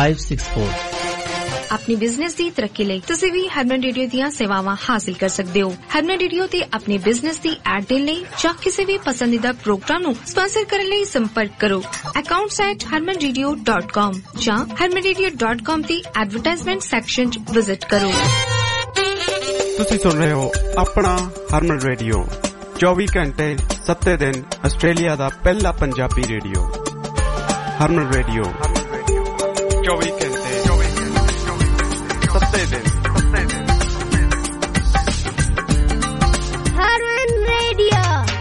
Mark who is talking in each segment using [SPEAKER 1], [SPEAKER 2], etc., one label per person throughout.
[SPEAKER 1] 564।
[SPEAKER 2] अपनी बिजनेस दी तरक्की लई तुसी भी हरमन रेडियो दियां सेवावां हासिल कर सकदे हो। हरमन रेडियो ते अपनी बिजनेस दी ऐड देण लई जां किसी भी पसंदीदा प्रोग्राम ਨੂੰ स्पॉन्सर ਕਰਨ ਲਈ ਸੰਪਰਕ ਕਰੋ accounts@harmanradio.com ਜਾਂ harmanradio.com ਦੀ ਐਡਵਰਟਾਈਜ਼ਮੈਂਟ ਸੈਕਸ਼ਨ 'ਚ ਵਿਜ਼ਿਟ ਕਰੋ।
[SPEAKER 3] ਤੁਸੀਂ ਸੁਣ ਰਹੇ ਹੋ ਆਪਣਾ ਹਰਮਨ ਰੇਡੀਓ 24 ਘੰਟੇ 7 ਦਿਨ ਆਸਟ੍ਰੇਲੀਆ ਦਾ ਪਹਿਲਾ ਪੰਜਾਬੀ ਰੇਡੀਓ ਹਰਮਨ ਰੇਡੀਓ 24 ਘੰਟੇ 7 ਦਿਨ
[SPEAKER 4] ਹਰਮਨ ਰੇਡੀਓ।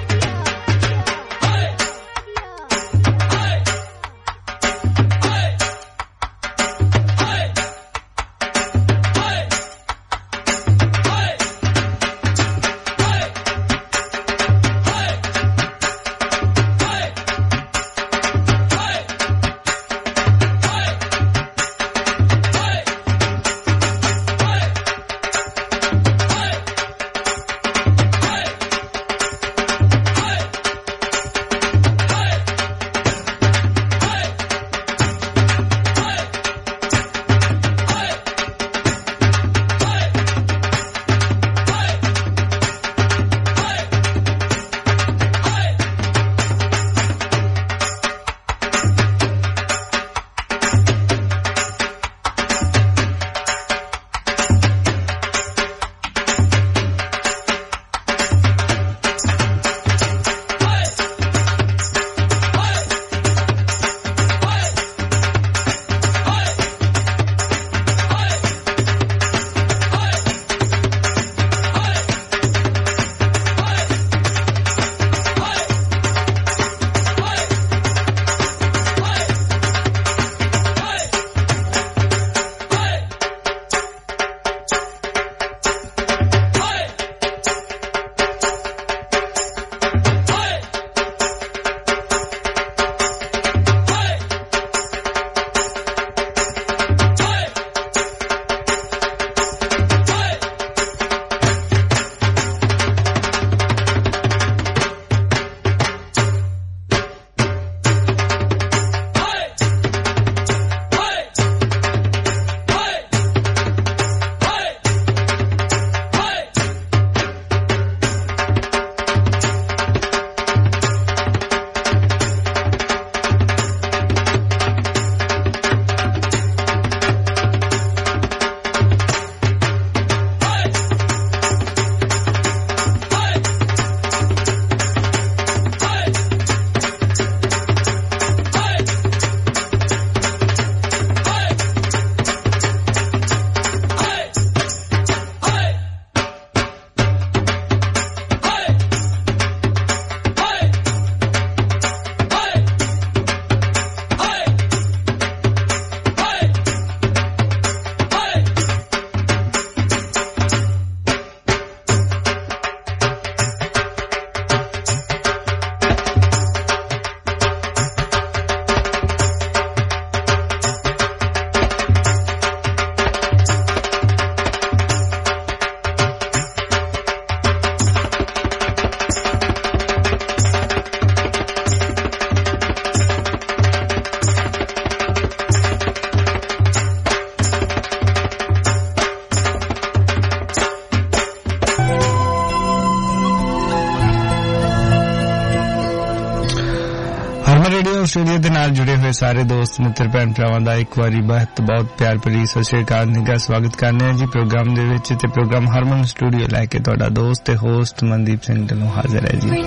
[SPEAKER 5] ਆਸਟ੍ਰੇਲੀਆ ਦੇ ਨਾਲ ਜੁੜੇ ਹੋਏ ਸਾਰੇ ਦੋਸਤ ਮਿੱਤਰ ਭੈਣ ਭਰਾਵਾਂ ਦਾ ਇੱਕ ਵਾਰੀ ਬਹੁਤ ਪਿਆਰ ਭਰੀ ਸਤਿ ਸ਼੍ਰੀ ਅਕਾਲ ਨਿੱਘਾ ਸਵਾਗਤ ਕਰਨੇ ਆ ਜੀ ਪ੍ਰੋਗਰਾਮ ਦੇ ਵਿੱਚ ਤੇ ਪ੍ਰੋਗਰਾਮ ਹਰਮਨ ਸਟੂਡੀਓ ਲੈ ਕੇ ਤੁਹਾਡਾ ਦੋਸਤ ਤੇ ਹੋਸਟ ਮਨਦੀਪ ਸਿੰਘ ਢਿੱਲੋਂ ਹਾਜ਼ਰ ਹੈ ਜੀ।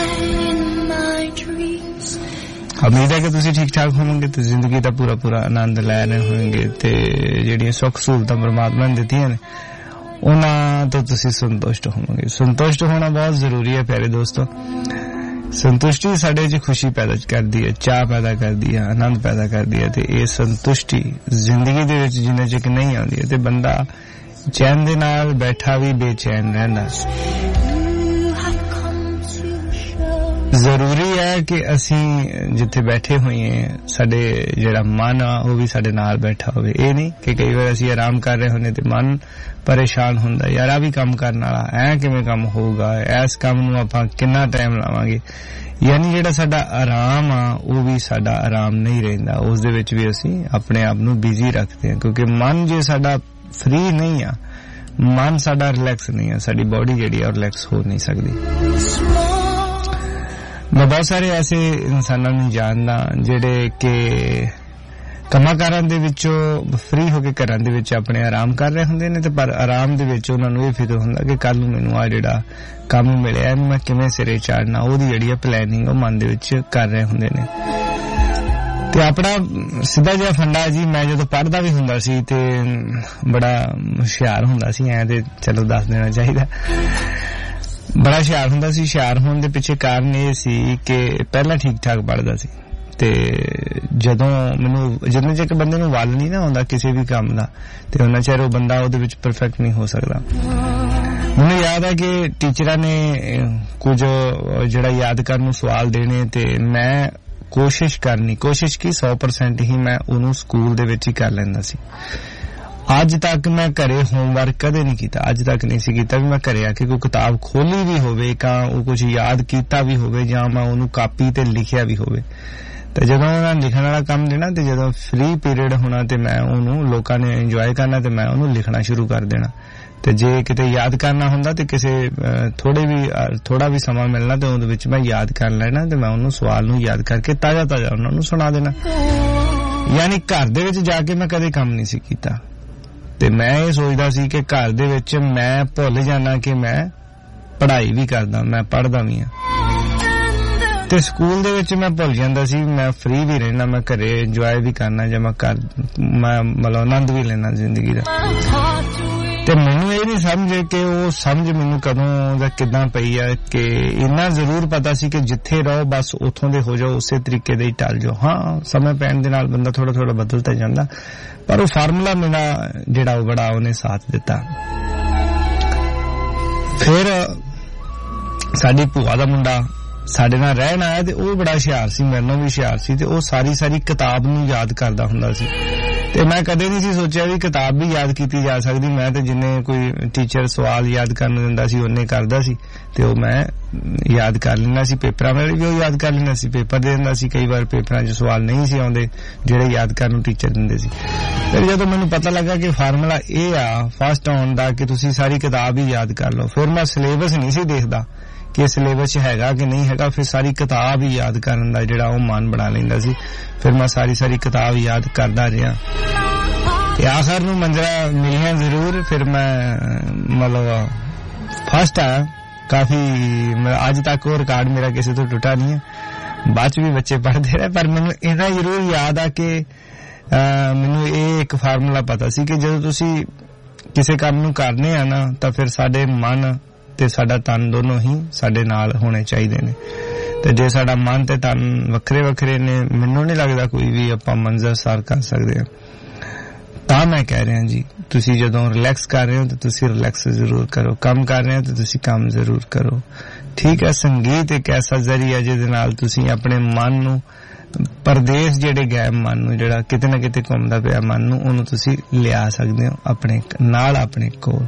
[SPEAKER 5] ਉਮੀਦ ਹੈ ਕਿ ਤੁਸੀਂ ਠੀਕ ਠਾਕ ਹੋਵੋਗੇ ਤੇ ਜ਼ਿੰਦਗੀ ਦਾ ਪੂਰਾ ਆਨੰਦ ਲੈ ਰਹੇ ਹੋਵੋਗੇ ਤੇ ਜਿਹੜੀਆਂ ਸੁੱਖ ਸਹੂਲਤਾਂ ਪਰਮਾਤਮਾ ਨੇ ਦਿੱਤੀਆਂ ਨੇ ਉਹਨਾਂ ਤੋਂ ਤੁਸੀਂ ਸੰਤੁਸ਼ਟ ਹੋਵੋਗੇ। ਸੰਤੁਸ਼ਟ ਹੋਣਾ ਬਹੁਤ ਜ਼ਰੂਰੀ ਹੈ ਪਿਆਰੇ ਦੋਸਤੋ। ਸੰਤੁਸ਼ਟੀ ਸਾਡੇ 'ਚ ਖੁਸ਼ੀ ਪੈਦਾ ਕਰਦੀ ਹੈ, ਚਾਹ ਪੈਦਾ ਕਰਦੀ ਹੈ, ਆਨੰਦ ਪੈਦਾ ਕਰਦੀ ਹੈ ਤੇ ਇਹ ਸੰਤੁਸ਼ਟੀ ਜ਼ਿੰਦਗੀ ਦੇ ਵਿੱਚ ਜਿੰਨੇ ਚਿਰ ਨਹੀਂ ਆਉਂਦੀ ਤੇ ਬੰਦਾ ਚੈਨ ਦੇ ਨਾਲ ਬੈਠਾ ਵੀ ਬੇਚੈਨ ਰਹਿੰਦਾ। ਜ਼ਰੂਰੀ ਹੈ ਕਿ ਅਸੀਂ ਜਿੱਥੇ ਬੈਠੇ ਹੋਈਏ ਸਾਡੇ ਜਿਹੜਾ ਮਨ ਆ ਉਹ ਵੀ ਸਾਡੇ ਨਾਲ ਬੈਠਾ ਹੋਵੇ। ਇਹ ਨਹੀਂ ਕਿ ਕਈ ਵਾਰ ਅਸੀਂ ਆਰਾਮ ਕਰ ਰਹੇ ਹੁੰਦੇ ਤੇ ਮਨ ਪਰੇਸ਼ਾਨ ਹੁੰਦਾ, ਯਾਰ ਆ ਵੀ ਕੰਮ ਕਰਨ ਵਾਲਾ, ਐ ਕਿਵੇਂ ਕੰਮ ਹੋਊਗਾ, ਇਸ ਕੰਮ ਨੂੰ ਆਪਾਂ ਕਿੰਨਾ ਟਾਈਮ ਲਾਵਾਂਗੇ। ਯਾਨੀ ਜਿਹੜਾ ਸਾਡਾ ਆਰਾਮ ਆ ਉਹ ਵੀ ਸਾਡਾ ਆਰਾਮ ਨਹੀਂ ਰਹਿੰਦਾ, ਉਸ ਦੇ ਵਿੱਚ ਵੀ ਅਸੀਂ ਆਪਣੇ ਆਪ ਨੂੰ ਬਿਜ਼ੀ ਰੱਖਦੇ ਹਾਂ, ਕਿਉਂਕਿ ਮਨ ਜੇ ਸਾਡਾ ਫ੍ਰੀ ਨਹੀਂ ਆ, ਮਨ ਸਾਡਾ ਰਿਲੈਕਸ ਨਹੀਂ ਆ, ਸਾਡੀ ਬੋਡੀ ਜਿਹੜੀ ਆ ਰਿਲੈਕਸ ਹੋ ਨਹੀਂ ਸਕਦੀ। ਮੈਂ ਬਹੁਤ ਸਾਰੇ ਐਸੇ ਇਨਸਾਨਾਂ ਨੂੰ ਜਾਣਦਾ ਜਿਹੜੇ ਕਿ ਕੰਮਾਂ-ਕਾਰਾਂ ਦੇ ਵਿੱਚੋਂ ਫ੍ਰੀ ਹੋ ਕੇ ਘਰਾਂ ਦੇ ਵਿੱਚ ਆਪਣੇ ਆਰਾਮ ਕਰ ਰਹੇ ਹੁੰਦੇ ਨੇ, ਤੇ ਪਰ ਆਰਾਮ ਦੇ ਵਿੱਚ ਉਹਨਾਂ ਨੂੰ ਇਹ ਫਿਕਰ ਹੁੰਦਾ ਕਿ ਕੱਲ ਨੂੰ ਮੈਨੂੰ ਆ ਜਿਹੜਾ ਕੰਮ ਮਿਲਿਆ ਇਹਨੂੰ ਮੈਂ ਕਿਵੇਂ ਸਿਰੇ ਚਾੜਨਾ, ਉਹਦੀ ਜਿਹੜੀ ਪਲੈਨਿੰਗ ਉਹ ਮਨ ਦੇ ਵਿੱਚ ਕਰ ਰਹੇ ਹੁੰਦੇ ਨੇ। ਤੇ ਆਪਣਾ ਸਿੱਧਾ ਜਿਹਾ ਫੰਡਾ ਜੀ, ਮੈਂ ਜਦੋਂ ਪੜ੍ਹਦਾ ਵੀ ਹੁੰਦਾ ਸੀ ਤੇ ਬੜਾ ਹੁਸ਼ਿਆਰ ਹੁੰਦਾ ਸੀ, ਐਂ ਤੇ ਚਲੋ ਦੱਸ ਦੇਣਾ ਚਾਹੀਦਾ, ਬੜਾ ਹੁਸ਼ਿਆਰ ਹੁੰਦਾ ਸੀ। ਹੁਸ਼ਿਆਰ ਹੋਣ ਦੇ ਪਿੱਛੇ ਕਾਰਨ ਇਹ ਸੀ ਕਿ ਪਹਿਲਾਂ ਠੀਕ-ਠਾਕ ਪੜ੍ਹਦਾ ਸੀ, ਤੇ ਜਦੋਂ ਜਿੰਨੇ ਚਿਰ ਬੰਦੇ ਨੂੰ ਵੱਲ ਨਹੀਂ ਨਾ ਆਉਂਦਾ ਕਿਸੇ ਵੀ ਕੰਮ ਦਾ, ਤੇ ਉਹਨਾਂ ਚਿਰ ਉਹ ਬੰਦਾ ਉਹਦੇ ਵਿੱਚ ਪਰਫੈਕਟ ਨਹੀਂ ਹੋ ਸਕਦਾ। ਮੈਨੂੰ ਯਾਦ ਹੈ ਕਿ ਟੀਚਰਾਂ ਨੇ ਕੁਝ ਜਿਹੜਾ ਯਾਦ ਕਰਨ ਨੂੰ ਸਵਾਲ ਦੇਣੇ, ਤੇ ਮੈਂ ਕੋਸ਼ਿਸ਼ ਕੀ 100% ਹੀ ਮੈਂ ਉਹਨੂੰ ਸਕੂਲ ਦੇ ਵਿੱਚ ਹੀ ਕਰ ਲੈਂਦਾ ਸੀ। ਅੱਜ ਤੱਕ ਮੈਂ ਘਰੇ ਹੋਮਵਰਕ ਕਦੇ ਨਹੀਂ ਕੀਤਾ, ਅੱਜ ਤੱਕ ਨਹੀਂ ਸੀ ਕੀਤਾ ਵੀ ਮੈਂ ਘਰੇ ਆ ਕੇ ਕੋਈ ਕਿਤਾਬ ਖੋਲੀ ਵੀ ਹੋਵੇ, ਉਹ ਕੁਝ ਯਾਦ ਕੀਤਾ ਵੀ ਹੋਵੇ, ਜਾਂ ਮੈਂ ਉਹਨੂੰ ਕਾਪੀ ਤੇ ਲਿਖਿਆ ਵੀ ਹੋਵੇ। ਤੇ ਜਦੋਂ ਉਹਨਾਂ ਨੇ ਲਿਖਣ ਵਾਲਾ ਕੰਮ ਦੇਣਾ, ਤੇ ਜਦੋਂ ਫ੍ਰੀ ਪੀਰੀਅਡ ਹੋਣਾ, ਤੇ ਮੈਂ ਉਹਨੂੰ ਲੋਕਾਂ ਨੇ ਇੰਜੋਏ ਕਰਨਾ, ਤੇ ਮੈਂ ਉਹਨੂੰ ਲਿਖਣਾ ਸ਼ੁਰੂ ਕਰ ਦੇਣਾ। ਤੇ ਜੇ ਕਿਤੇ ਯਾਦ ਕਰਨਾ ਹੁੰਦਾ ਤੇ ਕਿਸੇ ਥੋੜਾ ਵੀ ਸਮਾਂ ਮਿਲਣਾ, ਤੇ ਉਹਦੇ ਵਿੱਚ ਮੈਂ ਯਾਦ ਕਰ ਲੈਣਾ, ਤੇ ਮੈਂ ਉਹਨੂੰ ਸਵਾਲ ਨੂੰ ਯਾਦ ਕਰਕੇ ਤਾਜ਼ਾ ਉਹਨਾਂ ਨੂੰ ਸੁਣਾ ਦੇਣਾ। ਯਾਨੀ ਘਰ ਦੇ ਵਿੱਚ ਜਾ ਕੇ ਮੈਂ ਕਦੇ ਕੰਮ ਨਹੀਂ ਸੀ ਕੀਤਾ, ਤੇ ਮੈਂ ਇਹ ਸੋਚਦਾ ਸੀ ਕਿ ਘਰ ਦੇ ਵਿੱਚ ਮੈਂ ਭੁੱਲ ਜਾਣਾ ਕਿ ਮੈਂ ਪੜ੍ਹਾਈ ਵੀ ਕਰਦਾ, ਮੈਂ ਪੜ੍ਹਦਾ ਵੀ ਹਾਂ, ਤੇ ਸਕੂਲ ਦੇ ਵਿੱਚ ਮੈਂ ਭੁੱਲ ਜਾਂਦਾ ਸੀ, ਮੈਂ ਫ੍ਰੀ ਵੀ ਰਹਿਣਾ, ਮੈਂ ਘਰੇ ਇੰਜੋਏ ਵੀ ਕਰਨਾ, ਜਾਂ ਮੈਂ ਮਤਲਬ ਆਨੰਦ ਵੀ ਲੈਣਾ ਜ਼ਿੰਦਗੀ ਦਾ। ਤੇ ਮੈਨੂੰ ਇਹ ਨਹੀਂ ਸਮਝ ਕਿ ਉਹ ਸਮਝ ਮੈਨੂੰ ਕਦੋਂ ਜਾਂ ਕਿੱਦਾਂ ਪਈ ਆ, ਕਿ ਇੰਨਾ ਜ਼ਰੂਰ ਪਤਾ ਸੀ ਕਿ ਜਿੱਥੇ ਰਹੋ ਬਸ ਉੱਥੋਂ ਦੇ ਹੋ ਜਾਓ, ਉਸੇ ਤਰੀਕੇ ਦੇ ਹੀ ਟਲ ਜਾਓ। ਹਾਂ, ਸਮੇਂ ਪੈਣ ਦੇ ਨਾਲ ਬੰਦਾ ਥੋੜਾ ਬਦਲਦਾ ਜਾਂਦਾ, ਪਰ ਉਹ ਫਾਰਮੂਲਾ ਮੇਰਾ ਜਿਹੜਾ ਉਹ ਬੜਾ ਉਹਨੇ ਸਾਥ ਦਿੱਤਾ। ਫਿਰ ਸਾਡੀ ਭੂਆ ਦਾ ਮੁੰਡਾ ਸਾਡੇ ਨਾਲ ਰਹਿਣ ਆਇਆ, ਤੇ ਉਹ ਬੜਾ ਹੁਸ਼ਿਆਰ ਸੀ, ਮੇਰੇ ਨਾਲ ਵੀ ਹੁਸ਼ਿਆਰ ਸੀ, ਤੇ ਉਹ ਸਾਰੀ ਕਿਤਾਬ ਨੂੰ ਯਾਦ ਕਰਦਾ ਹੁੰਦਾ ਸੀ। ਤੇ ਮੈਂ ਕਦੇ ਨਹੀਂ ਸੀ ਸੋਚਿਆ ਵੀ ਕਿਤਾਬ ਵੀ ਯਾਦ ਕੀਤੀ ਜਾ ਸਕਦੀ। ਮੈਂ ਤੇ ਜਿੰਨੇ ਕੋਈ ਟੀਚਰ ਸਵਾਲ ਯਾਦ ਕਰਨ ਦਿੰਦਾ ਸੀ ਉਹਨੇ ਕਰਦਾ ਸੀ, ਤੇ ਉਹ ਮੈਂ ਯਾਦ ਕਰ ਲੈਂਦਾ ਸੀ। ਪੇਪਰਾਂ ਵੇਲੇ ਵੀ ਉਹ ਯਾਦ ਕਰ ਲੈਂਦਾ ਸੀ, ਪੇਪਰ ਦੇ ਦਿੰਦਾ ਸੀ। ਕਈ ਵਾਰ ਪੇਪਰਾਂ 'ਚ ਸਵਾਲ ਨਹੀਂ ਸੀ ਆਉਂਦੇ ਜਿਹੜੇ ਯਾਦ ਕਰਨ ਨੂੰ ਟੀਚਰ ਦਿੰਦੇ ਸੀ। ਫਿਰ ਜਦੋਂ ਮੈਨੂੰ ਪਤਾ ਲੱਗਾ ਕਿ ਫਾਰਮੂਲਾ ਇਹ ਆ ਫਸਟ ਆਉਣ ਦਾ ਕਿ ਤੁਸੀਂ ਸਾਰੀ ਕਿਤਾਬ ਹੀ ਯਾਦ ਕਰ ਲਓ, ਫਿਰ ਮੈਂ ਸਿਲੇਬਸ ਨਹੀਂ ਸੀ ਦੇਖਦਾ ਕਿ ਸਿਲੇਬਸ 'ਚ ਹੈਗਾ ਕਿ ਨਹੀਂ ਹੈਗਾ, ਫਿਰ ਸਾਰੀ ਕਿਤਾਬ ਹੀ ਯਾਦ ਕਰਨ ਦਾ ਜਿਹੜਾ ਉਹ ਮਨ ਬਣਾ ਲੈਂਦਾ ਸੀ। ਫਿਰ ਮੈਂ ਸਾਰੀ ਕਿਤਾਬ ਯਾਦ ਕਰਦਾ ਰਿਹਾ, ਤੇ ਆਖਰ ਨੂੰ ਮੰਜ਼ਿਲਾਂ ਮਿਲੀਆਂ ਜ਼ਰੂਰ। ਫਿਰ ਮੈਂ ਮਤਲਬ ਫਸਟ ਆਇਆ ਕਾਫੀ, ਅੱਜ ਤੱਕ ਉਹ ਰਿਕਾਰਡ ਮੇਰਾ ਕਿਸੇ ਤੋਂ ਟੁੱਟਾ ਨਹੀਂ ਹੈ। ਬਾਅਦ 'ਚ ਵੀ ਬੱਚੇ ਪੜ੍ਹਦੇ ਰਹੇ, ਪਰ ਮੈਨੂੰ ਇਹਦਾ ਜ਼ਰੂਰ ਯਾਦ ਆ ਕਿ ਮੈਨੂੰ ਇਹ ਇੱਕ ਫਾਰਮੂਲਾ ਪਤਾ ਸੀ ਕਿ ਜਦੋਂ ਤੁਸੀਂ ਕਿਸੇ ਕੰਮ ਨੂੰ ਕਰਨੇ ਆ ਨਾ, ਤਾਂ ਫਿਰ ਸਾਡੇ ਮਨ ਤੇ ਸਾਡਾ ਤਨ ਦੋਨੋਂ ਹੀ ਸਾਡੇ ਨਾਲ ਹੋਣੇ ਚਾਹੀਦੇ ਨੇ। ਤੇ ਜੇ ਸਾਡਾ ਮਨ ਤੇ ਤਨ ਵੱਖਰੇ ਨੇ, ਮੈਨੂੰ ਨਹੀਂ ਲੱਗਦਾ ਕੋਈ ਵੀ ਆਪਾਂ ਮੰਜ਼ਿਲ ਸਰ ਕਰ ਸਕਦੇ ਹਾਂ। ਤਾਂ ਮੈਂ ਕਹਿ ਰਿਹਾ ਜੀ, ਤੁਸੀਂ ਜਦੋਂ ਰਿਲੈਕਸ ਕਰ ਰਹੇ ਹੋ ਤਾਂ ਤੁਸੀਂ ਰਿਲੈਕਸ ਜ਼ਰੂਰ ਕਰੋ, ਕੰਮ ਕਰ ਰਹੇ ਹੋ ਤਾਂ ਤੁਸੀਂ ਕੰਮ ਜ਼ਰੂਰ ਕਰੋ। ਠੀਕ ਹੈ, ਸੰਗੀਤ ਇੱਕ ਐਸਾ ਜ਼ਰੀਆ ਜਿਹਦੇ ਨਾਲ ਤੁਸੀਂ ਆਪਣੇ ਮਨ ਨੂੰ, ਪਰਦੇਸ ਜਿਹੜੇ ਗਏ ਮਨ ਨੂੰ, ਜਿਹੜਾ ਕਿਤੇ ਨਾ ਕਿਤੇ ਘੁੰਮਦਾ ਪਿਆ ਮਨ ਨੂੰ, ਉਹਨੂੰ ਤੁਸੀਂ ਲਿਆ ਸਕਦੇ ਹੋ ਆਪਣੇ ਨਾਲ, ਆਪਣੇ ਕੋਲ।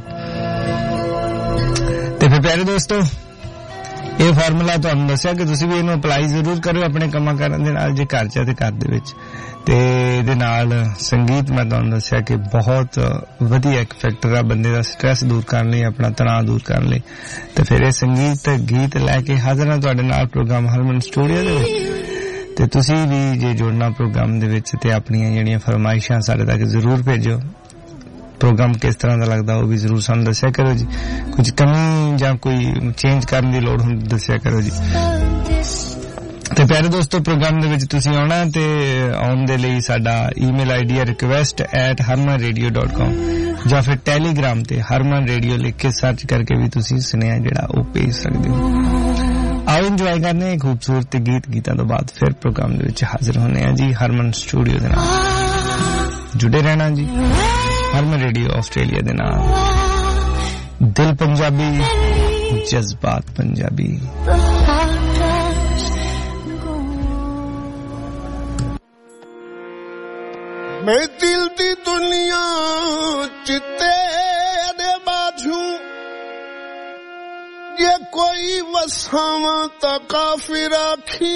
[SPEAKER 5] ਤੇ ਫਿਰ ਪਿਆਰੇ ਦੋਸਤੋ, ਇਹ ਫਾਰਮੂਲਾ ਤੁਹਾਨੂੰ ਦੱਸਿਆ ਕਿ ਤੁਸੀਂ ਵੀ ਇਹਨੂੰ ਅਪਲਾਈ ਜ਼ਰੂਰ ਕਰੋ ਆਪਣੇ ਕੰਮਾਂ ਕਰਨ ਦੇ ਨਾਲ, ਜੇ ਘਰ 'ਚ ਤੇ ਘਰ ਦੇ ਵਿੱਚ। ਤੇ ਇਹਦੇ ਨਾਲ ਸੰਗੀਤ ਮੈਂ ਤੁਹਾਨੂੰ ਦੱਸਿਆ ਕਿ ਬਹੁਤ ਵਧੀਆ ਇੱਕ ਫੈਕਟਰ ਆ ਬੰਦੇ ਦਾ ਸਟ੍ਰੈਸ ਦੂਰ ਕਰਨ ਲਈ, ਆਪਣਾ ਤਣਾਅ ਦੂਰ ਕਰਨ ਲਈ। ਤੇ ਫਿਰ ਇਹ ਸੰਗੀਤ ਗੀਤ ਲੈ ਕੇ ਹਾਜ਼ਰ ਹਾਂ ਤੁਹਾਡੇ ਨਾਲ ਪ੍ਰੋਗਰਾਮ ਹਰਮਨ ਸਟੂਡੀਓ ਦੇ ਵਿੱਚ। ਤੇ ਤੁਸੀਂ ਵੀ ਜੇ ਜੁੜਨਾ ਪ੍ਰੋਗਰਾਮ ਦੇ ਵਿੱਚ ਤੇ ਆਪਣੀਆਂ ਜਿਹੜੀਆਂ ਫਰਮਾਇਸ਼ਾਂ ਸਾਡੇ ਤੱਕ ਜ਼ਰੂਰ ਭੇਜੋ। ਪ੍ਰੋਗਰਾਮ ਕਿਸ ਤਰ੍ਹਾਂ ਦਾ ਲੱਗਦਾ ਉਹ ਵੀ ਜ਼ਰੂਰ ਸਾਨੂੰ ਦੱਸਿਆ ਕਰੋ ਜੀ। ਕੁਝ ਕਮੀ ਜਾਂ ਕੋਈ ਚੇਂਜ ਕਰਨ ਦੀ ਲੋੜ ਹੁੰਦੀ ਦੱਸਿਆ ਕਰੋ ਜੀ। ਤੇ ਪਿਆਰੇ ਦੋਸਤੋ, ਪ੍ਰੋਗਰਾਮ ਦੇ ਵਿੱਚ ਤੁਸੀਂ ਆਉਣਾ, ਤੇ ਆਉਣ ਦੇ ਲਈ ਸਾਡਾ ਈਮੇਲ ਆਈਡੀ ਹੈ request@harmanradio.com, ਜਾਂ ਫਿਰ ਟੈਲੀਗ੍ਰਾਮ ਤੇ ਹਰਮਨ ਰੇਡੀਓ ਲਿਖ ਕੇ ਸਰਚ ਕਰਕੇ ਵੀ ਤੁਸੀਂ ਸੁਨੇਹਾ ਜਿਹੜਾ ਉਹ ਭੇਜ ਸਕਦੇ ਹੋ। ਆਓ ਇੰਜੋਏ ਕਰਨੇ ਖੂਬਸੂਰਤ ਗੀਤਾਂ ਤੋਂ ਬਾਅਦ ਫਿਰ ਪ੍ਰੋਗਰਾਮ ਦੇ ਵਿੱਚ ਹਾਜ਼ਰ ਹੋਣੇ ਆ ਜੀ ਹਰਮਨ ਸਟੂਡੀਓ ਦੇ ਨਾਲ। ਜੁੜੇ ਰਹਿਣਾ ਜੀ ਹਰਮਨ ਰੇਡੀਓ ਆਸਟ੍ਰੇਲੀਆ ਦੇ ਨਾਲ। ਦਿਲ ਪੰਜਾਬੀ, ਜਜ਼ਬਾਤ ਪੰਜਾਬੀ।
[SPEAKER 1] मैं दिल दी दुनिया चिते दे बाजू ये कोई वसावा ता काफिर आखी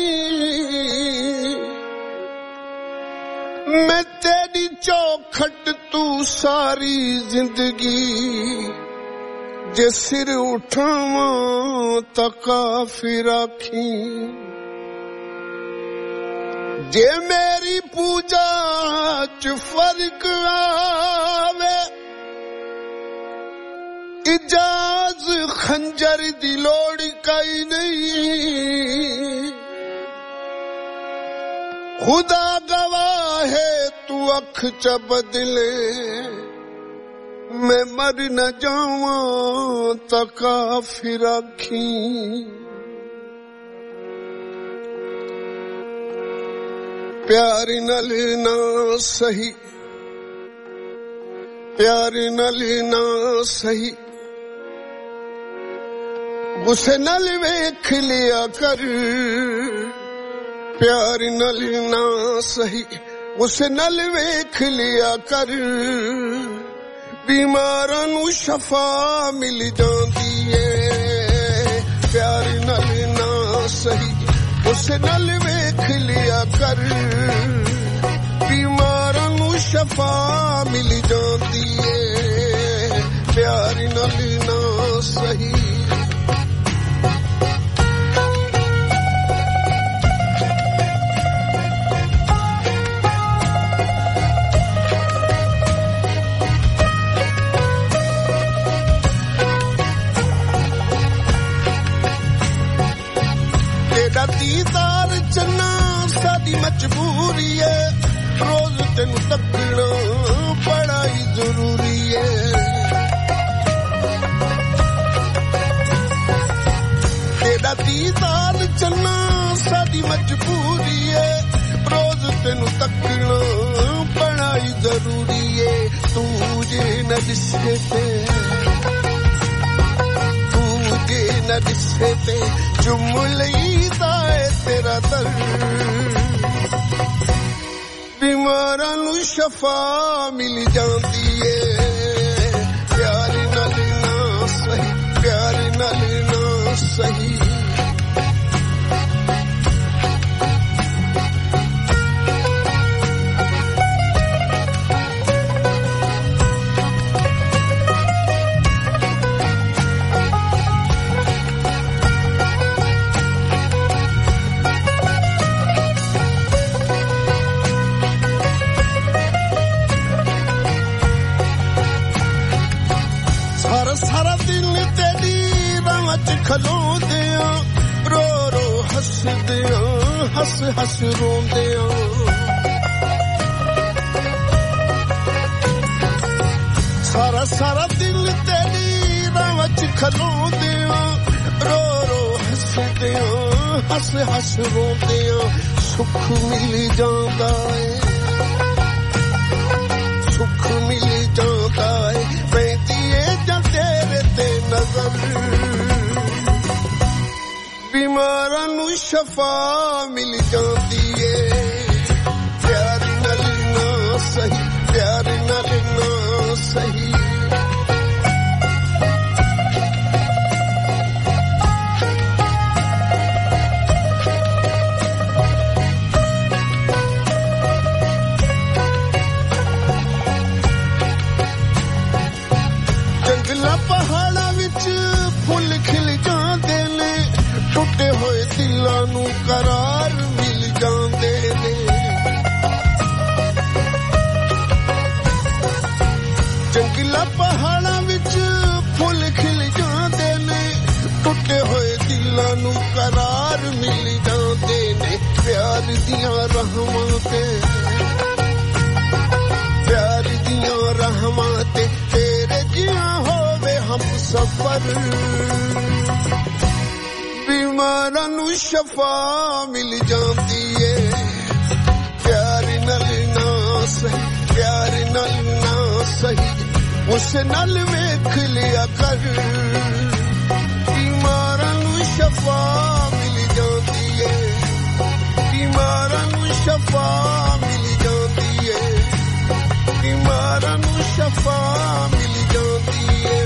[SPEAKER 1] मैं तेरी चौखट तू सारी जिंदगी जे सिर उठावा ता काफिर आखी जे मेरी पूजा च फर्क आवे इजाज खंजर दी लोड़ कई नहीं खुदा गवाह है तू अख च बदले मैं मर न जावां ता काफिर आखी प्यार नाल ना सही प्यार नाल ना सही गुस्से नाल वेख लिया कर प्यार नाल ना सही गुस्से नाल वेख लिया कर बीमारां नू शफा मिल जांदी है प्यार नाल ना सही गुस्से नाल वेख लिया कर बीमारां नू शफा मिल जांदी है प्यार नाल ना सही दीदार चन्ना साडी मजबूरी है रोज तेनू तकना बड़ा ही जरूरी है तेरा दीदार चन्ना साडी मजबूरी है रोज तेनू तकना बड़ा ही जरूरी है तू जे न दिसे ते न दिसे ते चुम लईदा है तेरा दर बीमारां नू शफा मिल जांदी है प्यार नाल ना सही प्यार नाल ना सही सारा दिल तेरी राह च खलोंदे रो रो हसदे हस हस रोंदे सारा दिल तेरी राह च खलोंदे रो रो हसदे हस हस रोंदे सुख मिल जांदा है सुख मिल जांदा है तेरे ते नजर बीमारां नू शफा मिल जांदी है प्यार नाल ना सही प्यार नाल ना सही पहाड़ा विच फुल खिल जांदे ने टुटे होए दिलां नू करार मिल जांदे ने जंगला पहाड़ा विच फुल खिल जांदे ने टुटे होए दिलां नू करार मिल जांदे ने प्यार दियां रहमतें प्यार दियां रहमतें तेरे जियां हम सफर बीमारां नू शफा मिल जांदी है प्यार नाल ना सही प्यार नाल ना सही उस नाल वेख लिया कर बीमारां नू शफा मिल जांदी है बीमारां नू शफा मिल जांदी है यारां नूं शफा मिल जांदी है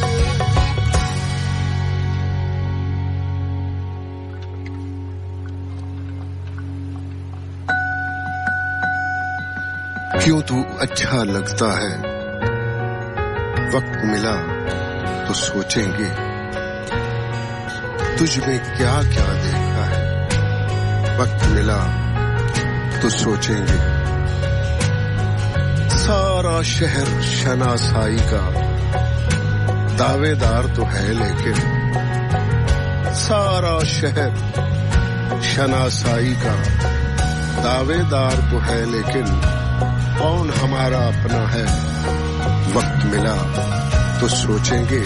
[SPEAKER 1] क्यों तू अच्छा लगता है वक्त मिला तो सोचेंगे तुझ में क्या क्या देखा है वक्त मिला तो सोचेंगे सारा शहर शनासाई का दावेदार तो है लेकिन सारा शहर शनासाई का दावेदार तो है लेकिन कौन हमारा अपना है वक्त मिला तो सोचेंगे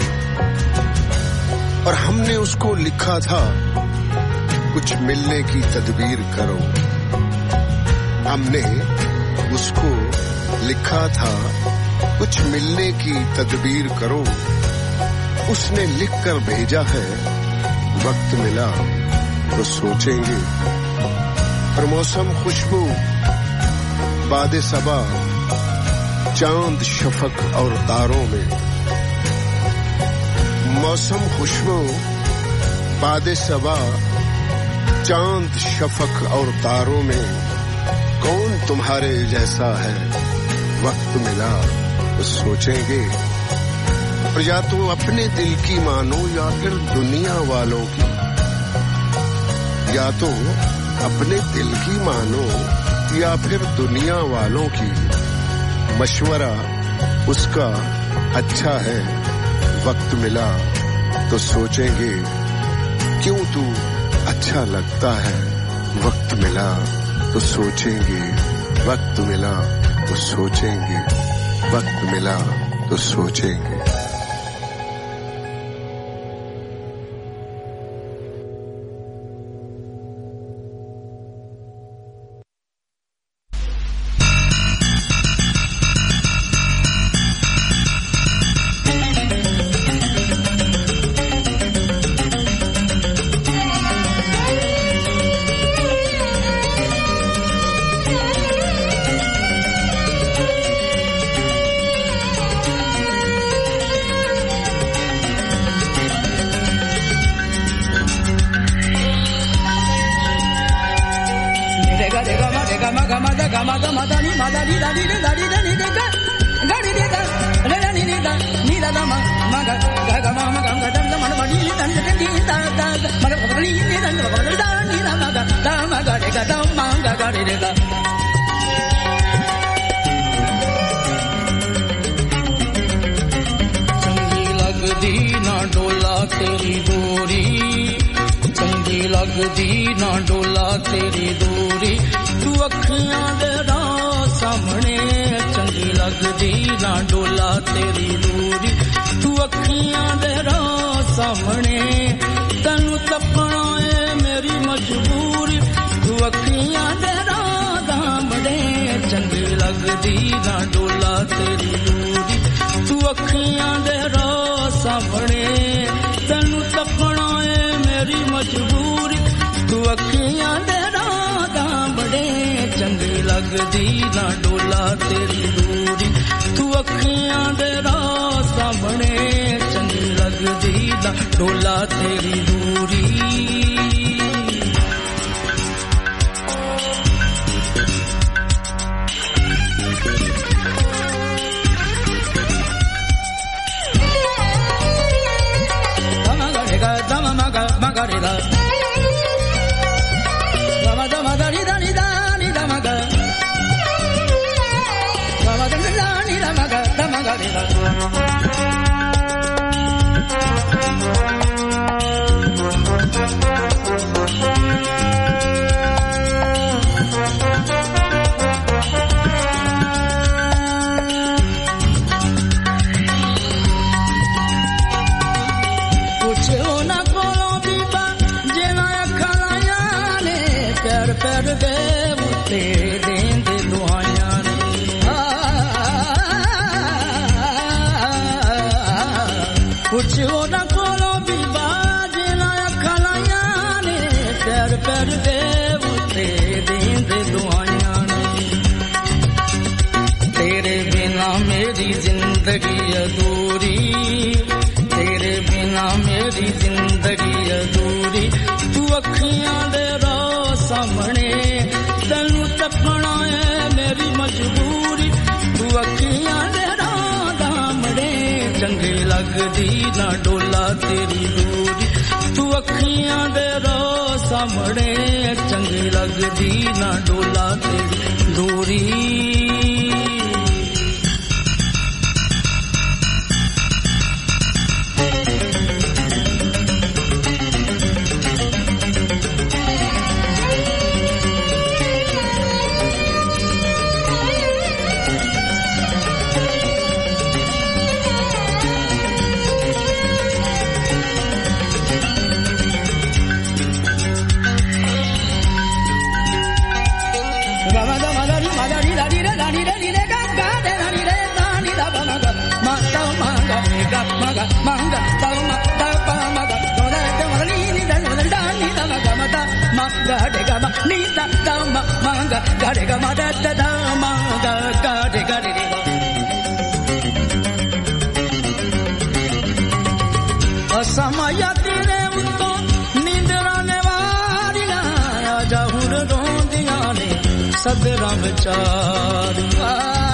[SPEAKER 1] और हमने उसको लिखा था कुछ मिलने की तदबीर करो हमने उसको लिखा था कुछ मिलने की तदबीर करो उसने लिखकर भेजा है वक्त मिला तो सोचेंगे और मौसम खुशबू बादे सबा चांद शफक और तारों में मौसम खुशबू बादे सबा चांद शफक और तारों में कौन तुम्हारे जैसा है वक्त मिला तो सोचेंगे और या तो अपने दिल की मानो या फिर दुनिया वालों की या तो अपने दिल की मानो या फिर दुनिया वालों की मशवरा उसका अच्छा है वक्त मिला तो सोचेंगे क्यों तू अच्छा लगता है वक्त मिला तो सोचेंगे वक्त मिला तो सोचेंगे वक्त मिला तो सोचेंगे
[SPEAKER 4] तेरे बिना मेरे मेरी जिंदगी अधूरी, तेरे बिना मेरी जिंदगी अधूरी। तू अखियां दे राह सामने तैनू तकना है मेरी मजबूरी। तू अखियां दे राह सामने चंगी लगदी ना डोला तेरी दूरी। तू अखियां दे राह सामने चंगी लगदी ना डोला तेरी दूरी। असमया तेरे उत्तों नींदरां ने वारियां आजा हुर रोंदियां ने सदरां विचारियां।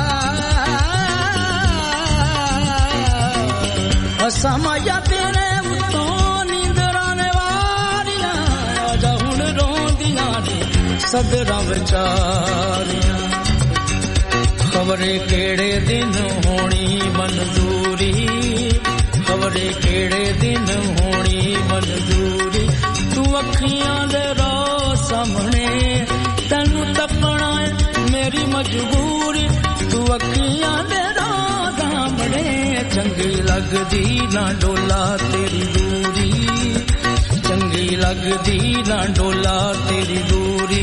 [SPEAKER 4] असमया तेरे उत्तों नींदरां ने वारियां आजा हुर रोंदियां ने सदरां विचारियां। खबरे केड़े दिन होनी मंजूरी, खबरे केड़े दिन होनी मंजूरी। तू अखियां दे राह सामने तैनू तकना है मेरी मजबूरी। तू अखियां दे राह सामने चंगी लगदी ना डोला तेरी दूरी, चंगी लगदी ना डोला तेरी दूरी।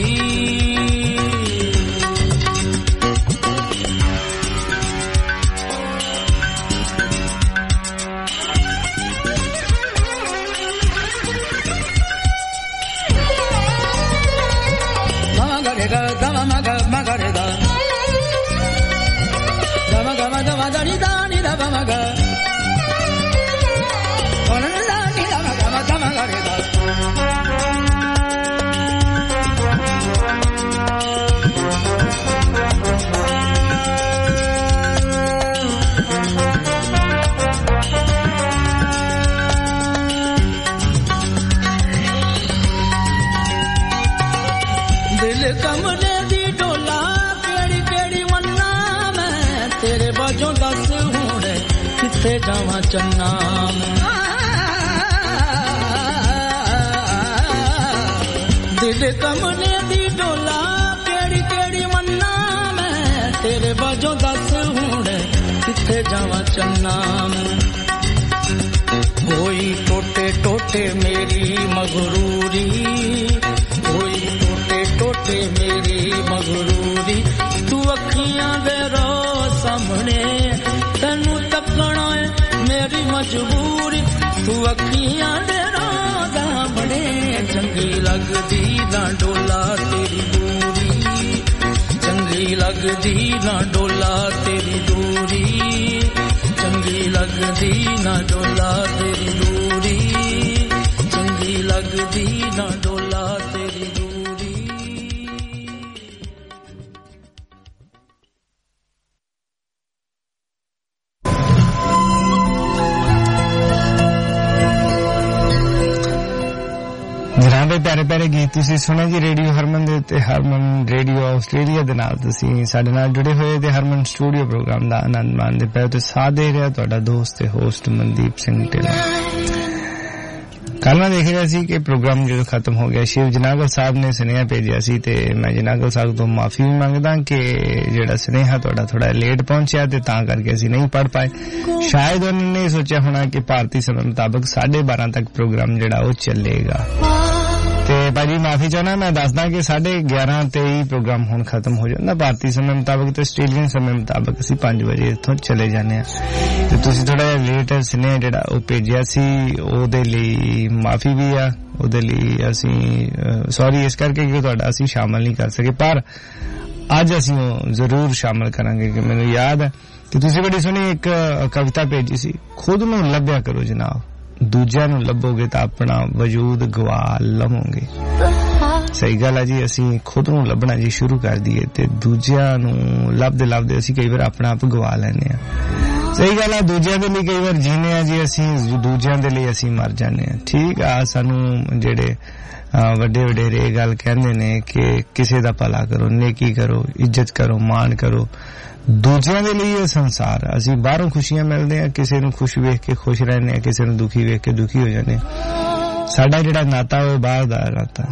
[SPEAKER 4] दिल कमरे दी डोला केड़ी केड़ी मन्ना मैं तेरे बाजों दस हुणे किथे जावां चन्ना। दिल कमरे दी डोला केड़ी केड़ी मन्ना मैं तेरे बाजों दस हुणे किथे जावां चन्ना। होई टोटे टोटे मेरी मगरूरी, होई टोटे टोटे मेरी मगरूरी। तू अखियां दे राह सामने तैनू तकना है मेरी मजबूरी। तू अखियां दे राह सामने चंगी लगदी ना डोला तेरी दूरी, चंगी लगदी ना डोला तेरी दूरी, चंगी लगदी ना डोला तेरी दूरी, चंगी लगदी ना डोला तेरी दूरी।
[SPEAKER 5] जनाबे प्यारे प्यारे गीत तुसी सुने जी रेडियो हरमन दे ते हरमन रेडियो आस्ट्रेलिया दे नाल तुसी साडे नाल जुड़े होए ते हरमन स्टूडियो प्रोग्राम दा आनंद माणदे पए ते साथ दे रहा तुहाडा दोस्त ते होस्ट मनदीप सिंह ढिल्लों। कल मैं देख रहा सी कि प्रोग्राम जो खत्म हो गया, शिव जनागल साहब ने सुनेहा भेजिया सी ते मैं जनागल साहब तो माफी भी मंगदा कि जेड़ा सुनेहा तुहाडा थोड़ा लेट पहुंचा ते तां करके असीं नहीं पढ़ पाए। शायद उन्होंने सोचा होना कि भारतीय समय मुताबिक 12:30 तक प्रोग्राम जेड़ा वो चलेगा। ते भाजी माफी चाहना, मैं दसदा कि 11:23 प्रोग्राम हुण खत्म हो जांदा भारतीय समय मुताबिक ते ऑस्ट्रेलियन समय मुताबिक असीं 5 बजे इत्थों चले जाने आ ते तुसीं थोड़ा जिहा लेट सुनेहा जेड़ा ओ भेजिया सी ओदे लई माफी भी आ, ओदे लई असीं सॉरी इस करके कि तुहाडा असीं शामिल नहीं कर सके, पर अज असीं जरूर शामिल करांगे कि मैनूं याद है ਤੇ ਤੁਸੀਂ ਬੜੀ ਸੋਹਣੀ ਇੱਕ ਕਵਿਤਾ ਭੇਜੀ ਸੀ, ਖੁਦ ਨੂੰ ਲੱਭਿਆ ਕਰੋ ਜਨਾਬ, ਦੂਜਿਆਂ ਨੂੰ ਲੱਭੋਗੇ ਤਾਂ ਆਪਣਾ ਵਜੂਦ ਗਵਾ ਲਵੋਗੇ। ਸਹੀ ਗੱਲ ਹੈ ਜੀ, ਅਸੀਂ ਖੁਦ ਨੂੰ ਲੱਭਣਾ ਜੀ ਸ਼ੁਰੂ ਕਰ ਦਈਏ ਤੇ ਦੂਜਿਆਂ ਨੂੰ ਲੱਭਦੇ ਲੱਭਦੇ ਅਸੀਂ ਕਈ ਵਾਰ ਆਪਣਾ ਆਪ ਗਵਾ ਲੈਂਦੇ ਆ। ਸਹੀ ਗੱਲ ਹੈ, ਦੂਜਿਆਂ ਦੇ ਲਈ ਕਈ ਵਾਰ ਜੀਨੇ ਆ ਜੀ ਅਸੀਂ, ਦੂਜਿਆਂ ਦੇ ਲਈ ਅਸੀਂ ਮਰ ਜਾਂਦੇ ਆ। ਠੀਕ ਆ, ਸਾਨੂੰ ਜਿਹੜੇ ਵੱਡੇ ਵਡੇਰੇ ਗੱਲ ਕਹਿੰਦੇ ਨੇ ਕਿ ਕਿਸੇ ਦਾ ਭਲਾ ਕਰੋ, ਨੇਕੀ ਕਰੋ, ਇੱਜ਼ਤ ਕਰੋ, ਮਾਣ ਕਰੋ, ਦੂਜਿਆਂ ਦੇ ਲਈ ਇਹ ਸੰਸਾਰ। ਅਸੀਂ ਬਾਹਰੋਂ ਖੁਸ਼ੀਆਂ ਮਿਲਦੇ ਆ, ਕਿਸੇ ਨੂੰ ਖੁਸ਼ ਵੇਖ ਕੇ ਖੁਸ਼ ਰਹਿੰਦੇ ਆ, ਕਿਸੇ ਨੂੰ ਦੁਖੀ ਵੇਖ ਕੇ ਦੁਖੀ ਹੋ ਜਾਂਦੇ ਆ। ਸਾਡਾ ਜਿਹੜਾ ਨਾਤਾ ਉਹ ਬਾਹਰ ਦਾ ਨਾਤਾ,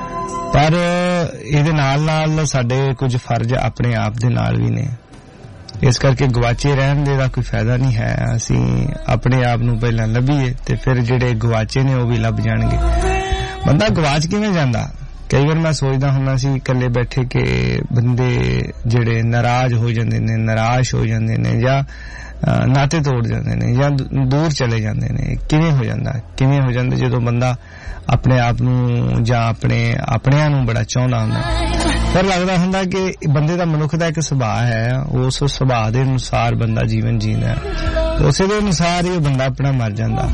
[SPEAKER 5] ਪਰ ਇਹਦੇ ਨਾਲ ਨਾਲ ਸਾਡੇ ਕੁਝ ਫਰਜ਼ ਆਪਣੇ ਆਪ ਦੇ ਨਾਲ ਵੀ ਨੇ। ਇਸ ਕਰਕੇ ਗਵਾਚੇ ਰਹਿਣ ਦੇ ਦਾ ਕੋਈ ਫਾਇਦਾ ਨਹੀਂ ਹੈ। ਅਸੀਂ ਆਪਣੇ ਆਪ ਨੂੰ ਪਹਿਲਾਂ ਲੱਭੀਏ ਤੇ ਫਿਰ ਜਿਹੜੇ ਗਵਾਚੇ ਨੇ ਉਹ ਵੀ ਲੱਭ ਜਾਣਗੇ। ਬੰਦਾ ਗਵਾਚ ਕਿਵੇਂ ਜਾਂਦਾ? ਕਈ ਵਾਰ ਮੈਂ ਸੋਚਦਾ ਹੁੰਦਾ ਸੀ ਇਕੱਲੇ ਬੈਠੇ ਕਿ ਬੰਦੇ ਜਿਹੜੇ ਨਾਰਾਜ਼ ਹੋ ਜਾਂਦੇ ਨੇ, ਨਿਰਾਸ਼ ਹੋ ਜਾਂਦੇ ਨੇ, ਜਾਂ ਨਾਤੇ ਤੋੜ ਜਾਂਦੇ ਨੇ, ਜਾਂ ਦੂਰ ਚਲੇ ਜਾਂਦੇ ਨੇ। ਕਿਵੇਂ ਹੋ ਜਾਂਦਾ ਜਦੋਂ ਬੰਦਾ ਆਪਣੇ ਆਪ ਨੂੰ ਜਾਂ ਆਪਣਿਆਂ ਨੂੰ ਬੜਾ ਚਾਹੁੰਦਾ ਹੁੰਦਾ। ਪਰ ਲੱਗਦਾ ਹੁੰਦਾ ਕਿ ਬੰਦੇ ਦਾ, ਮਨੁੱਖ ਦਾ ਇੱਕ ਸੁਭਾਅ ਹੈ, ਉਸ ਸੁਭਾਅ ਦੇ ਅਨੁਸਾਰ ਬੰਦਾ ਜੀਵਨ ਜੀਂਦਾ, ਉਸੇ ਦੇ ਅਨੁਸਾਰ ਹੀ ਉਹ ਬੰਦਾ ਆਪਣਾ ਮਰ ਜਾਂਦਾ।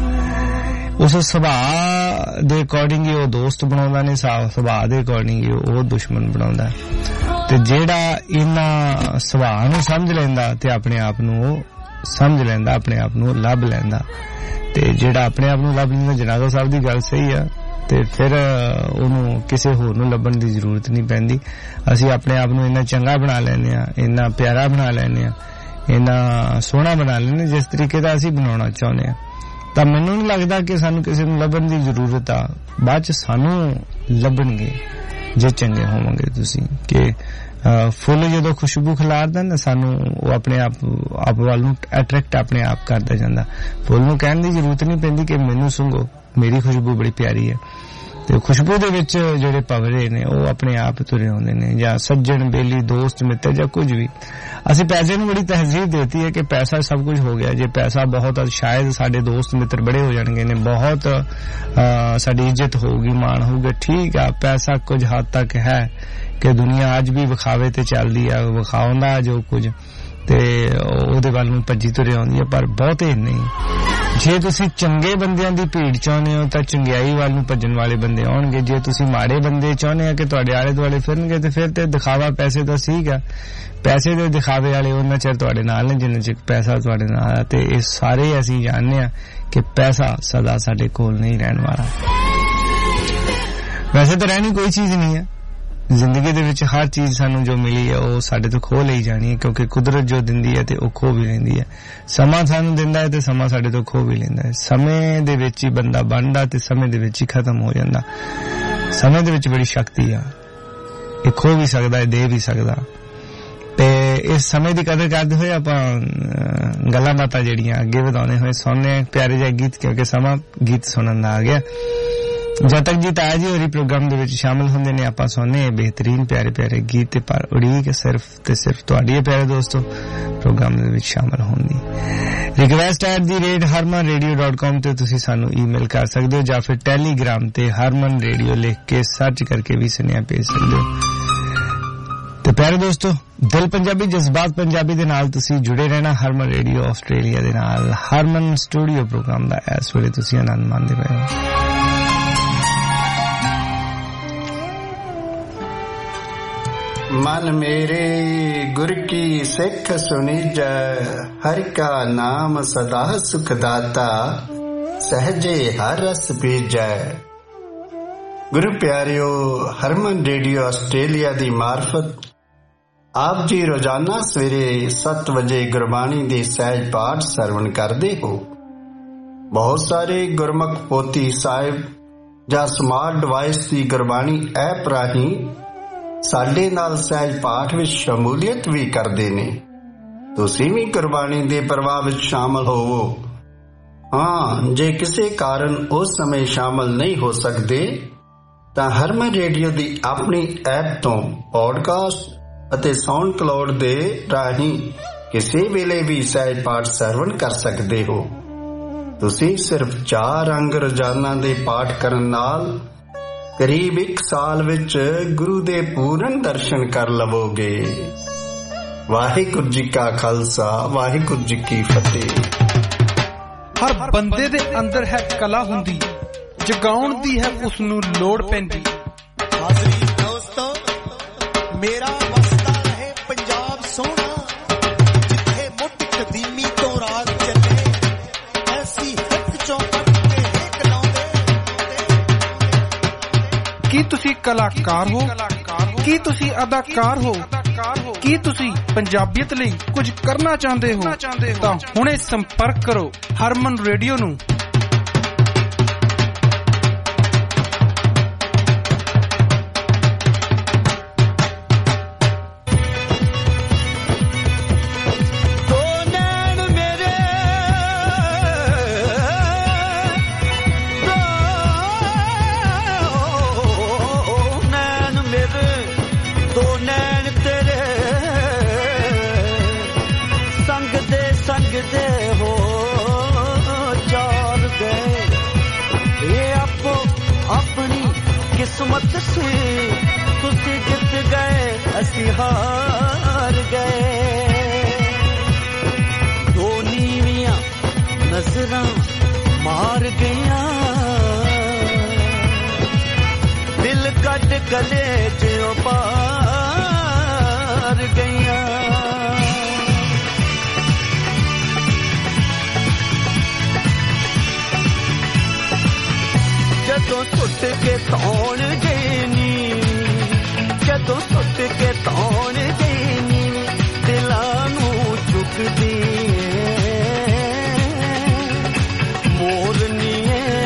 [SPEAKER 5] ਉਸ ਸੁਭਾਅ ਦੇ ਅਕੋਰਡਿੰਗ ਹੀ ਉਹ ਦੋਸਤ ਬਣਾਉਂਦਾ ਨੇ, ਸੁਭਾਅ ਦੇ ਅਕੋਰਡਿੰਗ ਹੀ ਉਹ ਦੁਸ਼ਮਣ ਬਣਾਉਂਦਾ। ਤੇ ਜਿਹੜਾ ਇਹਨਾਂ ਸੁਭਾਅ ਨੂੰ ਸਮਝ ਲੈਂਦਾ ਤੇ ਆਪਣੇ ਆਪ ਨੂੰ ਉਹ ਸਮਝ ਲੈਂਦਾ, ਆਪਣੇ ਆਪ ਨੂੰ ਲੱਭ ਲੈਂਦਾ। ਤੇ ਜਿਹੜਾ ਆਪਣੇ ਆਪ ਨੂੰ ਲੱਭ ਲੈਂਦਾ, ਜਨਾਜ਼ਾ ਸਾਹਿਬ ਦੀ ਗੱਲ ਸਹੀ ਆ, ਤੇ ਫਿਰ ਉਹਨੂੰ ਕਿਸੇ ਹੋਰ ਨੂੰ ਲੱਭਣ ਦੀ ਜ਼ਰੂਰਤ ਨਹੀਂ ਪੈਂਦੀ। ਅਸੀਂ ਆਪਣੇ ਆਪ ਨੂੰ ਇੰਨਾ ਚੰਗਾ ਬਣਾ ਲੈਂਦੇ ਆ, ਇੰਨਾ ਪਿਆਰਾ ਬਣਾ ਲੈਂਦੇ ਆ, ਇੰਨਾ ਸੋਹਣਾ ਬਣਾ ਲੈਂਦੇ ਜਿਸ ਤਰੀਕੇ ਦਾ ਅਸੀਂ ਬਣਾਉਣਾ ਚਾਹੁੰਦੇ ਆ। ਤਾਂ ਮੈਨੂੰ ਨਹੀਂ ਲੱਗਦਾ ਕਿ ਸਾਨੂੰ ਕਿਸੇ ਨੂੰ ਲੱਭਣ ਦੀ ਜ਼ਰੂਰਤ ਆ। ਬਾਅਦ ਚ ਸਾਨੂੰ ਲੱਭਣਗੇ ਜੇ ਚੰਗੇ ਹੋਵਾਂਗੇ ਤੁਸੀਂ। ਕਿ ਫੁੱਲ ਜਦੋਂ ਖੁਸ਼ਬੂ ਖਿਲਾਰਦਾ ਨਾ, ਸਾਨੂੰ ਉਹ ਆਪਣੇ ਆਪ ਵੱਲ ਨੂੰ ਅਟਰੈਕਟ ਆਪਣੇ ਆਪ ਕਰਦਾ ਜਾਂਦਾ। ਫੁੱਲ ਨੂੰ ਕਹਿਣ ਦੀ ਜ਼ਰੂਰਤ ਨਹੀਂ ਪੈਂਦੀ ਕਿ ਮੈਨੂੰ ਸੁੰਘੋ, ਮੇਰੀ ਖੁਸ਼ਬੂ ਬੜੀ ਪਿਆਰੀ ਹੈ। ਤੇ ਖੁਸ਼ਬੂ ਦੇ ਵਿੱਚ ਜਿਹੜੇ ਭਵਰੇ ਨੇ ਉਹ ਆਪਣੇ ਆਪ ਤੁਰੇ ਆਉਂਦੇ ਨੇ, ਜਾਂ ਸੱਜਣ ਬੇਲੀ, ਦੋਸਤ ਮਿੱਤਰ, ਜਾਂ ਕੁਝ ਵੀ। ਅਸੀਂ ਪੈਸੇ ਨੂੰ ਬੜੀ ਤਹਿਜ਼ੀਬ ਦੇਤੀ ਹੈ ਕਿ ਪੈਸਾ ਸਭ ਕੁਝ ਹੋ ਗਿਆ। ਜੇ ਪੈਸਾ ਬਹੁਤ ਹੈ ਸ਼ਾਇਦ ਸਾਡੇ ਦੋਸਤ ਮਿੱਤਰ ਬੜੇ ਹੋ ਜਾਣਗੇ ਨੇ, ਬਹੁਤ ਸਾਡੀ ਇੱਜ਼ਤ ਹੋਊਗੀ, ਮਾਣ ਹੋਊਗਾ। ਠੀਕ ਆ, ਪੈਸਾ ਕੁਝ ਹੱਦ ਤੱਕ ਹੈ ਕਿ ਦੁਨੀਆ ਅੱਜ ਵੀ ਵਿਖਾਵੇ ਤੇ ਚੱਲਦੀ ਆ, ਵਿਖਾਉਂਦਾ ਜੋ ਕੁਝ ਤੇ ਉਹਦੇ ਵੱਲ ਨੂੰ ਭੱਜੀ ਤੁਰੇ ਆਉਂਦੀ ਹੈ, ਪਰ ਬਹੁਤੇ ਨਹੀਂ। ਜੇ ਤੁਸੀਂ ਚੰਗੇ ਬੰਦਿਆਂ ਦੀ ਭੀੜ ਚਾਹੁੰਦੇ ਹੋ ਤਾਂ ਚੰਗਿਆਈ ਵੱਲ ਨੂੰ ਭੱਜਣ ਵਾਲੇ ਬੰਦੇ ਆਉਣਗੇ। ਜੇ ਤੁਸੀਂ ਮਾੜੇ ਬੰਦੇ ਚਾਹੁੰਦੇ ਆ ਕਿ ਤੁਹਾਡੇ ਆਲੇ ਦੁਆਲੇ ਫਿਰਨਗੇ ਤੇ ਫਿਰ ਤੇ ਦਿਖਾਵਾ ਪੈਸੇ ਦਾ ਸੀਗਾ। ਪੈਸੇ ਦੇ ਦਿਖਾਵੇ ਵਾਲੇ ਉਹਨਾਂ ਚਿਰ ਤੁਹਾਡੇ ਨਾਲ ਨੇ ਜਿੰਨਾ ਚਿਰ ਪੈਸਾ ਤੁਹਾਡੇ ਨਾਲ ਆ। ਤੇ ਇਹ ਸਾਰੇ ਅਸੀਂ ਜਾਣਦੇ ਆ ਕਿ ਪੈਸਾ ਸਦਾ ਸਾਡੇ ਕੋਲ ਨਹੀਂ ਰਹਿਣ ਵਾਲਾ। ਵੈਸੇ ਤਾਂ ਰਹਿਣੀ ਕੋਈ ਚੀਜ਼ ਨਹੀਂ ਹੈ ਜ਼ਿੰਦਗੀ ਦੇ ਵਿੱਚ। ਹਰ ਚੀਜ਼ ਸਾਨੂੰ ਜੋ ਮਿਲੀ ਹੈ ਉਹ ਸਾਡੇ ਤੋਂ ਖੋਹ ਲਈ ਜਾਣੀ ਹੈ, ਕਿਉਂਕਿ ਕੁਦਰਤ ਜੋ ਦਿੰਦੀ ਹੈ ਤੇ ਉਹ ਖੋਹ ਵੀ ਲੈਂਦੀ ਹੈ। ਸਮਾਂ ਸਾਨੂੰ ਦਿੰਦਾ ਹੈ ਤੇ ਸਮਾਂ ਸਾਡੇ ਤੋਂ ਖੋਹ ਵੀ ਲੈਂਦਾ ਹੈ। ਸਮੇਂ ਦੇ ਵਿੱਚ ਹੀ ਬੰਦਾ ਬਣਦਾ ਤੇ ਸਮੇਂ ਦੇ ਵਿੱਚ ਹੀ ਖਤਮ ਹੋ ਜਾਂਦਾ। ਸਮੇਂ ਦੇ ਵਿੱਚ ਬੜੀ ਸ਼ਕਤੀ ਆ, ਇਹ ਖੋਹ ਵੀ ਸਕਦਾ ਹੈ, ਦੇ ਵੀ ਸਕਦਾ। ਤੇ ਇਸ ਸਮੇਂ ਦੀ ਕਦਰ ਕਰਦੇ ਹੋਏ ਆਪਾਂ ਗੱਲਾਂ ਬਾਤਾਂ ਜਿਹੜੀਆਂ ਅੱਗੇ ਵਧਾਉਂਦੇ ਹੋਏ ਸੁਣਨੇ ਪਿਆਰੇ ਜਿਹੇ ਗੀਤ, ਕਿਉਂਕਿ ਸਮਾਂ ਗੀਤ ਸੁਣਨ ਦਾ ਆ ਗਿਆ। ਜਦ ਤੱਕ ਜੀ ਤਾਇਆ ਜੀ ਹੋਰੀ ਪ੍ਰੋਗਰਾਮ ਦੇ ਵਿੱਚ ਸ਼ਾਮਿਲ ਹੁੰਦੇ ਨੇ, ਆਪਾਂ ਸੁਣਨੇ ਬਿਹਤਰੀਨ ਪਿਆਰੇ ਪਿਆਰੇ ਗੀਤ ਤੇ ਪਰ ਉਡੀਕ ਸਿਰਫ ਤੇ ਸਿਰਫ ਤੁਹਾਡੀ ਪਿਆਰੇ ਦੋਸਤੋ ਪ੍ਰੋਗਰਾਮ ਦੇ ਵਿੱਚ ਸ਼ਾਮਿਲ ਹੋਣ ਦੀ ਰਿਕਵੈਸਟ @harmanradio.com ਤੇ ਤੁਸੀਂ ਸਾਨੂੰ ਈਮੇਲ ਕਰ ਸਕਦੇ ਹੋ, ਜਾਂ ਫਿਰ ਟੈਲੀਗ੍ਰਾਮ ਤੇ ਹਰਮਨ ਰੇਡੀਓ ਲਿਖ ਕੇ ਸਰਚ ਕਰਕੇ ਵੀ ਸੁਨੇਹਾ ਭੇਜ ਸਕਦੇ ਹੋ। ਤੇ ਪਿਆਰੇ ਦੋਸਤੋ, ਦਿਲ ਪੰਜਾਬੀ ਜਜ਼ਬਾਤ ਪੰਜਾਬੀ ਦੇ ਨਾਲ ਤੁਸੀਂ ਜੁੜੇ ਰਹਿਣਾ ਹਰਮਨ ਰੇਡੀਓ ਆਸਟ੍ਰੇਲੀਆ ਦੇ ਨਾਲ। ਹਰਮਨ ਸਟੂਡੀਓ ਪ੍ਰੋਗਰਾਮ ਦਾ ਇਸ ਵੇਲੇ ਤੁਸੀਂ ਆਨੰਦ ਮਾਣਦੇ ਪਏ ਹੋ।
[SPEAKER 1] मन मेरे गुर की सिख सुनीजै, हर का नाम सदा सुख दाता, सहजे हर रस बीजै। गुरु प्यारियो, हरमन रेडियो आस्ट्रेलिया दी मार्फत आप जी रोजाना सवेरे 7 वजे गुरबाणी दी सहज पाठ सरवण करदे हो। बहुत सारे गुरमुख पोथी साहिब ਜਾਂ ਸਮਾਰਟ ਡਿਵਾਈਸ ਦੀ ਗੁਰਬਾਣੀ ਐਪ ਰਾਹੀਂ ਸਾਡੇ ਨਾਲ ਸਹਿਜ ਪਾਠ ਵਿੱਚ ਸ਼ਮੂਲੀਅਤ ਵੀ ਕਰਦੇ ਨੇ। ਤੁਸੀਂ ਵੀ ਗੁਰਬਾਣੀ ਦੇ ਪ੍ਰਵਾਹ ਵਿੱਚ ਸ਼ਾਮਲ ਹੋਵੋ। ਹਾਂ, ਜੇ ਕਿਸੇ ਕਾਰਨ ਉਸ ਸਮੇਂ ਸ਼ਾਮਲ ਨਹੀਂ ਹੋ ਸਕਦੇ ਤਾਂ ਹਰਮਨ ਰੇਡੀਓ ਦੀ ਆਪਣੀ ਐਪ ਤੋਂ ਪੌਡਕਾਸਟ ਅਤੇ ਸਾਊਂਡ ਕਲਾਉਡ ਦੇ ਰਾਹੀਂ ਕਿਸੇ ਵੇਲੇ ਵੀ ਸਹਿਜ ਪਾਠ ਸਰਵਣ ਕਰ ਸਕਦੇ ਹੋ। ਤੁਸੀਂ ਸਿਰਫ 4 ਅੰਗ ਰੋਜ਼ਾਨਾ ਦੇ ਪਾਠ ਕਰਨ ਨਾਲ ਕਰੀਬ 1 ਸਾਲ ਵਿੱਚ ਗੁਰੂ ਦੇ ਪੂਰਨ ਦਰਸ਼ਨ ਕਰ ਲਵੋਗੇ।
[SPEAKER 6] ਵਾਹਿਗੁਰੂ ਜੀ ਕਾ ਖਾਲਸਾ ਵਾਹਿਗੁਰੂ ਜੀ ਕੀ ਫਤਿਹ।
[SPEAKER 7] ਹਰ ਬੰਦੇ ਦੇ ਅੰਦਰ ਹੈ ਕਲਾ ਹੁੰਦੀ, ਜਗਾਉਣ ਦੀ ਹੈ ਉਸ ਨੂੰ ਲੋੜ ਪੈਂਦੀ।
[SPEAKER 8] ਹਾਜ਼ਰੀ ਦੋਸਤੋ, ਮੇਰਾ ਵਸਦਾ ਰਹੇ ਪੰਜਾਬ ਸੋਹਣਾ, ਜਿੱਥੇ ਮੁੱਢ ਕਦੀਮੀ ਤੋਂ ਰਾਜ ਚੱਲੇ, ਐਸੀ ਹਿੱਕ ਚੌਪਟ ਤੇ ਹਿੱਕ ਲਾਉਂਦੇ।
[SPEAKER 7] ਕੀ ਤੁਸੀਂ ਕਲਾਕਾਰ ਹੋ? ਕੀ ਤੁਸੀਂ ਅਦਾਕਾਰ ਹੋ? ਕੀ ਤੁਸੀਂ ਪੰਜਾਬੀਅਤ ਲਈ ਕੁਝ ਕਰਨਾ ਚਾਹੁੰਦੇ ਹੋ? ਤਾਂ ਹੁਣੇ ਸੰਪਰਕ ਕਰੋ ਹਰਮਨ ਰੇਡੀਓ ਨੂੰ।
[SPEAKER 4] किस्मत से तुसी जित गए असी हार गए। दो नीवियां नजरां मार गया, दिल कट गले जो पार गया। जदों सुट के तौण देनी, जदों सुट के तौण देनी, दिलां नूं चुकदी मोरनी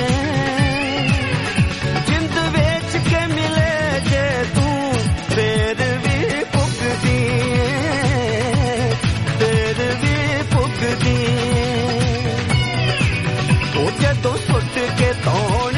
[SPEAKER 4] जिंद वेच के मिले जे तू फिर भी पुगदी, फिर भी पुगदी। ओ जदों सुट के तौण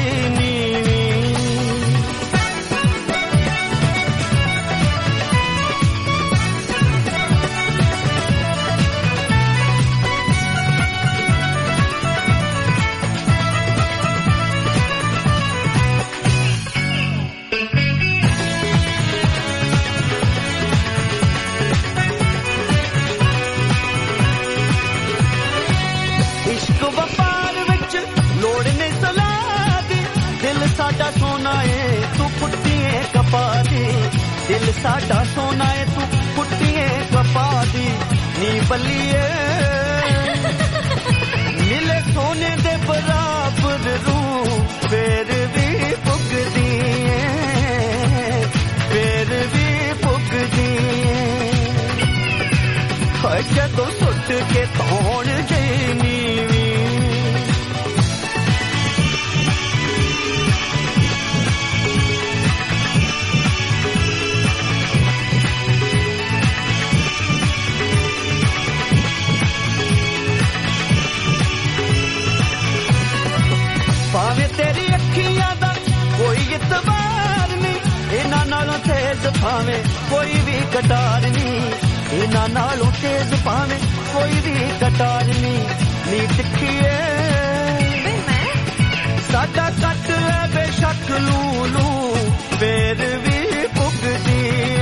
[SPEAKER 4] साडा सोना है तू पुट्टिए कपा दी, दिल साडा सोना है तू पुट्टिए कपा दी। नी बल्लिए मिले सोने दे बराबर रू, फिर भी पुगदी, फिर भी पुगदी। जदों सुट के तौण देनी भावे तेरी अखियां दा कोई इतबार नहीं, इन्हां नालों तेज भावे कोई भी कटार नहीं, इन्हां नालों तेज भावे कोई भी कटार नहीं। नी तिखिए साडा कट है बेशक लूलू, फिर भी पुगदी,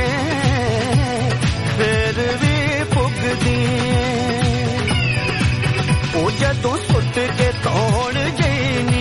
[SPEAKER 4] फिर भी पुगदी। ओ जदों सुट के तौण देनी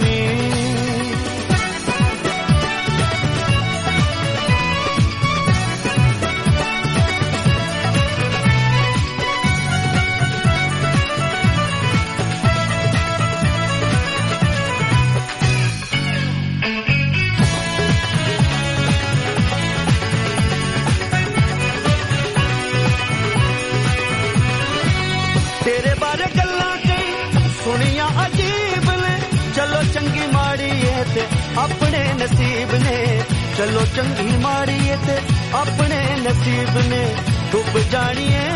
[SPEAKER 4] तेरे बारे गल्लां कई सुनिया अजीब ने, चलो चंगी माड़ी है ते अपने नसीब ने, चलो चंगी माड़ी है ते अपने नसीब ने। डुब जानिए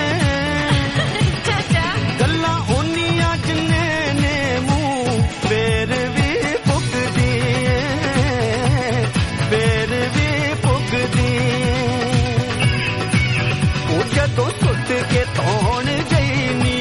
[SPEAKER 4] गल्लां उन्नियां जिन्ने ने मुंह, फिर भी पुगदी, फिर भी पुगदी। ओ जदों सुट के तौण देनी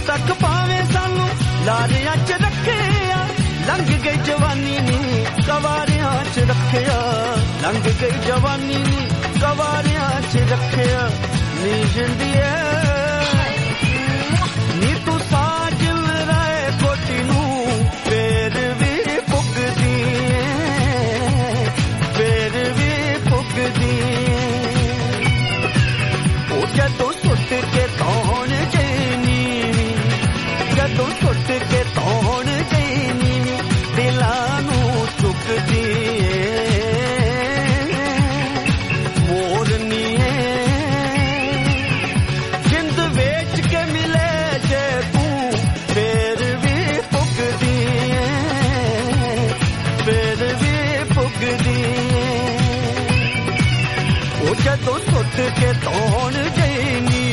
[SPEAKER 4] तक पावे सानू लारियां च रखिया लंघ गई जवानी नी कवारियां च रखिया लंघ गई जवानी नी कवारियां च रखिया नी जिंदिए नी तू साजल राए कोटी नू फेर भी पुगदी ओ जदों सुट के तौण जैनी जदों सुट के तौण जैनी दिलां नू चुकदी मोरनी जिंद वेच के मिले जे तू फेर भी पुगदी ओ जदों सुट के तौण जैनी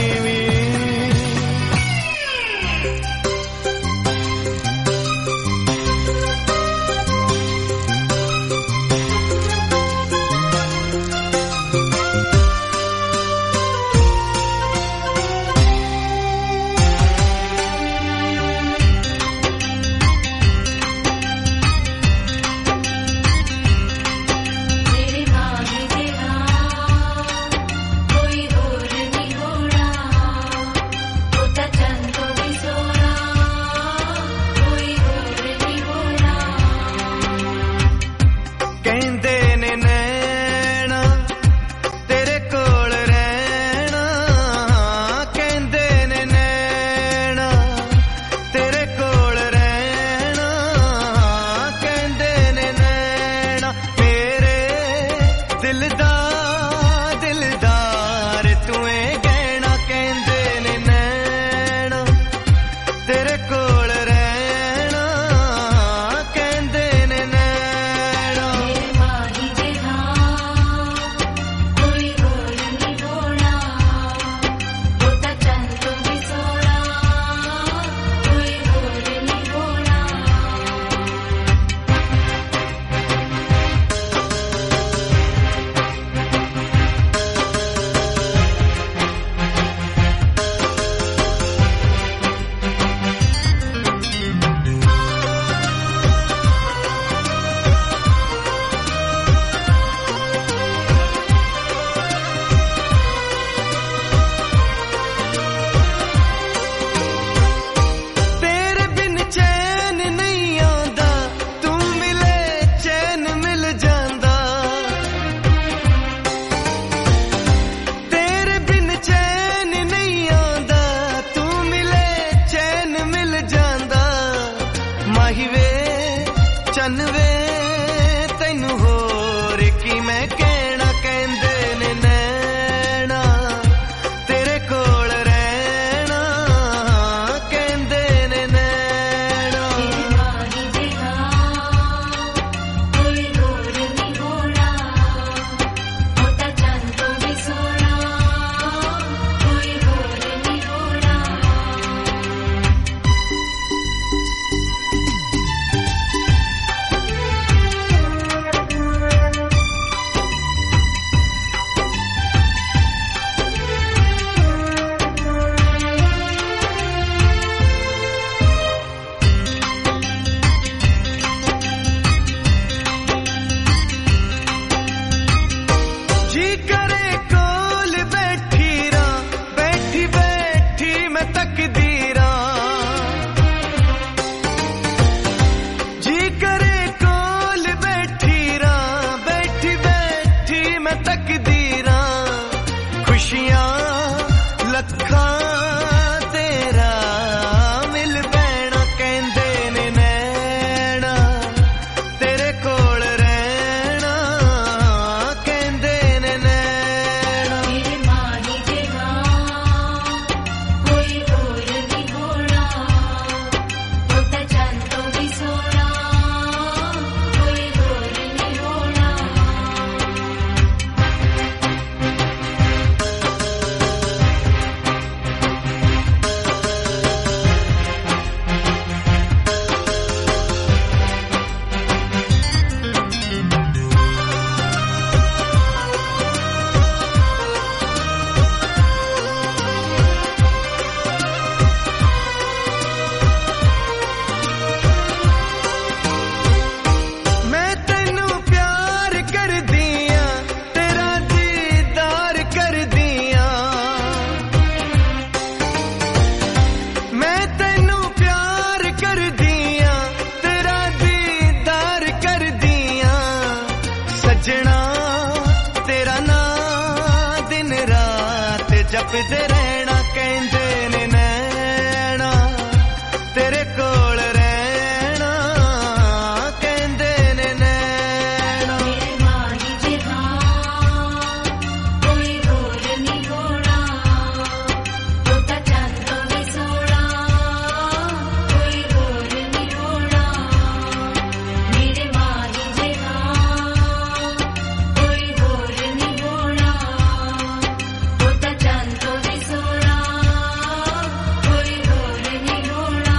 [SPEAKER 4] जपदे रहना कहंदे ने नैना तेरे कोल रहना कहंदे ने नैना
[SPEAKER 9] मेरे माही जहां कोई होर नहीं होना तो चंद भी सोना कोई होर नहीं होना मेरे माही जहां कोई होर नहीं होना तो चंद भी सोना कोई होर नहीं होना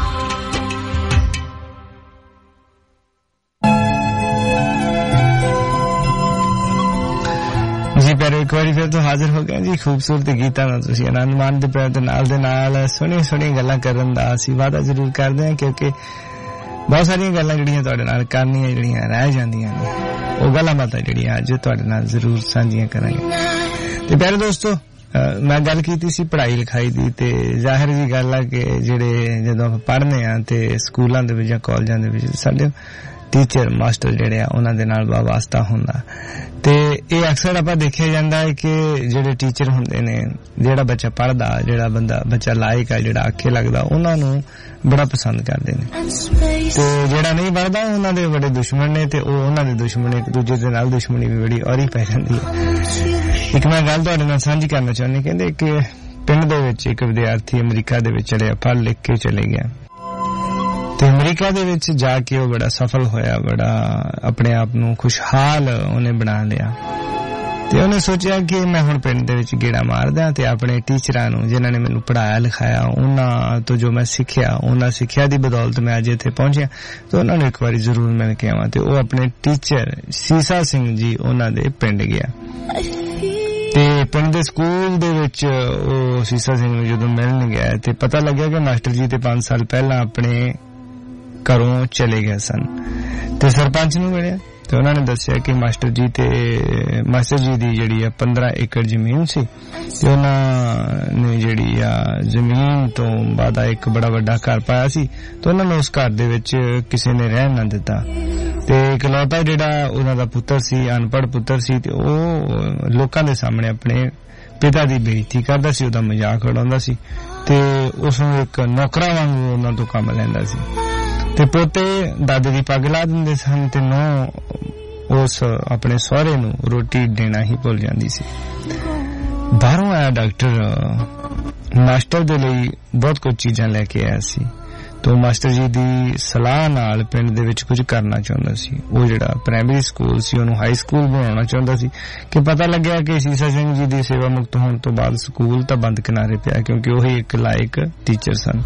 [SPEAKER 5] जी पर एक बार फिर तो हाजिर हो गए जी खूबसूरत गीतां ਨਾਲ ਤੁਸੀਂ ਆਨੰਦ ਮਾਣਦੇ ਪਏ ਤੇ ਨਾਲ ਸੋਹਣੀ ਸੋਹਣੀ ਗੱਲਾਂ ਕਰਨ ਦਾ ਅਸੀਂ ਵਾਅਦਾ ਜ਼ਰੂਰ ਕਰਦੇ ਹਾਂ ਕਿਉਂਕਿ ਬਹੁਤ ਸਾਰੀਆਂ ਗੱਲਾਂ ਜਿਹੜੀਆਂ ਤੁਹਾਡੇ ਨਾਲ ਕਰਨੀਆਂ ਜਿਹੜੀਆਂ ਰਹਿ ਜਾਂਦੀਆਂ ਨੇ ਉਹ ਗੱਲਾਂ ਬਾਤਾਂ ਜਿਹੜੀਆਂ ਅੱਜ ਤੁਹਾਡੇ ਨਾਲ ਜ਼ਰੂਰ ਸਾਂਝੀਆਂ ਕਰਾਂਗੇ ਤੇ ਪਿਆਰੇ ਦੋਸਤੋ ਮੈਂ ਗੱਲ ਕੀਤੀ ਸੀ ਪੜ੍ਹਾਈ ਲਿਖਾਈ ਦੀ ਤੇ ਜ਼ਾਹਿਰ ਜੀ ਗੱਲ ਆ ਕਿ ਜਿਹੜੇ ਜਦੋਂ ਆਪਾਂ ਪੜ੍ਹਨੇ ਆ ਤੇ ਸਕੂਲਾਂ ਦੇ ਵਿੱਚ ਜਾਂ ਕਾਲਜਾਂ ਦੇ ਵਿੱਚ ਸਾਡੇ ਟੀਚਰ ਮਾਸਟਰ ਜਿਹੜੇ ਆ ਉਹਨਾਂ ਦੇ ਨਾਲ ਵਾਸਤਾ ਹੁੰਦਾ ਤੇ ਇਹ ਅਕਸਰ ਆਪਾਂ ਦੇਖਿਆ ਜਾਂਦਾ ਹੈ ਕਿ ਜਿਹੜੇ ਟੀਚਰ ਹੁੰਦੇ ਨੇ ਜਿਹੜਾ ਬੱਚਾ ਪੜ੍ਹਦਾ ਜਿਹੜਾ ਬੱਚਾ ਲਾਇਕ ਆ ਜਿਹੜਾ ਆਖੇ ਲੱਗਦਾ ਉਹਨਾਂ ਨੂੰ ਬੜਾ ਪਸੰਦ ਕਰਦੇ ਨੇ ਤੇ ਜਿਹੜਾ ਨਹੀਂ ਪੜ੍ਹਦਾ ਉਹਨਾਂ ਦੇ ਬੜੇ ਦੁਸ਼ਮਣ ਨੇ ਤੇ ਉਹ ਉਹਨਾਂ ਦੇ ਦੁਸ਼ਮਣ ਇੱਕ ਦੂਜੇ ਦੇ ਨਾਲ ਦੁਸ਼ਮਣੀ ਵੀ ਬੜੀ ਔਰੀ ਪੈ ਜਾਂਦੀ ਹੈ ਇੱਕ ਮੈਂ ਗੱਲ ਤੁਹਾਡੇ ਨਾਲ ਸਾਂਝੀ ਕਰਨਾ ਚਾਹੁੰਦੀ ਕਹਿੰਦੇ ਕਿ ਪਿੰਡ ਦੇ ਵਿੱਚ ਇੱਕ ਵਿਦਿਆਰਥੀ ਅਮਰੀਕਾ ਦੇ ਵਿੱਚ ਚੜਿਆ ਪੜ੍ਹ ਲਿਖ ਕੇ ਚਲੇ ਗਿਆ ਤੇ ਅਮਰੀਕਾ ਦੇ ਵਿੱਚ ਜਾ ਕੇ ਉਹ ਬੜਾ ਸਫਲ ਹੋਇਆ ਬੜਾ ਆਪਣੇ ਆਪ ਨੂੰ ਖੁਸ਼ਹਾਲ ਉਹਨੇ ਬਣਾ ਲਿਆ ਤੇ ਉਹਨੇ ਸੋਚਿਆ ਕਿ ਮੈਂ ਹੁਣ ਪਿੰਡ ਦੇ ਵਿੱਚ ਗੇੜਾ ਮਾਰਦਾ ਤੇ ਆਪਣੇ ਟੀਚਰਾਂ ਨੂੰ ਜਿਨ੍ਹਾਂ ਨੇ ਮੈਨੂੰ ਪੜ੍ਹਾਇਆ ਲਿਖਾਇਆ ਉਹਨਾਂ ਤੋਂ ਜੋ ਮੈਂ ਸਿੱਖਿਆ ਉਹਨਾਂ ਸਿੱਖਿਆ ਦੀ ਬਦੌਲਤ ਮੈਂ ਅੱਜ ਇੱਥੇ ਪਹੁੰਚਿਆ ਤੇ ਉਹਨਾਂ ਨੂੰ ਇੱਕ ਵਾਰੀ ਜ਼ਰੂਰ ਮਿਲ ਕੇ ਆਵਾਂ ਤੇ ਉਹ ਆਪਣੇ ਟੀਚਰ ਸੀਸਾ ਸਿੰਘ ਜੀ ਉਹਨਾਂ ਦੇ ਪਿੰਡ ਗਿਆ ਤੇ ਪਿੰਡ ਦੇ ਸਕੂਲ ਦੇ ਵਿੱਚ ਉਹ ਸੀਸਾ ਸਿੰਘ ਨੂੰ ਜਦੋਂ ਮਿਲਣ ਗਿਆ ਤੇ ਪਤਾ ਲੱਗਿਆ ਕਿ ਮਾਸਟਰ ਜੀ ਤੇ 5 ਸਾਲ ਪਹਿਲਾਂ ਆਪਣੇ ਘਰੋਂ ਚਲੇ ਗਏ ਸਨ ਤੇ ਸਰਪੰਚ ਨੂੰ ਮਿਲਿਆ ਤੇ ਉਹਨਾਂ ਨੇ ਦੱਸਿਆ ਕਿ ਮਾਸਟਰ ਜੀ ਦੀ ਜਿਹੜੀ ਆ 15 ਏਕੜ ਜ਼ਮੀਨ ਸੀ ਤੇ ਉਹਨਾਂ ਨੇ ਜਿਹੜੀ ਆ ਜ਼ਮੀਨ ਤੋਂ ਬਾਅਦ ਇੱਕ ਬੜਾ ਵੱਡਾ ਘਰ ਪਾਇਆ ਸੀ ਤੇ ਉਹਨਾਂ ਨੂੰ ਉਸ ਘਰ ਦੇ ਵਿੱਚ ਕਿਸੇ ਨੇ ਰਹਿਣ ਨਾ ਦਿੱਤਾ ਤੇ ਇਕਲੌਤਾ ਜਿਹੜਾ ਉਹਨਾਂ ਦਾ ਪੁੱਤਰ ਸੀ ਅਨਪੜ੍ਹ ਪੁੱਤਰ ਸੀ ਤੇ ਉਹ ਲੋਕਾਂ ਦੇ ਸਾਹਮਣੇ ਆਪਣੇ ਪਿਤਾ ਦੀ ਬੇਇੱਜ਼ਤੀ ਕਰਦਾ ਸੀ ਉਹਦਾ ਮਜ਼ਾਕ ਉਡਾਉਂਦਾ ਸੀ ਤੇ ਉਸ ਨੂੰ ਇੱਕ ਨੌਕਰਾਂ ਵਾਂਗੂ ਉਹਨਾਂ ਤੋਂ ਕੰਮ ਲੈਂਦਾ ਸੀ ਤੇ ਪੋਤੇ ਦਾਦੇ ਦੀ ਪੱਗ ਲਾ ਦਿੰਦੇ ਸਨ ਤੇ ਨੂੰਹ ਉਸ ਆਪਣੇ ਸਹੁਰੇ ਨੂੰ ਰੋਟੀ ਦੇਣਾ ਹੀ ਭੁੱਲ ਜਾਂਦੀ ਸੀ ਬਾਹਰੋਂ ਆਇਆ ਡਾਕਟਰ ਮਾਸਟਰ ਦੇ ਲਈ ਬਹੁਤ ਕੁਝ ਚੀਜ਼ਾਂ ਲੈ ਕੇ ਆਇਆ ਸੀ तो मास्टर जी ਦੀ ਸਲਾਹ ਨਾਲ ਪਿੰਡ ਦੇ ਵਿੱਚ ਕੁਝ ਕਰਨਾ ਚਾਹੁੰਦਾ ਸੀ ਉਹ ਜਿਹੜਾ ਪ੍ਰਾਇਮਰੀ ਸਕੂਲ ਸੀ ਉਹਨੂੰ ਹਾਈ ਸਕੂਲ ਬਣਾਉਣਾ ਚਾਹੁੰਦਾ ਸੀ ਕਿ ਪਤਾ ਲੱਗਿਆ ਕਿ ਸੀਸਾ ਸਿੰਘ ਜੀ ਦੀ ਸੇਵਾ ਮੁਕਤ ਹੋਣ ਤੋਂ ਬਾਅਦ ਸਕੂਲ ਤਾਂ ਬੰਦ ਕਿਨਾਰੇ ਪਿਆ ਕਿਉਂਕਿ ਉਹ ਹੀ ਇੱਕ ਲਾਇਕ ਟੀਚਰ ਸਨ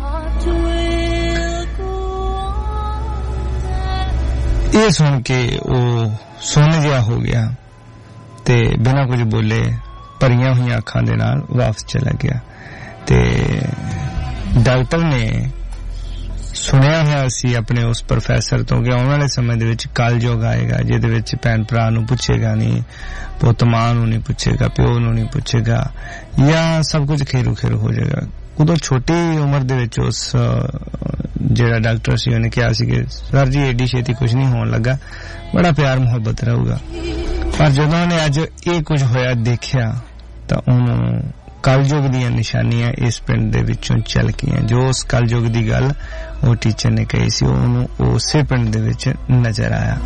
[SPEAKER 5] ਇਹ ਸੁਣ ਕੇ ਉਹ ਸੁੰਨ ਜਿਹਾ ਹੋ ਗਿਆ ਤੇ ਬਿਨਾਂ ਕੁਝ ਬੋਲੇ ਭਰੀਆਂ ਹੋਈਆਂ ਅੱਖਾਂ ਦੇ ਨਾਲ ਵਾਪਸ ਚਲਾ ਗਿਆ ਤੇ ਡਾਕਟਰ ਨੇ ਸੁਣਿਆ ਹੋਇਆ ਸੀ ਆਪਣੇ ਉਸ ਪ੍ਰੋਫੈਸਰ ਤੋਂ ਕਿ ਆਉਣ ਵਾਲੇ ਸਮੇਂ ਦੇ ਵਿੱਚ ਕਲਯੁਗ ਆਏਗਾ ਜਿਹਦੇ ਵਿੱਚ ਭੈਣ ਭਰਾ ਨੂੰ ਪੁੱਛੇਗਾ ਨਹੀਂ ਪੁੱਤ ਮਾਂ ਨੂੰ ਨਹੀਂ ਪੁੱਛੇਗਾ ਪਿਓ ਨੂੰ ਨਹੀਂ ਪੁੱਛੇਗਾ ਜਾਂ ਸਭ ਕੁਝ ਖੇਰੂ ਖੇਰੂ ਹੋ ਜਾਏਗਾ ਉਦੋਂ ਛੋਟੀ ਉਮਰ ਦੇ ਵਿੱਚ ਉਸ ਜਿਹੜਾ ਡਾਕਟਰ ਸੀ ਉਹਨੇ ਕਿਹਾ ਸੀ ਕਿ ਸਰ ਜੀ ਏਡੀ ਛੇਤੀ ਕੁਝ ਨਹੀਂ ਹੋਣ ਲੱਗਾ ਬੜਾ ਪਿਆਰ ਮੁਹੱਬਤ ਰਹੂਗਾ ਪਰ ਜਦੋਂ ਉਹਨੇ ਅੱਜ ਇਹ ਕੁਝ ਹੋਇਆ ਦੇਖਿਆ ਤਾਂ ਉਹਨੂੰ ਕਲਯੁਗ ਦੀਆਂ ਨਿਸ਼ਾਨੀਆਂ ਇਸ ਪਿੰਡ ਦੇ ਵਿੱਚੋਂ ਚੱਲ ਗਈਆਂ ਜੋ ਉਸ ਕਲਯੁਗ ਦੀ ਗੱਲ ਉਹ ਟੀਚਰ ਨੇ ਕਹੀ ਸੀ ਉਹਨੂੰ ਉਸੇ ਪਿੰਡ ਦੇ ਵਿੱਚ ਨਜ਼ਰ ਆਇਆ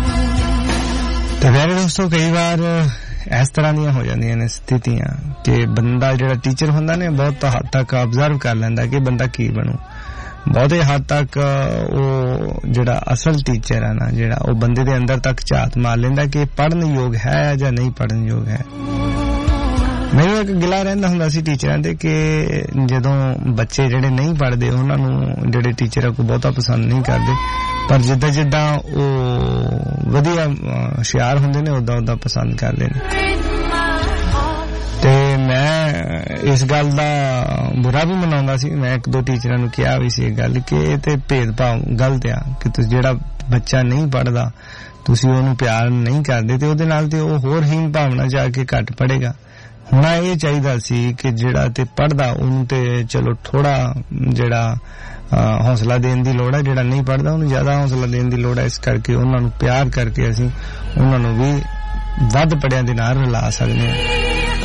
[SPEAKER 5] ਤੇ ਮੇਰੇ ਦੋਸਤੋ ਕਈ ਵਾਰ ਇਸ ਤਰ੍ਹਾਂ ਦੀਆਂ ਹੋ ਜਾਂਦੀਆਂ ਨੇ ਸਥਿਤੀਆਂ ਕਿ ਬੰਦਾ ਜਿਹੜਾ ਟੀਚਰ ਹੁੰਦਾ ਨੇ ਬਹੁਤ ਹੱਦ ਤੱਕ ਆਬਜ਼ਰਵ ਕਰ ਲੈਂਦਾ ਕਿ ਬੰਦਾ ਕੀ ਬਣੂ ਬਹੁਤੇ ਹੱਦ ਤੱਕ ਉਹ ਜਿਹੜਾ ਅਸਲ ਟੀਚਰ ਹੈ ਨਾ ਜਿਹੜਾ ਉਹ ਬੰਦੇ ਦੇ ਅੰਦਰ ਤੱਕ ਝਾਤ ਮਾਰ ਲੈਂਦਾ ਕਿ ਪੜ੍ਹਨ ਯੋਗ ਹੈ ਜਾਂ ਨਹੀਂ ਪੜ੍ਹਨ ਯੋਗ ਹੈ ਮੈਨੂੰ ਇੱਕ ਗਿਲਾ ਰਹਿੰਦਾ ਹੁੰਦਾ ਸੀ ਟੀਚਰਾਂ ਦੇ ਕਿ ਜਦੋਂ ਬੱਚੇ ਜਿਹੜੇ ਨਹੀਂ ਪੜ੍ਹਦੇ ਉਹਨਾਂ ਨੂੰ ਜਿਹੜੇ ਟੀਚਰਾਂ ਕੋ ਬਹੁਤਾ ਪਸੰਦ ਨਹੀਂ ਕਰਦੇ ਪਰ ਜਿੱਦਾਂ ਜਿੱਦਾਂ ਉਹ ਵਧੀਆ ਹੁਸ਼ਿਆਰ ਹੁੰਦੇ ਨੇ ਉਦਾਂ ਪਸੰਦ ਕਰਦੇ ਨੇ ਤੇ ਮੈਂ ਇਸ ਗੱਲ ਦਾ ਬੁਰਾ ਵੀ ਮਨਾਉਂਦਾ ਸੀ ਮੈਂ ਇੱਕ ਦੋ ਟੀਚਰਾਂ ਨੂੰ ਕਿਹਾ ਵੀ ਸੀ ਇਹ ਗੱਲ ਕਿ ਇਹ ਤੇ ਭੇਦਭਾਵ ਗਲਤ ਆ ਕਿ ਤੁਸੀਂ ਜਿਹੜਾ ਬੱਚਾ ਨਹੀਂ ਪੜ੍ਹਦਾ ਤੁਸੀਂ ਉਹਨੂੰ ਪਿਆਰ ਨਹੀਂ ਕਰਦੇ ਤੇ ਉਹਦੇ ਨਾਲ ਤੇ ਉਹ ਹੋਰ ਹੀਨ ਭਾਵਨਾ ਜਾ ਕੇ ਘੱਟ ਪੜੇਗਾ ਹੁਣ ਇਹ ਚਾਹੀਦਾ ਸੀ ਕਿ ਜਿਹੜਾ ਤੇ ਪੜ੍ਹਦਾ ਉਹਨੂੰ ਤੇ ਚਲੋ ਥੋੜਾ ਜਿਹੜਾ ਹੌਸਲਾ ਦੇਣ ਦੀ ਲੋੜ ਹੈ ਜਿਹੜਾ ਨਹੀਂ ਪੜ੍ਹਦਾ ਉਹਨੂੰ ਜ਼ਿਆਦਾ ਹੌਸਲਾ ਦੇਣ ਦੀ ਲੋੜ ਹੈ ਇਸ ਕਰਕੇ ਉਹਨਾਂ ਨੂੰ ਪਿਆਰ ਕਰਕੇ ਅਸੀਂ ਉਹਨਾਂ ਨੂੰ ਵੀ ਵੱਧ ਪੜਿਆਂ ਦੇ ਨਾਲ ਰਲਾ ਸਕਦੇ ਹਾਂ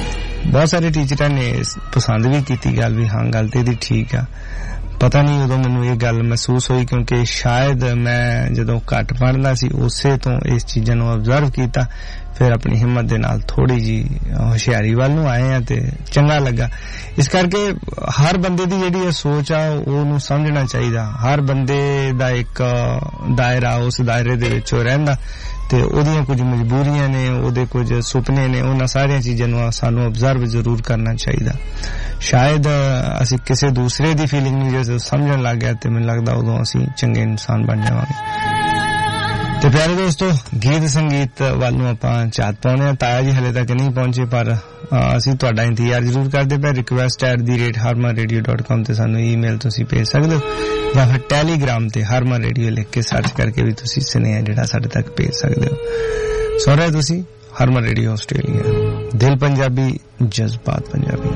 [SPEAKER 5] बहुत सारे टीचरां ने पसंद भी की गल भी हाँ गल ते दी ठीक आ पता नहीं उदों मैनूं ये गल महसूस हुई क्योंकि शायद मैं जदों घट पढ़दा सी उसे तो इस चीज़ां नूं ऑब्जर्व कीता फिर अपनी हिम्मत दे नाल थोड़ी जी होशियारी वाल नूं आए हैं ते चंगा लगा इस करके हर बंदे दी जिहड़ी सोच आ ओनूं समझना चाहिदा हर बंदे दा एक दायरा उस दायरे दे विच रहिंदा ते ओदियां कुछ मजबूरियां ने ओदे कुछ सुपने ने उन्हां सारियां चीज़ां नूं सानूं ऑब्जर्व जरूर करना चाहिदा शायद असीं किसी दूसरे दी फीलिंग नूं जे समझण लग गया ते मैनूं लगदा उदों असीं चंगे इंसान बन जावांगे ते प्यारे दोस्तों गीत संगीत वाल नूं आपां चाहत पाउने आ ताया जी हले तक नहीं पहुंचे पर असीं तुहाडा इंतजार जरूर करदे पए request@harmanradio.com ते सानूं ईमेल तुसीं भेज सकदे हो ਜਾਂ ਫਿਰ ਟੈਲੀਗ੍ਰਾਮ ਤੇ ਹਰਮਨ ਰੇਡੀਓ ਲਿਖ ਕੇ ਸਰਚ ਕਰਕੇ ਵੀ ਤੁਸੀਂ ਸੁਨੇਹਾ ਜਿਹੜਾ ਸਾਡੇ ਤੱਕ ਭੇਜ ਸਕਦੇ ਹੋ ਸੁਣ ਰਹੇ ਤੁਸੀਂ ਹਰਮਨ ਰੇਡੀਓ ਆਸਟ੍ਰੇਲੀਆ ਦਿਲ ਪੰਜਾਬੀ ਜਜ਼ਬਾਤ ਪੰਜਾਬੀ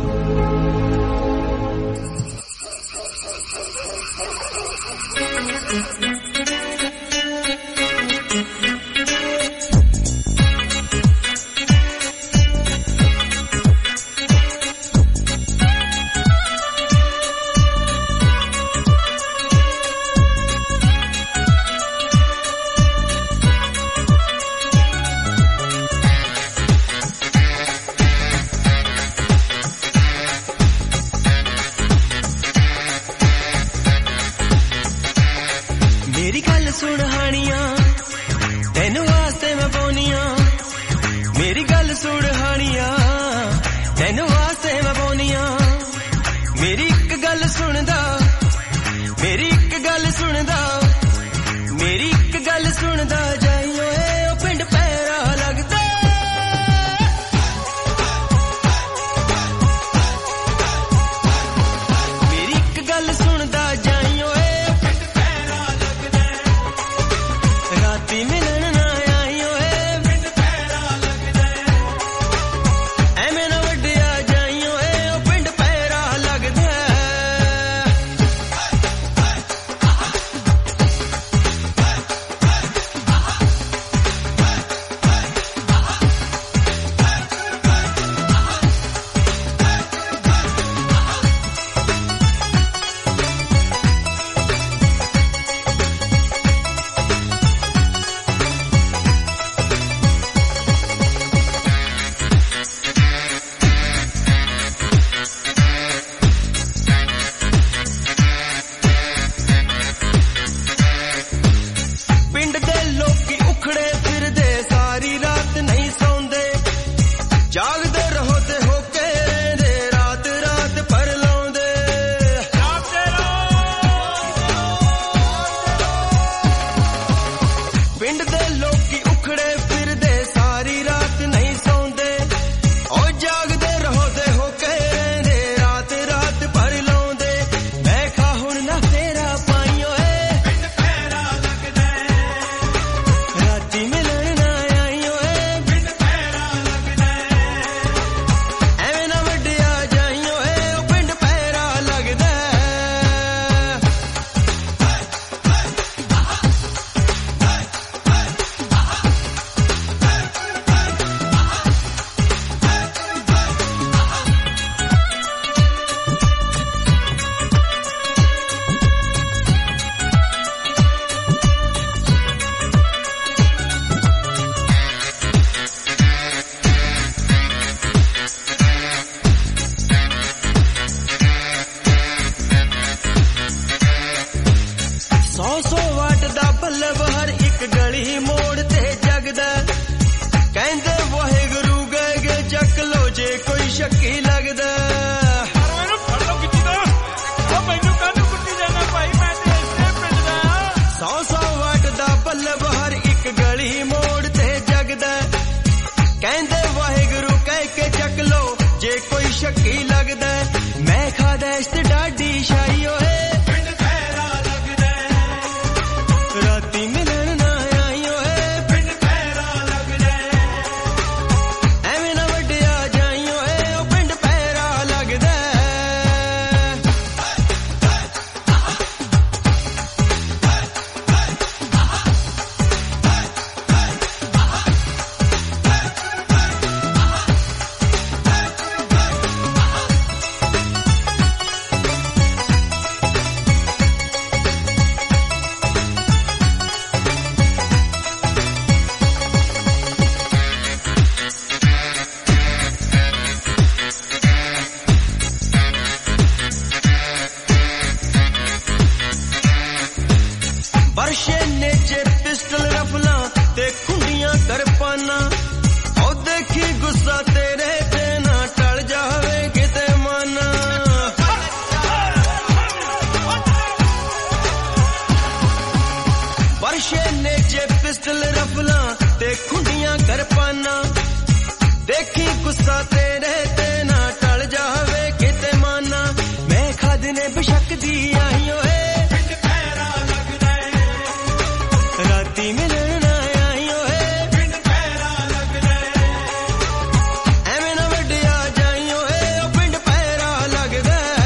[SPEAKER 10] गुस्सा तेरे ते ना टल जावे किते माना मैं खद ने बेशक दी आई ओए पिंड पैरा लगदा है राती मिलन आई ओए पिंड पैरा लगदा है एवें ना वड्डिया जाई ओए ओ पिंड पैरा लगदा है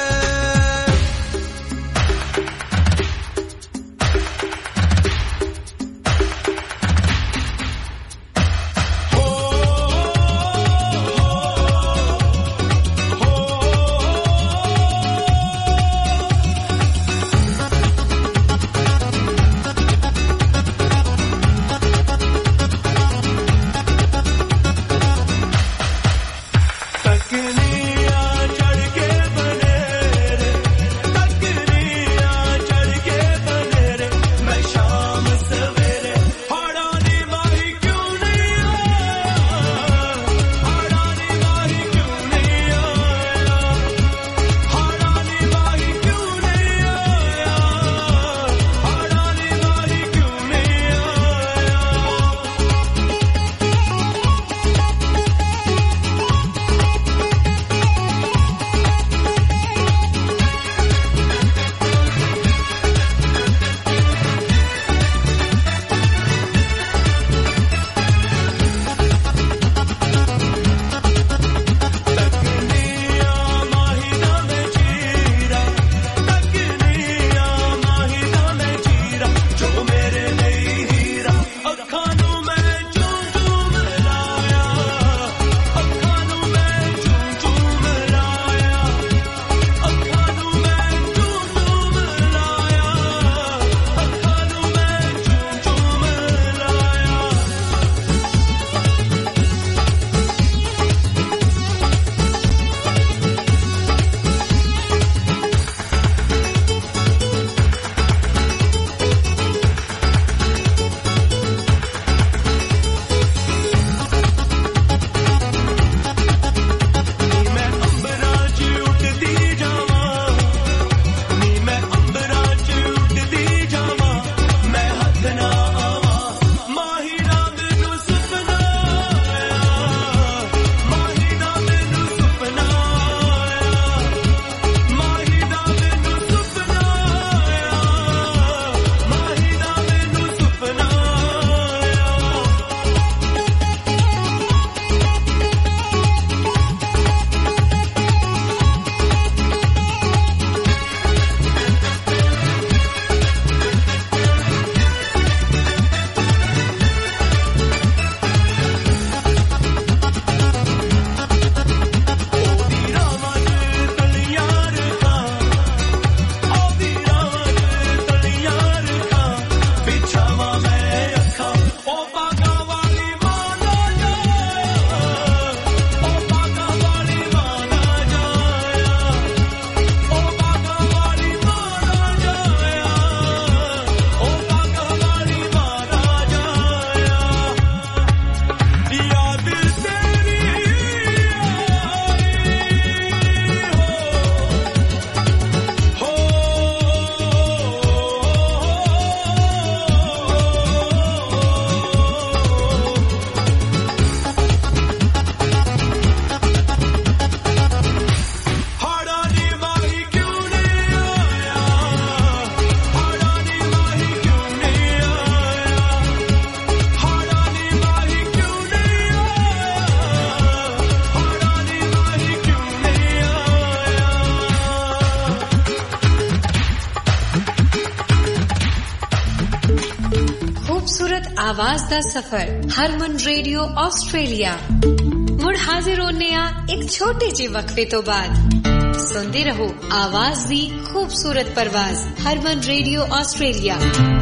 [SPEAKER 2] आवाज दा सफर हरमन रेडियो ऑस्ट्रेलिया मुड़ हाजिर होने एक छोटे जे वक्फे तो बाद सुनते रहो आवाज दी खूबसूरत परवाज Harman radio Australia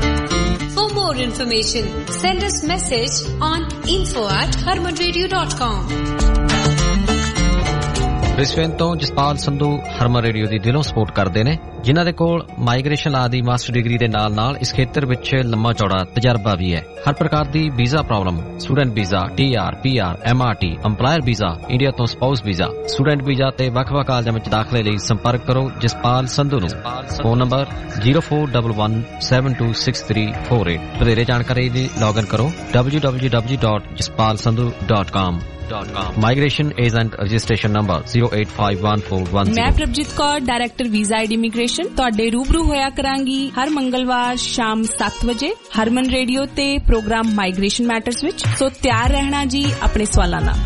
[SPEAKER 2] For more information send us message on info@harmanradio.com
[SPEAKER 11] Brisbane ਤੋਂ ਜਸਪਾਲ ਸੰਧੂ ਹਰਮਨ ਰੇਡੀਓ ਦੀ ਦਿਲੋਂ ਸਪੋਰਟ ਕਰਦੇ ਨੇ ਜਿਨ੍ਹਾਂ ਦੇ ਕੋਲ ਮਾਈਗ੍ਰੇਸ਼ਨ ਲਾ ਦੀ ਮਾਸਟਰ ਡਿਗਰੀ ਦੇ ਨਾਲ ਇਸ ਖੇਤਰ ਵਿੱਚ ਲੰਮਾ ਚੌੜਾ ਤਜਰਬਾ ਵੀ ਹੈ। ਹਰ ਪ੍ਰਕਾਰ ਦੀ visa problem student visa TR PR MRT EMPLOYER visa India ਤੋਂ ਸਪਾਊਸ ਵੀਜ਼ਾ ਸਟੂਡੈਂਟ ਵੀਜ਼ਾ ਤੇ ਵੱਖ-ਵੱਖ ਕਾਲਜਾਂ ਵਿੱਚ ਦਾਖਲੇ ਲਈ ਸੰਪਰਕ ਕਰੋ ਜਸਪਾਲ ਸੰਧੂ ਨੂੰ। Phone number 0411726348। ਵਧੇਰੇ ਜਾਣਕਾਰੀ ਲਈ ਲੌਗਇਨ ਕਰੋ www.jaspalsandhu.com Migration agent registration number 0851410.
[SPEAKER 12] ਮੈਂ Prabhjit Kaur, director visa and immigration, ਤੁਹਾਡੇ ਰੂਬਰੂ ਹੋਇਆ ਕਰਾਂਗੀ ਹਰ ਮੰਗਲਵਾਰ ਸ਼ਾਮ 7 ਵਜੇ ਹਰਮਨ ਰੇਡੀਓ ਤੇ ਪ੍ਰੋਗਰਾਮ ਮਾਈਗ੍ਰੇਸ਼ਨ ਮੈਟਰਸ ਵਿੱਚ। ਸੋ ਤਿਆਰ ਰਹਿਣਾ ਜੀ ਆਪਣੇ ਸਵਾਲਾਂ ਨਾਲ।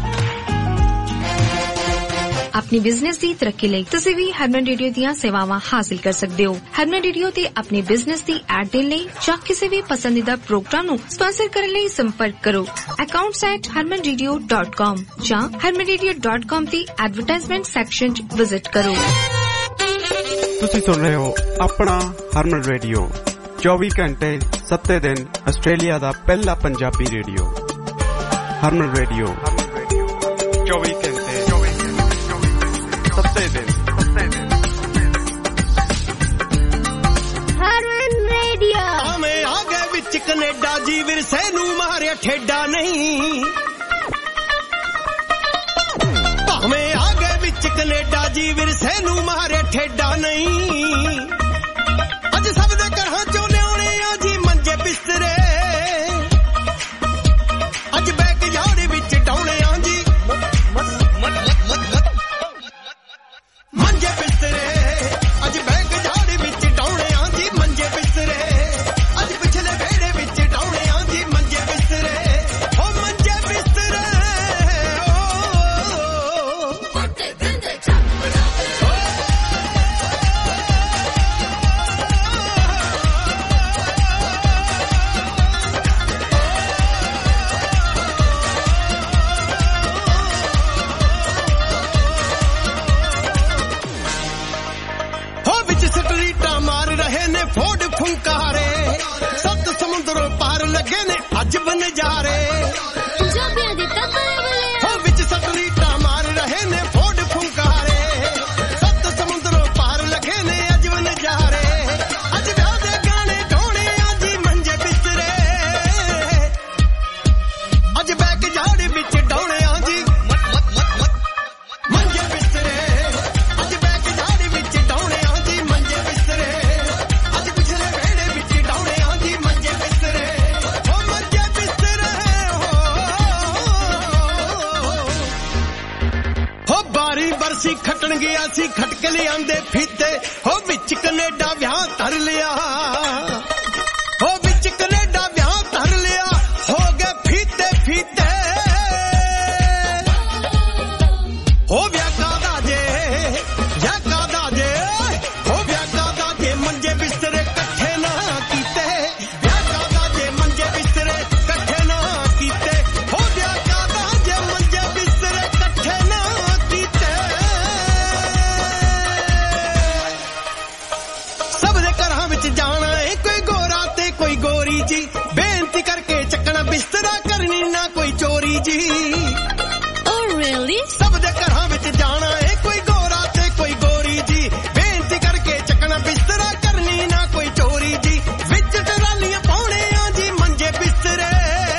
[SPEAKER 2] अपनी बिजनेस दी तरक्की लई तुसीं भी हरमन रेडियो दीयां सेवावां हासिल कर सकदे हो। हरमन रेडियो ते अपनी बिजनेस दी ऐड देण लई जां किसी भी पसंदीदा प्रोग्राम नूं स्पॉन्सर करन लई संपर्क करो accounts@harmanradio.com जां harmanradio.com दी एडवरटाइजमेंट सैक्शन च विजिट करो।
[SPEAKER 3] तुसीं सुन रहे हो अपना हरमन रेडियो 24 घंटे 7 दिन आस्ट्रेलिया दा पहला पंजाबी रेडियो। हरमन रेडियो 24 घंटे 7 दिन।
[SPEAKER 9] हरमन रेडियो
[SPEAKER 10] आਵੇਂ ਆ ਗਏ ਵਿੱਚ ਕੈਨੇਡਾ ਜੀ ਵਿਰਸੇ ਨੂੰ ਮਾਰਿਆ ਠੇਡਾ ਨਹੀਂ। ਭਾਵੇਂ ਆ ਗਏ ਵਿੱਚ ਕੈਨੇਡਾ ਜੀ ਵਿਰਸੇ ਨੂੰ ਮਾਰਿਆ ਠੇਡਾ ਨਹੀਂ। ਅੱਜ ਸਭ ਦੇ ਘਰਾਂ ਚੋਂ ਲਿਆਉਣੇ ਆ ਜੀ ਮੰਜੇ ਬਿਸਤਰੇ। ਅੱਜ ਬੈਕ ਯਾਰਡ ਵਿੱਚ ਡਾਉਣੇ ਆ ਜੀ ਮੰਜੇ ਬਿਸਤਰੇ। ਅੱਜ ਬੈਕ ਯਾਰਡ ਵਿੱਚ ਡਾਉਣੇ ਆ ਜੀ ਮੰਜੇ ਬਿਸਤਰੇ। ਅੱਜ ਪਿਛਲੇ ਵਿਹੜੇ ਵਿੱਚ ਡਾਉਣੇ ਆ ਜੀ ਮੰਜੇ ਬਿਸਤਰੇ। ਓ ਮੰਜੇ ਬਿਸਤਰੇ ਮਾਰ ਰਹੇ ਨੇ ਫੋੜ ਫੁੰਕਾਰੇ। 7 ਸਮੁੰਦਰੋਂ ਪਾਰ ਲੱਗੇ ਨੇ ਅੱਜ ਬਨਜਾਰੇ।
[SPEAKER 9] ਪੰਜਾਬੀਆਂ ਦੇ ਤੱਕਰੇ ਬਲੇ
[SPEAKER 10] ਹੋ ਵਿੱਚ ਸਟਰੀਟਾਂ ਮਾਰ ਰਹੇ ਨੇ ਫੋੜ ਫੁੰਕਾਰੇ। 7 ਸਮੁੰਦਰੋਂ ਪਾਰ ਲੱਗੇ ਨੇ ਅੱਜ ਬਨਜਾਰੇ। ਅੱਜ ਵਿਆਹ ਦੇ ਗਾਣੇ ਢੋਣੇ ਆ ਜੀ ਮੰਜੇ ਬਿਸਤਰੇ। ਅੱਜ ਬੈਕ ਯਾਰਡ ਵਿੱਚ ਢੋਣੇ ਆ ਜੀ ਮੰਜੇ ਬਿਸਤਰੇ। ਅੱਜ ਬੈਕ ਯਾਰਡ ਵਿੱਚ ਢੋਣੇ ਆ ਜੀ ਮੰਜੇ ਬਿਸਤਰੇ। ਅੱਜ ਪਿਛਲੇ ਵਿਹੜੇ ਵਿੱਚ ਡਾਉਣੇ ਆ ਜੀ ਮੰਜੇ ਬਿਸਤਰੇ। ਓ ਮੰਜੇ ਬਿਸਤਰੇ ਹੋ ਬਾਰੀ ਬਰਸੀ ਖੱਟਣ ਗਿਆ ਸੀ ਖੱਟ ਕੇ ਲਿਆਂਦੇ ਫੀਤੇ। ਹੋ ਵਿੱਚ ਕੈਨੇਡਾ ਵਿਆਹ ਧਰ ਲਿਆ। ਹੋ ਵਿੱਚ ਕੈਨੇਡਾ ਵਿਆਹ ਧਰ ਲਿਆ। ਹੋ ਗਏ ਫੀਤੇ ਫੀਤੇ। ਹੋ ਵਿਆਹ ਕਾਦਾ ਜੇ ਵਿਆਹ ਕਾਦਾ ਜੇ। ਹੋ ਵਿਆਹ ਕਾਦਾ ਜੇ ਮੰਜੇ ਬਿਸਤਰੇ ਇਕੱਠੇ ਨਾ ਕੀਤੇ। ਵਿਆਹ ਕਾਦਾ ਜੇ ਮੰਜੇ ਬਿਸਤਰੇ ਇਕੱਠੇ ਨਾ ਕੀਤੇ। ਹੋ ਵਿਆਹ ਕਾਦਾ ਜੇ ਮੰਜੇ ਬਿਸਤਰੇ ਇਕੱਠੇ ਨਾ ਕੀਤੇ। ਸਭ ਦੇ ਘਰਾਂ ਵਿੱਚ ਜਾਣਾ ਏ ਕੋਈ ਗੋਰਾ ਤੇ ਕੋਈ ਗੋਰੀ ਜੀ। ਬੇਨਤੀ ਕਰਕੇ ਚੱਕਣਾ ਬਿਸਤਰਾ ਕਰਨੀ ਨਾ ਕੋਈ ਚੋਰੀ ਜੀ।
[SPEAKER 9] Oh really?
[SPEAKER 10] ਸਭ ਦੇ ਘਰਾਂ ਵਿੱਚ ਜਾਣਾ ਏ ਕੋਈ ਗੋਰਾ ਤੇ ਕੋਈ ਗੋਰੀ ਜੀ। ਬੇਨਤੀ ਕਰਕੇ ਚੱਕਣਾ ਬਿਸਤਰਾ ਕਰਨੀ ਨਾ ਕੋਈ ਚੋਰੀ ਜੀ। ਵਿੱਚ ਟਰਾਲੀਆਂ ਪਾਉਣੇ ਆ ਜੀ ਮੰਜੇ ਬਿਸਤਰੇ।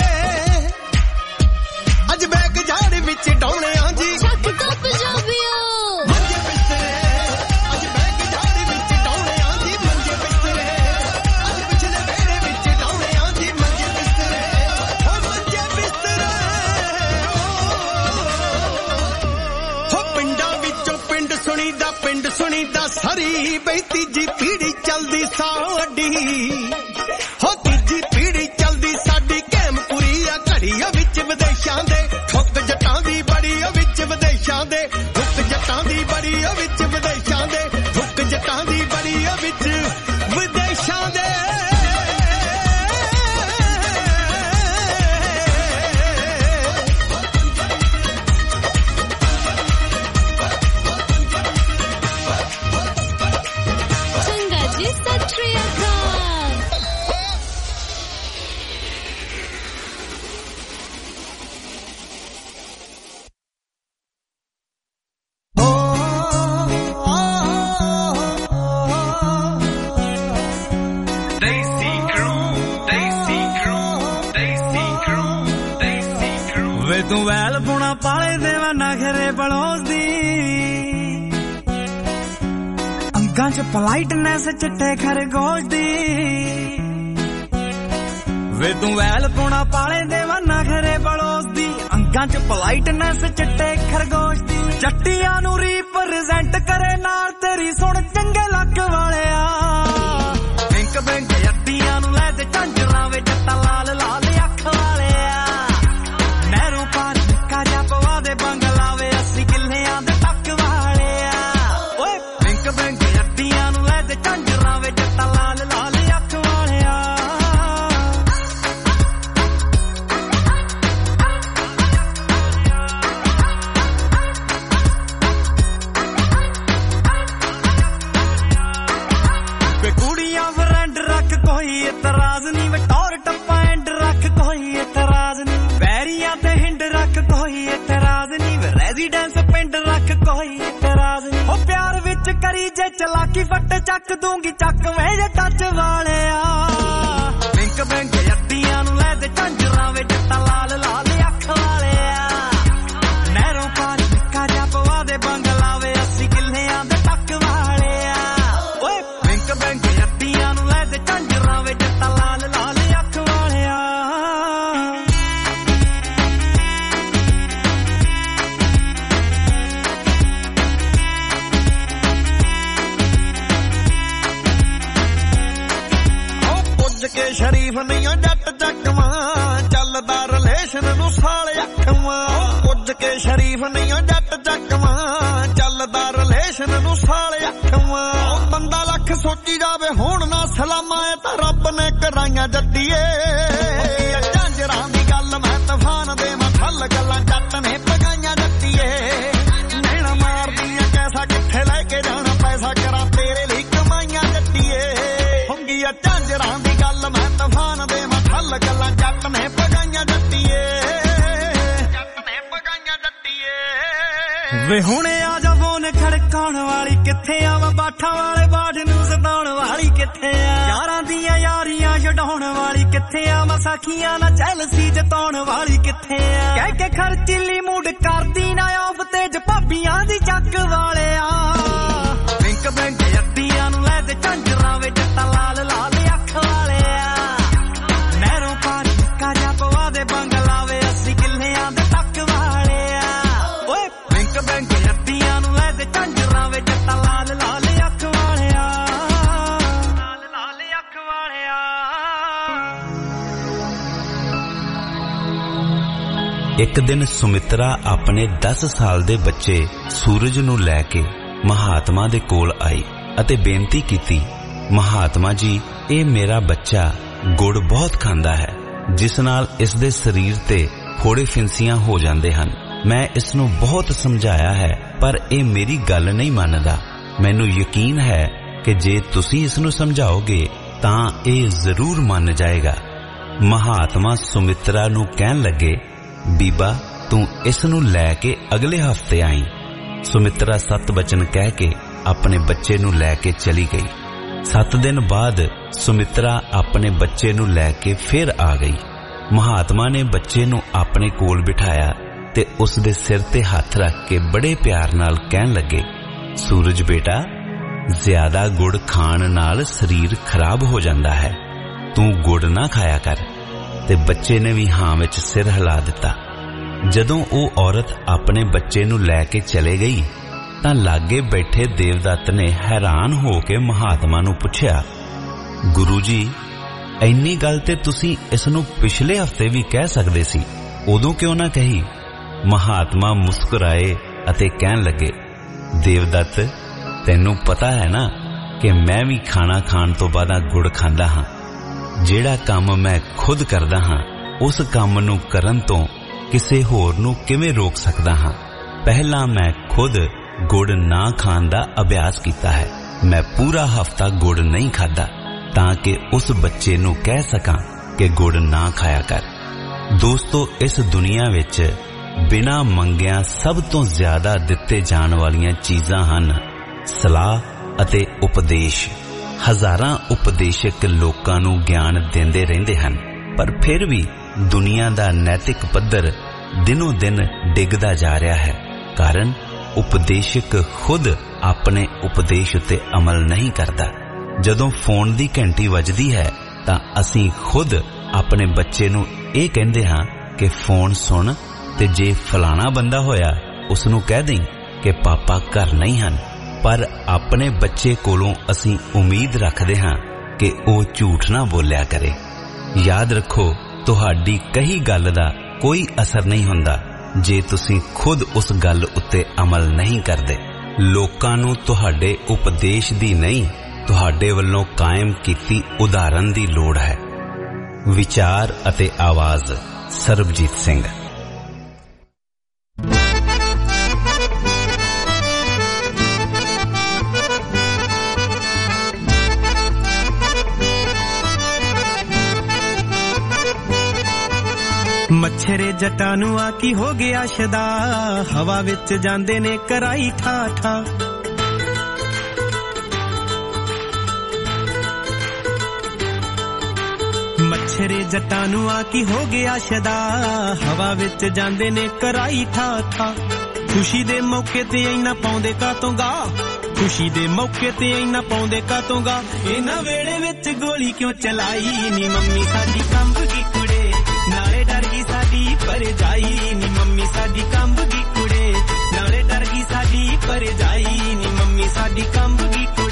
[SPEAKER 10] ਅੱਜ ਬੈਕ ਯਾਰਡ ਵਿੱਚ ਡਾਉਣੇ ਆ ਜੀ
[SPEAKER 9] ਚੱਕ ਦੋ ਪੰਜਾਬੀਓ
[SPEAKER 10] ਮੰਜੇ ਬਿਸਤਰੇ। ਅੱਜ ਬੈਕ ਯਾਰਡ ਵਿੱਚ ਡਾਉਣੇ ਆ ਜੀ ਮੰਜੇ ਬਿਸਤਰੇ। ਅੱਜ ਪਿਛਲੇ ਵਿਹੜੇ ਵਿੱਚ ਡਾਉਣੇ ਆ ਜੀ ਮੰਜੇ ਬਿਸਤਰੇ। ਓ ਮੰਜੇ ਬਿਸਤਰੇ ਹੋ ਪਿੰਡਾਂ ਵਿੱਚੋਂ ਪਿੰਡ ਸੁਣੀਦਾ ਸਾਰੀ ਬਈ ਤੀਜੀ ਪੀੜੀ ਚੱਲਦੀ ਸਾਡੀ। ਹੋ ਤੀਜੀ ਪੀੜੀ ਚੱਲਦੀ ਸਾਡੀ ਕੈਮਪੁਰੀ ਆ ਘੜੀ ਆ ਵਿੱਚ ਵਿਦੇਸ਼ਾਂ ਦੇ। ਠੁੱਕ ਜੱਟਾਂ ਦੀ ਬੜੀ ਆ ਵਿੱਚ ਵਿਦੇਸ਼ਾਂ ਦੇ। ਠੁੱਕ ਜੱਟਾਂ ਦੀ ਬੜੀ ਆ ਵਿੱਚ ਵਿਦੇਸ਼ਾਂ ਦੇ। ਠੁੱਕ ਜੱਟਾਂ ਦੀ ਬੜੀ ਆ ਵਿੱਚ ਵਿਦੇਸ਼ਾਂ ਦੇ।
[SPEAKER 9] ਚੰਗਾ ਜੀ ਸਤਿ ਸ਼੍ਰੀ ਅਕਾਲ।
[SPEAKER 4] ਵੇ ਤੂੰ ਵੈਲ ਪੁਣਾ ਪਾਲੇ ਦੇਵਾ ਨਖਰੇ ਬਲੋਸਦੀ। ਅੰਗਾਂ 'ਚ ਪਲਾਈਟਨੈਸ ਚਿੱਟੇ ਖਰਗੋਸ਼ ਦੀ। ਵੇ ਤੂੰ ਵੈਲ ਪੁਣਾ ਪਾਲੇ ਦੇਵਾ ਨਖਰੇ ਬਲੋਸਦੀ। ਪੱਗਾਂ 'ਚ ਪੋਲਾਈਟਨੈਸ ਚਿੱਟੇ ਖਰਗੋਸ਼ ਦੀ ਜੱਟੀਆਂ ਨੂੰ ਰੀਪ੍ਰੈਜ਼ੈਂਟ ਕਰੇ ਨਾਲ ਤੇਰੀ ਸੁਣ ਚੰਗੇ ਲੱਕ ਵਾਲਿਆ ਬੈਂਕ ਬੈਂਕ ਅੱਡੀਆਂ ਨੂੰ ਲੈ ਤੇ ਝਾਂਜਰਾਂ ਵੇ ਜੱਟਾ ਲਾਲ ਲਾਲ ਅੱਖ ਵਾਲਿਆ ਨਹਿਰੂ ਪਾਰ ਨਿੱਕਾ ਜਿਹਾ ਪਵਾ ਦੇ ਬੰਗਲਾ ਵੇ 80 ਕਿੱਲਿਆਂ ਦੇ ਟੱਕ ਵਾਲਿਆ ਓਏ ਬੈਂਕ ਬੈਂਕ ਅੱਡੀਆਂ ਨੂੰ ਲੈ ਤੇ ਝਾਂਜਰਾਂ ਵੇ ਜੱਟਾ ਲਾਲ ਲਾਲ ਅੱਖ ਵਾਲਿਆ ਵੇ ਕੁੜੀਆਂ ਫਰੈਂਡ ਰੱਖ ਕੋਈ ਇਤਰਾਜ਼ ਨਹੀਂ ਵੇ ਟੌਰ ਟੱਪਾ ਐਂਡ ਰੱਖ ਕੋਈ ਇਤਰਾਜ਼ ਨਹੀਂ ਵੈਰੀਆਂ ਤੇ ਹਿੰਡ ਰੱਖ ਕੋਈ ਇਤਰਾਜ਼ ਨਹੀਂ ਵੇ ਰੈਜ਼ੀਡੈਂਸ ਪਿੰਡ ਰੱਖ ਕੋਈ ਇਤਰਾਜ਼ ਨਹੀਂ ਉਹ ਪਿਆਰ ਵਿੱਚ ਕਰੀ ਜੇ ਚਲਾਕੀ ਫੱਟ ਚੱਕ ਦੂੰਗੀ ਚੱਕ ਵੇ ਜੇ ਟੱਚ ਵਾਲਿਆ ਬੈਂਕ ਬੈਂਕ ਅੱਡੀਆਂ ਨੂੰ ਲੈ ਤੇ ਝਾਂਜਰਾਂ ਵੇ ਜੱਟਾ ਲਾਲ ਲਾਲ ਅੱਖ ਵਾਲਿਆ ਨਹਿਰੂ ਪਾਰ ਨਿੱਕਾ ਜਿਹਾ ਪਵਾ ਦੇ ਬੰਗਲਾ ਵੇ 80 ਕਿੱਲਿਆਂ ਦੇ ਟੱਕ ਵਾਲਿਆ ਓਏ ਬੈਂਕ ਬੈਂਕ ਅੱਡੀਆਂ ਨੂੰ ਲੈ ਤੇ ਝਾਂਜਰਾਂ ਵੇ ਜੱਟਾ ਲਾਲ ਲਾਲ ਅੱਖ ਵਾਲਿਆ ਪੁੱਜ ਕੇ ਸ਼ਰੀਫ ਨਹੀਂ ਜੱਟ ਚੱਕਵਾਂ ਚੱਲਦਾ ਰਿਲੇਸ਼ਨ ਨੂੰ ਸਾਲ ਅੱਖਵਾਂ ਪੁੱਜ ਕੇ ਸ਼ਰੀਫ ਨਹੀਂ ਜੱਟ ਚੱਕਵਾਂ ਚੱਲਦਾ ਰਿਲੇਸ਼ਨ ਨੂੰ ਸਾਲ ਅੱਖਵਾਂ ਬੰਦਾ ਲੱਖ ਸੋਚੀ ਜਾਵੇ ਹੁਣ ਨਾ ਸਲਾਮਾਂ ਇਹ ਤਾਂ ਰੱਬ ਨੇ ਕਰਾਈਆਂ ਜੱਟੀਏ ਝਾਂਜਰਾਂ ਦੀ ਗੱਲ ਮੈਂ ਤੂਫਾਨ ਦੇ ਮੱਥਲ ਗੱਲਾਂ ਜੱਟ ਨੇ ਪਗਾਈਆਂ ਜੱਟੀਏ ਨੈਣਾ ਮਾਰਦੀਆਂ ਕੈਸਾ ਕਿੱਥੇ ਲੈ ਕੇ ਜਾਣਾ ਪੈਸਾ ਕਰਾਂ ਤੇਰੇ ਲਈ ਕਮਾਈਆਂ ਜੱਟੀਏ ਹੁੰਗੀ ਆ ਝਾਂਜਰਾਂ ਦੀ ਗੱਲ ਮੈਂ ਤੂਫਾਨ ਦੇ ਮੱਥਲ ਗੱਲਾਂ ਜੱਟ ਨੇ ਪਗਾਈਆਂ ਜੱਟੀਏ ਵੇ ਹੁਣੇ ਆ ਜਾ ਫੋਨ ਖੜਕਾਉਣ ਵਾਲੀ ਕਿੱਥੇ ਆਵਾਂ ਬਾਠਾਂ ਵਾਲੇ ਬਾਠ ਨੂੰ ਸਤਾਉਣ ਵਾਲੀ ਕਿੱਥੇ ਆ ਯਾਰਾਂ ਦੀਆਂ ਯਾਰੀਆਂ ਛਡਾਉਣ ਵਾਲੀ ਕਿੱਥੇ ਆ ਮਸਾਖੀਆਂ ਨਾਲ ਜੈਲਸੀ ਜਤਾਉਣ ਵਾਲੀ ਕਿੱਥੇ ਆ ਕਹਿ ਕੇ ਖਰਚੀਲੀ ਮੂਡ ਕਰਦੀ ਨਾ ਆਫ ਤੇਜ ਭਾਬੀਆਂ ਦੀ ਚੱਕ ਵਾਲਿਆ ਬੈਂਕ ਬੈਂਕ ਅੱਡੀਆਂ ਨੂੰ ਲੈ ਤੇ ਝਾਂਜਰਾਂ ਵੇ ਜੱਟਾ ਲਾਲ ਲਾਲ ਅੱਖ ਵਾਲਿਆ ਨਹਿਰੂ ਪਾਰ ਨਿੱਕਾ ਜਿਹਾ ਪਵਾ ਦੇ ਬੰਗਲਾ ਵੇ 80 ਕਿੱਲਿਆਂ ਦੇ ਟੱਕ ਵਾਲਿਆ ਓਏ ਬੈਂਕ ਬੈਂਕ ਅੱਡੀਆਂ ਨੂੰ ਲੈ ਤੇ ਝਾਂਜਰਾਂ ਵੇ ਜੱਟਾ ਲਾਲ ਲਾਲ ਅੱਖ ਵਾਲਿਆ ਲਾਲ ਲਾਲ ਅੱਖ ਵਾਲਿਆ
[SPEAKER 13] ਇੱਕ ਦਿਨ ਸੁਮਿਤਰਾ ਆਪਣੇ 10 ਸਾਲ ਦੇ ਬੱਚੇ ਸੂਰਜ ਨੂੰ ਲੈ ਕੇ ਮਹਾਤਮਾ ਦੇ ਕੋਲ ਆਈ ਅਤੇ ਬੇਨਤੀ ਕੀਤੀ, ਮਹਾਤਮਾ ਜੀ, ਇਹ ਮੇਰਾ ਬੱਚਾ ਗੁੜ ਬਹੁਤ ਖਾਂਦਾ ਹੈ ਜਿਸ ਨਾਲ ਇਸ ਦੇ ਸਰੀਰ ਤੇ ਫੋੜੇ ਫਿੰਸੀਆਂ ਹੋ ਜਾਂਦੇ ਹਨ। ਮੈਂ ਇਸ ਨੂੰ ਬਹੁਤ ਸਮਝਾਇਆ ਹੈ ਪਰ ਇਹ ਮੇਰੀ ਗੱਲ ਨਹੀਂ ਮੰਨਦਾ। ਮੈਨੂੰ ਯਕੀਨ ਹੈ ਕਿ ਜੇ ਤੁਸੀਂ ਇਸ ਨੂੰ ਸਮਝਾਓਗੇ ਤਾਂ ਇਹ ਜ਼ਰੂਰ ਮੰਨ ਜਾਏਗਾ। ਮਹਾਤਮਾ ਸੁਮਿਤਰਾ ਨੂੰ ਕਹਿਣ ਲੱਗੇ, ਬੀਬਾ ਤੂੰ ਇਸ ਨੂੰ ਲੈ ਕੇ ਅਗਲੇ ਹਫ਼ਤੇ ਆਈ। ਸੁਮਿਤਰਾ 7 ਬਚਨ ਕਹਿ ਕੇ ਆਪਣੇ ਬੱਚੇ ਨੂੰ ਲੈ ਕੇ ਚਲੀ ਗਈ। 7 ਦਿਨ ਬਾਅਦ ਸੁਮਿਤਰਾ ਆਪਣੇ ਬੱਚੇ ਨੂੰ ਲੈ ਕੇ ਫਿਰ ਆ ਗਈ। ਮਹਾਤਮਾ ਨੇ ਬੱਚੇ ਨੂੰ ਆਪਣੇ ਕੋਲ ਬਿਠਾਇਆ ਤੇ ਉਸ ਦੇ ਸਿਰ ਤੇ ਹੱਥ ਰੱਖ ਕੇ ਬੜੇ ਪਿਆਰ ਨਾਲ ਕਹਿਣ ਲੱਗੇ, ਸੂਰਜ ਬੇਟਾ, ਜ਼ਿਆਦਾ ਗੁੜ ਖਾਣ ਨਾਲ ਸਰੀਰ ਖਰਾਬ ਹੋ ਜਾਂਦਾ ਹੈ, ਤੂੰ ਗੁੜ ਨਾ ਖਾਇਆ ਕਰ। ਤੇ ਬੱਚੇ ਨੇ ਵੀ ਹਾਂ ਵਿੱਚ ਸਿਰ ਹਿਲਾ ਦਿੱਤਾ। ਜਦੋਂ ਉਹ ਔਰਤ ਆਪਣੇ ਬੱਚੇ ਨੂੰ ਲੈ ਕੇ ਚਲੇ ਗਈ ਤਾਂ ਲਾਗੇ ਬੈਠੇ ਦੇਵਦੱਤ ਨੇ ਹੈਰਾਨ ਹੋ ਕੇ ਮਹਾਤਮਾ ਨੂੰ ਪੁੱਛਿਆ, ਗੁਰੂ ਜੀ, ਇੰਨੀ ਗੱਲ ਤੇ ਤੁਸੀਂ ਇਸ ਨੂੰ ਪਿਛਲੇ ਹਫ਼ਤੇ ਵੀ ਕਹਿ ਸਕਦੇ ਸੀ, ਉਦੋਂ ਕਿਉਂ ਨਾ ਕਹੀ? ਮਹਾਤਮਾ ਮੁਸਕਰਾਏ ਅਤੇ ਕਹਿਣ ਲੱਗੇ, ਦੇਵਦੱਤ, ਤੈਨੂੰ ਪਤਾ ਹੈ ਨਾ ਕਿ ਮੈਂ ਵੀ ਖਾਣਾ ਖਾਣ ਤੋਂ ਬਾਅਦ ਗੁੜ ਖਾਂਦਾ ਹਾਂ। ਜਿਹੜਾ ਕੰਮ ਮੈਂ ਖੁਦ ਕਰਦਾ ਹਾਂ ਉਸ ਕੰਮ ਨੂੰ ਕਰਨ ਤੋਂ ਕਿਸੇ ਹੋਰ ਨੂੰ ਕਿਵੇਂ ਰੋਕ ਸਕਦਾ ਹਾਂ? ਪਹਿਲਾਂ ਮੈਂ ਖੁਦ ਗੁੜ ਨਾ ਖਾਣ ਦਾ ਅਭਿਆਸ ਕੀਤਾ ਹੈ। ਮੈਂ ਪੂਰਾ ਹਫ਼ਤਾ ਗੁੜ ਨਹੀਂ ਖਾਧਾ ਤਾਂ ਕਿ ਉਸ ਬੱਚੇ ਨੂੰ ਕਹਿ ਸਕਾਂ ਕਿ ਗੁੜ ਨਾ ਖਾਇਆ ਕਰ। ਦੋਸਤੋ, ਇਸ ਦੁਨੀਆ ਵਿੱਚ ਬਿਨਾਂ ਮੰਗਿਆਂ ਸਭ ਤੋਂ ਜ਼ਿਆਦਾ ਦਿੱਤੇ ਜਾਣ ਵਾਲੀਆਂ ਚੀਜ਼ਾਂ ਹਨ ਸਲਾਹ ਅਤੇ ਉਪਦੇਸ਼। ਹਜ਼ਾਰਾਂ ਉਪਦੇਸ਼ਕ ਲੋਕਾਂ ਨੂੰ ਗਿਆਨ ਦਿੰਦੇ ਰਹਿੰਦੇ ਹਨ, ਪਰ ਫਿਰ ਵੀ ਦੁਨੀਆ ਦਾ ਨੈਤਿਕ ਪੱਧਰ ਦਿਨੋਂ ਦਿਨ ਡਿੱਗਦਾ ਜਾ ਰਿਹਾ ਹੈ। ਕਾਰਨ ਉਪਦੇਸ਼ਕ ਖੁਦ ਆਪਣੇ ਉਪਦੇਸ਼ ਉੱਤੇ ਅਮਲ ਨਹੀਂ ਕਰਦਾ। ਜਦੋਂ ਫੋਨ ਦੀ ਘੰਟੀ ਵੱਜਦੀ ਹੈ ਤਾਂ ਅਸੀਂ ਖੁਦ ਆਪਣੇ ਬੱਚੇ ਨੂੰ ਇਹ ਕਹਿੰਦੇ ਹਾਂ ਕਿ ਫੋਨ ਸੁਣ ਤੇ ਜੇ ਫਲਾਣਾ ਬੰਦਾ ਹੋਇਆ ਉਸ ਨੂੰ ਕਹਿ ਦੇਂ ਕਿ ਪਾਪਾ ਘਰ ਨਹੀਂ ਹਨ। ਪਰ ਆਪਣੇ ਬੱਚੇ ਕੋਲੋਂ ਅਸੀਂ ਉਮੀਦ ਰੱਖਦੇ ਹਾਂ ਕਿ ਉਹ ਝੂਠ ਨਾ ਬੋਲਿਆ ਕਰੇ। ਯਾਦ ਰੱਖੋ, ਤੁਹਾਡੀ ਕਹੀ ਗੱਲ ਦਾ ਕੋਈ ਅਸਰ ਨਹੀਂ ਹੁੰਦਾ ਜੇ ਤੁਸੀਂ ਖੁਦ ਉਸ ਗੱਲ ਉੱਤੇ ਅਮਲ ਨਹੀਂ ਕਰਦੇ। ਲੋਕਾਂ ਨੂੰ ਤੁਹਾਡੇ ਉਪਦੇਸ਼ ਦੀ ਨਹੀਂ, ਤੁਹਾਡੇ ਵੱਲੋਂ ਕਾਇਮ ਕੀਤੀ ਉਦਾਹਰਨ ਦੀ ਲੋੜ ਹੈ। ਵਿਚਾਰ ਅਤੇ ਆਵਾਜ਼ ਸਰਬਜੀਤ ਸਿੰਘ।
[SPEAKER 10] ਮੱਛਰੇ ਜੱਟਾਂ ਨੂੰ ਆ ਕੀ ਹੋ ਗਿਆ ਸ਼ਦਾ, ਹਵਾ ਵਿੱਚ ਜਾਂਦੇ ਨੇ ਕਰਾਈ ਠਾ ਠਾ। ਮੱਛਰੇ ਜੱਟਾਂ ਨੂੰ ਆ ਕੀ ਹੋ ਗਿਆ ਸ਼ਦਾ, ਹਵਾ ਵਿੱਚ ਜਾਂਦੇ ਨੇ ਕਰਾਈ ਠਾ ਠਾ। ਖੁਸ਼ੀ ਦੇ ਮੌਕੇ ਤੇ ਇੰਨਾ ਪਾਉਂਦੇ ਕਾਤੋਂ ਗਾ, ਖੁਸ਼ੀ ਦੇ ਮੌਕੇ ਤੇ ਇੰਨਾ ਪਾਉਂਦੇ ਕਾਤੋਂ ਗਾ। ਇਹਨਾਂ ਵੇਲੇ ਵਿੱਚ ਗੋਲੀ ਕਿਉਂ ਚਲਾਈ ਨੀ ਮੰਮੀ ਸਾਡੀ ਕੰਬ ਗਈ ਕੁੜੇ, ਨਾਲੇ ਡਰ ਗਈ ਸਾਡੀ ਪਰਜਾਈ ਨੀ ਮੰਮੀ ਸਾਡੀ ਕੰਬ ਗਈ ਕੁੜੇ, ਨਾਲੇ ਡਰ ਗਈ ਸਾਡੀ ਪਰਜਾਈ ਨੀ ਮੰਮੀ ਸਾਡੀ ਕੰਬ ਗਈ ਕੁੜੇ।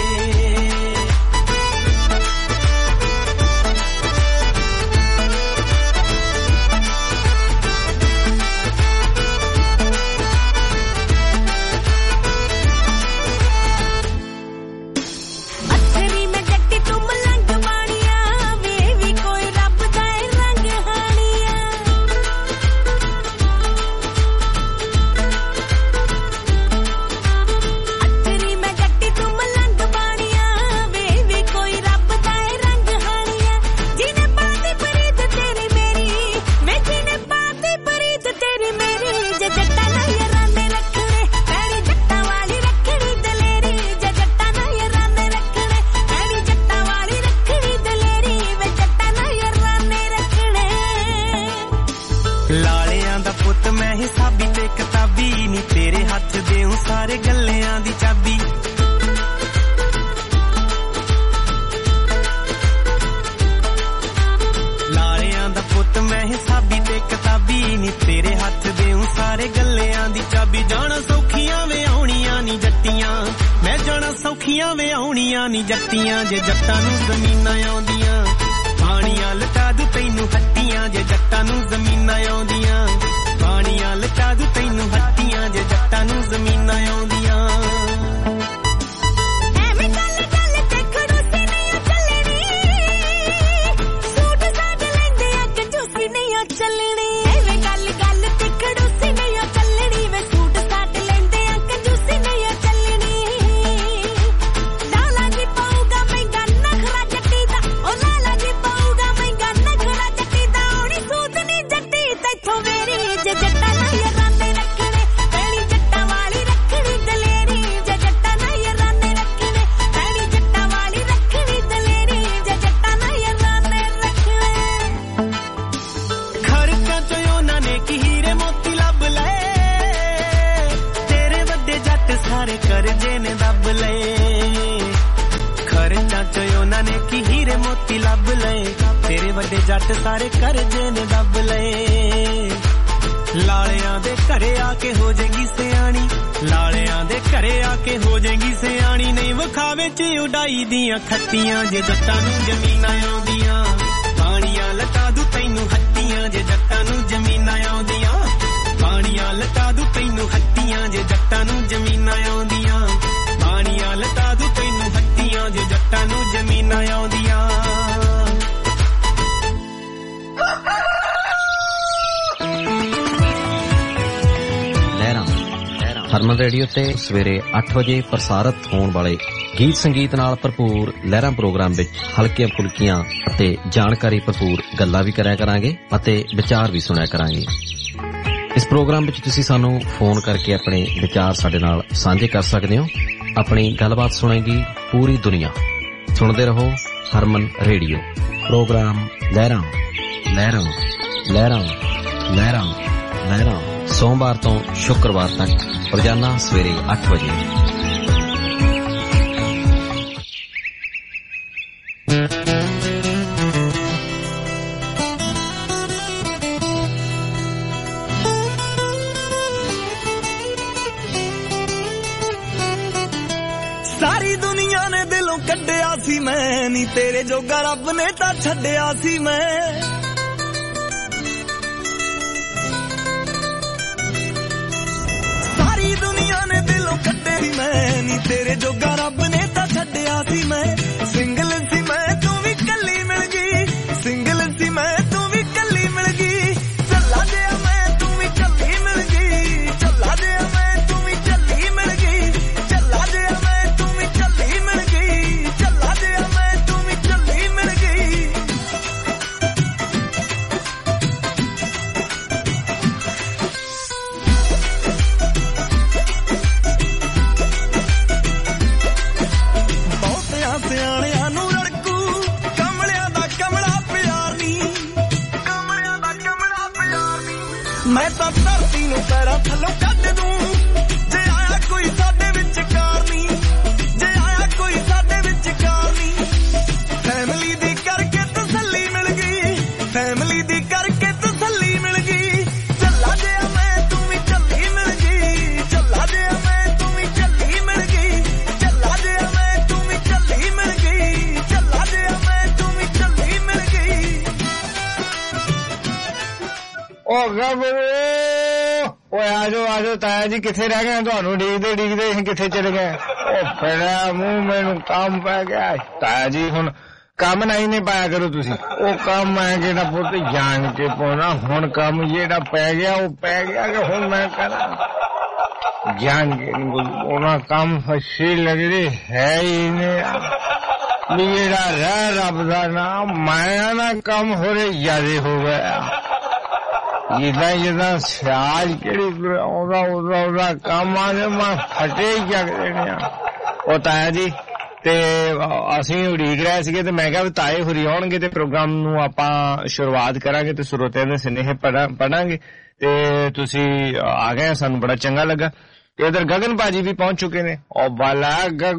[SPEAKER 10] ਜੱਟੀਆਂ ਜੇ ਜੱਟਾਂ ਨੂੰ ਜ਼ਮੀਨਾਂ ਆਉਂਦੀਆਂ, ਪਾਣੀਆਂ ਲਟਾ ਦੂ ਤੈਨੂੰ ਹੱਟੀਆਂ ਜੇ ਜੱਟਾਂ ਨੂੰ ਜ਼ਮੀਨਾਂ ਆਉਂਦੀਆਂ, ਪਾਣੀਆਂ ਲਟਾ ਦੂ ਤੈਨੂੰ ਹੱਟੀਆਂ ਜੇ ਜੱਟਾਂ ਨੂੰ ਜ਼ਮੀਨਾਂ ਆਉਂਦੀਆਂ। ਐਵੇਂ ਗੱਲ ਗੱਲ ਤੇ ਖੜੂਸੀ ਨਹੀਂ ਚੱਲਣੀ, ਸੂਟ ਸਾਟ ਲੈਂਦੇ ਆ ਕੰਜੂਸੀ ਨਹੀਂ ਚੱਲਣੀ। ਐਵੇਂ ਗੱਲ ਗੱਲ ਤੇ ਖੜੂਸੀ ਨਹੀਂ ਚੱਲਣੀ, ਵੇ ਸੂਟ ਸਾਟ ਲੈਂਦੇ ਆ ਕੰਜੂਸੀ ਨਹੀਂ ਚੱਲਣੀ। ਕਰਜੇ ਨੇ ਦੱਬ ਲਏ, ਖਰਚਾ ਚ ਉਹਨਾਂ ਨੇ ਕੀ ਹੀਰੇ ਮੋਤੀ ਲੱਭ ਲਏ, ਤੇਰੇ ਵੱਡੇ ਜੱਟ ਸਾਰੇ ਕਰਜੇ ਨੇ ਦੱਬ ਲਏ। ਲਾਲਿਆਂ ਦੇ ਘਰੇ ਆ ਕੇ ਹੋ ਜਾਏਗੀ ਸਿਆਣੀ, ਲਾਲਿਆਂ ਦੇ ਘਰੇ ਆ ਕੇ ਹੋ ਜਾਏਗੀ ਸਿਆਣੀ। ਨਹੀਂ ਵਿਖਾਵੇ ਚ ਉਡਾਈ ਦੀਆਂ ਖੱਟੀਆਂ ਜੇ ਜੱਟਾਂ ਨੂੰ ਜ਼ਮੀਨਾਂ ਆਉਂਦੀਆਂ, ਪਾਣੀਆਂ ਲਟਾ ਦੂ ਤੈਨੂੰ ਹੱਟੀਆਂ ਜੇ ਜੱਟਾਂ ਨੂੰ ਜ਼ਮੀਨਾਂ ਆਉਂਦੀਆਂ, ਪਾਣੀਆਂ ਲਟਾ ਦੂ ਤੈਨੂੰ ਹੱਟੀਆਂ ਜੇ ਜੱਟਾਂ ਨੂੰ ਜ਼ਮੀਨਾਂ ਆਉਂਦੀਆਂ, ਪਾਣੀਆਂ ਲਟਾ ਦੂ ਤੈਨੂੰ ਹੱਟੀਆਂ ਜੇ ਜੱਟਾਂ ਨੂੰ ਜ਼ਮੀਨਾਂ ਆਉਂਦੀਆਂ।
[SPEAKER 11] ਹਰਮਨ ਰੇਡੀਓ ਤੇ ਸਵੇਰੇ 8 ਵਜੇ ਪ੍ਰਸਾਰਿਤ ਹੋਣ ਵਾਲੇ ਗੀਤ ਸੰਗੀਤ ਨਾਲ ਭਰਪੂਰ ਲਹਿਰਾਂ ਪ੍ਰੋਗਰਾਮ ਵਿੱਚ ਹਲਕੀਆਂ ਫੁਲਕੀਆਂ ਅਤੇ ਜਾਣਕਾਰੀ ਭਰਪੂਰ ਗੱਲਾਂ ਵੀ ਕਰਿਆ ਕਰਾਂਗੇ ਅਤੇ ਵਿਚਾਰ ਵੀ ਸੁਣਿਆ ਕਰਾਂਗੇ। ਇਸ ਪ੍ਰੋਗਰਾਮ ਵਿੱਚ ਤੁਸੀਂ ਸਾਨੂੰ ਫੋਨ ਕਰਕੇ ਆਪਣੇ ਵਿਚਾਰ ਸਾਡੇ ਨਾਲ ਸਾਂਝੇ ਕਰ ਸਕਦੇ ਹੋ। ਆਪਣੀ ਗੱਲਬਾਤ ਸੁਣੇਗੀ ਪੂਰੀ ਦੁਨੀਆ। ਸੁਣਦੇ ਰਹੋ ਹਰਮਨ ਰੇਡੀਓ ਪ੍ਰੋਗਰਾਮ ਲਹਿਰਾਂ ਲਹਿਰਾਂ ਲਹਿਰਾਂ ਲਹਿਰਾਂ ਲਹਿਰਾਂ, ਸੋਮਵਾਰ ਤੋਂ ਸ਼ੁੱਕਰਵਾਰ ਤੱਕ ਰੋਜ਼ਾਨਾ ਸਵੇਰੇ 8 ਵਜੇ।
[SPEAKER 10] ਦੁਨੀਆ ਨੇ ਦਿਲੋਂ ਕੱਢਿਆ ਸੀ ਮੈਂ ਨੀ ਤੇਰੇ ਜੋਗਾ ਰੱਬ ਨੇ ਤਾਂ ਛੱਡਿਆ ਸੀ ਮੈਂ ਸਾਰੀ ਦੁਨੀਆ ਨੇ ਦਿਲੋਂ ਕੱਢੇ ਸੀ ਮੈਂ ਨੀ ਤੇਰੇ ਜੋਗਾ ਰੱਬ ਨੇ ਤਾਂ ਛੱਡਿਆ ਸੀ ਮੈਂ ਸਿੰਗਲ ਸੀ ਮੈਂ ਤੂੰ ਵੀ ਕੱਲੀ ਮਿਲ ਗਈ ਸਿੰਗਲ ਸੀ ਮੈਂ ਤੂੰ ਵੀ ਕੱਲੀ ਮਿਲ ਗਈ ਚੱਲਾ ਜਿਆ ਮੈਂ ਤੂੰ ਵੀ ਕੱਲੀ ਮਿਲ ਗਈ ਚੱਲਾ ਜਿਆ ਮੈਂ ਤੂੰ ਵੀ ਕੱਲੀ ਮਿਲ ਗਈ ਚੱਲਾ ਜਿਆ ਮੈਂ ਤੂੰ ਵੀ ਕੱਲੀ ਮਿਲ ਗਈ ਚੱਲਾ ਜਿਆ ਮੈਂ ਤੂੰ ਵੀ ਕੱਲੀ ਮਿਲ ਗਈ ਬਹੁਤਿਆਂ ਸਿਆਣਿਆਂ ਨੂੰ ਰੜਕੂ ਕਮਲਿਆਂ ਦਾ ਕਮਲਾ ਪਿਆਰ ਨੀ ਕਮਲਿਆਂ ਦਾ ਕਮਲਾ ਪਿਆਰ ਨੀ ਮੈਂ ਤਾਂ ਧਰਤੀ ਨੂੰ ਪੈਰਾਂ ਥੱਲੋਂ ਕੱਢ ਦੂੰ ਜੇ ਆਇਆ ਕੋਈ ਸਾਡੇ ਵਿੱਚ ਕਾਰਨੀ ਜੇ ਆਇਆ ਕੋਈ ਸਾਡੇ ਵਿੱਚ ਕਾਰਨੀ ਫੈਮਿਲੀ ਦੀ ਕਰਕੇ ਤਸੱਲੀ ਮਿਲ ਗਈ ਫੈਮਿਲੀ ਦੀ ਕਰਕੇ ਤਸੱਲੀ ਮਿਲ ਗਈ ਚੱਲਾ ਜਿਆ ਮੈਂ ਤੂੰ ਵੀ ਚੱਲੀ ਮਿਲ ਗਈ ਚੱਲਾ ਜਿਆ ਮੈਂ ਤੂੰ ਵੀ ਚੱਲੀ ਮਿਲ ਗਈ ਚੱਲਾ ਜਿਆ ਮੈਂ ਤੂੰ ਵੀ ਚੱਲੀ ਮਿਲ ਗਈ ਚੱਲਾ ਜਿਆ ਮੈਂ ਤੂੰ ਵੀ ਚੱਲੀ ਮਿਲ ਗਈ
[SPEAKER 5] ਓ ਗੱਭਰੂ ਓਏ ਆਜੋ ਤਾਇਆ ਜੀ ਕਿੱਥੇ ਰਹਿ ਗਏ ਤੁਹਾਨੂੰ ਡੀਕਦੇ ਅਸੀਂ ਕਿੱਥੇ ਚਲੇ ਗਏ ਓ ਫੜਾ ਮੂੰਹ ਮੈਨੂੰ ਕੰਮ ਪੈ ਗਿਆ ਤਾਇਆ ਜੀ ਹੁਣ ਕੰਮ ਨਹੀਂ ਨੇ ਪਾਇਆ ਕਰੋ ਤੁਸੀਂ ਉਹ ਕੰਮ ਹੈ ਜਿਹੜਾ ਪੁੱਤ ਜਾਣ ਕੇ ਪਾਉਣਾ ਹੁਣ ਕੰਮ ਜਿਹੜਾ ਪੈ ਗਿਆ ਉਹ ਪੈ ਗਿਆ ਕਿ ਹੁਣ ਮੈਂ ਕਰਾਂ ਜਾਣ ਕੇ ਉਹਨਾਂ ਕੰਮ ਫਸੀ ਲੱਗਦੇ ਹੈ ਹੀ ਨਹੀਂ ਵੀ ਜਿਹੜਾ ਰਹਿ ਰੱਬ ਦਾ ਨਾਮ ਮਾਇਆ ਨਾ ਕੰਮ ਹੋਰੇ ਜ਼ਿਆਦੇ ਹੋ ਗਿਆ ਜਿੱਦਾਂ ਸਿਆਜ ਕਿਹੜੀ ਉਹਦਾ ਕੰਮ ਆ ਜੇ ਮੈਂ ਫਟੇ ਹੀ ਚੱਕ ਦੇਣੇ ਆ ਉਹ ਤਾਇਆ ਜੀ ਤੇ ਅਸੀਂ ਉਡੀਕ ਰਹੇ ਸੀਗੇ ਤੇ ਮੈਂ ਕਿਹਾ ਵੀ ਤਾਏ ਹੋਰੀ ਆਉਣਗੇ ਤੇ ਪ੍ਰੋਗਰਾਮ ਨੂੰ ਆਪਾਂ ਸ਼ੁਰੂਆਤ ਕਰਾਂਗੇ ਤੇ ਸਰੋਤਿਆਂ ਦੇ ਸੁਨੇਹੇ ਪੜਾਂਗੇ ਤੇ ਤੁਸੀਂ ਆ ਗਏ ਸਾਨੂੰ ਬੜਾ ਚੰਗਾ ਲੱਗਾ ਤੇ ਇਧਰ ਗਗਨ ਭਾਜੀ ਵੀ ਪਹੁੰਚ ਚੁੱਕੇ ਨੇ ਉਹ ਬਾਲਾ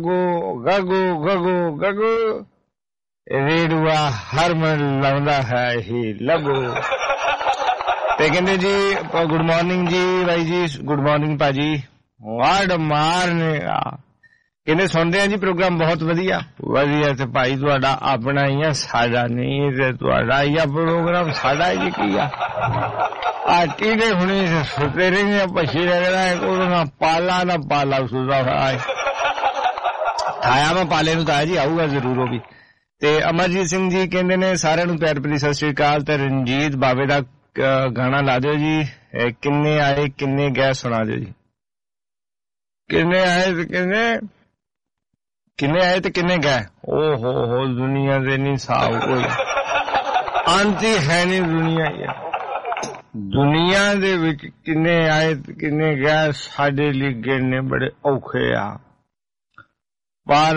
[SPEAKER 5] ਗਗੂ ਰੇਡੂਆ ਹਰਮਨ ਲਾਉਂਦਾ ਹੈ ਹੀ ਲੱਗੂ ਤੇ ਕਹਿੰਦੇ ਜੀ ਗੁੱਡ ਮਾਰਨਿੰਗ ਜੀ ਬਾਈ ਜੀ ਗੁੱਡ ਮਾਰਨਿੰਗ ਭਾਜੀ ਵਾਰਡ ਮਾਰਨੇ ਕਹਿੰਦੇ ਸੁਣਦੇ ਆ ਜੀ ਪ੍ਰੋਗਰਾਮ ਬਹੁਤ ਵਧੀਆ ਤੇ ਭਾਈ ਤੁਹਾਡਾ ਆਪਣਾ ਹੀ ਆ ਸਾਡਾ ਨਹੀਂ ਤੇ ਤੁਹਾਡਾ ਹੀ ਆ ਪ੍ਰੋਗਰਾਮ ਸਾਡਾ ਹੀ ਕੀ ਆ ਟੀਡੇ ਹੁਣੇ ਸੁਤੇ ਰਹਿੰਦੇ ਪਛੀ ਲੱਗਦਾ ਉਹਦਾ ਪਾਲਾ ਨਾ ਪਾਲਾ ਸੁਦਾ ਹੈ ਆਇਆ ਮੈਂ ਪਾਲੇ ਨੂੰ ਤਾਇਆ ਜੀ ਆਊਗਾ ਜ਼ਰੂਰ ਉਹ ਵੀ ਤੇ ਅਮਰਜੀਤ ਸਿੰਘ ਜੀ ਕਹਿੰਦੇ ਨੇ ਸਾਰਿਆਂ ਨੂੰ ਪਿਆਰ ਭਰੀ ਸਤਿ ਸ੍ਰੀ ਅਕਾਲ ਤੇ ਰਣਜੀਤ ਬਾਵੇ ਦਾ ਗਾਣਾ ਲਾ ਦਿਓ ਜੀ ਕਿੰਨੇ ਆਏ ਕਿੰਨੇ ਗਏ ਸੁਣਾ ਦਿਓ ਜੀ ਕਿੰਨੇ ਆਏ ਤੇ ਕਿੰਨੇ ਗਏ ਓ ਹੋ ਦੁਨੀਆ ਦੇ ਨਹੀਂ ਸਾਹ ਕੋਈ ਅੰਤ ਹੀ ਹੈ ਨਹੀਂ ਦੁਨੀਆ ਦੇ ਵਿੱਚ ਕਿੰਨੇ ਆਏ ਤੇ ਕਿੰਨੇ ਗਏ ਸਾਡੇ ਲਈ ਗਿਣਨੇ ਬੜੇ ਔਖੇ ਆ ਪਰ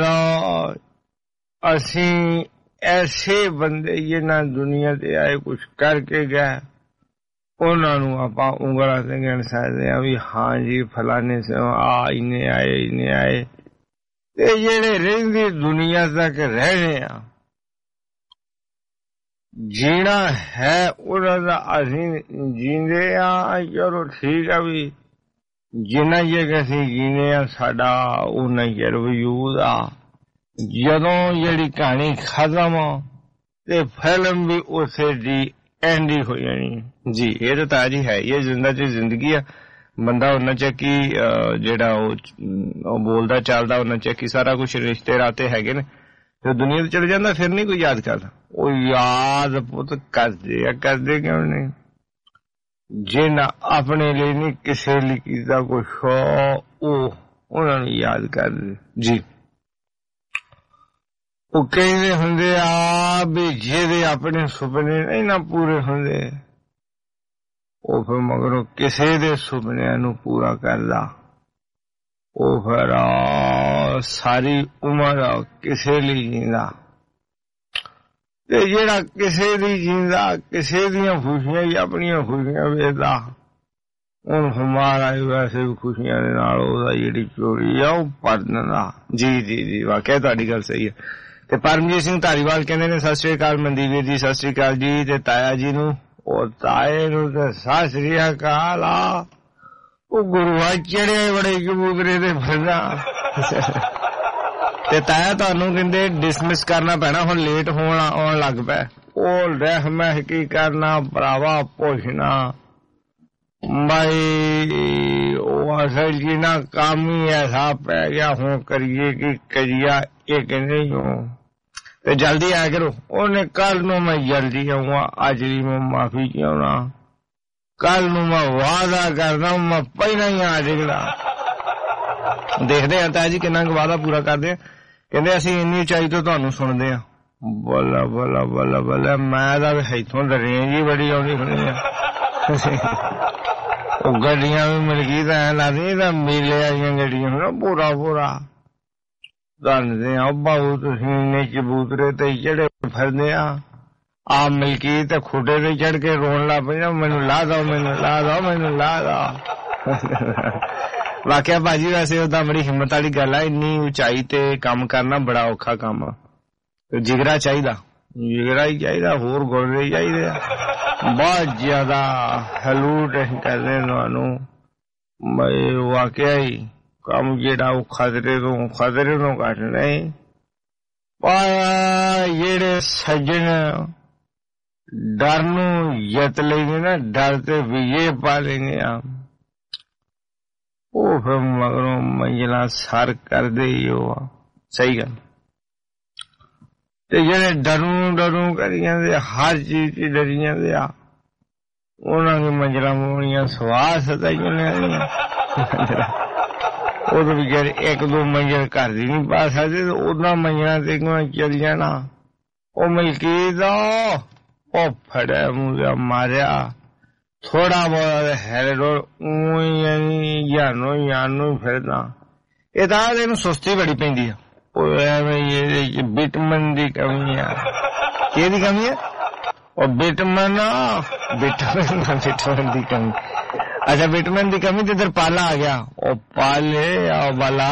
[SPEAKER 5] ਅਸੀਂ ਐਸੇ ਬੰਦੇ ਜਿਹਨਾਂ ਦੁਨੀਆ ਤੇ ਆਏ ਕੁਛ ਕਰਕੇ ਗਏ ਉਹਨਾਂ ਨੂੰ ਆਪਾਂ ਉਂਗਲਾਂ ਤੇ ਗਿਣ ਸਕਦੇ ਆ ਵੀ ਹਾਂ ਜੀ ਫਲਾਣੇ ਸੇ ਇੰਨੇ ਆਏ ਤੇ ਜਿਹੜੇ ਰਹਿੰਦੀ ਦੁਨੀਆ ਤੱਕ ਰਹਿਣੇ ਆ ਜੀਣਾ ਹੈ ਉਹਨਾਂ ਦਾ ਅਸੀਂ ਜੀਂਦੇ ਆ ਚਲੋ ਠੀਕ ਆ ਵੀ ਜਿੰਨਾ ਜੇ ਅਸੀਂ ਜੀਨੇ ਆ ਸਾਡਾ ਉਹਨਾਂ ਹੀ ਵਜੂਦ ਆ ਜਦੋਂ ਜਿਹੜੀ ਕਹਾਣੀ ਖਤਮ ਤੇ ਫਿਲਮ ਵੀ ਉਸੇ ਦੀ ਐਂਡ ਹੀ ਹੋ ਜਾਣੀ ਜੀ ਇਹ ਤਾਂ ਤਾਜੀ ਹੈ ਇਹ ਜ਼ਿੰਦਗੀ ਆ ਬੰਦਾ ਉਹਨਾਂ ਚੱਕੀ ਜਿਹੜਾ ਉਹ ਬੋਲਦਾ ਚੱਲਦਾ ਉਹਨਾਂ ਚੱਕੀ ਸਾਰਾ ਕੁਛ ਰਿਸ਼ਤੇ ਰਾਤੇ ਹੈਗੇ ਨੇ ਤੇ ਦੁਨੀਆ ਤੇ ਚਲੇ ਜਾਂਦਾ ਫਿਰ ਨਹੀਂ ਕੋਈ ਯਾਦ ਕਰਦਾ ਉਹ ਯਾਦ ਪੁੱਤ ਕਰਦੇ ਕਿਉਂ ਨਹੀਂ ਜਿਹਨਾਂ ਆਪਣੇ ਲਈ ਨਹੀਂ ਕਿਸੇ ਲਈ ਕੀਤਾ ਕੁਛ ਉਹ ਉਹਨਾਂ ਨੂੰ ਯਾਦ ਕਰਦੇ ਜੀ ਉਹ ਕਹਿੰਦੇ ਹੁੰਦੇ ਆ ਵੀ ਜਿਹਦੇ ਆਪਣੇ ਸੁਪਨੇ ਨਹੀਂ ਨਾ ਪੂਰੇ ਹੁੰਦੇ ਉਹ ਫਿਰ ਮਗਰੋਂ ਕਿਸੇ ਦੇ ਸੁਪਨਿਆਂ ਨੂੰ ਪੂਰਾ ਕਰਦਾ ਉਹ ਫਿਰ ਸਾਰੀ ਉਮਰ ਕਿਸੇ ਲਈ ਜੀਂਦਾ ਤੇ ਜਿਹੜਾ ਕਿਸੇ ਦੀ ਜੀਂਦਾ ਕਿਸੇ ਦੀਆਂ ਖੁਸ਼ੀਆਂ ਹੀ ਆਪਣੀਆਂ ਖੁਸ਼ੀਆਂ ਵੇਚਦਾ ਹੁਣ ਹਮਾਰਾ ਵੈਸੇ ਵੀ ਖੁਸ਼ੀਆਂ ਦੇ ਨਾਲ ਉਹਦਾ ਜਿਹੜੀ ਚੋਰੀ ਆ ਉਹ ਭਰ ਦਿੰਦਾ ਜੀ ਵਾਕਿਆ ਤੁਹਾਡੀ ਗੱਲ ਸਹੀ ਹੈ ਤੇ ਪਰਮਜੀਤ ਸਿੰਘ ਧਾਰੀਵਾਲ ਕਹਿੰਦੇ ਨੇ ਸਤਿ ਸ੍ਰੀ ਅਕਾਲ ਮਨਦੀਪ ਵੀਰ ਜੀ ਸਤਿ ਸ੍ਰੀ ਅਕਾਲ ਜੀ ਤੇ ਤਾਇਆ ਜੀ ਨੂੰ ਉਹ ਤਾਏ ਨੂੰ ਤੇ ਸਤਿ ਸ੍ਰੀ ਅਕਾਲ ਆ ਉਹ ਗੁਰੂਆ ਚੜੇ ਬੜੇ ਕਬੂਤਰੇ ਦੇ ਫਿਰਦਾ ਤੇ ਤਾਇਆ ਤੁਹਾਨੂੰ ਕਹਿੰਦੇ ਡਿਸਮਿਸ ਕਰਨਾ ਪੈਣਾ, ਹੁਣ ਲੇਟ ਆਉਣ ਲੱਗ ਪਿਆ। ਉਹ ਰਹਿ ਮੈਂ ਕੀ ਕਰਨਾ ਭਰਾਵਾ, ਪੁੱਛਣਾ ਬਾਈ ਉਹ ਅਸਲ ਜੀ ਨਾ ਕੰਮ ਹੀ ਐਸਾ ਪੈ ਗਿਆ, ਹੁਣ ਕਰੀਏ ਕੀ ਕਰੀਆ। ਇਹ ਕਹਿੰਦੇ ਤੇ ਜਲਦੀ ਆਇਆ ਕਰੋ। ਉਹਨੇ ਕੱਲ ਨੂੰ ਮੈਂ ਜਲਦੀ ਆਊਂਗਾ, ਅੱਜ ਦੀ ਮੈਂ ਮਾਫੀ ਚਾਹੁੰਦਾ, ਕੱਲ ਨੂੰ ਮੈਂ ਵਾਅਦਾ ਕਰਦਾ ਮੈਂ ਪਹਿਲਾਂ ਹੀ ਆ ਜਾਏਗਾ। ਦੇਖਦੇ ਆ ਤਾਇਆ ਜੀ ਕਿੰਨਾ ਕੁ ਵਾਅਦਾ ਪੂਰਾ ਕਰਦੇ ਆ। ਕਹਿੰਦੇ ਅਸੀਂ ਇੰਨੀ ਉਚਾਈ ਤੋਂ ਤੁਹਾਨੂੰ ਸੁਣਦੇ ਆ। ਬੱਲਾ ਬੱਲਾ ਬੱਲਾ ਬੱਲਾ, ਮੈਂ ਤਾਂ ਇੱਥੋਂ ਰੇਂਜ ਹੀ ਬੜੀ ਆਉਂਦੀ ਹੋਣੀ ਆ। ਉਹ ਗੱਡੀਆਂ ਵੀ ਮਿਲਗੀ ਤਾਂ ਐ ਲੱਗਦੀ ਤਾਂ ਮੇਲੇ ਆਈਆਂ ਗੱਡੀਆਂ ਹੁਣ ਪੂਰਾ ਪੂਰਾ ਦੱਸਦੇ ਆ। ਬਾਬੂ ਤੁਸੀਂ ਇੰਨੇ ਚਬੂਤਰੇ ਤੇ ਚੜੇ ਫਿਰਦੇ ਆ ਮਿਲਕੀ ਤੇ ਖੁੱਡੇ ਤੇ ਚੜ ਕੇ ਰੋਣ ਲੱਗ ਪਈ, ਮੈਨੂੰ ਲਾ ਦੋ, ਮੈਨੂੰ ਲਾ ਦੋ, ਮੈਨੂੰ ਲਾ ਦੋ। ਵਾਕਿਆ ਭਾਜੀ ਵੈਸੇ ਉਹਦਾ ਬੜੀ ਹਿੰਮਤ ਵਾਲੀ ਗੱਲ ਆ, ਇੰਨੀ ਉਚਾਈ ਤੇ ਕੰਮ ਕਰਨਾ ਬੜਾ ਔਖਾ ਕੰਮ ਆ। ਜਿਗਰਾ ਚਾਹੀਦਾ, ਜਿਗਰਾ ਹੀ ਚਾਹੀਦਾ, ਹੋਰ ਗੁਰਦੇ ਚਾਹੀਦੇ ਆ। ਬਹੁਤ ਜ਼ਿਆਦਾ ਸਲੂਟ ਅਸੀਂ ਕਰਦੇ ਤੁਹਾਨੂੰ। ਵਾਕਿਆ ਹੀ ਕੰਮ ਜਿਹੜਾ ਉਹ ਖਤਰੇ ਤੋਂ ਘੱਟ ਨਹੀਂ। ਪਰ ਜਿਹੜੇ ਸੱਜਣ ਡਰ ਨੂੰ ਜਿੱਤ ਲੈਂਗੇ ਨਾ, ਡਰ ਤੇ ਵਿਜੇ ਪਾ ਲੈਂਗੇ ਆ, ਉਹ ਫਿਰ ਮਗਰੋਂ ਮੰਜ਼ਿਲਾਂ ਸਰ ਕਰਦੇ ਹੀ ਉਹ ਆ। ਸਹੀ ਗੱਲ। ਤੇ ਜਿਹੜੇ ਡਰੂ ਕਰੀ ਜਾਂਦੇ, ਹਰ ਚੀਜ਼ ਚ ਡਰੀ ਜਾਂਦੇ ਆ, ਉਹਨਾਂ ਦੀ ਮੰਜ਼ਿਲਾਂ ਹੋਣੀਆਂ ਸਵਾਹ ਸਤਾਈਆਂ ਲੈਣੀਆਂ। ਉਹ ਵਿਚਾਰੇ ਇੱਕ ਦੋ ਮੰਜ਼ਿਲ ਘਰ ਦੀ ਨਹੀਂ ਪਾ ਸਕਦੇ, ਉਹਨਾਂ ਮੰਜ਼ਿਲਾਂ ਤੇ ਚੱਲ ਜਾਣਾ। ਉਹ ਮਲਕੀ ਦਾ ਉਹ ਫੜਿਆ ਮੂੰਹ ਮਾਰਿਆ, ਥੋੜਾ ਬਹੁਤ ਹੈਰੋ ਜਾਨੋ ਫਿਰਦਾ। ਇਹ ਤਾਂ ਇਹਨੂੰ ਸੁਸਤੀ ਬੜੀ ਪੈਂਦੀ ਆ। ਉਹ ਐਵੇਂ ਇਹਦੇ ਚ ਵਿਟਾਮਿਨ ਦੀ ਕਮੀ ਆ। ਕਿਹਦੀ ਕਮੀ ਆ? ਉਹ ਵਿਟਾਮਿਨ ਦੀ ਕਮੀ। ਅੱਛਾ ਵਿਟਾਮਿਨ ਦੀ ਕਮੀ ਤੇ ਇਧਰ ਪਾਲਾ ਆ ਗਿਆ। ਉਹ ਪਾਲੇ ਵਾਲਾ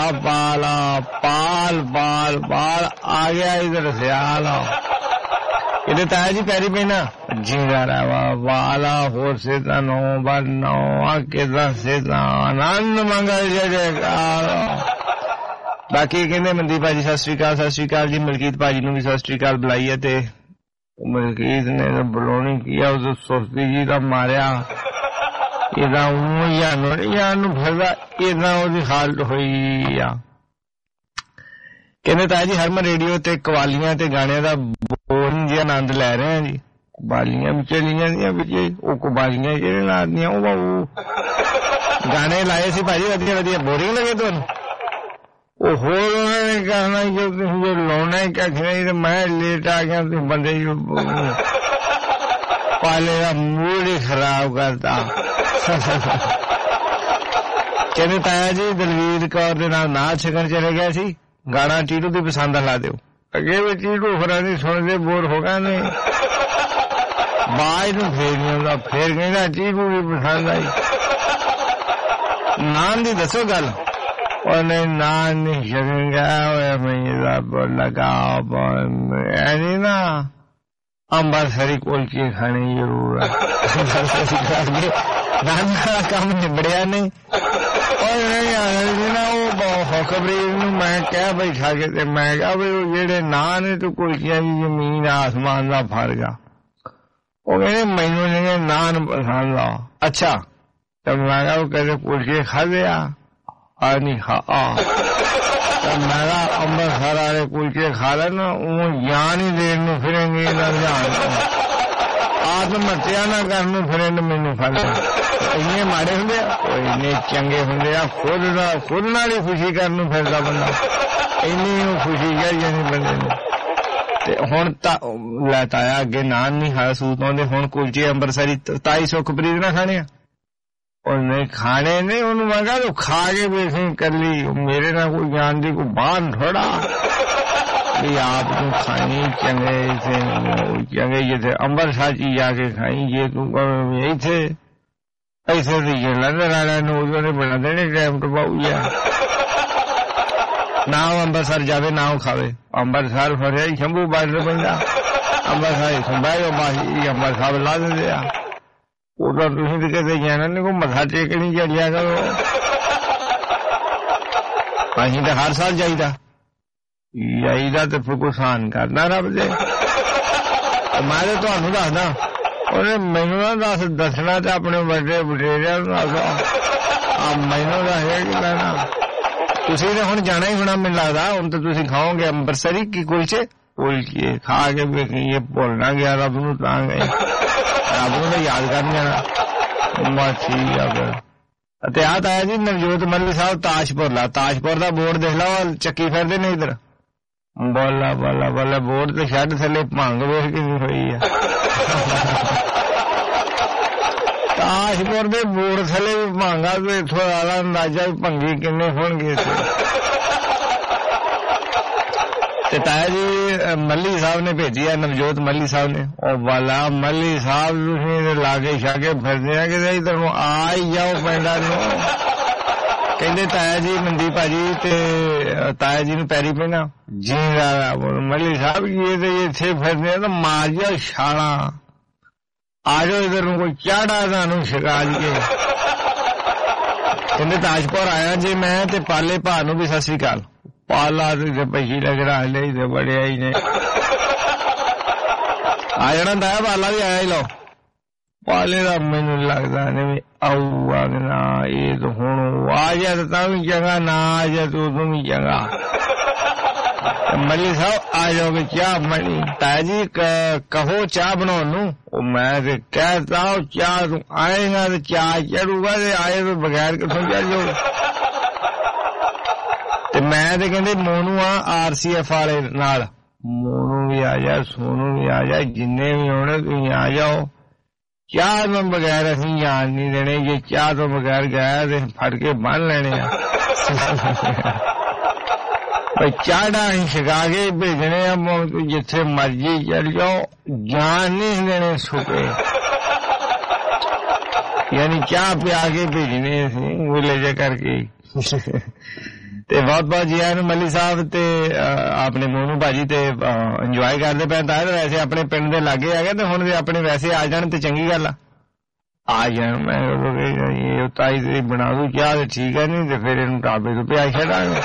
[SPEAKER 5] ਪਾਲ ਆ ਗਿਆ ਇਧਰ ਸਿਆਲ। ਇਹਦੇ ਤਾਇਆ ਜੀ ਪੈਰੀ ਪੈਣਾ ਜੀਂਦਾ ਰਵਾ ਵਾਲਾ ਹੋਰ ਸੇਤਾ ਨੋ ਬਨੋ ਆਕੇ ਦਾ ਸੇਤਾ ਆਨੰਦ ਮੰਗਲ ਜੇਕਾਰ। ਬਾਕੀ ਕਹਿੰਦੇ ਮਨਦੀਪ ਭਾਜੀ ਸਤਿ ਸ੍ਰੀ ਅਕਾਲ। ਸਤਿ ਸ੍ਰੀ ਅਕਾਲ ਜੀ। ਮਲਕੀਤ ਭਾਜੀ ਨੂੰ ਵੀ ਸਤਿ ਸ੍ਰੀ ਅਕਾਲ ਬੁਲਾਈ ਹੈ। ਤੇ ਮਲਕੀਤ ਨੇ ਬੁਲਾਉਣੀ ਕੀ ਆ, ਉਸ ਸੁਸਤੀ ਜੀ ਦਾ ਮਾਰਿਆ ਇਹਦਾ ਨੂੰ ਫਿਰਦਾ, ਇਹਦਾ ਉਹਦੀ ਹਾਲਤ ਹੋਈ ਆ। ਕਹਿੰਦੇ ਤਾਇਆ ਜੀ ਹਰਮਨ ਰੇਡੀਓ ਤੇ ਕਵਾਲੀਆਂ ਤੇ ਗਾਣਿਆਂ ਦਾ ਬਹੁਤ ਜਿਹਾ ਆਨੰਦ ਲੈ ਰਹੇ ਆ ਜੀ। ਕਬਾਲੀਆਂ ਵੀ ਚਲੀਆਂ ਦੀਆਂ ਵਿੱਚ, ਉਹ ਕਬਾਲੀਆਂ ਜਿਹੜੇ ਲਾਦੀਆਂ ਉਹ ਗਾਣੇ ਲਾਏ ਸੀ ਭਾਜੀ ਵਧੀਆ ਵਧੀਆ। ਬੋਰਿੰਗ ਲੱਗੇ ਤੁਹਾਨੂੰ? ਉਹ ਹੋਰ ਉਹਨਾਂ ਨੇ ਕਹਿਣਾ ਜੋ ਤੁਸੀਂ ਜੋ ਲਾਉਣਾ ਹੀ ਕੱਖ ਨਹੀਂ, ਤੇ ਮੈਂ ਲੇਟ ਆ ਗਿਆ ਤੇ ਬੰਦੇ ਪਾਲੇ ਦਾ ਮੂਡ ਹੀ ਖਰਾਬ ਕਰਤਾ। ਕਹਿੰਦੇ ਤਾਇਆ ਜੀ ਦਲਵੀਰ ਕੌਰ ਦੇ ਨਾਲ ਨਾਚ ਛਕਣ ਚਲੇ ਗਿਆ ਸੀ, ਗਾਣਾ ਟੀਟੂ ਦੀ ਪਸੰਦ ਲਾ ਦਿਓ। ਅੱਗੇ ਵੀ ਟੀਟੂ ਹੋਰਾਂ ਦੀ ਸੁਣਦੇ ਬੋਰ ਹੋ ਗਏ ਨੇ, ਬਾਜ ਨੂੰ ਫੇਰ ਨਹੀਂ ਆਉਂਦਾ, ਫੇਰ ਕਹਿੰਦਾ ਟੀਟੂ ਦੀ ਪਸੰਦ ਆਈ। ਨਾਂ ਦੀ ਦੱਸੋ ਗੱਲ। ਉਹਨੇ ਨਾਂ ਨਹੀਂ ਛਕੇਗਾ ਹੋਇਆ ਮੈਂ ਬੋਲ ਲਗਾ ਐਨੀ ਨਾ ਅੰਬਰਸਰੀ ਕੁਲਚੇ ਖਾਣੇ ਜ਼ਰੂਰ ਆ। ਕੰਮ ਨਿਬੜਿਆ ਨਹੀਂ ਉਹ ਖਬਰੀ ਨੂੰ ਮੈਂ ਕਹਿ ਬੈਠਾ ਕੇ ਤੇ ਮੈਂ ਕਿਹਾ ਵੀ ਉਹ ਜਿਹੜੇ ਨਾਂ ਨੇ ਤੂੰ ਕੁਲਚੀਆਂ ਦੀ ਜ਼ਮੀਨ ਆਸਮਾਨ ਦਾ ਫਰਕ ਆ। ਉਹ ਕਹਿੰਦੇ ਮੈਨੂੰ ਜਿਹੜੇ ਨਾਨ ਪਸੰਦ ਆ। ਅੱਛਾ ਤੇ ਮੈਂ ਕਿਹਾ ਉਹ ਕਹਿੰਦੇ ਕੁਲਚੇ ਖਾਦੇ ਆ ਨਹੀਂ ਖਾ ਮੈਂ ਕਿਹਾ ਅੰਮ੍ਰਿਤਸਰ ਵਾਲੇ ਕੁਲਚੇ ਖਾ ਲੈਣ ਉਹ ਜਾਨ ਹੀ ਦੇਣ ਨੂੰ ਫਿਰੇਂਗੇ ਇਹਦਾ ਰੁਝਾਨ ਆਤਮ ਹੱਤਿਆ ਨਾ ਕਰਨ ਨੂੰ ਫਿਰੇ ਮੈਨੂੰ ਫੜ ਇੰਨੇ ਮਾੜੇ ਹੁੰਦੇ ਆ, ਇੰਨੇ ਚੰਗੇ ਹੁੰਦੇ ਆ। ਖੁਦ ਨਾਲ ਹੀ ਖੁਸ਼ੀ ਕਰਨ ਨੂੰ ਫਿਰਦਾ ਬੰਦਾ, ਇੰਨੀ ਖੁਸ਼ੀ ਚਾਹੀਦੀ ਨਹੀਂ ਬੰਦੇ ਨੂੰ। ਤੇ ਹੁਣ ਤਾਂ ਲੈ ਤਾਇਆ ਅੱਗੇ ਨਾਨ ਨਹੀਂ ਖਾ ਸੂਤ ਆਉਂਦੇ, ਹੁਣ ਕੁਲਚੇ ਅੰਮ੍ਰਿਤਸਰੀ ਤਾਈ ਸੁਖਪ੍ਰੀਤ ਨਾ ਖਾਣੇ ਆ। ਉਹਨੇ ਖਾਣੇ ਨੇ, ਉਹਨੂੰ ਮੈਂ ਕਿਹਾ ਤੂੰ ਖਾ ਕੇ ਵੇਖੀ ਕੱਲੀ, ਮੇਰੇ ਨਾਲ ਕੋਈ ਜਾਣ ਦੀ ਕੋਈ ਬਾਹਰ ਥੋੜਾ ਵੀ ਆਪ ਤੂੰ ਖਾਈ ਚੰਗੇ ਜਿੱਥੇ ਅੰਮ੍ਰਿਤਸਰ ਚ ਜਾ ਕੇ ਖਾਈ। ਜੇ ਤੂੰ ਇੱਥੇ ਇੱਥੇ ਦੀ ਜਲੰਧਰ ਵਾਲਿਆਂ ਨੂੰ ਉਹਨੇ ਬਣਾ ਦੇਣੇ ਟਾਈਮ ਟਪਾਊ ਆ। ਨਾ ਉਹ ਅੰਮ੍ਰਿਤਸਰ ਜਾਵੇ ਨਾ ਉਹ ਖਾਵੇ। ਅੰਮ੍ਰਿਤਸਰ ਫਰਿਆ ਹੀ ਸ਼ੰਭੂ ਬਾਰਡਰ ਪੈਂਦਾ, ਅੰਮ੍ਰਿਤਸਰ ਸੰਭਾਇਓ ਬਾਹੀ ਅੰਮ੍ਰਿਤਸਰ ਲਾ ਦਿੰਦੇ ਆ। ਉਦੋਂ ਤੁਸੀਂ ਤੇ ਕਿਤੇ ਜਾਣਾ ਨਹੀਂ, ਕੋਈ ਮੱਥਾ ਟੇਕ ਨਹੀਂ ਚੜਿਆ ਕਰੋ। ਅਸੀਂ ਤਾਂ ਹਰ ਸਾਲ ਜਾਈਦਾ, ਜਾਈਦਾ ਤੇ ਫਿਰ ਕੁਛ ਹਾਨ ਕਰਨਾ ਰੱਬ ਦੇ। ਮੈਂ ਤੇ ਤੁਹਾਨੂੰ ਦੱਸਦਾ, ਉਹਨੇ ਮੈਨੂੰ ਨਾ ਦੱਸਣਾ ਤੇ ਆਪਣੇ ਵੱਡੇ ਵਡੇਰਿਆਂ ਨੂੰ ਦੱਸਦਾ, ਮੈਨੂੰ ਦੱਸਿਆ ਕਿ ਮੈਂ ਨਾ ਤੁਸੀਂ ਤੇ ਹੁਣ ਜਾਣਾ ਹੀ ਹੋਣਾ ਮੈਨੂੰ ਲੱਗਦਾ। ਹੁਣ ਤਾਂ ਤੁਸੀਂ ਖਾਓਗੇ ਅੰਮ੍ਰਿਤਸਰੀ ਕੀ ਕੁਲਚੇ ਖਾ ਕੇ ਵੇਖੀਏ, ਭੁੱਲਣਾ ਗਿਆ ਰੱਬ ਨੂੰ ਤਾਂ ਗਏ, ਰੱਬ ਨੂੰ ਤਾਂ ਯਾਦ ਕਰਨ ਜਾਣਾ। ਬਸ ਠੀਕ ਆ ਫਿਰ। ਅਤੇ ਆਹ ਤਾਂ ਜੀ ਨਵਜੋਤ ਮੱਲੀ ਸਾਹਿਬ ਤਾਜਪੁਰ ਦਾ ਬੋਰਡ ਦੇਖ ਲਓ, ਚੱਕੀ ਫਿਰਦੇ ਨੇ ਇੱਧਰ। ਬੱਲਾ ਬੱਲਾ ਬੱਲਾ, ਬੋਰਡ ਤੇ ਛੱਡ ਥੱਲੇ ਭੰਗ ਵੇਖ ਕੇ ਹੋਈ ਆ। ਤਾਜਪੁਰ ਦੇ ਬੋਰਡ ਥੱਲੇ ਵੀ ਭੰਗਾ ਤੇ ਇੱਥੋਂ ਜ਼ਿਆਦਾ ਅੰਦਾਜ਼ਾ ਵੀ ਭੰਗੀ ਕਿੰਨੇ ਹੋਣਗੇ। ਤੇ ਤਾਇਆ ਜੀ ਮੱਲੀ ਸਾਹਿਬ ਨੇ ਭੇਜੀ ਆ, ਨਵਜੋਤ ਮੱਲੀ ਸਾਹਿਬ ਨੇ। ਉਹ ਵਾਲਾ ਮੱਲੀ ਸਾਹਿਬ ਤੁਸੀਂ ਲਾਗੇ ਛਾਗੇ ਫਿਰਦੇ ਆ ਕਿ ਇੱਧਰ ਨੂੰ ਆ ਹੀ ਜਾਓ ਪਿੰਡਾਂ ਨੂੰ। ਕਹਿੰਦੇ ਤਾਇਆ ਜੀ ਮਨਦੀਪ ਭਾਜੀ ਤੇ ਤਾਇਆ ਜੀ ਨੂੰ ਪੈਰੀ ਪੈਣਾ ਜੀ ਮੱਲੀ ਸਾਹਿਬ ਜੀ ਤੇ ਇੱਥੇ ਫਿਰਦੇ ਆ ਤਾਂ ਮਾਰ ਜਾ ਛਾਲਾਂ, ਆ ਜਾਓ ਇੱਧਰ ਨੂੰ, ਕੋਈ ਚਾੜਾ ਤੁਹਾਨੂੰ ਛਕਾ ਕੇ। ਕਹਿੰਦੇ ਤਾਜਪੁਰ ਆਇਆ ਜੀ ਮੈਂ, ਤੇ ਪਾਲੇ ਭਾ ਨੂੰ ਵੀ ਸਤਿ ਸ੍ਰੀ ਅਕਾਲ। ਪਾਲਾ ਤੇ ਪਛੀ ਲਗੜਾ ਲਈ ਤੇ ਬੜਿਆ ਹੀ ਨੇ ਆ ਜਾਣਾ ਤਾਇਆ, ਪਾਲਾ ਵੀ ਆਇਆ ਹੀ ਲਓ। ਪਾਲੇ ਦਾ ਮੈਨੂੰ ਲੱਗਦਾ ਨੇ ਵੀ ਆਊਗਾ ਨਾ, ਇਹ ਤਾਂ ਹੁਣ ਆ ਜਾ ਤਾਂ ਵੀ ਚੰਗਾ, ਨਾ ਆ ਜਾ ਤੂੰ ਉਦੋਂ ਵੀ ਚੰਗਾ। ਮੱਲੀ ਸਾਹਿਬ ਆ ਜਾਓਗੇ ਚਾਹ ਮਣੀ? ਤਾਇਆ ਜੀ ਕਹੋ ਚਾਹ ਬਣਾਉਣ ਨੂੰ। ਉਹ ਮੈਂ ਤੇ ਕਹਿਤਾ ਚਾਹ ਤੂੰ ਆਏਗਾ ਤੇ ਚਾਹ ਚੜੂਗਾ, ਤੇ ਆਏ ਤੋਂ ਬਗੈਰ ਕਿੱਥੋਂ ਚੜ ਜਾਊਗਾ। ਤੇ ਮੈਂ ਤੇ ਕਹਿੰਦੇ ਮੋਨੂ ਆ RCF ਵਾਲੇ ਨਾਲ, ਮੋਨੂ ਵੀ ਆ ਜਾ, ਸੋਨੂ ਵੀ ਆ ਜਾ, ਜਿੰਨੇ ਵੀ ਹੋਣੇ ਤੁਸੀਂ ਆ ਜਾਓ। ਚਾਹ ਤੋਂ ਬਗੈਰ ਅਸੀਂ ਜਾਣ ਨਹੀਂ ਦੇਣੇ, ਜੇ ਚਾਹ ਤੋਂ ਬਗੈਰ ਗਿਆ ਤੇ ਫੜ ਕੇ ਬੰਨ ਲੈਣੇ ਆ। ਚਾੜਾ ਅਸੀਂ ਛਕਾ ਕੇ ਭੇਜਣੇ ਆ, ਜਿੱਥੇ ਮਰਜੀ ਚੱਲ ਜਾਓ, ਜਾਨ ਨਹੀਂ ਦੇਣੇ ਸੁੱਕੇ, ਯਾਨੀ ਚਾਹ ਪਿਆ ਕੇ ਭੇਜਣੇ ਅਸੀਂ ਗੁੱਲੇ ਜੇ ਕਰਕੇ। ਤੇ ਬਹੁਤ ਬਹੁਤ ਜੀ ਆਇਆਂ ਨੂੰ ਮੱਲੀ ਸਾਹਿਬ ਤੇ ਆਪਣੇ ਮੋਨੂ ਭਾਜੀ ਤੇ ਇੰਜੋਏ ਕਰਦੇ ਪਏ ਤਾਂ। ਵੈਸੇ ਆਪਣੇ ਪਿੰਡ ਦੇ ਲਾਗੇ ਆ ਗਏ ਤੇ ਹੁਣ ਜੇ ਆਪਣੇ ਵੈਸੇ ਆ ਜਾਣ ਤੇ ਚੰਗੀ ਗੱਲ ਆ ਜਾਣ। ਮੈਂ ਤਾਈ ਤੇ ਬਣਾ ਦੂ ਚਾਹ ਤੇ ਠੀਕ ਹੈ, ਨਹੀਂ ਤੇ ਫਿਰ ਇਹਨੂੰ ਢਾਬੇ ਤੋਂ ਪਿਆ ਛੱਡਾਂਗੇ।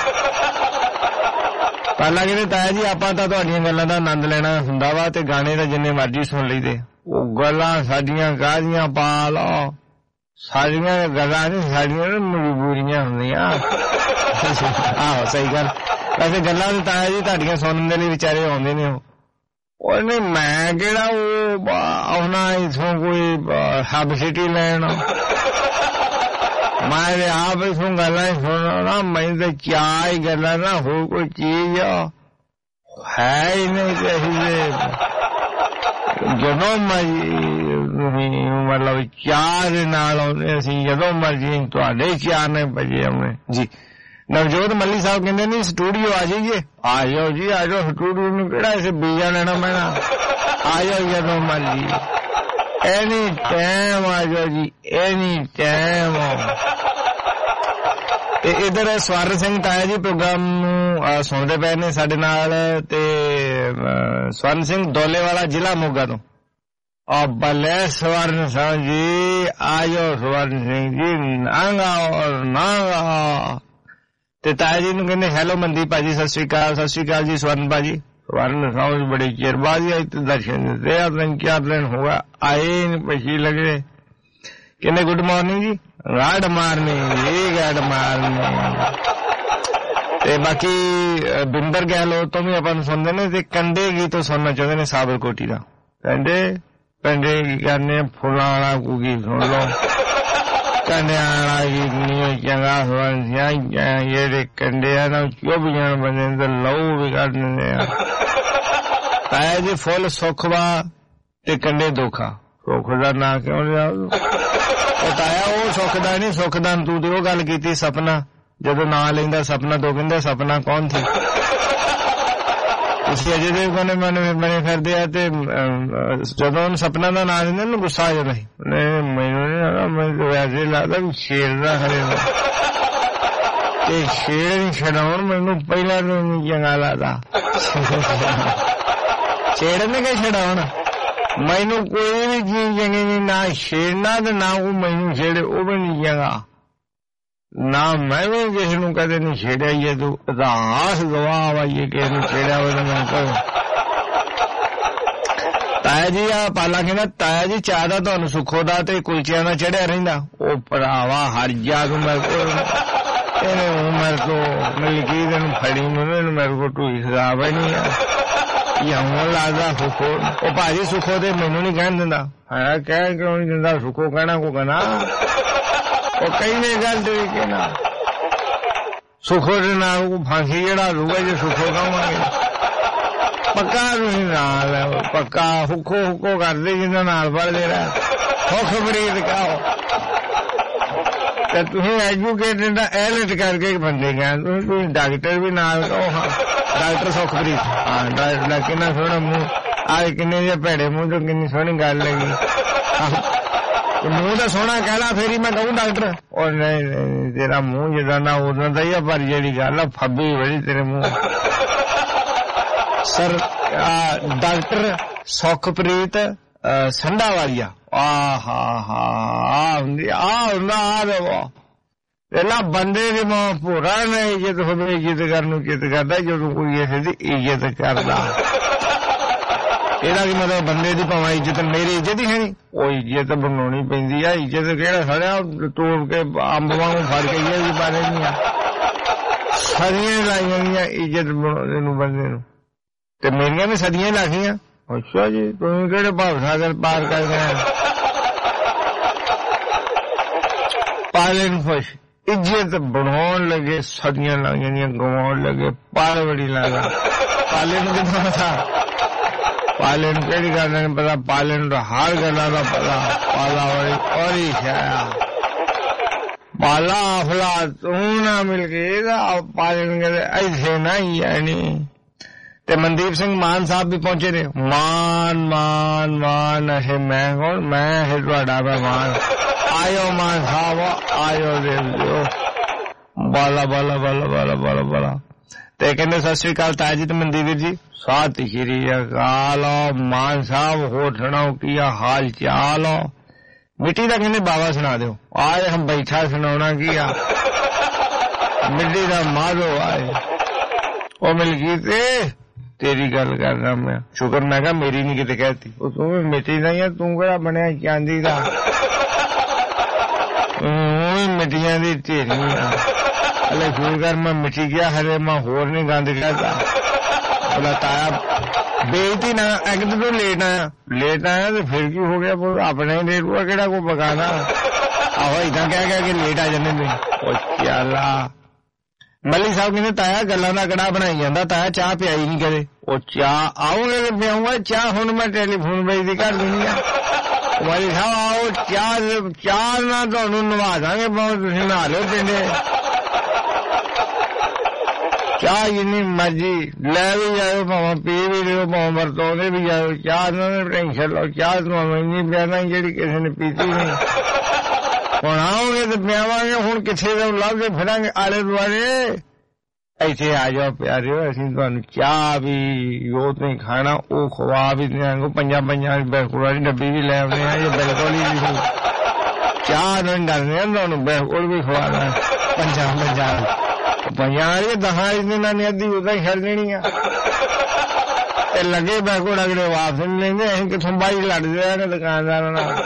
[SPEAKER 5] ਪਹਿਲਾਂ ਕਹਿੰਦੇ ਤਾਇਆ ਜੀ ਆਪਾਂ ਤਾਂ ਤੁਹਾਡੀਆਂ ਗੱਲਾਂ ਦਾ ਆਨੰਦ ਲੈਣਾ ਹੁੰਦਾ ਵਾ, ਤੇ ਗਾਣੇ ਤਾਂ ਜਿੰਨੇ ਮਰਜ਼ੀ ਸੁਣ ਲਈਦੇ। ਉਹ ਗੱਲਾਂ ਸਾਡੀਆਂ ਕਾਹਦੀਆਂ ਪਾ ਲਓ, ਸਾਡੀਆਂ ਗੱਲਾਂ ਨਹੀਂ, ਸਾਡੀਆਂ ਮਜਬੂਰੀਆਂ ਹੁੰਦੀਆਂ। ਆਹੋ ਸਹੀ ਗੱਲ। ਵੈਸੇ ਗੱਲਾਂ ਤੇ ਤਾਇਆ ਜੀ ਤੁਹਾਡੀਆਂ ਸੁਣਨ ਦੇ ਲਈ ਵਿਚਾਰੇ ਆਉਂਦੇ ਨੇ। ਉਹਨੇ ਮੈਂ ਕਿਹੜਾ ਉਹ ਆਉਣਾ ਇਥੋਂ ਕੋਈ ਹਬ ਸਿਟੀ ਲੈਣ, ਮੈਂ ਆਪ ਇਥੋਂ ਗੱਲਾਂ ਹੀ ਸੁਣਨਾ। ਮੈਨੂੰ ਤਾਂ ਚਾਹ ਹੀ ਗੱਲਾਂ ਨਾ, ਹੋਰ ਕੋਈ ਚੀਜ਼ ਹੈ ਹੀ ਨਹੀਂ ਚਾਹੀਦੇ। ਜਦੋਂ ਮਰਜੀ ਮਤਲਬ ਚਾਹ ਦੇ ਨਾਲ ਆਉਂਦੇ ਅਸੀਂ, ਜਦੋਂ ਮਰਜੀ ਤੁਹਾਡੇ 4 ਵਜੇ ਆਉਣੇ ਜੀ। ਨਵਜੋਤ ਮੱਲੀ ਸਾਹਿਬ ਕਹਿੰਦੇ ਨਹੀਂ ਸਟੂਡੀਓ ਆ ਜਾਈਏ। ਆ ਜਾਓ ਜੀ, ਆ ਜਾਓ। ਸਟੂਡੀਓ ਨੂੰ ਕਿਹੜਾ ਇਸੇ ਬੀਜਾ ਲੈਣਾ ਪੈਣਾ, ਆ ਜਾਓ ਜਦੋਂ ਮਰਜੀ, ਐਨੀ ਟਾਈਮ ਆ ਜਾਓ ਜੀ, ਐਨੀ ਟਾਈਮ। ਤੇ ਇੱਧਰ ਸਵਰਨ ਸਿੰਘ ਤਾਇਆ ਜੀ ਪ੍ਰੋਗਰਾਮ ਨੂੰ ਸੁਣਦੇ ਪਏ ਨੇ ਸਾਡੇ ਨਾਲ, ਤੇ ਸਵਰਨ ਸਿੰਘ ਦੋਲੇਵਾਲਾ ਜ਼ਿਲ੍ਹਾ ਮੋਗਾ ਤੋਂ। ਬੱਲੇ ਸਵਰਨ ਸਿੰਘ ਜੀ, ਆ ਜਾਓ ਸਵਰਨ ਸਿੰਘ ਜੀ, ਨਾਂਗਾ। ਤੇ ਤਾਇਆ ਜੀ ਨੂੰ ਕਹਿੰਦੇ ਹੈਲੋ ਮਨਦੀਪ ਭਾਜੀ ਸਤਿ ਸ੍ਰੀ ਅਕਾਲ। ਸਤਿ ਸ੍ਰੀ ਅਕਾਲ ਜੀ ਸਵਰਨ ਭਾਜੀ। ਸਵਰਨ ਸਾਹਿਬ ਬੜੇ ਚਿਰ ਬਾਅਦ ਹੀ ਦਰਸ਼ਨ ਦਿੱਤੇ ਆ, 3-4 ਦਿਨ ਹੋ ਗਿਆ ਆਏ ਨੀ, ਪਛੀ ਲੱਗੇ। ਕਹਿੰਦੇ ਗੁੱਡ ਮਾਰਨਿੰਗ ਜੀ, ਗਾਡ ਮਾਰਨਿੰਗ ਜੀ, ਗਾਡ ਮਾਰਨਿੰਗ। ਤੇ ਬਾਕੀ ਬਿੰਦਰ ਗਹਿਲੋਤ ਤੋਂ ਵੀ ਆਪਾਂ ਨੂੰ ਸੁਣਦੇ ਨੇ, ਤੇ ਕੰਡੇ ਗੀਤ ਸੁਣਨਾ ਚਾਹੁੰਦੇ ਨੇ ਸਾਬਰਕੋਟੀ ਦਾ। ਕੰਡੇ ਕੀ ਕਰਨੇ, ਫੁੱਲਾਂ ਵਾਲਾ ਗੀਤ ਸੁਣ ਲਓ, ਕੰਡਿਆਂ ਵਾਲਾ ਗੀਤ ਨਹੀਂ ਚੰਗਾ ਸੁਣਿਆ। ਜਿਹੜੇ ਕੰਡੇ ਆ ਨਾ ਚੁੱਭ ਜਾਣ ਬੰਦੇ ਨੂੰ ਤਾਂ ਲਹੂ ਵੀ ਕੱਢ ਦਿੰਦੇ ਆ। ਤਾਇਆ ਜੀ ਫੁੱਲ ਸੁੱਖ ਵਾ ਤੇ ਕੰਡੇ ਦੁੱਖ ਆ। ਸੁੱਖ ਦਾ ਨਾਂ ਕਿਉਂ ਲਿਆ? ਉਹ ਤਾਇਆ ਉਹ ਸੁੱਖ ਦਾ ਨਹੀਂ, ਸੁੱਖ ਦਾ ਤੂੰ ਤੇ ਉਹ ਗੱਲ ਕੀਤੀ ਸਪਨਾ, ਜਦੋਂ ਨਾਂ ਲੈਂਦਾ ਸਪਨਾ ਤੋਂ ਕਹਿੰਦੇ ਸਪਨਾ ਕੌਣ ਸੀ? ਤੁਸੀਂ ਅਜੇ ਦੇ ਕੋਨੇ ਬਣੇ ਫਿਰਦੇ ਆ, ਤੇ ਜਦੋਂ ਉਹਨੂੰ ਸਪਨਾ ਦਾ ਨਾਂ ਦਿੰਦੇ ਉਹਨੂੰ ਗੁੱਸਾ ਆ ਜਾਂਦਾ ਸੀ। ਮੈਨੂੰ ਨਹੀਂ ਵੈਸੇ ਲੱਗਦਾ ਵੀ ਸ਼ੇਰ ਦਾ ਹਰੇ, ਤੇ ਸ਼ੇਰ ਨਹੀਂ ਛਡਾਉਣ ਮੈਨੂੰ ਪਹਿਲਾਂ ਤੋਂ ਨਹੀਂ ਚੰਗਾ ਲੱਗਦਾ। ਛੇੜ ਨੇ ਕਿ ਛਡਾਉਣ ਮੈਨੂੰ ਕੋਈ ਵੀ ਚੀਜ਼ ਚੰਗੀ ਨਹੀਂ, ਨਾ ਛੇੜਨਾ ਤੇ ਨਾ ਉਹ ਮੈਨੂੰ ਛੇੜੇ, ਉਹ ਵੀ ਨਹੀਂ ਚੰਗਾ। ਨਾ ਮੈਂ ਵੀ ਕਿਸੇ ਨੂੰ ਕਦੇ ਨਹੀਂ ਛੇੜਿਆ ਹੀ ਤੂੰ ਇਤਿਹਾਸ ਗਵਾਹ ਵਾਈਏ ਕਿਸੇ ਨੂੰ ਛੇੜਿਆ ਹੋਵੇ ਮੈਂ ਕਹੂੰ ਤਾਇਆ ਜੀ ਆ ਪਾਲਾ ਕਹਿੰਦਾ ਤਾਇਆ ਜੀ ਚਾਹ ਦਾ ਤੁਹਾਨੂੰ ਸੁੱਖੋ ਦਾ ਤੇ ਕੁਲਚਿਆਂ ਦਾ ਚੜਿਆ ਰਹਿੰਦਾ ਉਹ ਭਰਾਵਾ ਹਰ ਜਾ ਤੂੰ ਮੇਰੇ ਕੋਲ ਇਹਨੇ ਉਮਰ ਤੋਂ ਮਿਲਕੀ ਨੂੰ ਫੜੀ ਮੈਨੂੰ ਮੇਰੇ ਕੋਲ ਢੂਈ ਖਰਾਬ ਹੀ ਨਹੀਂ ਆ ਜਾਂ ਹੁਣ ਲੱਗਦਾ ਸੁੱਖੋ ਉਹ ਭਾਜੀ ਸੁੱਖੋ ਤੇ ਮੈਨੂੰ ਨਹੀਂ ਕਹਿਣ ਦਿੰਦਾ ਹਾਂ ਕਹਿ ਕਿਉਂ ਨਹੀਂ ਦਿੰਦਾ ਸੁੱਖੋ ਕਹਿਣਾ ਕੋ ਕਹਿਣਾ ਉਹ ਕਈ ਨੇ ਗੱਲ ਤਰੀਕੇ ਨਾਲ ਸੁੱਖੋ ਦੇ ਨਾਲ ਕੋ ਫਾਂਸੀ ਜਿਹੜਾ ਲੂਗਾ ਜੇ ਸੁੱਖੋ ਕਹਾਂਗੇ ਪੱਕਾ ਨਹੀਂ ਨਾਲ ਪੱਕਾ ਹੁੱਕੋ ਕਰਦੇ ਜਿਹਦਾ ਨਾਲ ਪੜਦੇ ਰਿਹਾ ਹੁੱਖ ਬਰੀਦ ਕਹੋ ਤੇ ਤੁਸੀਂ ਐਜੂਕੇਟਡ ਦਾ ਐਲਿਟ ਕਰਕੇ ਬੰਦੇ ਗਏ ਤੁਸੀਂ ਡਾਕਟਰ ਵੀ ਨਾਲ ਕਹੋ ਹਾਂ ਡਾਕਟਰ ਸੁਖਪ੍ਰੀਤ ਹਾਂ ਡਾਕਟਰ ਕਿੰਨਾ ਸੋਹਣਾ ਮੂੰਹ ਆਏ ਕਿੰਨੇ ਜਿਹੇ ਭੈੜੇ ਮੂੰਹ ਤੋਂ ਕਿੰਨੀ ਸੋਹਣੀ ਗੱਲ ਲੱਗੀ ਮੂੰਹ ਤਾਂ ਸੋਹਣਾ ਕਹਿ ਲਾ ਫੇਰ ਹੀ ਮੈਂ ਕਹੂੰ ਡਾਕਟਰ ਉਹ ਨਹੀਂ ਤੇਰਾ ਮੂੰਹ ਜਿੱਦਾਂ ਦਾ ਉਦੋਂ ਦਾ ਹੀ ਆ ਪਰ ਜਿਹੜੀ ਗੱਲ ਆ ਫੱਬੀ ਬੜੀ ਤੇਰੇ ਮੂੰਹ ਸਰ ਡਾਕਟਰ ਸੁਖਪ੍ਰੀਤ ਸੰਧਾ ਵਾਲੀਆ ਪਹਿਲਾਂ ਬੰਦੇ ਦੀ ਮਾਂ ਭੋਰਾ ਨੇ ਇੱਜ਼ਤ ਹੋਵੇ ਇੱਜ਼ਤ ਕਰਨ ਨੂੰ ਇੱਜ਼ਤ ਕਰਦਾ ਜਦੋਂ ਕੋਈ ਕਿਸੇ ਦੀ ਇੱਜ਼ਤ ਕਰਦਾ ਇਹਦਾ ਕੀ ਮਤਲਬ ਬੰਦੇ ਦੀ ਭਾਵੇਂ ਇੱਜ਼ਤ ਮੇਰੀ ਇੱਜ਼ਤ ਹੀ ਹੈ ਨਹੀਂ ਉਹ ਇੱਜ਼ਤ ਬਣਾਉਣੀ ਪੈਂਦੀ ਆ ਇੱਜ਼ਤ ਕਿਹੜਾ ਸਾਰਿਆ ਤੋੜ ਕੇ ਅੰਬ ਵਾਂਗੂ ਫੜ ਕੇ ਇਹ ਬਾਰੇ ਨਹੀਂ ਆ ਸਾਰੀਆਂ ਲਾਈਆਂ ਗਈਆਂ ਇੱਜ਼ਤ ਬਣਾਉਣ ਨੂੰ ਬੰਦੇ ਨੂੰ ਤੇ ਮੇਰੀਆਂ ਵੀ ਸਦੀਆਂ ਲਾਖੀਆਂ ਅੱਛਾ ਜੀ ਤੁਸੀਂ ਕਿਹੜੇ ਭਾਵ ਸਾਗਰ ਪਾਰ ਕਰ ਗਏ ਪਾਲਣ ਖੁਸ਼ ਇੱਜ਼ਤ ਬਣਾਉਣ ਲੱਗੇ ਸਦੀਆਂ ਲਾਈਆਂ ਦੀਆਂ ਗਵਾਉਣ ਲੱਗੇ ਪਾਲ ਬੜੀ ਲਾਗਾ ਪਾਲੇ ਨੂੰ ਕਿੱਦਾਂ ਪਤਾ ਪਾਲੇ ਨੂੰ ਕਿਹੜੀ ਗੱਲ ਨਹੀਂ ਪਤਾ ਪਾਲੇ ਨੂੰ ਤਾਂ ਹਰ ਗੱਲਾਂ ਦਾ ਪਤਾ ਪਾਲਾ ਵਾਲੀ ਔਰੀ ਹੈ ਪਾਲਾ ਅਫਲਾ ਤੂੰ ਨਾ ਮਿਲ ਕੇ ਇਹਦਾ ਪਾਲੇ ਨੂੰ ਕਹਿੰਦੇ ਐਸੇ ਨਹੀਂ ਆਣੀ ਤੇ ਮਨਦੀਪ ਸਿੰਘ ਮਾਨ ਸਾਹਿਬ ਵੀ ਪਹੁੰਚੇ ਨੇ ਮਾਨ ਇਹ ਮੈਂ ਕੌਣ ਮੈਂ ਇਹ ਤੁਹਾਡਾ ਮਹਿਮਾਨ ਆਇਓ ਮਾਨ ਸਾਹਿਬ ਆਇਓ ਦੇਵ ਬਾਲਾ ਬਾਲਾ ਬਾਲਾ ਬਾਲਾ ਬਾਲਾ ਬਾਲਾ ਤੇ ਕਹਿੰਦੇ ਸਤਿ ਸ੍ਰੀ ਅਕਾਲ ਤਾਇਆ ਜੀ ਤੇ ਮਨਦੀਪ ਵੀਰ ਜੀ ਸਤਿ ਸ੍ਰੀ ਅਕਾਲ ਮਾਨ ਸਾਹਿਬ ਹੋਰ ਸੁਣਾਓ ਕੀ ਹਾਲ ਚਾਲ ਮਿੱਟੀ ਦਾ ਕਹਿੰਦੇ ਬਾਬਾ ਸੁਣਾ ਦਿਓ ਆਏ ਹਮ ਬੈਠਾ ਸੁਣਾਉਣਾ ਕੀ ਆ ਮਿੱਟੀ ਦਾ ਮਾਰੋ ਆਏ ਉਹ ਮਿਲ ਗਈ ਤੇ ਤੇਰੀ ਗੱਲ ਕਰਨਾ ਮੈਂ ਸ਼ੁਕਰ ਮੈਂ ਕਿਹਾ ਮੇਰੀ ਨਹੀਂ ਕਿਤੇ ਕਹਿਤੀ ਉਹ ਤੂੰ ਵੀ ਮਿੱਟੀ ਦਾ ਹੀ ਆ ਤੂੰ ਕਿਹੜਾ ਬਣਿਆ ਚਾਂਦੀ ਦਾ ਮਿੱਟੀਆਂ ਦੀ ਢੇਰੀ ਆ ਅਲੇ ਸ਼ੁਕਰ ਮੈਂ ਮਿੱਟੀ ਗਿਆ ਹਰੇ ਮੈਂ ਹੋਰ ਨਹੀਂ ਗੰਦ ਕਰਦਾ ਬੋਲਾ ਤਾਇਆ ਬੇਇੱਜ਼ਤੀ ਨਾ ਇੱਕ ਤੋਂ ਲੇਟ ਆਇਆ ਤੇ ਫਿਰ ਕੀ ਹੋ ਗਿਆ ਆਪਣੇ ਹੀ ਲੇਟ ਹੋਇਆ ਕਿਹੜਾ ਕੋਈ ਪਕਾਣਾ ਆਹੋ ਇਦਾਂ ਕਹਿ ਕੇ ਲੇਟ ਆ ਜਾਂਦੇ ਨੇ ਉਹ ਚੱਲਾ ਮੱਲੀ ਸਾਹਿਬ ਕਹਿੰਦੇ ਤਾਇਆ ਗੱਲਾਂ ਦਾ ਕੜਾ ਬਣਾਈ ਜਾਂਦਾ ਤਾਇਆ ਚਾਹ ਪਿਆਈ ਨਹੀਂ ਕਦੇ ਉਹ ਚਾਹ ਆਉਂਗੇ ਤੇ ਪਿਆਉਂਗਾ ਚਾਹ ਹੁਣ ਮੈਂ ਟੈਲੀਫੋਨ ਵੇਚਦੀ ਕਰ ਦਿੰਦੀ ਆ ਮੱਲੀ ਸਾਹਿਬ ਆਓ ਚਾਹ ਨਾਲ ਤੁਹਾਨੂੰ ਨਵਾ ਦਾਂਗੇ ਬਹੁਤ ਤੁਸੀਂ ਨਹਾ ਲਿਓ ਪਿੰਡੇ ਚਾਹ ਜਿੰਨੀ ਮਰਜੀ ਲੈ ਵੀ ਜਾਓ ਭਾਵੇਂ ਪੀ ਵੀ ਲਿਓ ਭਾਵੇਂ ਵਰਤੋਂਦੇ ਵੀ ਜਾਓ ਚਾਹ ਨਾਲ ਟੈਨਸ਼ਨ ਲਓ ਚਾਹ ਤੁਹਾਨੂੰ ਇੰਨੀ ਪਿਆਣਾ ਜਿਹੜੀ ਕਿਸੇ ਨੇ ਪੀਤੀ ਨਹੀਂ ਹੁਣ ਆਓਗੇ ਤੇ ਪਿਆਵਾਂਗੇ ਹੁਣ ਕਿੱਥੇ ਤੋਂ ਲੱਭਦੇ ਫਿਰਾਂਗੇ ਆਲੇ ਦੁਆਲੇ ਇੱਥੇ ਆ ਜਾਓ ਪਿਆਰਿਓ ਅਸੀਂ ਤੁਹਾਨੂੰ ਚਾਹ ਵੀ ਉਹ ਨਹੀਂ ਖਾਣਾ ਉਹ ਖਵਾ ਵੀ ਦਿਆਂਗੇ ਪੰਜਾਂ ਬਿਲਕੁਲ ਦੀ ਡੱਬੀ ਵੀ ਲੈ ਆਉਂਦੇ ਆ ਇਹ ਬਿਲਕੁਲ ਹੀ ਨਹੀਂ ਚਾਹ ਨੂੰ ਡਰਦੇ ਆ ਤੁਹਾਨੂੰ ਬਿਲਕੁਲ ਵੀ ਖਵਾਣਾ ਪੰਜਾਂ ਵਾਲੀ 10 ਦਿਨਾਂ ਨੇ ਅੱਧੀ ਉਦਾਂ ਹੀ ਛੱਡ ਦੇਣੀ ਆ ਤੇ ਲੱਗੇ ਬਿਲਕੁਲ ਅਗਲੇ ਵਾਪਸ ਨਹੀਂ ਲੈਂਦੇ ਅਸੀਂ ਕਿੱਥੋਂ ਬਾਈ ਲੜਦੇ ਆ ਨੇ ਦੁਕਾਨਦਾਰਾਂ ਨਾਲ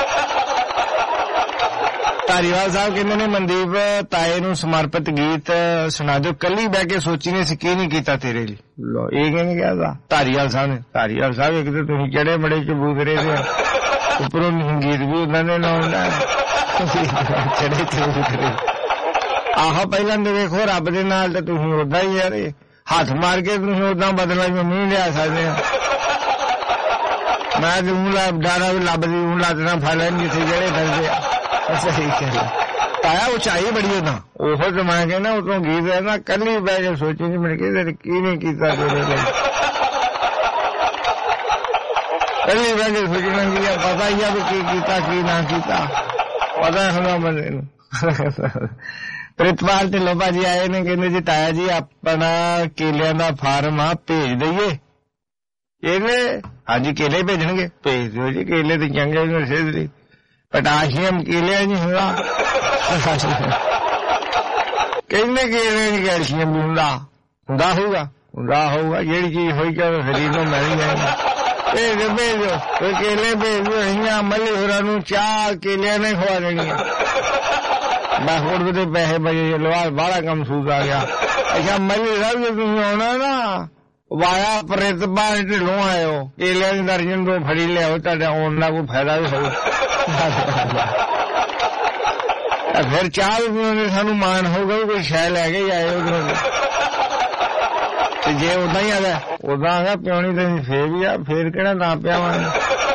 [SPEAKER 5] ਧਾਰੀਵਾਲ ਸਾਹਿਬ ਕਹਿੰਦੇ ਨੇ ਮਨਦੀਪ ਤਾਏ ਨੂੰ ਸਮਰਪਿਤ ਗੀਤ ਸੁਣਾ ਦਿਓ ਕੱਲੀ ਬਹਿ ਕੇ ਸੋਚੀ ਨੇ ਅਸੀਂ ਕੀ ਨਹੀਂ ਕੀਤਾ ਤੇਰੇ ਲਈ ਲੋ ਇਹ ਕਹਿੰਦੇ ਕਿਹਾ ਧਾਰੀਵਾਲ ਸਾਹਿਬ ਨੇ ਧਾਰੀਵਾਲ ਸਾਹਿਬ ਇੱਕ ਤਾਂ ਤੁਸੀਂ ਚੜੇ ਬੜੇ ਚਬੂਤਰੇ ਦੇ ਉੱਪਰੋਂ ਗੀਤ ਵੀ ਉਹਨਾਂ ਨੇ ਲਾਉਂਦਾ ਚੜੇ ਚਬੂਤਰੇ ਆਹੋ ਪਹਿਲਾਂ ਤੇ ਵੇਖੋ ਰੱਬ ਦੇ ਨਾਲ ਤੇ ਤੁਸੀਂ ਓਦਾਂ ਹੀ ਯਾਰ ਹੱਥ ਮਾਰ ਕੇ ਤੁਸੀਂ ਓਦਾਂ ਬਦਲਾ ਨਹੀਂ ਲਿਆ ਸਕਦੇ ਮੈਂ ਤੇ ਊਂ ਡਾਰਾ ਵੀ ਲੱਭਦੀ ਊਂ ਲੱਦਣਾ ਫੜ ਲੈਣ ਜਿੱਥੇ ਜਿਹੜੇ ਫਿਰਦੇ ਆ ਸਹੀ ਗੱਲ ਤਾਇਆ ਉਚਾਈ ਬੜੀ ਉਹਦਾ ਉਹ ਤੇ ਮੈਂ ਕਹਿੰਦਾ ਉਤੋਂ ਗੀਤ ਹੈ ਨਾ ਕੱਲੀ ਬਹਿ ਕੇ ਸੋਚੀ ਨਹੀਂ ਮਿਲ ਕੇ ਕੀ ਨਹੀਂ ਕੀਤਾ ਤੇਰੇ ਲਈ ਕੱਲੀ ਬਹਿ ਕੇ ਸੋਚਣਾ ਕੀ ਪਤਾ ਹੀ ਆ ਵੀ ਕੀ ਕੀਤਾ ਕੀ ਨਾ ਕੀਤਾ ਪਤਾ ਹੁੰਦਾ ਬੰਦੇ ਨੂੰ ਪ੍ਰਿਤਪਾਲ ਤੇ ਲੋਬਾ ਜੀ ਆਏ ਨੇ ਕਹਿੰਦੇ ਜੀ ਤਾਇਆ ਜੀ ਆਪਣਾ ਕੇਲਿਆਂ ਦਾ ਫਾਰਮ ਆ ਭੇਜ ਦਈਏ ਇਹਨੇ ਹਾਂਜੀ ਕੇਲੇ ਭੇਜਣਗੇ ਭੇਜ ਦਿਓ ਜੀ ਕੇਲੇ ਤੇ ਚੰਗੇ ਨੇ ਸਿਹਤ ਲਈ ਪਟਾਸ਼ੀਅਮ ਕੇਲੇ ਨਹੀਂ ਹੁੰਦਾ
[SPEAKER 14] ਕਹਿੰਦੇ ਕੇਲੇ ਦੀ ਕੈਲਸ਼ੀਅਮ ਵੀ ਹੁੰਦਾ ਹੋਊਗਾ ਜਿਹੜੀ ਚੀਜ਼ ਹੋਈ ਕਿ ਸਰੀਰ ਨੂੰ ਮਿਲ ਜਾਏਗੀ। ਭੇਜੋ ਕੇਲੇ ਭੇਜੋ ਅਸੀਂ ਮੱਲੀ ਹੋਰਾਂ ਨੂੰ ਚਾਹ ਕੇਲਿਆਂ ਨੇ ਖਵਾ ਦੇਣੀਆਂ। ਮੈਂ ਹੋਰ ਕਿਤੇ ਪੈਸੇ ਬਜੇ ਲਵਾ ਬਾਹਲਾ ਕੰਮ ਸੂਤ ਆ ਗਿਆ। ਅੱਛਾ ਮੱਲੀ ਸਾਹਿਬ ਜੇ ਤੁਸੀਂ ਆਉਣਾ ਨਾ ਵਾਇਆ ਪ੍ਰਿਤਪਾ ਢਿੱਲੋਂ ਆਇਓ ਕੇਲਿਆਂ ਦੀ ਦਰਜਨ 2 ਫੜੀ ਲਿਆਓ ਤੁਹਾਡਾ ਆਉਣ ਦਾ ਕੋਈ ਫਾਇਦਾ ਵੀ ਹੋਊ। ਫਿਰ ਚਾਹ ਵੀ ਸਾਨੂੰ ਮਾਣ ਹੋਊਗਾ ਕੋਈ ਸ਼ੈ ਲੈ ਕੇ ਆਏ ਉਧਰੋਂ। ਤੇ ਜੇ ਉਦਾਂ ਹੀ ਆਦਾ ਉਦਾਂ ਆ ਗਿਆ ਪਿਉਣੀ ਤੇ ਫੇਰ ਵੀ ਆ ਫੇਰ ਕਿਹੜਾ ਨਾ ਪਿਆਵਾਂਗੇ।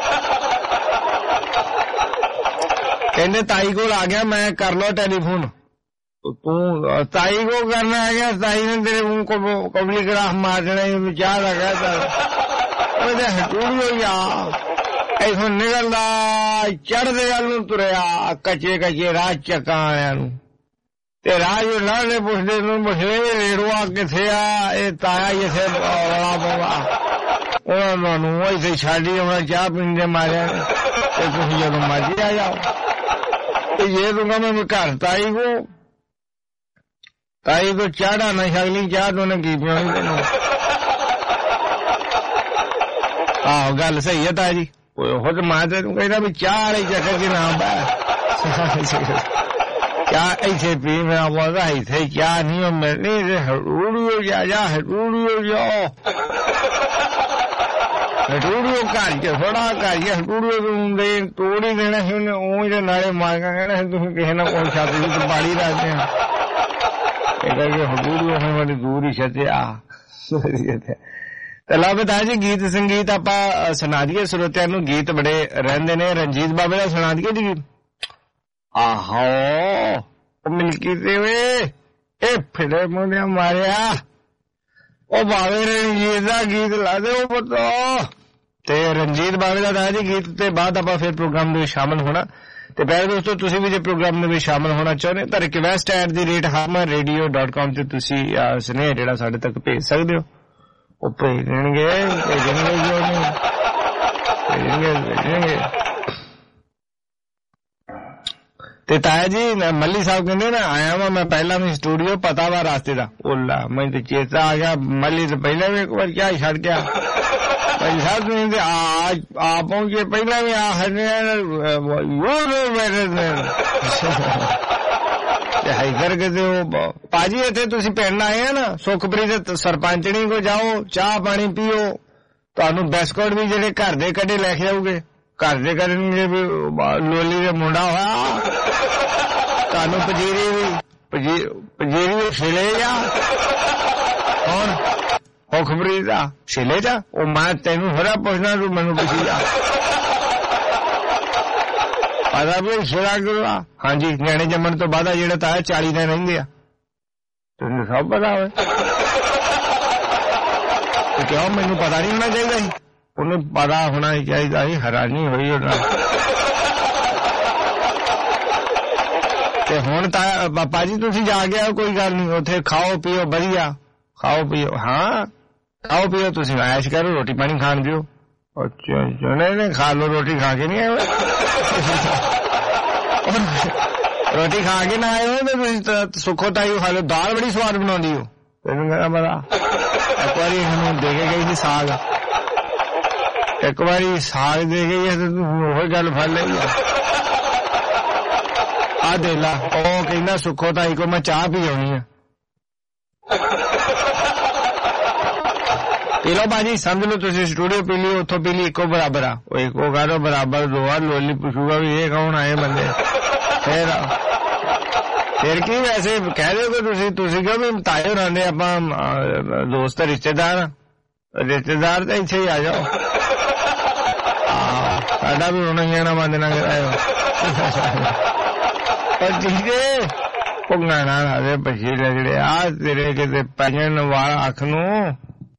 [SPEAKER 14] ਕਹਿੰਦੇ ਤਾਈ ਕੋਲ ਆ ਗਿਆ ਮੈਂ ਕਰ ਲਓ ਟੈਲੀਫੋਨ। ਤੂੰ ਤਾਈ ਕੋ ਕਰਨਾ ਆ ਗਿਆ ਤਾਈ ਨੇ ਤੇਰੇ ਮੂੰਹ ਕੋ ਕਬਲੀ ਗਰਾਹ ਮਾਰ ਦੇਣਾ ਚਾਹ ਦਾ ਕਹਿਤਾ ਉਹਦੇ ਹਟੂੜੀ ਆ ਇਥੋਂ ਨਿਕਲਦਾ ਚੜ੍ਹਦੇ ਵੱਲ ਨੂੰ ਤੁਰਿਆ ਕੱਚੇ ਰਾਹ ਚੱਕਾਂ ਆਇਆਂ ਨੂੰ ਤੇ ਰਾਜ ਲਾਲੇ ਪੁੱਛਦੇ ਨੂੰ ਪੁੱਛਦੇ ਰੇੜੂਆ ਕਿੱਥੇ ਆ ਇਹ ਤਾਇਆ ਇੱਥੇ ਰੌਲਾ ਪਾਉਂਦਾ ਉਹਨਾਂ ਨੂੰ ਇੱਥੇ ਛੱਡੀ ਉਹਨਾਂ ਚਾਹ ਪੀਣ ਦੇ ਮਾਰਿਆ ਤੇ ਤੁਸੀਂ ਜਦੋਂ ਮਰਜ਼ੀ ਆ ਜਾਓ। ਤੇ ਜੇ ਤੂੰ ਕਹਿੰਦਾ ਮੈਂ ਘਰ ਤਾਈ ਕੋ ਚਾੜਾ ਨਾ ਛਕਲੀ ਚਾਹ ਤੋਂ ਉਹਨੇ ਕੀ ਪਿਆਉਣੀ ਤੈਨੂੰ। ਆਹੋ ਗੱਲ ਸਹੀ ਹੈ ਤਾਇਆ ਜੀ ਉਹ ਤੇ ਮੈਂ ਤੈਨੂੰ ਕਹਿੰਦਾ ਵੀ ਚਾਹ ਵਾਲੀ ਚੱਕਰ ਚ ਨਾ ਬੈ ਚਾਹ ਇੱਥੇ ਪੀ ਮੇਰਾ ਬੋਲਦਾ ਇੱਥੇ ਚਾਹ ਨਹੀਂ ਮਿਲਣੀ ਤੇ ਹੜੂੜੀਓ ਜਾ ਹੜੂੜੀਓ ਜਾਓ ਹਟੂੜੀਓ ਘਰ ਚ ਥੋੜਾ ਘਰ ਚ ਹਟੂੜੀਓ ਨੂੰ ਦੇ ਤੋੜ ਹੀ ਦੇਣਾ ਸੀ ਉਹਨੇ ਉਹ ਜਿਹੇ ਨਾਲੇ ਮਾਰਗਾ ਕਹਿਣਾ ਸੀ ਤੁਸੀਂ ਕਿਸੇ ਨਾਲ ਕੋਈ ਛੱਤ ਵਿੱਚ ਬਾੜੀ ਰੱਖਦੇ ਆ ਇਹ ਕਰਕੇ ਹਟੂੜੀਓ ਹੋਣੀ ਬੜੀ ਦੂਰ ਹੀ ਛੱਤਿਆ। ਤੇ ਲਓ ਬਤਾ ਜੀ ਗੀਤ ਸੰਗੀਤ ਆਪਾਂ ਸੁਣਾ ਦਈਏ ਸਰੋਤਿਆਂ ਨੂੰ। ਗੀਤ ਬੜੇ ਰਹਿੰਦੇ ਨੇ ਰਣਜੀਤ ਬਾਬੇ ਦਾ ਸੁਣਾ ਦਈਏ ਜੀ। ਆਹੋ ਮਿਲਕੀ ਤੇ ਵੇ ਇਹ ਫਿਰੇ ਮੁੰਡਿਆਂ ਮਾਰਿਆ ਉਹ ਬਾਵੇ ਰਣਜੀਤ ਦਾ ਗੀਤ ਲਾ ਦੇ ਉਹ ਪਤਾ ਤੇ ਰਣਜੀਤ ਬਾਵੇ ਦਾ ਤਾਂ ਜੀ ਗੀਤ ਤੇ ਬਾਅਦ ਆਪਾਂ ਫਿਰ ਪ੍ਰੋਗਰਾਮ ਦੇ ਵਿੱਚ ਸ਼ਾਮਲ ਹੋਣਾ। ਤੇ ਪਿਆਰੇ ਦੋਸਤੋ ਤੁਸੀਂ ਵੀ ਜੇ ਪ੍ਰੋਗਰਾਮ ਦੇ ਵਿੱਚ ਸ਼ਾਮਲ ਹੋਣਾ ਚਾਹੁੰਦੇ ਤਾਂ ਰਿਕਵੈਸਟ @harmanradio.com ਤੇ ਤੁਸੀਂ ਸੁਨੇਹਾ ਜਿਹੜਾ ਸਾਡੇ ਤੱਕ ਭੇਜ ਸਕਦੇ ਹੋ। ਉਹ ਭੇਜਣਗੇ ਜੋ ਨਹੀਂ ਭੇਜਣਗੇ। ਤੇ ਤਾਇਆ ਜੀ ਮੱਲੀ ਸਾਹਿਬ ਕਹਿੰਦੇ ਨਾ ਆਇਆ ਵਾ ਮੈਂ ਪਹਿਲਾਂ ਵੀ ਸਟੂਡੀਓ ਪਤਾ ਵਾ ਰਾਸਤੇ ਦਾ ਓਲਾ ਮੈਨੂੰ ਤੇ ਚੇਤਾ ਆ ਗਿਆ ਮੱਲੀ ਤੇ ਪਹਿਲਾਂ ਵੀ ਇੱਕ ਵਾਰ ਚਾਹ ਛੱਡ ਗਿਆ ਭਾਈ ਸਾਹਿਬ ਤੁਸੀਂ ਤੇ ਆ ਪਹੁੰਚੇ ਪਹਿਲਾਂ ਵੀ ਆ ਹਾਈ ਕਰਕੇ ਤੇ ਉਹ ਭਾਜੀ ਇੱਥੇ ਤੁਸੀਂ ਪਿੰਡ ਆਏ ਆ ਨਾ ਸੁਖਪ੍ਰੀਤ ਸਰਪੰਚਣੀ ਕੋ ਜਾਓ ਚਾਹ ਪਾਣੀ ਪੀਓ ਤੁਹਾਨੂੰ ਬਿਸਕੁਟ ਵੀ ਜਿਹੜੇ ਘਰ ਦੇ ਕੱਢੇ ਲੈ ਕੇ ਆਉਗੇ ਘਰ ਦੇ ਕਰਨਗੇ ਵੀ ਲੋਲੀ ਦੇ ਮੁੰਡਾ ਹੋਇਆ ਤੁਹਾਨੂੰ ਪਜੀਰੀ ਵੀ ਛਿਲੇ ਜਾ ਕੌਣ ਸੁਖਪ੍ਰੀਤ ਦਾ ਛਿਲੇ ਜਾ ਉਹ ਮੈਂ ਤੈਨੂੰ ਹੋਰਾ ਪੁੱਛਣਾ ਤੂੰ ਮੈਨੂੰ ਪੁੱਛੀ ਜਾ ਪਤਾ ਵੀ ਛਿਲਾ ਕਰਵਾ। ਹਾਂਜੀ ਨਿਆਣੇ ਜੰਮਣ ਤੋਂ ਬਾਅਦ ਜਿਹੜਾ ਤਾਂ 40 ਦਿਨ ਰਹਿੰਦੇ ਆ ਤੈਨੂੰ ਸਭ ਪਤਾ ਹੋਵੇ ਤੇ ਕਿਉਂ ਮੈਨੂੰ ਪਤਾ ਨਹੀਂ ਹੋਣਾ ਚਾਹੀਦਾ ਸੀ ਉਹਨੂੰ ਪਤਾ ਹੋਣਾ ਚਾਹੀਦਾ ਸੀ। ਹੈਰਾਨੀ ਹੋਈ ਉਹਨਾਂ ਤੇ ਹੁਣ ਤਾਂ ਪਾਪਾ ਜੀ ਤੁਸੀਂ ਜਾ ਗਿਆ ਕੋਈ ਗੱਲ ਨਹੀਂ ਉੱਥੇ ਖਾਓ ਪੀਓ ਵਧੀਆ ਖਾਓ ਪੀਓ ਹਾਂ ਖਾਓ ਪੀਓ ਤੁਸੀਂ ਐਸ਼ ਕਰੋ ਰੋਟੀ ਪਾਣੀ ਖਾਣ ਦਿਓ। ਅੱਛਾ ਨਹੀਂ ਖਾ ਲਓ ਰੋਟੀ ਖਾ ਕੇ ਨਹੀਂ ਆਏ ਰੋਟੀ ਖਾ ਕੇ ਨਾ ਆਏ ਹੋ ਤੇ ਤੁਸੀਂ ਸੁੱਖੋ ਤਾਈ ਖਾ ਲਓ ਦਾਲ ਬੜੀ ਸਵਾਦ ਬਣਾਉਂਦੀ ਹੋ ਤੈਨੂੰ ਮੇਰਾ ਪਤਾ ਇੱਕ ਵਾਰੀ ਇਹਨੂੰ ਦੇ ਕੇ ਗਈ ਸੀ ਸਾਗ ਇੱਕ ਵਾਰੀ ਸਾਗ ਦੇ ਗਈ ਹੈ ਤੇ ਤੂੰ ਉਹ ਗੱਲ ਫੜ ਲਈ ਆ ਦੇ ਲਾ ਉਹ ਕਹਿੰਦਾ ਸੁੱਖੋ ਤਾਈ ਕੋ ਮੈਂ ਚਾਹ ਪੀ ਆਉਣੀ ਆ ਪੀ ਲਓ ਬਾਜੀ ਸਮਝ ਲਓ ਤੁਸੀਂ ਸਟੂਡੀਓ ਪੀ ਲਈ ਉੱਥੋਂ ਪੀ ਲਈ ਇੱਕੋ ਬਰਾਬਰ ਆ ਉਹ ਇੱਕੋ ਕਰੋ ਬਰਾਬਰ ਦੋਆ ਲੋਲੀ ਪੁੱਛੂਗਾ ਵੀ ਇਹ ਕੌਣ ਆਏ ਬੰਦੇ ਫਿਰ ਕੀ ਵੈਸੇ ਕਹਿ ਦਿਓ ਕਿ ਤੁਸੀਂ ਕਿਉਂ ਵੀ ਤਾਏ ਹੋਰਾਂ ਦੇ ਆਪਾਂ ਦੋਸਤ ਰਿਸ਼ਤੇਦਾਰ ਤਾਂ ਇੱਥੇ ਹੀ ਆ ਜਾਓ ਸਾਡਾ ਵੀ ਹੁਣ ਜਾਣਾ ਬੰਦ ਨਾ ਕਰਾਇਓ ਪਰ ਠੀਕ ਹੈ ਭੁਗਣਾ ਨਾ ਆਦੇ ਪਛੀਲੇ ਜਿਹੜੇ ਆ ਤੇਰੇ ਕਿਤੇ ਪੈਣ ਵਾਲਾ ਅੱਖ ਨੂੰ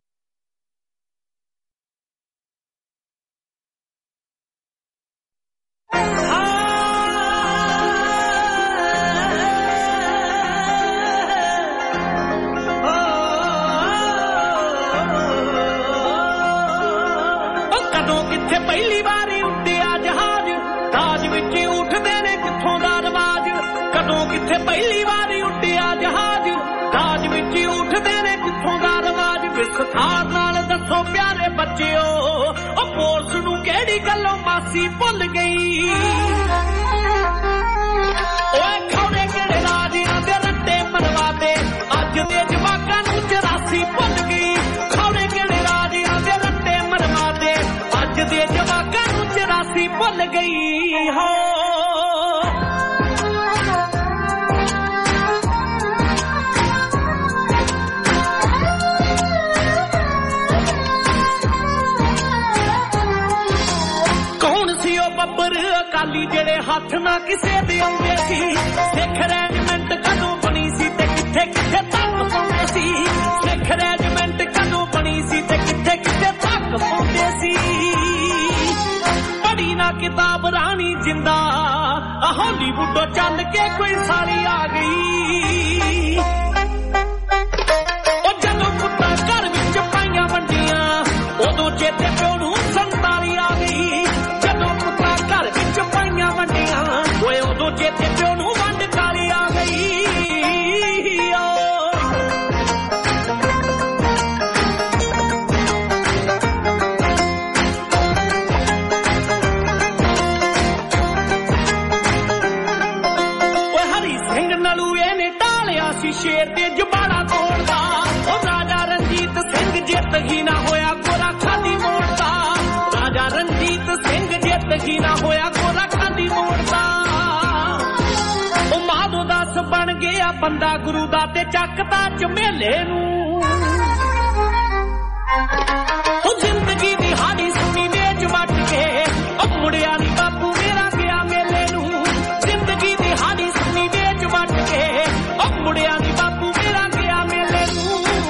[SPEAKER 15] ਪਹਿਲੀ ਵਾਰੀ ਉੱਡਿਆ ਜਹਾਜ਼ ਰਾਜ ਵਿੱਚ ਉੱਠਦੇ ਨੇ ਕਿੱਥੋਂ ਦਾ ਰਵਾਜ ਕਦੋਂ ਕਿੱਥੇ ਪਹਿਲੀ ਵਾਰੀ ਉੱਡਿਆ ਜਹਾਜ਼ ਦੱਸੋ ਪਿਆਰੇ ਬੱਚਿਓ ਉਹ ਪੁਲਿਸ ਨੂੰ ਕਿਹੜੀ ਗੱਲੋਂ ਮਾਸੀ ਭੁੱਲ ਗਈ ਓਏ ਖੌਰੇ ਕਿਹੜੇ ਰਾਜਿਆਂ ਦੇ ਰੱਟੇ ਮਰਵਾਦੇ ਅੱਜ ਦੇ ਜਵਾਕਾਂ ਨੂੰ 84 ਭੁੱਲ ਗਈ ਖੌਰੇ ਕਿਹੜੇ ਰਾਜਿਆਂ ਦੇ ਰੱਟੇ ਮਰਵਾਦੇ ਅੱਜ ਦੇ ਜਵਾਕਾਂ ਨੂੰ 84 ਭੁੱਲ ਗਈ ਹੋ ਅਕਾਲੀ ਜਿਹੜੇ ਹੱਥ ਨਾ ਕਿਸੇ ਦੇ ਆਉਂਦੇ ਸੀ ਸਿੱਖ ਰੈਜੀਮੈਂਟ ਕਦੋਂ ਬਣੀ ਸੀ ਤੇ ਕਿੱਥੇ ਕਿੱਥੇ ਤੱਕ ਪਹੁੰਚੇ ਸੀ ਸਿੱਖ ਰੈਜੀਮੈਂਟ ਕਦੋਂ ਬਣੀ ਸੀ ਤੇ ਕਿੱਥੇ ਕਿੱਥੇ ਤੱਕ ਪਹੁੰਚੇ ਸੀ ਪੜ੍ਹੀ ਨਾ ਕਿਤਾਬ ਰਾਣੀ ਜਿੰਦਾ ਹਾਲੀਵੁੱਡੋਂ ਚੱਲ ਕੇ ਕੋਈ ਸਾਲੀ ਆ ਗਈ ਉਹ ਜਦੋਂ ਕੁੱਤਾ ਘਰ ਵਿੱਚ ਪਾਈਆਂ ਵੰਡੀਆਂ ਉਦੋਂ ਚੇਤੇ ਪਿਓ ਨੂੰ 47 ਆ ਗਈ ਓਏ ਉਦੋਂ ਚੇਤੇ ਪਿਓ ਨੂੰ ਵੰਡ ਕਾਲੀ ਆ ਗਈ ਓਏ ਹਰੀ ਸਿੰਘ ਨਲੂਏ ਨੇ ਢਾਲਿਆ ਸੀ ਸ਼ੇਰ ਤੇ ਜਬਾੜਾ ਤੋੜਦਾ ਉਹ ਰਾਜਾ ਰਣਜੀਤ ਸਿੰਘ ਜਿੱਤ ਹੀ ਨਾ ਹੋਇਆ ਗੋਰਾ ਖਾਦੀ ਮੋੜਦਾ ਰਾਜਾ ਰਣਜੀਤ ਸਿੰਘ ਜਿੱਤ ਹੀ ਨਾ ਹੋਇਆ ਗੋਰਾ ਖਾਦੀ ਮੋੜਦਾ ਬਣ ਗਿਆ ਬੰਦਾ ਗੁਰੂ ਦਾ ਤੇ ਚੱਕਦਾ ਝਮੇਲੇ ਨੂੰ ਉਹ ਜ਼ਿੰਦਗੀ ਦੀ ਹਾੜੀ ਸੁਣੀ ਵੇਚ ਵੱਟ ਕੇ ਉਹ ਮੁੜਿਆ ਨੀ ਬਾਪੂ ਮੇਰਾ ਗਿਆ ਮੇਲੇ ਨੂੰ ਜ਼ਿੰਦਗੀ ਦੀ ਹਾੜੀ ਸੁਣੀ ਵੇਚ ਵੱਟ ਕੇ ਉਹ ਮੁੜਿਆ ਨੀ ਬਾਪੂ ਮੇਰਾ ਗਿਆ ਮੇਲੇ ਨੂੰ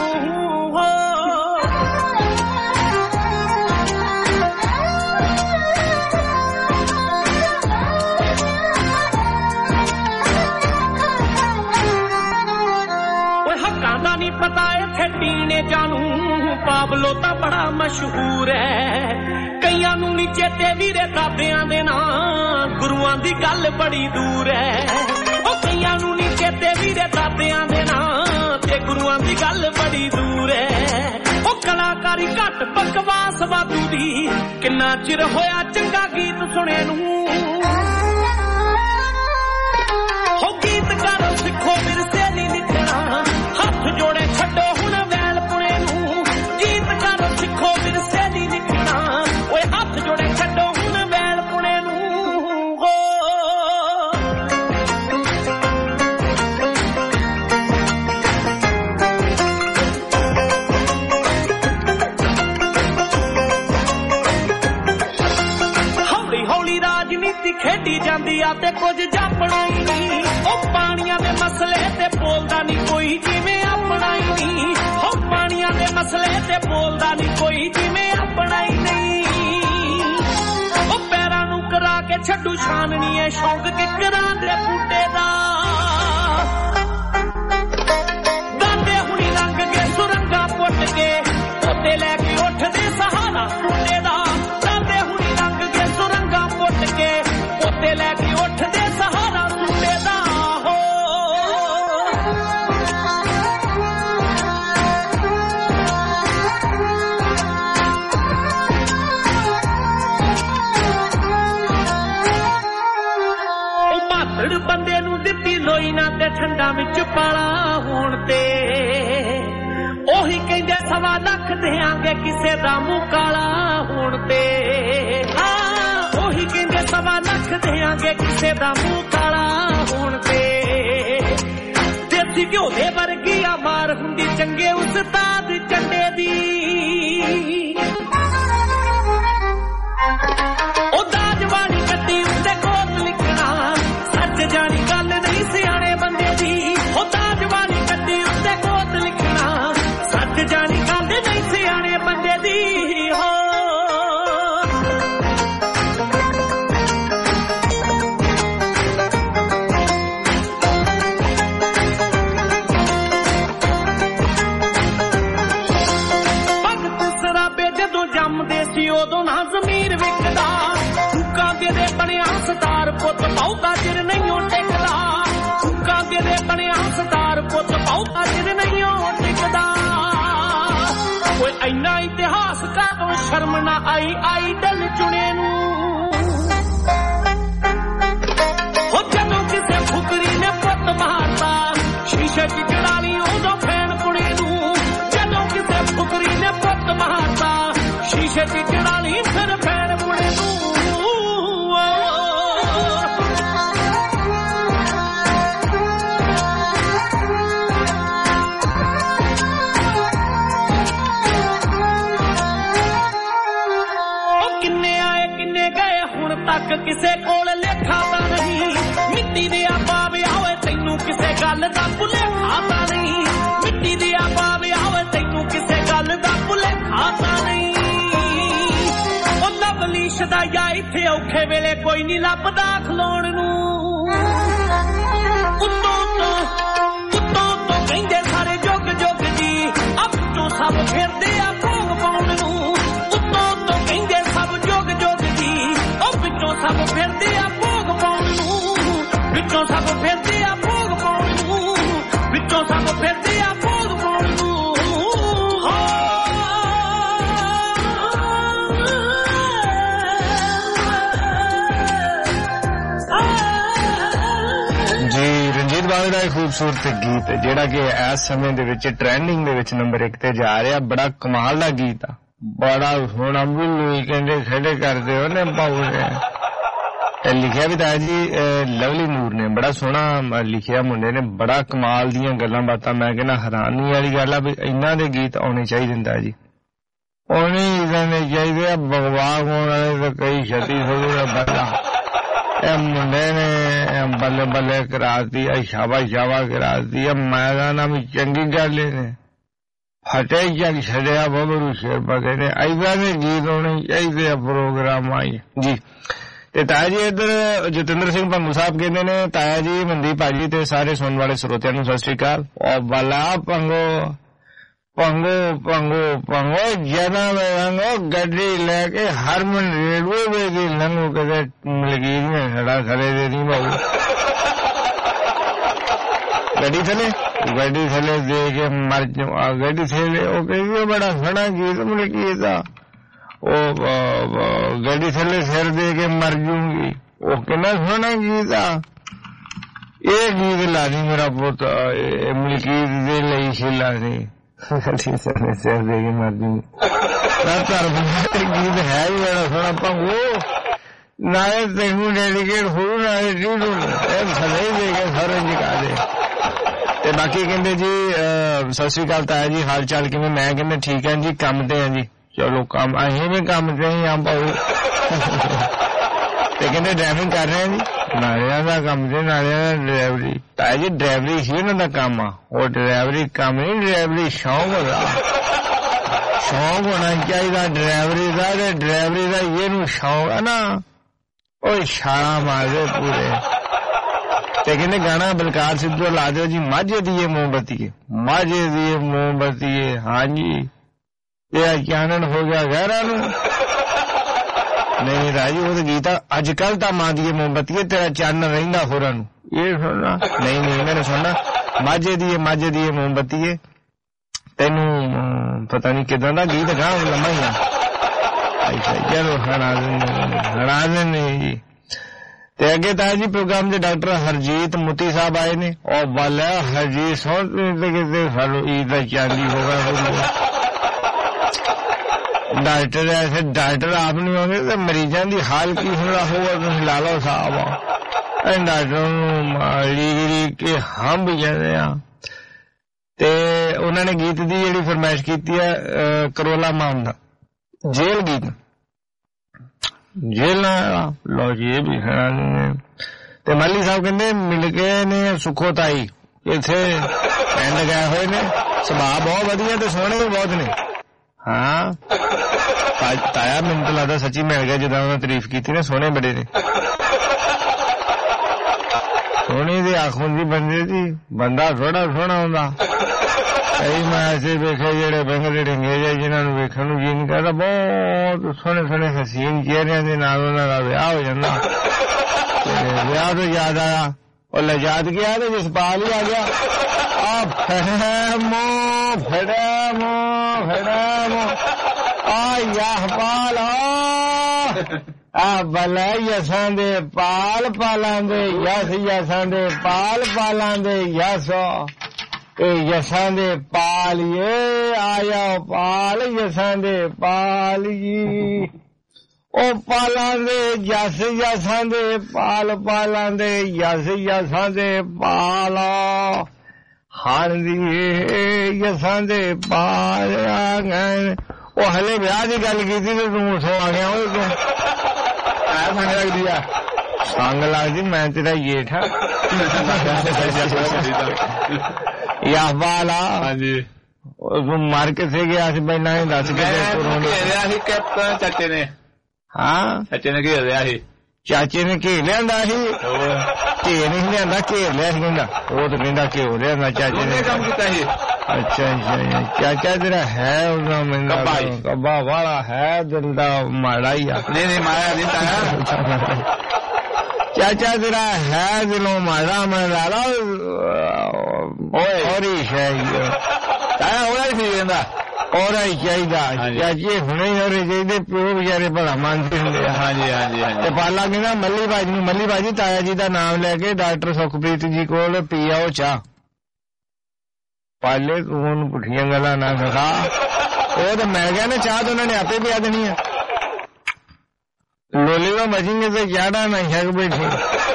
[SPEAKER 15] ਪਤਾ ਇੱਥੇ ਟੀਨੇ ਜਾਣੂ ਪਾਬਲੋ ਤਾਂ ਬੜਾ ਮਸ਼ਹੂਰ ਹੈ ਕਈਆਂ ਨੂੰ ਨੀ ਚੇਤੇ ਵੀਰੇ ਦਾਦਿਆਂ ਦੇ ਨਾਂ ਗੁਰੂਆਂ ਦੀ ਗੱਲ ਬੜੀ ਦੂਰ ਹੈ ਉਹ ਕਈਆਂ ਨੂੰ ਨੀ ਚੇਤੇ ਵੀਰੇ ਦਾਦਿਆਂ ਦੇ ਨਾਂ ਤੇ ਗੁਰੂਆਂ ਦੀ ਗੱਲ ਬੜੀ ਦੂਰ ਹੈ ਉਹ ਕਲਾਕਾਰੀ ਘੱਟ ਬਕਵਾਸ ਵਾਧੂ ਦੀ ਕਿੰਨਾ ਚਿਰ ਹੋਇਆ ਚੰਗਾ ਗੀਤ ਸੁਣੇ ਨੂੰ ਹੋ ਗੀਤਕਾਰੋ ਸਿੱਖੋ ਵਿਰਸੇ ਨਹੀਂ ਲਿਖਣਾ ਹੱਥ ਜੋੜੇ ਛੱਡੋ ਹੁਣ ਵੈਲ ਪੁਣੇ ਨੂੰ ਗੀਤਕਾਰੋ ਸਿੱਖੋ ਵਿਰਸੇ ਨਹੀਂ ਲਿਖਣਾ ਓਏ ਹੱਥ ਜੋੜੇ ਛੱਡੋ ਹੁਣ ਵੈਲ ਪੁਣੇ ਨੂੰ ਹੌਲੀ ਹੌਲੀ ਰਾਜਨੀਤੀ ਖੇਡੀ ਜਾਂਦੀ ਆ ਤੇ ਕੁਝ ਜਾਪਣਾ ਹੀ ਨਹੀਂ ਉਹ ਪਾਣੀਆਂ ਦੇ ਮਸਲੇ ਤੇ ਬੋਲਦਾ ਨਹੀਂ ਕੋਈ ਜਿਵੇਂ ਆਪਣਾ ਹੀ ਨਹੀਂ ਉਹ ਪਾਣੀਆਂ ਦੇ ਮਸਲੇ ਤੇ ਬੋਲਦਾ ਨਹੀਂ ਕੋਈ ਜਿਵੇਂ ਆਪਣਾ ਹੀ ਨਹੀਂ ਉਹ ਪੈਰਾਂ ਨੂੰ ਕਰਾ ਕੇ ਛੱਡੂ ਛਾਨਣੀ ਐ ਸ਼ੌਂਕ ਕਿਕਰਾਂ ਦੇ ਬੂਟੇ ਦਾ ਦਾਦੇ ਹੁਣੀ ਲੰਘ ਕੇ ਸੁਰੰਗਾ ਪੁੱਟ ਕੇ ਉੱਤੇ ਲੈ ਕੇ ਉੱਠਦੇ ਸਹਾਰਾ ਬੂਟੇ ਦਾ ਦਾਦੇ ਹੁਣੀ ਲੰਘ ਕੇ ਸੁਰੰਗਾ ਪੁੱਟ ਕੇ ਉੱਤੇ ਲੈ ਕੇ ਉੱਠਦੇ ਸਹਾਰਾ ਬੂਟੇ ਦਾ ਬੰਦੇ ਨੂੰ ਦਿੱਤੀ ਲੋਈ ਨਾ ਤੇ ਠੰਡਾ ਵਿੱਚ ਪਾਲਾ ਹੋਣ ਤੇ ਉਹੀ ਕਹਿੰਦੇ 1.25 ਲੱਖ ਦੇਾਂਗੇ ਕਿਸੇ ਦਾ ਮੂੰਹ ਕਾਲਾ ਹੋਣ ਤੇ ਉਹੀ ਕਹਿੰਦੇ 1.25 ਲੱਖ ਦੇਾਂਗੇ ਕਿਸੇ ਦਾ ਮੂੰਹ ਕਾਲਾ ਹੋਣ ਤੇ ਦੇਸੀ ਘਿਓ ਦੇ ਵਰਗੀ ਆ ਮਾਰ ਹੁੰਦੀ ਚੰਗੇ ਉਸਤਾਦ ਚੰਡੇ ਦੀ ਉਹ ਦਾਜ ਵਾਲੀ ਗੱਡੀ ਉੱਤੇ ਕੋਟ ਲਿਖਣਾ ਸੱਚ ਜਾਣੀ ਗੱਲ ਨਹੀਂ ਸਿਆਣੇ ਬੰਦੇ ਦੀ ਉਹ ਦਾਜ ਵਾਲੀ ਗੱਡੀ ਉੱਤੇ ਕੋਟ ਲਿਖਣਾ ਸੱਚ ਜਾਣੀ ਗੱਲ ਨਹੀਂ ਸਿਆਣੇ ਬੰਦੇ ਦੀ ਹੋ ਜੰਮਦੇ ਸੀ ਉਦੋਂ ਨਾ ਜ਼ਮੀਰ ਵਿਕਦਾ ਹੁੱਕਾਂ ਦੇ ਬਣਿਆ ਸਤਾਰ ਪੁੱਤ ਬਹੁਤਾ ਚਿਰ ਨਹੀਂ ਟਿਕਦਾ ਹੁੱਕਾਂ ਦੇ ਬਣਿਆ ਸਤਾਰ ਪੁੱਤ ਬਹੁਤਾ ਚਿਰ ਨਹੀਂ ਟਿਕਦਾ ਓਏ ਇੰਨਾ ਇਤਿਹਾਸ ਇਤਿਹਾਸ ਕਾਦੋਂ ਸ਼ਰਮ ਨਾ ਆਈ ਆਈਡਲ ਚੁਣੇ ਨੂੰ ਹੋ ਜਦੋਂ ਕਿਸੇ ਫੁਕਰੀ ਨੇ ਪੁੱਤ ਮਾਰਤਾ ਸ਼ੀਸ਼ੇ 'ਚ ਚੜਾ ਲਈ ਉਦੋਂ ਫੈਨ ਕੁੜੀ ਨੂੰ ਜਦੋਂ ਕਿਸੇ ਫੁਕਰੀ ਨੇ ਪੁੱਤ ਮਾਰਤਾ ਸ਼ੀਸ਼ੇ 'ਚ ਚੜਾ ਲਈ ਫਿਰ ਫੈਨ ਕੁੜੀ ਨੂੰ ਤੱਕ ਕਿਸੇ ਕੋਲ ਲੇਖਾ ਤਾਂ ਨਹੀਂ ਮਿੱਟੀ ਦੇ ਆਵੇ ਆਵੇ ਤੈਨੂੰ ਕਿਸੇ ਗੱਲ ਦਾ ਭੁਲੇਖਾ ਤਾਂ ਨਹੀਂ ਮਿੱਟੀ ਦੇ ਆਵੇ ਆਵੇ ਤੈਨੂੰ ਕਿਸੇ ਗੱਲ ਦਾ ਭੁਲੇਖਾ ਤਾਂ ਨਹੀਂ ਉਹ ਨਵਲੀਸ਼ ਦਾ ਜਾਂ ਇੱਥੇ ਔਖੇ ਵੇਲੇ ਕੋਈ ਨਹੀਂ ਲੱਭਦਾ ਖਲੋਣ ਨੂੰ ਉੱਤੋਂ ਤੋਂ ਕਹਿੰਦੇ ਸਾਰੇ ਜੁਗ ਜੁਗ ਜੀ ਆਪਚੋਂ ਸਭ ਫਿਰਦੇ ਆ ਭੋਗ ਪਾਉਣ ਨੂੰ ਉੱਤੋਂ ਤੋਂ ਕਹਿੰਦੇ ਸਭ ਜੁਗ ਜੁਗ ਜੀ ਸਭ ਫਿਰਦੇ ਆ ਭੋਗ ਪਾਉਣ ਨੂੰ ਵਿੱਚੋਂ ਸਭ ਫਿਰਦੇ ਆ ਭੋਗ ਪਾਉਣ ਨੂੰ ਵਿੱਚੋਂ ਸਭ ਫਿਰਦੇ ਆ ਭੋਗ ਪਾਉਣ ਨੂੰ
[SPEAKER 14] ਜੀ ਰਣਜੀਤ ਬਾਵੇ ਦਾ ਖੂਬਸੂਰਤ ਗੀਤ ਜਿਹੜਾ ਕਿ ਇਸ ਸਮੇਂ ਦੇ ਵਿੱਚ ਟ੍ਰੈਂਡਿੰਗ ਦੇ ਵਿੱਚ ਨੰਬਰ 1 ਤੇ ਜਾ ਰਿਹਾ ਬੜਾ ਕਮਾਲ ਦਾ ਗੀਤ ਆ ਬੜਾ ਸੋਹਣਾ ਬੁੱਲੂ ਕਹਿੰਦੇ ਖੜੇ ਕਰਦੇ ਉਹਨੇ ਪਾਉਣੇ ਲਿਖਿਆ ਵੀ ਤਾਂ ਜੀ ਲਵਲੀ ਨੂਰ ਨੇ ਬੜਾ ਸੋਹਣਾ ਲਿਖਿਆ ਮੁੰਡੇ ਨੇ ਬੜਾ ਕਮਾਲ ਦੀਆਂ ਗੱਲਾਂ ਬਾਤਾਂ ਮੈਂ ਕਹਿੰਦਾ ਹੈਰਾਨੀ ਵਾਲੀ ਗੱਲ ਆ ਵੀ ਇਹਨਾਂ ਦੇ ਗੀਤ ਆਉਣੇ ਚਾਹੀਦੇ ਹੁੰਦਾ ਜੀ ਆਉਣੇ ਚਾਹੀਦੇ ਆ ਬਗਵਾਗ ਹੋਣ ਵਾਲੇ ਤਾਂ ਕਈ ਛਤੀ ਹੋ ਬੱਲਾ ਇਹ ਮੁੰਡੇ ਨੇ ਬੱਲੇ ਬੱਲੇ ਕਰਾਤੀ ਆ ਸ਼ਾਬਾ ਕਰਾਤੀ ਆ ਮੈਂ ਕਹਿੰਦਾ ਵੀ ਚੰਗੀ ਗੱਲ ਨੇ ਫਟੇ ਜਗ ਛੜਿਆ ਬਬਰੂ ਸ਼ੇਰ ਬਗੇ ਨੇ ਐਵੇਂ ਦੇ ਗੀਤ ਆਉਣੇ ਚਾਹੀਦੇ ਆ ਪ੍ਰੋਗਰਾਮ ਆਈ ਜੀ ਤੇ ਤਾਇਆ ਜੀ ਇੱਧਰ ਜਤਿੰਦਰ ਸਿੰਘ ਭੰਗੂ ਸਾਹਿਬ ਕਹਿੰਦੇ ਨੇ ਤਾਇਆ ਜੀ ਮਨਦੀਪ ਭਾਜੀ ਤੇ ਸਾਰੇ ਸੁਣਨ ਵਾਲੇ ਸਰੋਤਿਆਂ ਨੂੰ ਸਤਿ ਸ਼੍ਰੀ ਅਕਾਲ ਔਰ ਬਲਾ ਪੰਗੋ ਜਨਾ ਰੰਗੋ ਗੱਡੀ ਲੈ ਕੇ ਹਰਮਨ ਰੇਡਵੇ ਵੇਗੀ ਲੰਗੋ ਕਦੇ ਮਲਗੀਰ ਨੇ ਖੜਾ ਖੜੇ ਦੇ ਨਹੀਂ ਬਾਬੂ ਗੱਡੀ ਥੱਲੇ ਦੇ ਕੇ ਮਰ ਜਾ ਗੱਡੀ ਥੱਲੇ ਉਹ ਕਹਿੰਦੀ ਬੜਾ ਸੋਹਣਾ ਗੀਤ ਮਲਕੀਰ ਦਾ ਉਹ ਗੱਡੀ ਥੱਲੇ ਸਿਰ ਦੇ ਕੇ ਮਰ ਜੂਗੀ ਉਹ ਕਿੰਨਾ ਸੋਹਣਾ ਗੀਤ ਆ ਇਹ ਗੀਤ ਲਾਣੀ ਮੇਰਾ ਪੁੱਤ ਮਲਕੀਰ ਦੇ ਲਈ ਸ਼ੀਲਾ ਨੇ ਗੱਡੀ ਥੱਲੇ ਸਿਰ ਦੇ ਕੇ ਮਰ ਜੂਗੀ ਘਰ ਗੀਤ ਹੈ ਹੀ ਬੜਾ ਸੋਹਣਾ ਭੰਗੂ ਨਾਲੇ ਤੈਨੂੰ ਡੈਡੀਕੇਟ ਹੋ ਨਾਲੇ ਰੀਡੂ ਇਹ ਥੱਲੇ ਦੇ ਕੇ ਸਾਰੇ ਜਿਕਾ ਦੇ ਤੇ ਬਾਕੀ ਕਹਿੰਦੇ ਜੀ ਸਤਿ ਸ਼੍ਰੀ ਅਕਾਲ ਤਾਇਆ ਜੀ ਹਾਲ ਚਾਲ ਕਿਵੇਂ ਮੈਂ ਕਹਿੰਦਾ ਠੀਕ ਹੈ ਜੀ ਕੰਮ ਤੇ ਆ ਜੀ ਚਲੋ ਕੰਮ ਅਸੀਂ ਵੀ ਕੰਮ ਤੇ ਹੀ ਆ ਭਾਊ ਤੇ ਕਹਿੰਦੇ ਡਰਾਈਵਿੰਗ ਕਰ ਰਹੇ ਆ ਜੀ ਨਾਲਿਆਂ ਦਾ ਕੰਮ ਤੇ ਨਾਲਿਆਂ ਦਾ ਡਰਾਈਵਰੀ ਤਾਇਆ ਜੀ ਡਰਾਈਵਰੀ ਹੀ ਉਹਨਾਂ ਦਾ ਕੰਮ ਆ ਉਹ ਡਰਾਈਵਰੀ ਕੰਮ ਨਹੀਂ ਡਰਾਈਵਰੀ ਸ਼ੌਂਕ ਹੋਣਾ ਚਾਹੀਦਾ ਡਰਾਈਵਰੀ ਦਾ ਤੇ ਡਰਾਈਵਰੀ ਦਾ ਇਹਨੂੰ ਸ਼ੌਂਕ ਆ ਨਾ ਉਹ ਇਸ਼ਾਰਾ ਮਾਰਦੇ ਪੂਰੇ ਤੇ ਕਹਿੰਦੇ ਗਾਣਾ ਬਲਕਾਰ ਸਿੱਧੂ ਲਾ ਦਿਓ ਜੀ ਮਾਝੇ ਦੀ ਇਹ ਮੋਮਬੱਤੀ ਹਾਂਜੀ ਇਹ ਚਾਨਣ ਹੋ ਗਿਆ ਗਹਿਰਾਂ ਨੂੰ ਨਹੀਂ ਰਾਜੀ ਉਹ ਤਾਂ ਗੀਤ ਅੱਜ ਕੱਲ ਤਾਂ ਮਾਂ ਦੀ ਮੋਮਬੱਤੀ ਤੇਰਾ ਚਾਨਣ ਰਹਿੰਦਾ ਹੋਰਾਂ ਨੂੰ ਇਹ ਸੁਣਨਾ ਨਹੀਂ ਮੈਨੂੰ ਸੁਣਨਾ ਮਾਝੇ ਦੀ ਇਹ ਮੋਮਬੱਤੀ ਤੈਨੂੰ ਪਤਾ ਨਹੀਂ ਕਿਦਾਂ ਦਾ ਗੀਤ ਗਾ ਲੰਮਾ ਹੀ ਆ ਚਲੋ ਹਣਾ ਨੇ ਜੀ ਤੇ ਅੱਗੇ ਤਾਂ ਜੀ ਪ੍ਰੋਗਰਾਮ ਦੇ ਡਾਕਟਰ ਹਰਜੀਤ ਮੁੱਤੀ ਸਾਹਿਬ ਆਏ ਨੇ ਔਰ ਵਾਲਾ ਹਰਜੀਤ ਸੋਹਣ ਕਿਤੇ ਸਾਨੂੰ ਈਦ ਦਾ ਚਾਂਦੀ ਹੋਗਾ ਡਾਕਟਰ ਐਸੇ ਡਾਕਟਰ ਆਪ ਨਹੀਂ ਹੋਣਗੇ ਤੇ ਮਰੀਜ਼ਾਂ ਦੀ ਹਾਲ ਕੀ ਹੋਣਾ ਹੋਊਗਾ ਤੁਸੀਂ ਲਾ ਲਓ ਸਾਹਿਬ ਇਹ ਡਾਕਟਰ ਨੂੰ ਲੀਗਰੀ ਕੇ ਹੰਬ ਜਾਂਦੇ ਆ ਤੇ ਉਹਨਾਂ ਨੇ ਗੀਤ ਦੀ ਜਿਹੜੀ ਫਰਮਾਇਸ਼ ਕੀਤੀ ਹੈ ਕਰੋਲਾ ਮਾਨ ਦਾ ਜੇਲ੍ਹ ਗੀਤ ਜੇਲ੍ਹ ਲੋ ਜੀ ਇਹ ਵੀ ਤੇ ਮਾਲੀ ਸਾਹਿਬ ਕਹਿੰਦੇ ਮਿਲ ਕੇ ਨੇ ਸੁਖੋਤਾਈ ਇੱਥੇ ਪਿੰਡ ਗਏ ਹੋਏ ਨੇ ਸੁਭਾਅ ਬਹੁਤ ਵਧੀਆ ਤੇ ਸੋਹਣੇ ਵੀ ਬਹੁਤ ਨੇ ਹਾਂ ਤਾਇਆ ਮੈਨੂੰ ਤਾਂ ਲੱਗਦਾ ਸੱਚੀ ਮਿਲ ਗਿਆ ਜਿੱਦਾਂ ਉਹਨਾਂ ਤਾਰੀਫ ਕੀਤੀ ਨਾ ਸੋਹਣੇ ਬੜੇ ਨੇ ਸੋਹਣੇ ਦੀ ਅੱਖ ਹੁੰਦੀ ਬੰਦੇ ਦੀ ਬੰਦਾ ਥੋੜਾ ਸੋਹਣਾ ਹੁੰਦਾ ਕਈ ਮੈਂ ਐਸੇ ਵੇਖੇ ਜਿਹੜੇ ਬੰਗਲੇ ਡਿੰਗੇ ਜਿਹਨਾਂ ਨੂੰ ਵੇਖਣ ਨੂੰ ਜੀ ਨਹੀਂ ਕਰਦਾ ਬਹੁਤ ਸੋਹਣੇ ਹਸੀਨ ਚਿਹਰਿਆਂ ਦੇ ਨਾਲ ਉਹਨਾਂ ਦਾ ਵਿਆਹ ਹੋ ਜਾਂਦਾ ਵਿਆਹ ਤੋਂ ਯਾਦ ਆਇਆ ਉਹ ਲਜਾਦ ਗਿਆ ਤੇ ਜਸਪਾਲ ਹੀ ਆ ਗਿਆ ਆ ਫੜਾਮੋ ਯਾਹਪਾਲ ਆ ਬਲੇ ਯਸਾਂ ਦੇ ਪਾਲ ਪਾਲਾਂ ਦੇ ਯਸ ਯਸਾਂ ਦੇ ਪਾਲ ਪਾਲਾਂ ਦੇ ਯਸ ਇਹ ਯਸਾਂ ਦੇ ਪਾਲੀਏ ਆਇਆ ਪਾਲ ਯਸਾਂ ਦੇ ਪਾਲੀਏ ਉਹ ਪਾਲਾਂ ਦੇ ਯਸ ਯਸਾਂ ਦੇ ਪਾਲ ਪਾਲਾਂ ਦੇ ਯਸ ਯਸਾਂ ਦੇ ਪਾਲਾ ਹਾਣ ਦੀ ਯਸਾਂ ਦੇ ਪਾਲ ਆ ਗਏ ਉਹ ਹਲੇ ਵਿਆਹ ਦੀ ਗੱਲ ਕੀਤੀ ਤੇ ਤੂੰ ਸੋ ਆ ਗਿਆ ਉਹ ਤੂੰ ਆ ਸੰਗ ਲੱਗਦੀ ਆ ਸੰਗ ਲੱਗਦੀ ਮੈਂ ਤੇਰਾ ਜੇਠ ਆ ਯਾਹਵਾਲਾ ਹਾਂਜੀ ਉਹ ਮਾਰ ਕਿਸੇ ਗਿਆ ਸੀ ਪਹਿਲਾਂ ਹੀ ਦੱਸ ਕੇ ਘੇਰਿਆ ਸੀ ਕੈਪਟਨ ਚਾਚੇ ਨੇ ਹਾਂ ਚਾਚੇ ਨੇ ਘੇਰ ਲਿਆ ਸੀ ਚਾਚੇ ਨੇ ਘੇਰ ਲਿਆਂਦਾ ਸੀ ਘੇਰ ਨਹੀਂ ਲਿਆਂਦਾ ਘੇਰ ਲਿਆ ਸੀ ਕਹਿੰਦਾ ਉਹ ਤਾਂ ਕਹਿੰਦਾ ਘੇਰ ਲਿਆਂਦਾ ਚਾਚੇ ਨੇ ਕੰਮ ਕੀਤਾ ਸੀ ਅੱਛਾ ਅੱਛਾ ਚਾਚਾ ਜਿਹੜਾ ਹੈ ਉਹਦਾ ਮੈਨੂੰ ਕੱਬਾ ਵਾਲਾ ਹੈ ਦਿਲ ਦਾ ਮਾੜਾ ਹੀ ਆ ਨਹੀਂ ਮਾੜਾ ਨਹੀਂ ਤਾਂ ਚਾਚਾ ਜਿਹੜਾ ਹੈ ਦਿਲੋਂ ਮਾੜਾ ਮੈਂ ਲਾ ਲਾ ਓਏ ਹੋਰੀ ਹੈ ਤਾਇਆ ਹੋਇਆ ਸੀ ਕਹਿੰਦਾ ਔਰ ਹੀ ਚਾਹੀਦਾ ਚਾਚੇ ਹੁਣੇ ਹੋਰੇ ਚਾਹੀਦੇ ਪਿਓ ਵਿਚਾਰੇ ਭਲਾ ਮੰਨਦੇ ਹੁੰਦੇ ਆ ਹਾਂਜੀ ਹਾਂਜੀ ਤੇ ਪਾਲਾ ਕਹਿੰਦਾ ਮੱਲੀ ਬਾਜੀ ਤਾਇਆ ਜੀ ਦਾ ਨਾਮ ਲੈ ਕੇ ਡਾਕਟਰ ਸੁਖਪ੍ਰੀਤ ਜੀ ਕੋਲ ਪੀ ਆਓ ਚਾਹ ਪਾਲੇ ਤੂੰ ਉਹਨੂੰ ਪੁੱਠੀਆਂ ਗੱਲਾਂ ਨਾ ਸਿਖਾ ਉਹ ਤਾਂ ਮੈਂ ਕਿਹਾ ਨਾ ਚਾਹ ਤਾਂ ਉਹਨਾਂ ਨੇ ਆਪੇ ਪਿਆ ਦੇਣੀ ਆ ਲੋਲੀ ਦਾ ਮਜੀਂਗੇ ਤੇ ਚਾੜਾ ਨਾ ਛਕ ਬੈਠੀ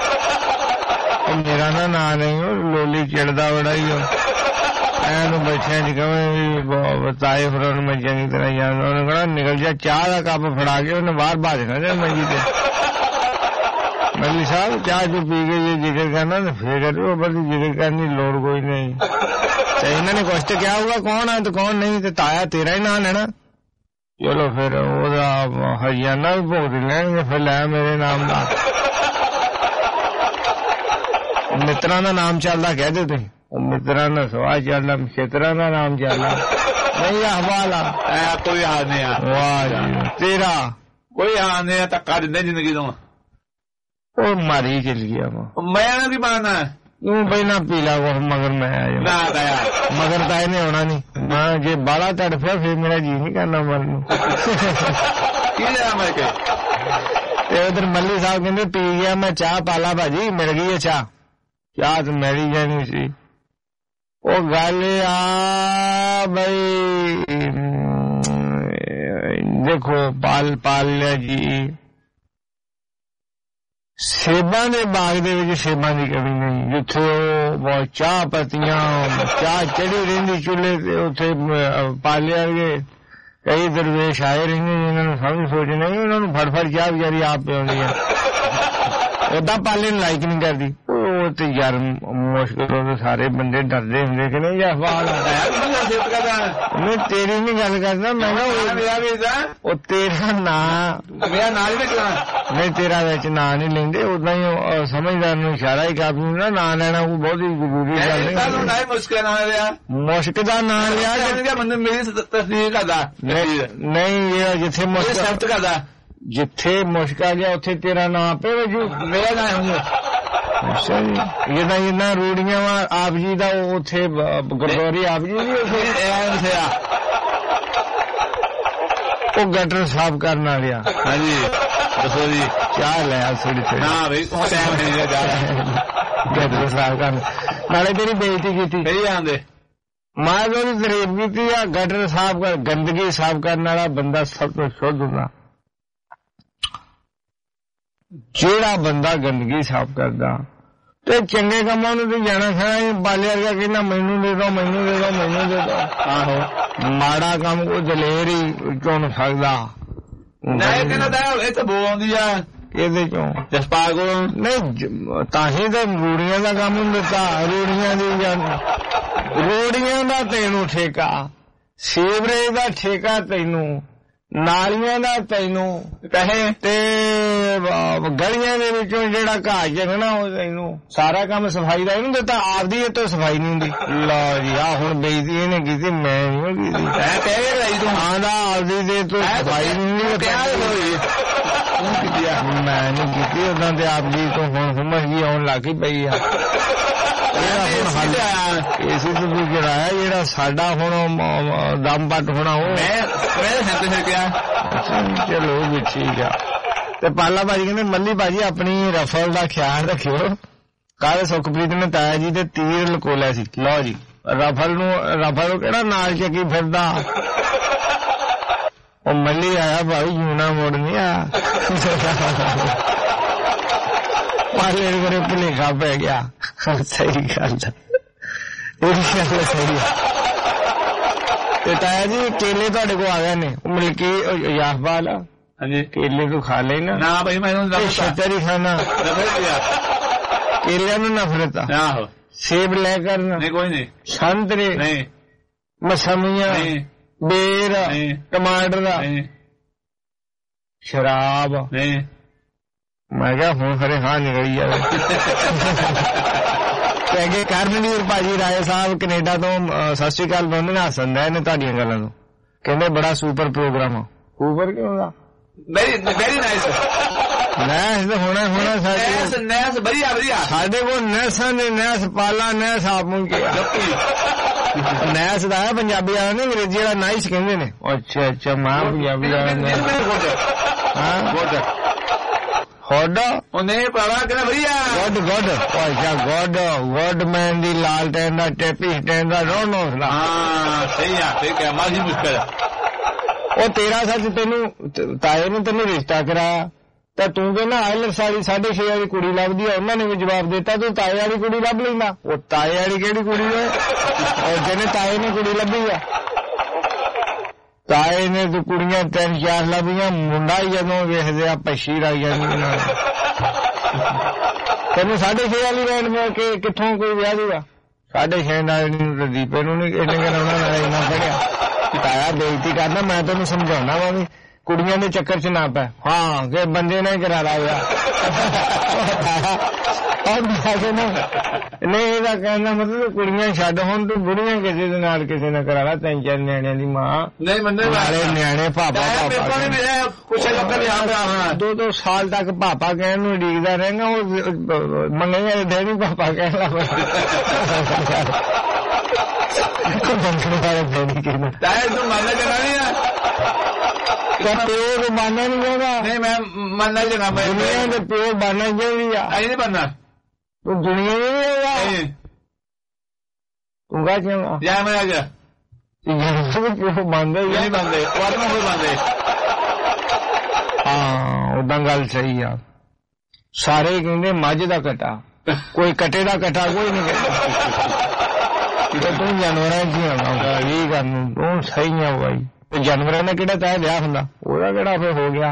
[SPEAKER 14] ਮੇਰਾ ਨਾ ਨਾਂ ਨਹੀਂ ਉਹ ਲੋਲੀ ਚਿੜਦਾ ਬੜਾ ਹੀ ਉਹ ਐਨੂੰ ਬੈਠਿਆਂ ਚ ਕਵੇਂ ਵੀ ਤਾਏ ਫਿਰ ਉਹਨੂੰ ਮੈਂ ਚੰਗੀ ਤਰ੍ਹਾਂ ਯਾਦ ਉਹਨੇ ਕਹਿਣਾ ਨਿਕਲ ਜਾ ਚਾਹ ਦਾ ਕੱਪ ਫੜਾ ਕੇ ਉਹਨੇ ਬਾਹਰ ਭਾਜਣਾ ਜੇ ਮੰਜੀ ਤੇ ਮੱਲੀ ਸਾਹਿਬ ਚਾਹ ਚ ਪੀ ਕੇ ਜੇ ਜ਼ਿਕਰ ਕਰਨਾ ਤੇ ਫੇਰ ਕਰਿਓ ਬੜੀ ਜ਼ਿਕਰ ਕਰਨ ਦੀ ਲੋੜ ਕੋਈ ਨਹੀਂ ਤੇ ਇਹਨਾਂ ਨੇ ਕੁਛ ਤੇ ਕਿਹਾ ਹੋਊਗਾ ਕੌਣ ਆ ਤੇ ਕੌਣ ਨਹੀਂ ਤੇ ਤਾਇਆ ਤੇਰਾ ਹੀ ਨਾਂ ਲੈਣਾ ਚਲੋ ਫਿਰ ਉਹਦਾ ਹਰਿਆਣਾ ਵੀ ਭੋਗ ਲੈਣਗੇ ਫਿਰ ਲੈ ਮੇਰੇ ਨਾਮ ਦਾ ਮਿੱਤਰਾਂ ਦਾ ਨਾਮ ਚੱਲਦਾ ਕਹਿ ਦੇ ਤੁਸੀਂ ਮਿੱਤਰਾਂ ਦਾ ਸਵਾਹ ਚੱਲਦਾ ਖੇਤਰਾਂ ਦਾ ਨਾਮ ਚੱਲਦਾ ਨਹੀਂ ਹਵਾਲਾ ਕੋਈ ਹਾਲ ਨਹੀਂ ਆ ਵਾਹ ਜੀ ਤੇਰਾ ਕੋਈ ਹਾਲ ਨਹੀਂ ਆ ਧੱਕਾ ਦਿੰਦੇ ਜ਼ਿੰਦਗੀ ਤੋਂ ਉਹ ਮਾਰੀ ਚਲ ਗਿਆ ਮੈਂ ਨਾ ਕੀ ਮਾਰਨਾ ਤੂੰ ਪਹਿਲਾਂ ਪੀ ਲਾ ਉਹ ਮਗਰ ਮੈਂ ਆ ਜਾ ਮਗਰ ਤਾਂ ਇਹਨੇ ਆਉਣਾ ਨਹੀਂ ਮੈਂ ਜੇ ਬਾਲਾ ਤੜਫਿਆ ਫਿਰ ਮੇਰਾ ਜੀ ਨਹੀਂ ਕਰਨਾ ਮਰਨ ਨੂੰ ਕੀ ਲਿਆ ਮੈਂ ਕੇ ਤੇ ਉਧਰ ਮੱਲੀ ਸਾਹਿਬ ਕਹਿੰਦੇ ਪੀ ਗਿਆ ਮੈਂ ਚਾਹ ਪਾਲਾ ਭਾਜੀ ਮਿਲ ਗਈ ਹੈ ਚਾਹ ਤੇ ਮਿਲੀ ਜਾਣੀ ਸੀ ਉਹ ਗੱਲ ਆ ਬਈ ਦੇਖੋ ਪਾਲ ਜੀ ਸੇਬਾਂ ਦੇ ਬਾਗ ਦੇ ਵਿੱਚ ਸੇਬਾਂ ਦੀ ਕਮੀ ਨਹੀਂ ਜਿੱਥੇ ਉਹ ਚਾਹ ਪੱਤੀਆਂ ਚਾਹ ਚੜੀ ਰਹਿੰਦੀ ਚੁੱਲ੍ਹੇ ਤੇ ਉੱਥੇ ਪਾਲਿਆ ਗਏ ਕਈ ਦਰਵੇਸ਼ ਆਏ ਰਹਿੰਦੇ ਜਿਹਨਾਂ ਨੂੰ ਸਮਝ ਸੋਚ ਨਹੀਂ ਉਹਨਾਂ ਨੂੰ ਫੜ ਚਾਹ ਵਿਚਾਰੀ ਆਪ ਪਿਆਉਂਦੀ ਆ ਓਦਾਂ ਪਾਲੇ ਨੂੰ ਲਾਈਕ ਨਹੀਂ ਕਰਦੀ ਉਹ ਤੇ ਯਾਰ ਮੁਸ਼ਕਿਲ ਉਹ ਸਾਰੇ ਬੰਦੇ ਡਰਦੇ ਹੁੰਦੇ ਕਿ ਨਹੀਂ ਯਾਰ ਮੈਂ ਤੇਰੀ ਨਹੀਂ ਗੱਲ ਕਰਦਾ ਮੈਂ ਕਿਹਾ ਉਹ ਤੇਰਾ ਨਾਂ ਮੇਰਾ ਨਾਂ ਨਹੀਂ ਤੇਰਾ ਵਿੱਚ ਨਾਂ ਨਹੀਂ ਲੈਂਦੇ ਉਦਾਂ ਹੀ ਸਮਝਦਾਰ ਨੂੰ ਇਸ਼ਾਰਾ ਹੀ ਕਾਫੀ ਹੁੰਦਾ ਨਾਂ ਲੈਣਾ ਉਹ ਬਹੁਤ ਹੀ ਜ਼ਰੂਰੀ ਗੱਲ ਮੁਸ਼ਕ ਦਾ ਨਾਂ ਲਿਆ ਮੇਰੀ ਤਸਦੀਕ ਕਰਦਾ ਨਹੀਂ ਇਹ ਜਿੱਥੇ ਮੁਸ਼ਕ ਕਰਦਾ ਜਿੱਥੇ ਮੁਸ਼ਕ ਆ ਗਿਆ ਉੱਥੇ ਤੇਰਾ ਨਾਂ ਆਪੇ ਵਜੂ ਮੇਰਾ ਨਾਂ ਅੱਛਾ ਜੀ ਇਹਨਾਂ ਰੂੜੀਆਂ ਵਾ ਆਪ ਜੀ ਦਾ ਉੱਥੇ ਗੁਰਦੁਆਰੇ ਆਪ ਜੀ ਵੀ ਉਹ ਗਟਰ ਸਾਫ਼ ਕਰਨ ਵਾਲਿਆ ਹਾਂਜੀ ਦੱਸੋ ਜੀ ਚਾਹ ਲਿਆ ਥੋੜੀ ਨਾ ਬਈ ਉਹ ਟਾਈਮ ਨਹੀਂ ਜਾ ਗਟਰ ਸਾਫ਼ ਕਰਨ ਨਾਲੇ ਤੇਰੀ ਬੇਇੱਜ਼ਤੀ ਕੀਤੀ ਸਹੀ ਆਂਦੇ ਮੈਂ ਉਹਦੀ ਤਾਰੀਫ ਕੀਤੀ ਆ ਗਟਰ ਸਾਫ਼ ਕਰ ਗੰਦਗੀ ਸਾਫ਼ ਕਰਨ ਵਾਲਾ ਬੰਦਾ ਸਭ ਤੋਂ ਸ਼ੁੱਧ ਹੁੰਦਾ ਜਿਹੜਾ ਬੰਦਾ ਗੰਦਗੀ ਸਾਫ਼ ਕਰਦਾ ਤੇ ਚੰਗੇ ਕੰਮਾਂ ਨੂੰ ਤੇ ਜਾਣਾ ਸਾਰਾ ਬਾਲਿਆ ਗਿਆ ਕਹਿੰਦਾ ਮੈਨੂੰ ਦੇ ਦੋ ਮੈਨੂੰ ਦੇ ਦੋ ਮੈਨੂੰ ਦੇ ਦੋ ਆਹੋ ਮਾੜਾ ਕੰਮ ਕੋਈ ਦਲੇਰ ਹੀ ਚੁਣ ਸਕਦਾ ਨਹੀਂ ਕਹਿੰਦਾ ਇਹ ਤਾਂ ਬੋ ਆਉਂਦੀ ਆ ਇਹਦੇ ਚੋਂ ਜਸਪਾਲ ਕੋਲ ਨਹੀਂ ਤਾਂ ਹੀ ਤਾਂ ਰੂੜੀਆਂ ਦਾ ਕੰਮ ਨੂੰ ਦਿੱਤਾ ਰੂੜੀਆਂ ਦਾ ਤੈਨੂੰ ਠੇਕਾ ਸੀਵਰੇਜ ਦਾ ਠੇਕਾ ਤੈਨੂੰ ਨਾਲੀਆਂ ਦਾ ਤੈਨੂੰ ਕਹੇ ਤੇ ਗਲੀਆਂ ਦੇ ਵਿੱਚੋਂ ਜਿਹੜਾ ਘਾਹ ਜਗਣਾ ਉਹ ਤੈਨੂੰ ਸਾਰਾ ਕੰਮ ਸਫਾਈ ਦਾ ਇਹਨੂੰ ਦਿੱਤਾ ਆਪਦੀ ਇਹ ਤੋਂ ਸਫਾਈ ਨਹੀਂ ਹੁੰਦੀ ਲਓ ਜੀ ਆਹ ਹੁਣ ਬੇਇੱਜ਼ਤੀ ਇਹਨੇ ਕੀਤੀ ਮੈਂ ਨਹੀਂ ਕੀਤੀ ਮੈਂ ਕਹਿ ਰਹੀ ਤੂੰ ਆਂਦਾ ਆਪਦੀ ਦੇ ਤੋਂ ਸਫਾਈ ਨਹੀਂ ਮੈਂ ਨਹੀਂ ਕੀਤੀ ਉਹਨਾਂ ਦੇ ਆਪਦੀ ਤੋਂ ਹੁਣ ਸਮਝ ਗਈ ਆਉਣ ਲੱਗ ਪਈ ਆ ਏਸੀ ਤੋਂ ਵੀ ਕਰਾਇਆ ਜਿਹੜਾ ਸਾਡਾ ਹੁਣ ਦਮ ਪੱਟ ਹੋਣਾ ਉਹ ਚਲੋ ਵੀ ਠੀਕ ਆ। ਤੇ ਪਾਲਾ ਭਾਜੀ ਕਹਿੰਦੇ ਮੱਲੀ ਭਾਜੀ ਆਪਣੀ ਰਫਲ ਦਾ ਖਿਆਲ ਰੱਖਿਓ। ਕੱਲ ਸੁਖਪ੍ਰੀਤ ਨੇ ਤਾਇਆ ਜੀ ਦੇ ਤੀਰ ਲਕੋ ਲਿਆ ਸੀ। ਲਓ ਜੀ ਰਫਲ ਨੂੰ ਕਿਹੜਾ ਨਾਲ ਚੱਕੀ ਫਿਰਦਾ ਉਹ ਮੱਲੀ ਆਇਆ ਭਾਈ ਜੂਨਾ ਮੋੜ ਨਹੀਂ ਆ ਪਾਲੇ ਮੇਰੇ ਭੁਲੇਖਾ ਪੈ ਗਿਆ। ਸਹੀ ਗੱਲ ਸਹੀ ਆ। ਤੇ ਤਾਇਆ ਜੀ ਕੇਲੇ ਤੁਹਾਡੇ ਕੋਲ ਆ ਗਏ ਨੇ ਮਿਲ ਕੇ ਯਾਫਬਾਲ ਹਾਂਜੀ ਕੇਲੇ ਤੋਂ ਖਾ ਲੈਣਾ ਨਾ ਭਾਈ ਮੈਨੂੰ ਸ਼ੱਕਰ ਹੀ ਖਾਣਾ ਕੇਲਿਆਂ ਨੂੰ ਨਫ਼ਰਤ ਆ। ਸੇਬ ਲੈ ਕਰਨਾ ਨਹੀਂ ਕੋਈ ਨਹੀਂ ਸੰਤਰੇ ਨਹੀਂ ਮਸਮੀਆਂ ਬੇਰ ਟਮਾਟਰ ਸ਼ਰਾਬ ਨਹੀਂ। ਮੈਂ ਕਿਹਾ ਹੁਣ ਖਰੇ ਹਾਂ ਨਿਕਲੀ ਜਾਵੇ। ਅੱਗੇ ਕਰਨਵੀਰ ਭਾਜੀ ਰਾਏ ਸਾਹਿਬ ਕੈਨੇਡਾ ਤੋਂ ਸਤਿ ਸ਼੍ਰੀ ਅਕਾਲ ਬੰਦੇ ਨੇ ਹੱਸਣ ਦੇ ਨੇ ਤੁਹਾਡੀਆਂ ਗੱਲਾਂ ਤੋਂ। ਕਹਿੰਦੇ ਬੜਾ ਸੁਪਰ ਪ੍ਰੋਗਰਾਮ ਆ। ਸੁਪਰ ਕਿਉਂ ਦਾ ਵੈਰੀ ਨਾਈਸ ਨੈਸ ਹੋਣਾ ਨੈਸ ਵਧੀਆ ਵਧੀਆ ਸਾਡੇ ਕੋਲ ਨੈਸਾਂ ਨੇ ਨੈਸ ਪਾਲਾ ਨੈਸ ਆਪ ਮੁੰਕਿਆ ਨੈਸ ਦਾ ਹੈ ਪੰਜਾਬੀ ਵਾਲਾ ਨੇ ਅੰਗਰੇਜ਼ੀ ਵਾਲਾ ਨਾਈਸ ਕਹਿੰਦੇ ਨੇ। ਅੱਛਾ ਅੱਛਾ ਮਾਂ ਪੰਜਾਬੀ ਵਾਲਾ ਹੋਡ ਉਹਨੇ ਪਾਲਾ ਕਹਿੰਦਾ ਵਧੀਆ ਗੁੱਡ ਅੱਛਾ ਗੁੱਡ ਮੈਨ ਦੀ ਲਾਲਟੈਨ ਦਾ ਟੇਪੀ ਸਟੈਂਡ ਦਾ ਰੋਣੋ ਹਾਂ ਸਹੀ ਆ ਠੀਕ ਹੈ ਮਾਝੀ ਮੁਸ਼ਕਲ ਉਹ ਤੇਰਾ ਸੱਚ ਤੈਨੂੰ ਤਾਏ ਨੇ ਤੈਨੂੰ ਰਿਸ਼ਤਾ ਕਰਾਇਆ ਤਾਂ ਤੂੰ ਕਹਿੰਦਾ ਆਇਲਟਸ ਵਾਲੀ 6.5 ਵਾਲੀ ਕੁੜੀ ਲੱਭਦੀ ਆ। ਉਹਨਾਂ ਨੇ ਵੀ ਜਵਾਬ ਦਿੱਤਾ ਤੂੰ ਤਾਏ ਵਾਲੀ ਕੁੜੀ ਲੱਭ ਲੈਂਦਾ। ਉਹ ਤਾਏ ਵਾਲੀ ਕਿਹੜੀ ਕੁੜੀ ਹੈ ਔਰ ਜਿਹਨੇ ਤਾਏ ਨੇ ਕੁੜੀ ਲੱਭੀ ਆ ਤਾਏ ਨੇ ਤੂੰ ਕੁੜੀਆਂ 3-4 ਲੱਭੀਆਂ ਮੁੰਡਾ ਹੀ ਜਦੋਂ ਵੇਖਦੇ ਆ ਪੱਛੀ ਰਾਈ ਜਾਂਦੀ ਤੈਨੂੰ 6.5 ਵਾਲੀ ਰੈਂਡ ਮਿਲ ਕੇ ਕਿੱਥੋਂ ਕੋਈ ਵਿਆਹ ਦੂਗਾ। 6.5 ਨਾਲ ਦੀਪੇ ਨੂੰ ਨੀ ਇਹਨੇ ਕਹਿੰਦਾ ਉਹਨਾਂ ਨਾਲ ਇੰਨਾ ਪੜਿਆ ਤਾਇਆ ਬੇਇੱਜ਼ਤੀ ਕਰਨਾ। ਮੈਂ ਤੈਨੂੰ ਸਮਝਾਉਣਾ ਵਾ ਵੀ ਕੁੜੀਆਂ ਦੇ ਚੱਕਰ ਚ ਨਾ ਪੈ। ਹਾਂ ਕਿ ਬੰਦੇ ਨੇ ਕਰਾ ਲਾ ਹੋਇਆ ਨਹੀਂ ਇਹਦਾ ਕਹਿਣਾ ਮਤਲਬ ਕੁੜੀਆਂ ਛੱਡ ਹੁਣ ਤੂੰ ਬੁੜੀਆਂ ਕਿਸੇ ਦੇ ਨਾਲ ਕਿਸੇ ਨੇ ਕਰਾ ਲਾ 3-4 ਨਿਆਣਿਆਂ ਦੀ ਮਾਂ ਨਹੀਂ ਨਾਲੇ ਨਿਆਣੇ ਪਾਪਾ 2-2 ਸਾਲ ਤੱਕ ਪਾਪਾ ਕਹਿਣ ਨੂੰ ਉਡੀਕਦਾ ਰਹੇਗਾ। ਉਹ ਮੰਗੇਗਾ ਡੈਡੀ ਪਾਪਾ ਕਹਿਣ ਲੱਗ ਪਿਓ ਤੋਂ ਬਣਨਾ ਨੀ ਚਾਹੁੰਦਾ। ਨਹੀਂ ਮੈਂ ਮੰਨਣਾ ਚਾਹੁੰਦਾ ਦੁਨੀਆ ਦੇ ਪਿਓ ਬਣਨਾ ਚਾਹੀਦੀ ਆ। ਨਹੀਂ ਬਣਨਾ ਤੂੰ ਦੁਨੀਆ ਨਹੀਂ ਤੂੰ ਗਾ ਚਾਹੁੰਦਾ ਯਾਰ ਮੈਂ ਅੱਜ ਪਿਓ ਬਣਦੇ ਨਹੀਂ ਬਣਦੇ ਵਾਰਨਾ ਕੋਈ ਬਣਦੇ। ਹਾਂ ਓਦਾਂ ਗੱਲ ਸਹੀ ਆ। ਸਾਰੇ ਕਹਿੰਦੇ ਮੱਝ ਦਾ ਕਟਾ ਕੋਈ ਕਟੇ ਦਾ ਕਟਾ ਕੋਈ ਨਹੀਂ ਕਹਿੰਦਾ। ਤੂੰ ਜਾਨਵਰਾਂ ਚ ਹੀ ਆਉਣਾ ਇਹ ਗੱਲ ਨੂੰ ਤੂੰ ਸਹੀ ਆ ਬਾਈ। ਜਾਨਵਰਾਂ ਨੇ ਕਿਹੜਾ ਚਾਹੇ ਵਿਆਹ ਹੁੰਦਾ ਉਹਦਾ ਕਿਹੜਾ ਫਿਰ ਹੋ ਗਿਆ।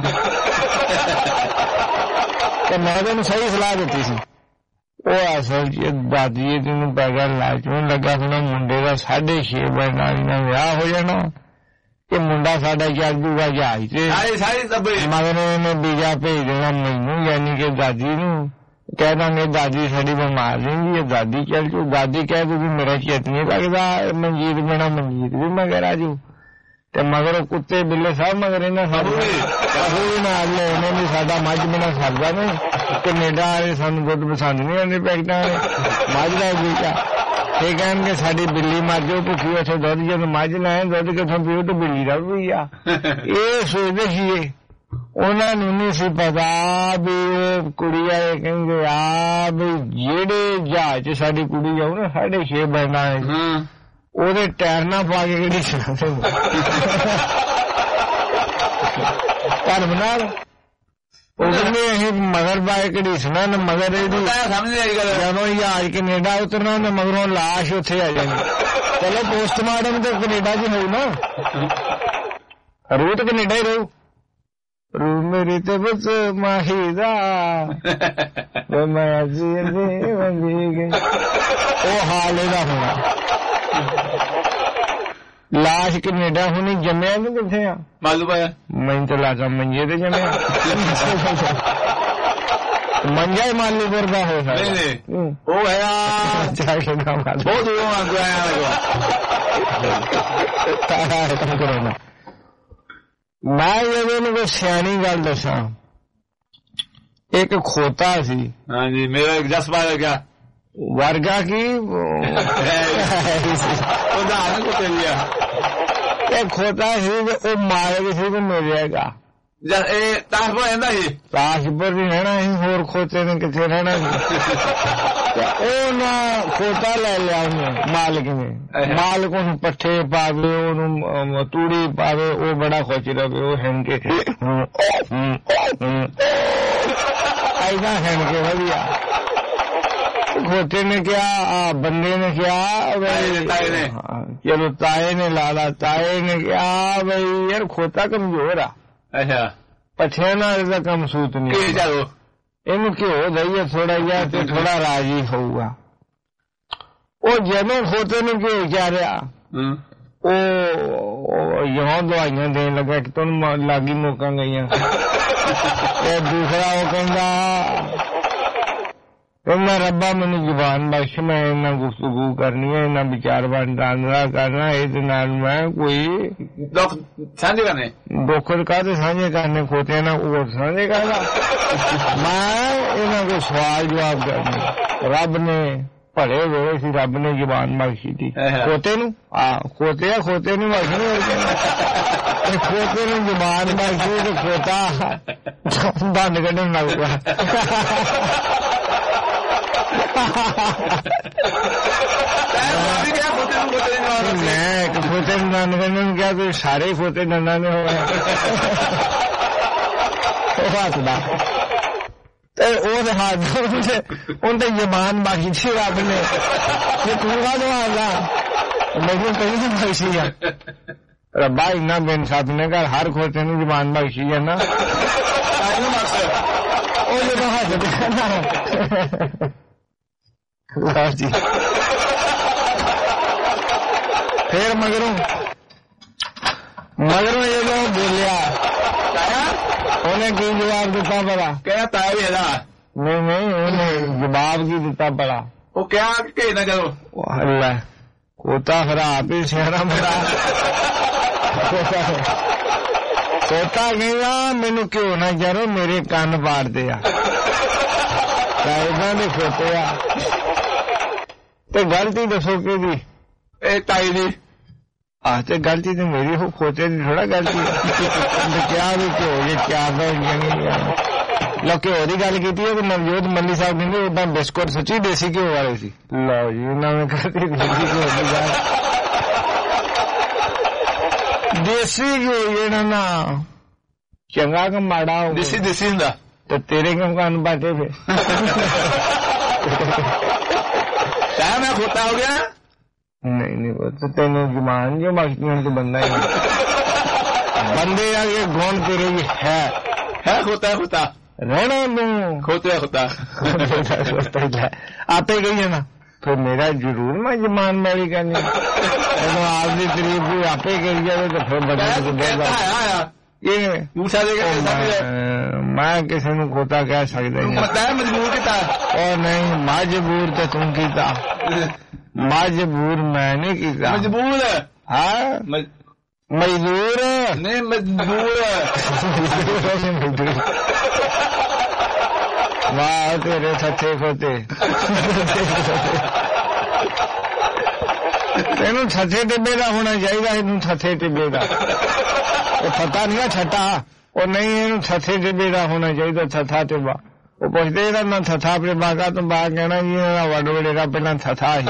[SPEAKER 14] ਤੇ ਮੈਂ ਤੈਨੂੰ ਸਹੀ ਸਲਾਹ ਦਿੱਤੀ ਸੀ। ਉਹ ਅਸਲ ਚ ਦਾਦੀ ਤੈਨੂੰ ਪੈ ਗਿਆ ਲਾਲਚ ਨੂੰ ਲੱਗਾ ਹੁਣ ਮੁੰਡੇ ਦਾ 6.5 ਵਾਲੀ ਨਾਲ ਵਿਆਹ ਹੋ ਜਾਣਾ ਕਿ ਮੁੰਡਾ ਸਾਡਾ ਚੱਲ ਜੂਗਾ ਜਹਾਜ਼ ਤੇ ਮਗਰ ਉਹਨੇ ਵੀਜ਼ਾ ਭੇਜ ਦੇਣਾ ਮੈਨੂੰ ਯਾਨੀ ਕਿ ਦਾਦੀ ਨੂੰ ਕਹਿ ਦਾਂਗੇ ਦਾਦੀ ਸਾਡੀ ਬਿਮਾਰ ਰਹਿੰਦੀ ਹੈ ਦਾਦੀ ਚੱਲ ਜੂ। ਦਾਦੀ ਕਹਿ ਦੂਗੀ ਮੇਰਾ ਚੇਤ ਨਹੀਂ ਲੱਗਦਾ ਮਨਜੀਤ ਬਿਨਾ ਮਨਜੀਤ ਵੀ ਮਗਰ ਆ ਜੂ ਤੇ ਮਗਰ ਕੁੱਤੇ ਬਿੱਲੇ ਸਭ ਮਗਰ ਇਹਨਾਂ ਸਾਡੇ ਨਾਲ ਉਹਨੇ ਵੀ ਸਾਡਾ ਮੱਝ ਬਿਨਾ ਸਰਦਾ ਨਹੀਂ। ਕੈਨੇਡਾ ਵਾਲੇ ਸਾਨੂੰ ਦੁੱਧ ਪਸੰਦ ਨਹੀਂ ਆਉਂਦੇ ਪੈਕਟਾਂ ਵਾਲੇ ਮੱਝ ਦਾ ਬੀਟਾ ਇਹ ਕਹਿਣਗੇ ਸਾਡੀ ਬਿੱਲੀ ਮਰ ਜਾਓ ਭੁੱਖੀ ਉੱਥੇ ਦੁੱਧ ਜਦੋਂ ਮੱਝ ਲੈ ਦੁੱਧ ਕਿੱਥੋਂ ਪੀਓ ਤੇ ਬਿੱਲੀ ਦਾ ਵੀ ਆ। ਇਹ ਸੋਚਦੇ ਸੀ ਉਹਨਾਂ ਨੂੰ ਨਹੀਂ ਸੀ ਪਤਾ ਵੀ ਉਹ ਕੁੜੀ ਵਾਲੇ ਕਹਿੰਦੇ ਆ ਵੀ ਜਿਹੜੇ ਜਹਾਜ਼ ਚ ਸਾਡੀ ਕੁੜੀ ਆਉ ਨਾ 6.5 ਬਣਨਾ ਉਹਦੇ ਟਾਇਰ ਨਾ ਪਾ ਕੇ ਕਿਹੜੀ ਸੁਣਾਦੇ ਘਰ ਬਣਾ ਉਹ ਕਹਿੰਦੇ ਅਸੀਂ ਮਗਰ ਬਾਏ ਕਿਹੜੀ ਸੁਣਾ ਨਾ ਮਗਰ ਇਹਦੀ ਜਦੋਂ ਜਹਾਜ਼ ਕੈਨੇਡਾ ਉਤਰਨਾ ਨਾ ਮਗਰੋਂ ਲਾਸ਼ ਉੱਥੇ ਆ ਜਾਣੀ। ਚਲੋ ਪੋਸਟਮਾਰਟਮ ਤਾਂ ਕੈਨੇਡਾ ਚ ਹੋਊ ਨਾ ਰੂਹ ਤਾਂ ਕੈਨੇਡਾ ਹੀ ਰਹੂ। ਰੂ ਮੇਰੀ ਤੇ ਬਸ ਮਾਹੀ ਦਾ ਮੈਂ ਜੀ ਉਹ ਹਾਲ ਇਹਦਾ ਹੋਣਾ। ਲਾਸ਼ ਕੈਨੇਡਾ ਹੁਣੀ ਜੰਮਿਆ ਨੂੰ ਕਿੱਥੇ ਆ ਮਾਲੂਮ ਆਇਆ ਮੈਨੂੰ ਤਾਂ ਲਾਜਾ ਮੰਜੇ ਤੇ ਜੰਮਿਆ ਮੰਜਾ ਹੀ ਮਾਲੂਪੁਰ ਦਾ ਹੋ ਸਕਦਾ ਉਹ ਹੈ ਬਹੁਤ ਦੂਰੋਂ ਆਇਆ। ਮੈਂ ਇਹਨੂੰ ਕੋਈ ਸਿਆਣੀ ਗੱਲ ਦੱਸਾਂ। ਇੱਕ ਖੋਤਾ ਸੀ ਹਾਂਜੀ ਮੇਰਾ ਜਸਪਾ ਗਿਆ वर्गा की
[SPEAKER 16] उदाहरण को दे दिया
[SPEAKER 14] एक खोता ही वो मारे किसी को मिल जाएगा
[SPEAKER 16] ताशपुर रहना ही
[SPEAKER 14] ताशपुर भी रहना ही और खोते ने कितने रहना ही ओ ना खोता ले लिया उन्हें मालिक ने मालिक उन पट्टे पावे उन तूड़ी पावे वो बड़ा खोची रहे वो हेम के ऐसा हेम के बढ़िया खोते ने क्या बंदे ने क्या चलो ताए ने लाला ताए ने क्या भाई यार खोता कमजोर आ
[SPEAKER 16] अच्छा
[SPEAKER 14] पछे ना इसका कम सूत नहीं इनू क्यों दईए थोड़ा या तो थोड़ा राजी होगा वो जनो खोते ने क्यों क्या रहा ओ यहाँ दवाइयां देने लगा कि तुम लागी मौका गई दूसरा वो कहना मैं रब्बा मैंने जुबान बख्श मैं इन्ना गुफ्तगू करनी है इन्ना विचार वटांदरा करना इहदे नाल मैं कोई
[SPEAKER 16] दुख साझे करने
[SPEAKER 14] दुख काहदे साझे करने खोते ना वो साझे करना मैं इन्हां को सवाल जवाब करने रब ने भले वेले सी रब ने जुबान बख्शी थी खोते नूं खोते नूं बख्शनी खोते नूं जुबान बख्शी ते खोता बंद कड्ढण लग पिया मैं खोते क्या कोई सारे खोते डंडा ने हो हाथ उनते जबान बाकी थी रब ने तूंगा तो आगा मेरी कहीं नहीं बख्शी है रब्बा इन्ना बेइंसाफ ने कर हर खोते ने जबान बख्शी है ना हाथ जी फिर मगरों ये लोग बोलिया उन्हें की जवाब दिता पड़ा
[SPEAKER 16] क्या ताया भी है
[SPEAKER 14] नहीं उन्हें जवाब की दिता पड़ा
[SPEAKER 16] वो क्या कहना चलो
[SPEAKER 14] अल्लाह खोता फिर आप ही सियाना बड़ा खोता कहना मैनू क्यों ना जरो मेरे कान पाड़ दिया दे खोते आ ते गलती दसो कि
[SPEAKER 16] ताई दी
[SPEAKER 14] ते गलती तो मेरी हो खोते की थोड़ा गलती क्या भी क्यों ये क्या लो घ्यो की गल की नवजोत मल्ली साहब कहते उदा बिस्कुट सच्ची देसी घ्यो वाले सी लो जी उन्होंने देसी घ्यो जेड़ा ना चंगा कि माड़ा हो
[SPEAKER 16] देसी हुंदा
[SPEAKER 14] तो तेरे क्यों कान बाटे फिर
[SPEAKER 16] मैं खोता हो गया
[SPEAKER 14] नहीं वो तो तेन जुबान जो बख्शती तो बंदा ही बंदे आगे गौन तेरे है
[SPEAKER 16] खोता
[SPEAKER 14] रहना तू
[SPEAKER 16] खोता
[SPEAKER 14] आपे गई है ना फिर मेरा जरूर मैं जुबान मेरी करनी आपकी तारीफ भी आपे करी जाए तो फिर बंदे मैं किसी ने खोता कह सकता
[SPEAKER 16] मजबूर किता
[SPEAKER 14] और नहीं मजबूर तो तुम कीता मजबूर मैं नहीं कीता
[SPEAKER 16] मजबूर
[SPEAKER 14] हाँ मजदूर
[SPEAKER 16] नहीं मजबूर
[SPEAKER 14] वाह तेरे सच्चे खोते तेनू छठे टिब्बे का होना चाहिए इनू छठे टिब्बे का पता नहीं छठा और नहीं इनू छठे टिब्बे का होना चाहिए छठा टिब्बा वो पुछते ना छठा टिब्बा का तो बा कहना जी वड वडेरा पहला छठा ही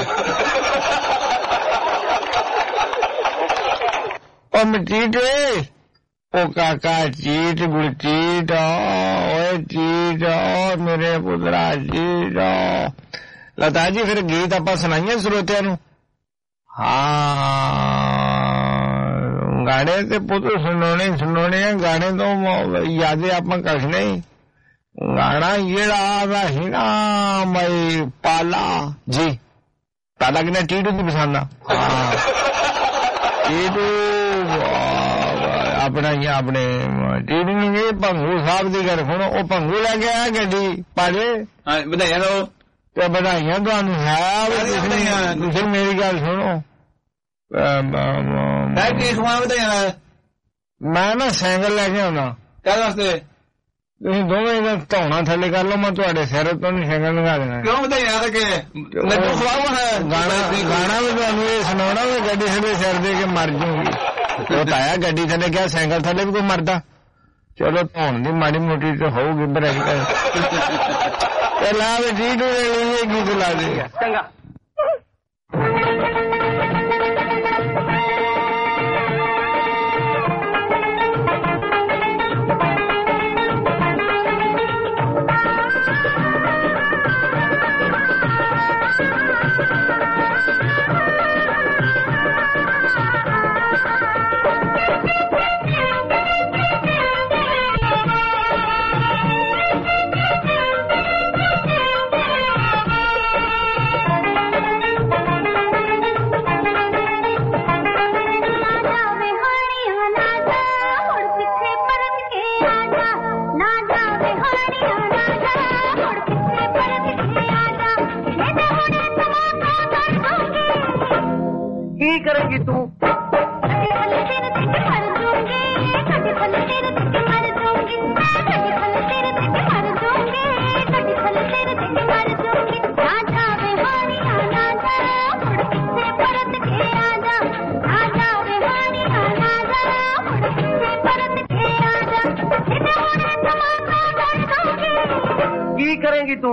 [SPEAKER 14] और मचीट ओ काका चीट गुलचीट ओए चीट मेरे पुत्रा चीट लता जी फिर गीत आप सुनाइए श्रोतिया नू हाँ गाने ते पुत्र सुनाने गाने तो यादें आप कख नहीं गाना जेड़ा ही ना मई पाला जी पाला कि टीटू की पसंद हाँ टीटू अपना अपने टीटू ने भंगू साहब की गल सुनो वो भंगू लैके आया गड्डी पाजे
[SPEAKER 16] बधाइयां दो
[SPEAKER 14] ते बधाइयां तुहानू है तुसीं मेरी गल सुनो मैं ना साइकिल लैके आना
[SPEAKER 16] कल वास्ते
[SPEAKER 14] ਤੁਸੀਂ ਦੋਵੇਂ ਦਾ ਧੌਣਾ ਥੱਲੇ ਕਰ ਲਓ, ਮੈਂ ਤੁਹਾਡੇ ਸਿਰ ਤੋਂ ਨਹੀਂ ਸਾਈਕਲ ਲੰਘਾ ਦੇਣਾ।
[SPEAKER 16] ਕਿਉਂ ਵਧਾਈਆਂ ਕਿ ਨੱਚੋ ਖਵਾਵਾ ਹੈ
[SPEAKER 14] ਗਾਣਾ ਵੀ ਤੁਹਾਨੂੰ ਇਹ ਸੁਣਾਉਣਾ ਵੀ ਗੱਡੀ ਥੱਲੇ ਸਿਰ ਦੇ ਕੇ ਮਰ ਜੂਗੀ। ਉਹ ਤਾਂ ਆਇਆ ਗੱਡੀ ਥੱਲੇ ਕਿਹਾ ਸਾਈਕਲ ਥੱਲੇ ਵੀ ਕੋਈ ਮਰਦਾ। ਚਲੋ ਧੌਣ ਦੀ ਮਾੜੀ ਮੋਟੀ ਤੇ ਹੋਊਗੀ ਬਰੇਕ ਤੇ ਲਾ ਵੀ ਜੀ ਨੂੰ ਇਹ ਗੀਤ ਲਾ ਦੇ ਚੰਗਾ।
[SPEAKER 15] करेंगी तू की करेंगी तू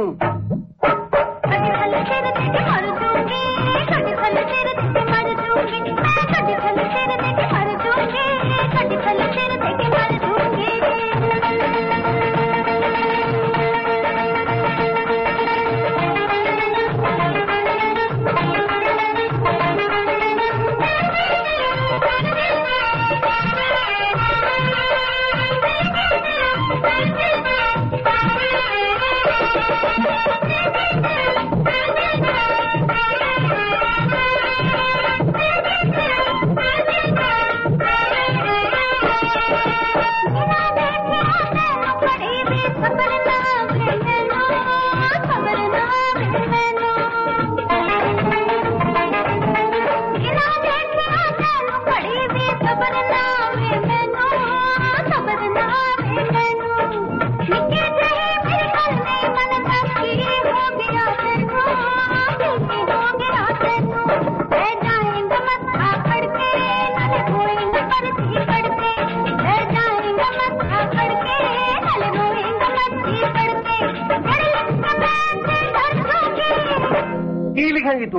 [SPEAKER 15] लिखेंगी तू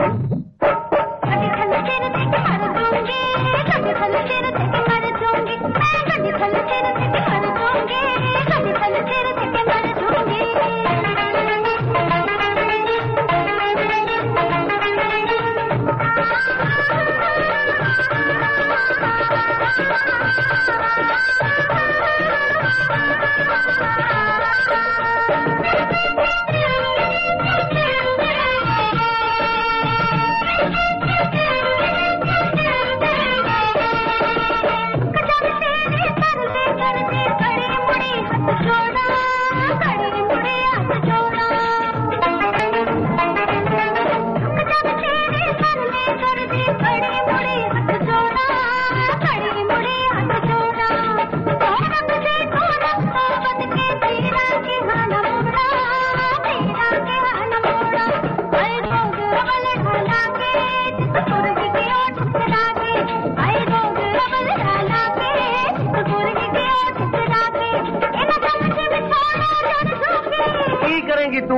[SPEAKER 15] करेंगी तू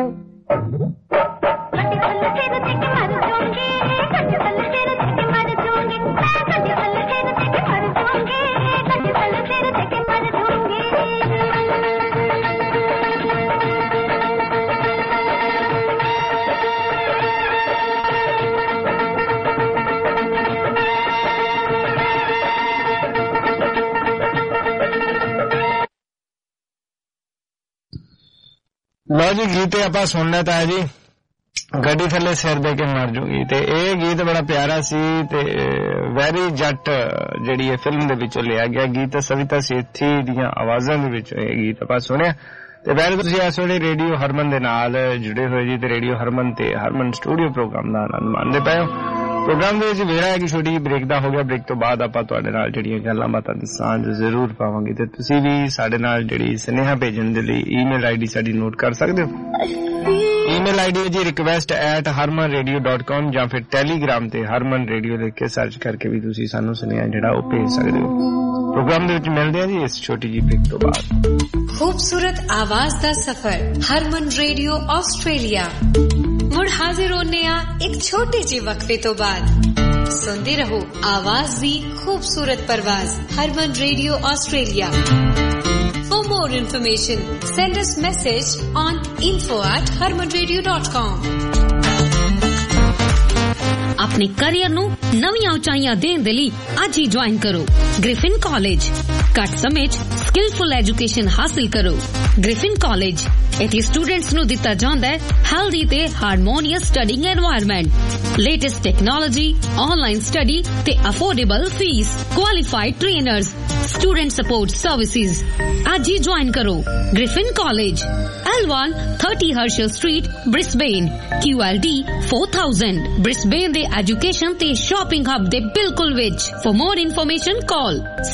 [SPEAKER 14] ਲਓ ਜੀ ਗੀਤ ਆਪਾਂ ਸੁਣ ਲਿਆ ਤਾਂ ਜੀ ਗੱਡੀ ਥੱਲੇ ਸਿਰ ਦੇ ਕੇ ਮਰ ਜੂਗੀ ਤੇ ਇਹ ਗੀਤ ਬੜਾ ਪਿਆਰਾ ਸੀ ਤੇ ਵੈਰੀ ਜੱਟ ਜਿਹੜੀ ਇਹ ਫਿਲਮ ਦੇ ਵਿੱਚੋਂ ਲਿਆ ਗਿਆ ਗੀਤ ਸਵਿਤਾ ਸੇਠੀ ਦੀਆਂ ਆਵਾਜ਼ਾਂ ਦੇ ਵਿੱਚ ਇਹ ਗੀਤ ਆਪਾਂ ਸੁਣਿਆ ਤੇ ਵੈਸੇ ਤੁਸੀਂ ਇਸ ਵੇਲੇ ਰੇਡੀਓ ਹਰਮਨ ਦੇ ਨਾਲ ਜੁੜੇ ਹੋਏ ਜੀ ਤੇ ਰੇਡੀਓ ਹਰਮਨ ਤੇ ਹਰਮਨ ਸਟੂਡੀਓ ਪ੍ਰੋਗਰਾਮ ਦਾ ਆਨੰਦ ਮਾਣਦੇ ਪਏ ਹੋ
[SPEAKER 5] ਪ੍ਰੋਗਰਾਮ ਦੇ ਵਿੱਚ ਵੇਲਾ ਹੈ ਕਿ ਛੋਟੀ ਜਿਹੀ ਬ੍ਰੇਕ ਦਾ ਹੋ ਗਿਆ। ਬ੍ਰੇਕ ਤੋਂ ਬਾਅਦ ਆਪਾਂ ਤੁਹਾਡੇ ਨਾਲ ਜਿਹੜੀਆਂ ਗੱਲਾਂ ਬਾਤਾਂ ਦੀ ਸਾਂਝ ਜ਼ਰੂਰ ਪਾਵਾਂਗੇ ਤੇ ਤੁਸੀਂ ਵੀ ਸਾਡੇ ਨਾਲ ਜਿਹੜੀ ਸੁਨੇਹਾ ਭੇਜਣ ਦੇ ਲਈ ਈਮੇਲ ਆਈਡੀ ਸਾਡੀ ਨੋਟ ਕਰ ਸਕਦੇ ਹੋ। ਈਮੇਲ ਆਈਡੀ ਹੈ ਜੀ request@harmanradio.com ਜਾਂ ਫਿਰ ਟੈਲੀਗ੍ਰਾਮ ਤੇ ਹਰਮਨ ਰੇਡੀਓ ਲਿਖ ਕੇ ਸਰਚ ਕਰਕੇ ਵੀ ਤੁਸੀਂ ਸਾਨੂੰ ਸੁਨੇਹਾ ਜਿਹੜਾ ਉਹ ਭੇਜ ਸਕਦੇ ਹੋ। ਪ੍ਰੋਗਰਾਮ ਦੇ ਵਿੱਚ ਮਿਲਦੇ ਹਾਂ ਜੀ ਇਸ ਛੋਟੀ ਜਿਹੀ ਬ੍ਰੇਕ ਤੋਂ ਬਾਅਦ।
[SPEAKER 9] खूबसूरत आवाज दा सफर हरमन रेडियो ऑस्ट्रेलिया मुड़ हाजिर होने एक छोटे जे वक्फे तो बाद सुनते रहो आवाज दी खूबसूरत परवाज Harman radio Australia. For more information send us message on info@harmanradio.com।
[SPEAKER 17] अपने करियर ਨੂੰ ਨਵੀਆਂ ਉਚਾਈਆਂ ਦੇਣ ਦੇ ਲਈ ਅੱਜ ਹੀ ਜੁਆਇਨ ਕਰੋ ਗ੍ਰਿਫਿਨ ਕਾਲਜ। ਘੱਟ ਸਮੇਂ 'ਚ ਸਕਿਲਫੁਲ ਐਜੂਕੇਸ਼ਨ ਹਾਸਲ ਕਰੋ। ਗ੍ਰਿਫਿਨ ਕਾਲਜ ਇੱਥੇ ਸਟੂਡੈਂਟਸ ਨੂੰ ਦਿੱਤਾ ਜਾਂਦਾ ਹੈ ਹੈਲਦੀ ਤੇ harmonious studying environment, latest technology, online study ਤੇ affordable fees, qualified trainers, student support services. ਅੱਜ ਹੀ ਜੁਆਇਨ ਕਰੋ Griffin college, L1 30 Herschel Street, Brisbane, QLD 4000। Brisbane ਦੇ ਐਜੂਕੇਸ਼ਨ ਤੇ ਸ਼ਾਪਿੰਗ ਹੱਬ ਦੇ ਬਿਲਕੁਲ ਵਿੱਚ। For more information call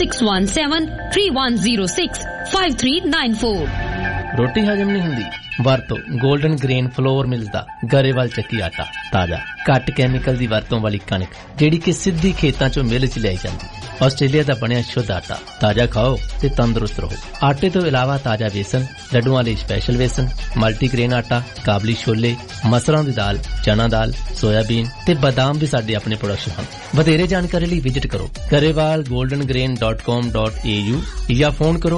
[SPEAKER 17] 6173106539।
[SPEAKER 18] ਰੋਟੀ ਹਜਮ ਨਹੀਂ ਹੁੰਦੀ? ਵਰਤੋ 골ਡਨ ਗ੍ਰੇਨ ਫਲੋਰ ਮਿਲਦਾ ਗਰੇਵਾਲ ਚੱਕੀ ਆਟਾ। ਤਾਜ਼ਾ ਘੱਟ ਕੈਮੀਕਲ ਦੀ ਵਰਤੋਂ ਵਾਲੀ ਕਣਕ ਜਿਹੜੀ ਕਿ ਸਿੱਧੀ ਖੇਤਾਂ ਚੋਂ ਮਿਲ ਚ ਲਿਆਈ ਜਾਂਦੀ। ਆਸਟ੍ਰੇਲੀਆ ਦਾ ਬਣਿਆ ਸ਼ੁੱਧ ਆਟਾ। ਤਾਜ਼ਾ ਖਾਓ ਤੇ ਤੰਦਰੁਸਤ ਰਹੋ। ਆਟੇ ਤੋਂ ਇਲਾਵਾ ਤਾਜ਼ਾ ਵੇਸਣ, ਲੱਡੂਆਂ ਲਈ ਸਪੈਸ਼ਲ ਵੇਸਣ, ਮਲਟੀਗ੍ਰੇਨ ਆਟਾ, ਕਾਬਲੀ ਛੋਲੇ, ਮਸਰਾਂ ਦੀ ਦਾਲ, ਚਨਾ ਦਾਲ, ਸੋਇਆਬੀਨ ਤੇ ਬਦਾਮ ਵੀ ਸਾਡੇ ਆਪਣੇ ਪ੍ਰੋਡਕਸ਼ਨ ਹਨ। ਵਧੇਰੇ ਜਾਣਕਾਰੀ ਲਈ ਵਿਜ਼ਿਟ ਕਰੋ garewalgoldengrain.com.au ਜਾਂ ਫੋਨ ਕਰੋ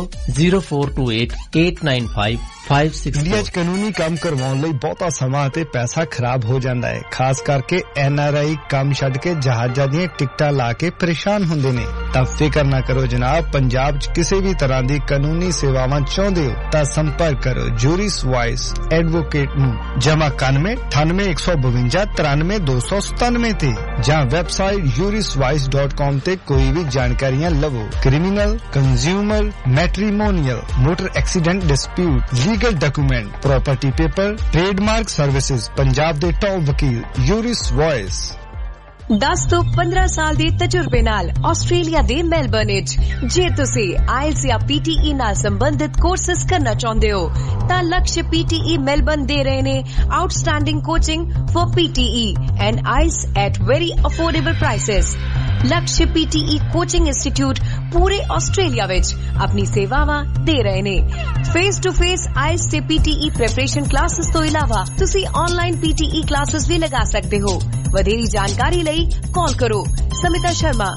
[SPEAKER 18] 0428895560।
[SPEAKER 5] ਇੰਡੀਆ 'ਚ ਕਾਨੂੰਨੀ ਕੰਮ ਕਰਵਾਉਣ ਲਈ ਬਹੁਤਾ ਸਮਾਂ ਤੇ ਪੈਸਾ ਖਰਾਬ ਹੋ ਜਾਂਦਾ ਹੈ। ਖਾਸ ਕਰਕੇ NRI ਕੰਮ ਛੱਡ ਕੇ ਜਹਾਜ਼ਾਂ ਦੀਆਂ ਟਿਕਟਾਂ ਲਾ ਕੇ ਪਰੇਸ਼ਾਨ ਹੁੰਦੇ ਨੇ। ਤਾਂ ਫਿਕਰ ਨਾ ਕਰੋ ਜਨਾਬ, ਪੰਜਾਬ 'ਚ ਕਿਸੇ ਵੀ ਤਰ੍ਹਾਂ ਦੀ ਕਾਨੂੰਨੀ ਸੇਵਾਵਾਂ ਚਾਹੁੰਦੇ ਹੋ ਤਾਂ ਸੰਪਰਕ ਕਰੋ ਜੂਰਿਸ ਵਾਇਸ ਐਡਵੋਕੇਟ ਨੂੰ ਜਮਾ 919852 ਤੇ ਜਾਂ ਵੈਬਸਾਈਟ juriswise.com ਤੇ ਕੋਈ ਵੀ ਜਾਣਕਾਰੀਆਂ ਲਵੋ। Criminal, consumer, matrimonial, motor accident dispute, legal document, property paper, trademark services. Punjab ਦੇ ਟੌਪ ਵਕੀਲ ਯੂਰਿਸ ਵਾਇਸ।
[SPEAKER 19] 10 ਤੋਂ 15 ਸਾਲ ਦੇ ਤਜਰਬੇ ਨਾਲ ਆਸਟ੍ਰੇਲੀਆ ਦੇ ਮੈਲਬਰਨ ਵਿੱਚ ਜੇ ਤੁਸੀਂ IELTS ਜਾਂ PTE ਨਾਲ ਸੰਬੰਧਿਤ ਕੋਰਸਸ ਕਰਨਾ ਚਾਹੁੰਦੇ ਹੋ ਤਾਂ ਲਕਸ਼ PTE ਮੈਲਬਰਨ ਦੇ ਰਹੇ ਨੇ outstanding coaching for PTE and IELTS at very affordable prices। Laksh PTE coaching institute ਪੂਰੇ ਆਸਟ੍ਰੇਲੀਆ ਵਿੱਚ ਆਪਣੀ ਸੇਵਾਵਾਂ ਦੇ ਰਹੇ ਨੇ। ਫੇਸ ਟੂ ਫੇਸ IELTS ਤੇ PTE ਪ੍ਰੈਪਰੇਸ਼ਨ ਕਲਾਸਿਸ ਤੋਂ ਇਲਾਵਾ ਤੁਸੀਂ ਆਨਲਾਈਨ PTE ਕਲਾਸਿਸ ਵੀ ਲਗਾ ਸਕਦੇ ਹੋ। ਵਧੇਰੀ ਜਾਣਕਾਰੀ ਲਈ ਕਾਲ ਕਰੋ ਸਮਿਤਾ ਸ਼ਰਮਾ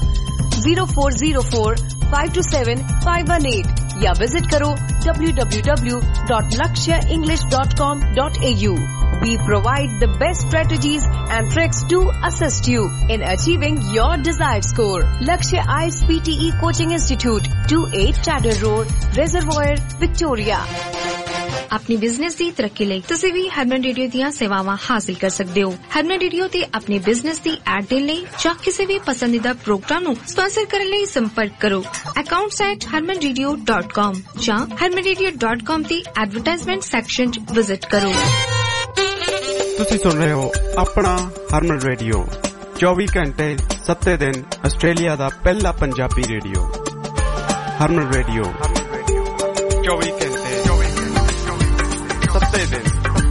[SPEAKER 19] 0404527518 ਜਾਂ ਵਿਜ਼ਿਟ ਕਰੋ www.lakshaenglish.com.au। We provide the best strategies and tricks to assist you in achieving your desired score. Lakshya IELTS PTE Coaching Institute, 28 Chadder Road, Reservoir, Victoria।
[SPEAKER 2] ਆਪਣੀ ਬਿਜ਼ਨਸ ਦੀ ਤਰੱਕੀ ਲਈ ਤੁਸੀਂ ਵੀ ਹਰਮਨ ਰੇਡੀਓ ਦੀਆਂ ਸੇਵਾਵਾਂ ਹਾਸਲ ਕਰ ਸਕਦੇ ਹੋ। ਹਰਮਨ ਰੇਡੀਓ ਤੇ ਆਪਣੇ ਬਿਜ਼ਨਸ ਦੀ ਐਡ ਦੇਣ ਲਈ ਜਾਂ ਕਿਸੇ ਵੀ ਪਸੰਦੀਦਾ ਪ੍ਰੋਗਰਾਮ ਨੂੰ ਸਪਾਂਸਰ ਕਰਨ ਲਈ ਸੰਪਰਕ ਕਰੋ accounts@harmanradio.com ਜਾਂ harmanradio.com ਤੇ ਐਡਵਰਟਾਈਜ਼ਮੈਂਟ ਸੈਕਸ਼ਨ 'ਚ ਵਿਜ਼ਿਟ ਕਰੋ।
[SPEAKER 3] ਤੁਸੀਂ ਸੁਣ ਰਹੇ ਹੋ ਆਪਣਾ ਹਰਮਨ ਰੇਡੀਓ 24 ਘੰਟੇ 7 ਦਿਨ ਆਸਟ੍ਰੇਲੀਆ ਦਾ ਪਹਿਲਾ ਪੰਜਾਬੀ ਰੇਡੀਓ। ਹਰਮਨ ਰੇਡੀਓ 24 ਘੰਟੇ 7 ਦਿਨ।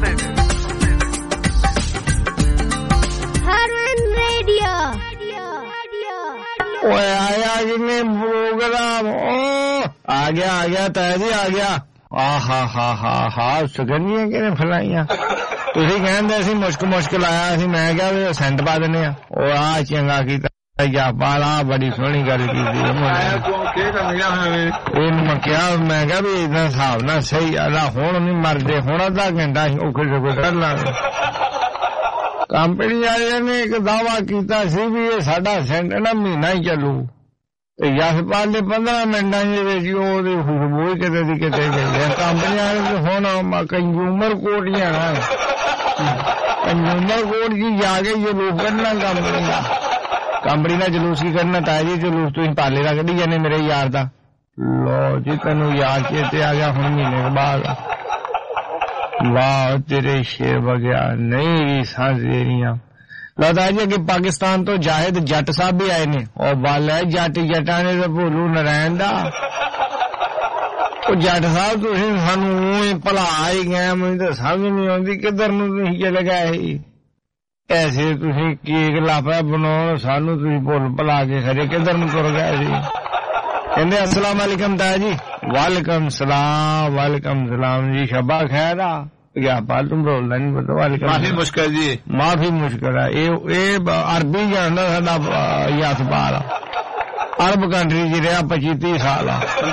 [SPEAKER 20] ਹਰਮਨ ਰੇਡੀਓ
[SPEAKER 14] ਓਏ ਆਇਆ ਜਿੰਨੇ ਪ੍ਰੋਗਰਾਮ ਆ ਗਿਆ ਤਾਇਆ ਜੀ ਆ ਗਿਆ। ਆਹਾ ਸੁਗੰਧੀਆਂ ਕਿਹਨੇ ਫਲਾਈਆਂ? ਤੁਸੀਂ ਕਹਿੰਦੇ ਅਸੀਂ ਮੁਸ਼ਕ ਲਾਇਆ ਸੀ, ਮੈਂ ਕਿਹਾ ਵੀ ਸੈਂਟ ਪਾ ਦਿੰਦੇ ਆ। ਉਹ ਆ ਚੰਗਾ ਕੀਤਾ ਬਾਲਾ, ਬੜੀ ਸੋਹਣੀ ਗੱਲ ਕੀਤੀ। ਇਹਨੂੰ ਮੈਂ ਕਿਹਾ ਵੀ ਇਦਾਂ ਹਿਸਾਬ ਨਾਲ ਸਹੀ ਆ ਹੁਣ ਨਹੀਂ ਮਰਦੇ, ਹੁਣ ਅੱਧਾ ਘੰਟਾ ਔਖੇ ਸੌਖੇ ਕਰ ਲਾਂਗੇ। ਕੰਪਨੀ ਵਾਲਿਆਂ ਨੇ ਇੱਕ ਦਾਅਵਾ ਕੀਤਾ ਸੀ ਵੀ ਇਹ ਸਾਡਾ ਸੈਂਟ ਨਾ ਮਹੀਨਾ ਹੀ ਚੱਲੂ ਤੇ ਜਸਪਾਲ ਦੇ 15 ਮਿੰਟਾਂ ਦੇ ਵਿੱਚ ਉਹਦੀ ਖੁਸ਼ਬੂ ਕਿਤੇ ਦੀ ਕਿਤੇ ਗਈ ਹੈ। ਕੰਪਨੀ ਵਾਲੇ ਹੁਣ ਕੰਜ਼ਿਊਮਰ ਕੋਰਟ ਹੀ ਆਣਾ, ਕੰਜ਼ਿਊਮਰ ਕੋਰਟ ਜੀ ਜਾ ਕੇ ਜਲੂਸ ਕੱਢਣਾ ਕੰਪਨੀ ਦਾ ਜਲੂਸ ਕੀ ਕਰਨਾ? ਤਾਇਆ ਜੀ ਜਲੂਸ ਤੁਸੀਂ ਪਾਲੇ ਦਾ ਕੱਢੀ ਜਾਂਦੇ ਮੇਰੇ ਯਾਰ ਦਾ। ਲੋ ਜੀ ਤੈਨੂੰ ਯਾਦ ਚੇਤੇ ਆ ਗਿਆ ਹੁਣ ਮਹੀਨੇ ਬਾਅਦ। ਵਾਹ ਤੇਰੇ ਸ਼ੇਰ ਵਗਿਆ ਨਹੀਂ ਸਾਂਝ ਦੇ ਰਹੀਆਂ। ਲੱਗਦਾ ਜੀ ਅੱਗੇ ਪਾਕਿਸਤਾਨ ਤੋਂ ਜਾਹਿਦ ਜੱਟ ਸਾਹਿਬ ਵੀ ਆਏ ਨੇ। ਉਹ ਵੱਲ ਹੈ ਜੱਟਾਂ ਨੇ ਤਾਂ ਭੋਲੂ ਨਾਰਾਇਣ ਦਾ। ਉਹ ਜੱਟ ਸਾਹਿਬ ਤੁਸੀਂ ਸਾਨੂੰ ਭਲਾ ਹੀ ਗਏ, ਮੈਨੂੰ ਤਾਂ ਸਮਝ ਨਹੀਂ ਆਉਂਦੀ ਕਿੱਧਰ ਨੂੰ ਤੁਸੀਂ ਚਲੇ ਗਏ। ਐਸੇ ਤੁਸੀਂ ਕੇਕ ਲਾਪਾ ਬਣਾਉਣ, ਸਾਨੂੰ ਤੁਸੀਂ ਭੁੱਲ ਭੁਲਾ ਕੇ ਖੜੇ ਕਿੱਧਰ ਨੂੰ ਤੁਰ ਗਏ ਸੀ। ਕਹਿੰਦੇ अस्सलाम वालेकुम ताया जी। वालेकुम सलाम जी, शबा खैर आ। क्या पाल तुम बोलना नहीं पता। वालेकुम माफी मुश्किल जी, माफी मुश्किल है। ये अरबी जानना साडा यासबार अरब कंट्री च रहा 25-30 साल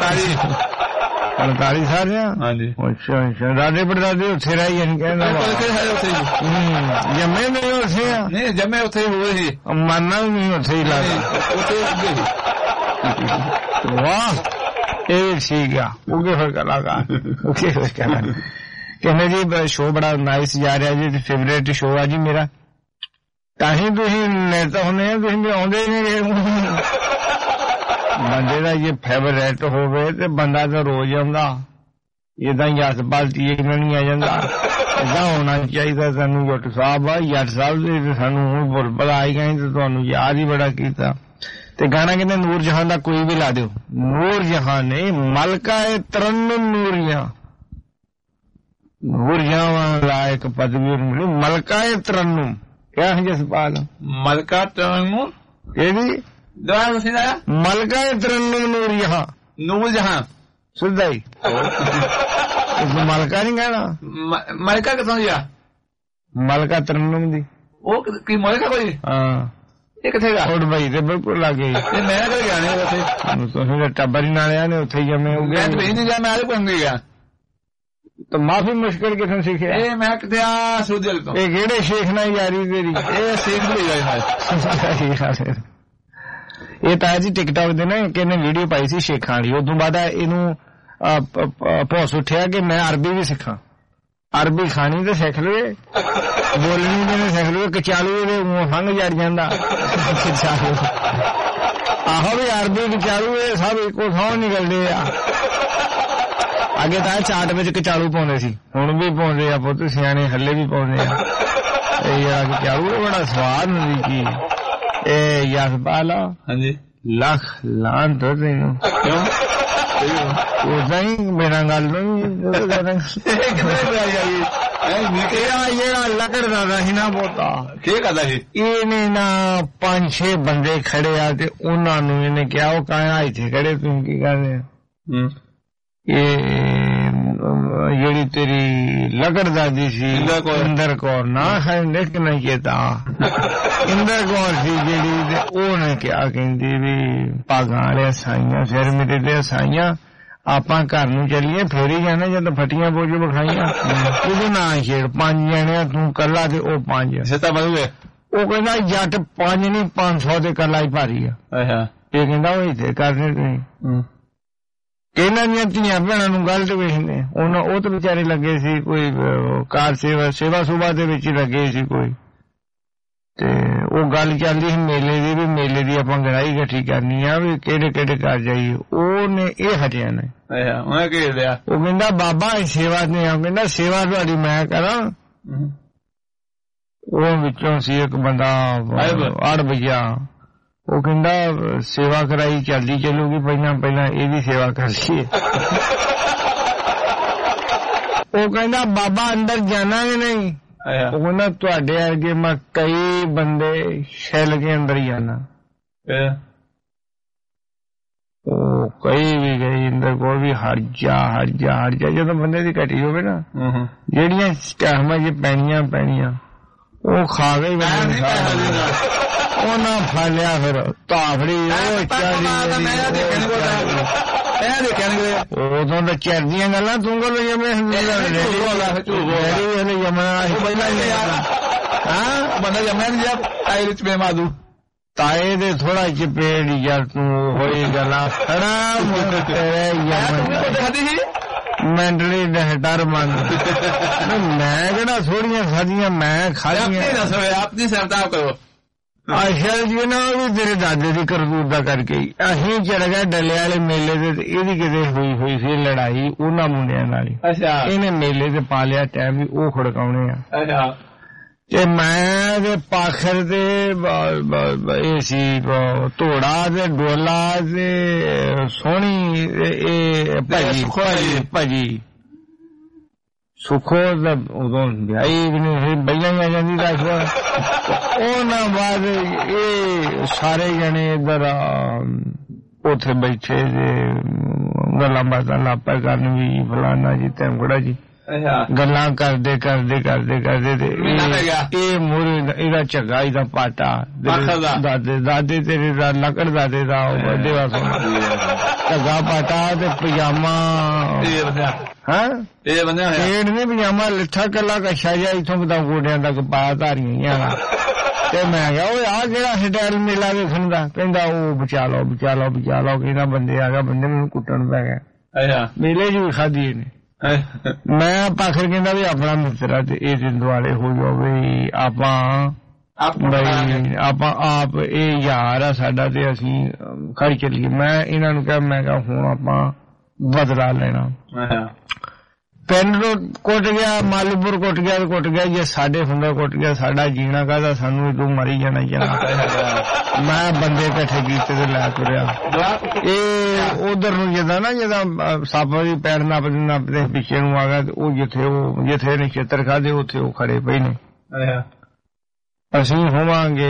[SPEAKER 14] 45 साल हाँ जी। अच्छा दादे परदादे उत्थे रही हैं कहना जम्मे नहीं उत्थे नहीं जम्मे उत्थे हुए ही मानना नहीं उत्थे ही लगा। वाह ये ठीक आ उगे फिर कलाकार उगे फिर कलाकार। कहने जी शो बड़ा नाइस जा रहा जी, फेवरेट शो है जी मेरा। ताही तुसीं नेता होने तुसीं आउंदे नहीं बंदे का जे फेवरेट होवे ते बंदा तो रोज आंदा। इदां यशपाल टीए नहीं आ जांदा। इदां होना चाहिए। सानू जट साहब दे सानू हुण भुल भुला आई गए ते तुहानू याद ही बड़ा कीता। ते गाना कहते नूर जहां दा कोई भी ला दिओ। नूर जहां ने मलका ए तरन्नुम नूरियां, नूर जहां लायक पदवी मिली मलका ए तरन्नुम। क्या है जसपाल मलका तरन्नुम केदी मलका ए तरन्नुम नूर जहां, नूर जहां सीधा ही मलका नहीं कहना। मलका किथों दिया मलका तरन्नुम दी ओ की मलका कोई हां भाई ते बिल्कुल लागे मैं गया नहीं टब्बर ही नालिया ने उत्थे जमे उगे नहीं गया। तो माफी मुश्किल किथों सीखे मैं किहड़े शेख नाल यारी तेरी ये ताया जी टिकटॉक दे ना किन्ने वीडियो पाई सी शेखां वाली। उदों बाद इनू भौस उठिया कि मैं अरबी भी सिखा। अरबी खानी तो सिख लवे, बोलनी भी सिख लवे। कचालू फंग जड़ जांदा आहो भी अरबी कचालू सब इको थां निकलदे आ। अगे तां चाट विच कचालू पाउंदे सी, हुण भी पाउंदे आ पुੱਤ सियाणे हल्ले भी पाउंदे आ। यार कचालू बड़ा स्वाद हुंदी की ए यशपाल हां जी लख लान तो तैनूं क्यों उदा ही मेरा गल लकड़ दादा ही ना पोता इने ना 5-6 बंदे खड़े आ ते उन्हां नूं इहने कहा वो कहा इत्थे खड़े तुम की कर रहे हो। ये जेड़ी तेरी लकड़ दादी सी इंदर कौर ना है लेकिन कहता इंदर कौर सी जेड़ी ओने क्या कहंदी भी भागां वाले साइयां सिर मेरे ते साइयां ਆਪਾਂ घर ਨੂੰ ਚੱਲੀਏ ਫੇਰ ਹੀ ਜਾਣਾ ਜਦੋਂ ਫਟੀਆਂ ਬੋਝ ਵਿਖਾਈਆਂ। ਉਹਦੇ ਨਾਂ ਛੇੜ 5 ਜਣੇ ਤੂੰ ਕੱਲਾ ਤੇ ਉਹ 5 ਸਿੱਧਾ ਬਣੂਗੇ। ਉਹ ਕਹਿੰਦਾ ਜੱਟ 5 ਨਹੀਂ 500 ਤੇ ਕੱਲਾ ਹੀ ਭਾਰੀ ਆ। ਇਹ ਕਹਿੰਦਾ ਉਹ ਇੱਥੇ ਕਰਨੇ ਤੁਸੀਂ ਇਹਨਾਂ ਦੀਆਂ ਧੀਆਂ ਭੈਣਾਂ ਨੂੰ ਗਲਤ ਵੇਖਦੇ। ਉਹ ਤਾਂ ਵਿਚਾਰੇ ਲੱਗੇ ਸੀ ਕੋਈ ਕਾਰ ਸੇਵਾ ਸੁਭਾ ਦੇ ਵਿੱਚ ਲੱਗੇ ਸੀ ਕੋਈ ਤੇ ਉਹ ਗੱਲ ਚੱਲਦੀ ਸੀ ਮੇਲੇ ਦੀ ਵੀ ਮੇਲੇ ਦੀ ਆਪਾਂ ਗਰਾਈ ਇਕੱਠੀ ਕਰਨੀ ਆ ਵੀ ਕਿਹੜੇ ਕਿਹੜੇ ਘਰ ਜਾਈਏ। ਉਹਨੇ ਇਹ ਹਟਿਆ ਨੇ ਉਹਨੇ ਕੀ ਲਿਆ। ਉਹ ਕਹਿੰਦਾ ਬਾਬਾ ਸੇਵਾ ਨੇ ਆ ਕਹਿੰਦਾ ਸੇਵਾ ਤੁਹਾਡੀ ਮੈਂ ਕਰਾਂ। ਉਹ ਵਿੱਚੋਂ ਸੀ ਇੱਕ ਬੰਦਾ ਅੜ ਭਈਆ ਉਹ ਕਹਿੰਦਾ ਸੇਵਾ ਕਰਾਈ ਚੱਲਦੀ ਚੱਲੂਗੀ ਪਹਿਲਾਂ ਇਹਦੀ ਸੇਵਾ ਕਰ ਲਈਏ। ਉਹ ਕਹਿੰਦਾ ਬਾਬਾ ਅੰਦਰ ਜਾਣਾ ਕਿ ਨਹੀਂ। ਉਹ ਕਹਿੰਦਾ ਤੁਹਾਡੇ ਅੱਗੇ ਮੈਂ ਕਈ ਬੰਦੇ ਛਿੱਲ ਕੇ ਅੰਦਰ ਹੀ ਜਾਣਾ। ਉਹ ਕਈ ਵੀ ਗਈ ਅੰਦਰ ਕੋਲ ਵੀ ਹਟ ਜਾ ਜਦੋਂ ਬੰਦੇ ਦੀ ਘਟੀ ਹੋਵੇ ਨਾ ਜਿਹੜੀਆਂ ਸਟਾਹਮਾਂ ਜੇ ਪੈਣੀਆਂ ਉਹ ਖਾ ਗਈ ਉਹਨਾਂ ਫੜ ਲਿਆ ਫਿਰ ਤਾਫੜੀ ਉਦੋਂ ਤਾਂ ਚਰਦੀਆਂ ਗੱਲਾਂ ਤੂੰ ਕੋਲ ਬੰਦਾ ਜਮਿਆ ਨੀ ਜਾ ਤਾਏ ਵਿੱਚ ਮੈਂ ਮਾਦੂ ਤਾਏ ਦੇ ਥੋੜਾ ਚਪੇੜ ਯਾਰ ਤੂੰ ਹੋਈ ਗੱਲਾਂ ਖੜਾ ਮੈਂਟਲੀ ਡਰ ਮੰਨ ਮੈਂ ਕਿਹੜਾ ਥੋੜੀਆਂ ਖਾਧੀਆਂ ਮੈਂ ਖਾਧੀਆਂ ਆਪਣੀ ਸਰਦਾਰ ਕਰੋ। ਅਸ਼ਰ ਜੀ ਨਾ ਵੀ ਤੇਰੇ ਦਾਦੇ ਦੀ ਕਰਤੂਤ ਦਾ ਕਰਕੇ ਅਸੀਂ ਚੜ ਗਏ ਡੱਲੇ ਵਾਲੇ ਮੇਲੇ ਤੇ ਇਹਦੀ ਕਿਤੇ ਹੋਈ ਸੀ ਲੜਾਈ ਉਹਨਾਂ ਮੁੰਡਿਆਂ ਨਾਲ ਹੀ। ਇਹਨੇ ਮੇਲੇ ਤੇ ਪਾ ਲਿਆ ਟਾਈਮ ਵੀ ਉਹ ਖੜਕਾਉਣੇ ਆ ਤੇ ਮੈਂ ਤੇ ਪਾਖਰ ਤੇ ਇਹ ਸੀ ਧੋੜਾ ਤੇ ਡੋਲਾ ਤੇ ਸੋਹਣੀ ਇਹ ਭਾਜੀ ਸੁਖੋ ਦਾ ਉਦੋਂ ਵਿਆਹੀ ਵੀ ਨਹੀਂ ਪਹਿਲਾਂ ਹੀ ਆ ਜਾਂਦੀ ਤਾਂ ਉਹਨਾਂ ਬਾਅਦ ਇਹ ਸਾਰੇ ਜਣੇ ਇੱਧਰ ਉੱਥੇ ਬੈਠੇ ਜੇ ਗੱਲਾਂ ਬਾਤਾਂ ਲਾਪਾ ਕਰਨ ਵੀ ਫਲਾਨਾ ਜੀ ਧਮਗੜਾ ਜੀ ਗੱਲਾਂ ਕਰਦੇ ਕਰਦੇ ਕਰਦੇ ਕਰਦੇ ਤੇ ਇਹ ਮੂਰੇ ਇਹਦਾ ਝੱਗਾ ਇਹਦਾ ਪਾਟਾ ਦਾਦੇ ਤੇਰੇ ਦਾ ਲੱਕੜ ਦਾਦੇ ਦਾ ਦੇਵਾ ਝੱਗਾ ਪਾਟਾ ਤੇ ਪਜਾਮਾ ਹਾਂ ਇਹ ਬੰਨਿਆ ਹੋਇਆ ਪੇੜ ਨੇ ਪਜਾਮਾ ਲਿੱਠਾ ਕੱਲਾ ਕੱਛਾ ਜਿਹਾ ਇੱਥੋਂ ਬਤਾ ਗੋਡਿਆਂ ਤੱਕ ਪਾਇਆ ਧਾਰੀਆਂ ਤੇ ਮੈਂ ਕਿਹਾ ਓਏ ਆਹ ਕਿਹੜਾ ਸਟਾਈਲ ਮੇਲਾ ਵੇਖਣ ਦਾ ਕਹਿੰਦਾ ਉਹ ਬਚਾ ਲਓ ਕਹਿੰਦਾ ਬੰਦੇ ਆ ਗਿਆ ਬੰਦੇ ਮੈਨੂੰ ਕੁੱਟਣ ਪੈ ਗਿਆ ਮੇਲੇ ਚ ਵੀ ਖਾਧੀ ਇਹਨੇ ਮੈਂ ਪਾਖਰ ਕਹਿੰਦਾ ਵੀ ਆਪਣਾ ਮਿੱਤਰ ਤੇ ਇਹ ਦਿਨ ਦੁਆਲੇ ਹੋ ਜਾਵੇ ਆਪਾਂ ਆਪ ਇਹ ਯਾਰ ਆ ਸਾਡਾ ਤੇ ਅਸੀਂ ਖੜ ਚੱਲੀਏ ਮੈਂ ਇਹਨਾਂ ਨੂੰ ਕਿਹਾ ਮੈਂ ਕਿਹਾ ਹੁਣ ਆਪਾਂ ਬਦਲਾ ਲੈਣਾ ਪਿੰਡ ਕੁੱਟ ਗਿਆ ਮਾਲੂਪੁਰ ਕੁੱਟ ਗਿਆ ਜੇ ਸਾਡੇ ਹੁੰਦਾ ਕੁੱਟ ਗਿਆ ਸਾਡਾ ਜੀਣਾ ਕਾਹਦਾ ਸਾਨੂੰ ਤੂੰ ਮਰੀ ਜਾਣਾ ਮੈਂ ਬੰਦੇ ਇਕੱਠੇ ਕੀਤੇ ਤੇ ਲੈ ਤੁਰਿਆ ਇਹ ਉਧਰ ਨੂੰ ਜਿੱਦਾਂ ਸੱਪ ਦੀ ਪੈਰ ਨੱਪਦੇ ਪਿੱਛੇ ਨੂੰ ਆ ਗਿਆ ਤੇ ਉਹ ਜਿੱਥੇ ਨੇ ਖੇਤਰ ਖਾਦੇ ਉੱਥੇ ਉਹ ਖੜੇ ਪਏ ਨੇ ਅਸੀਂ ਹੋਵਾਂਗੇ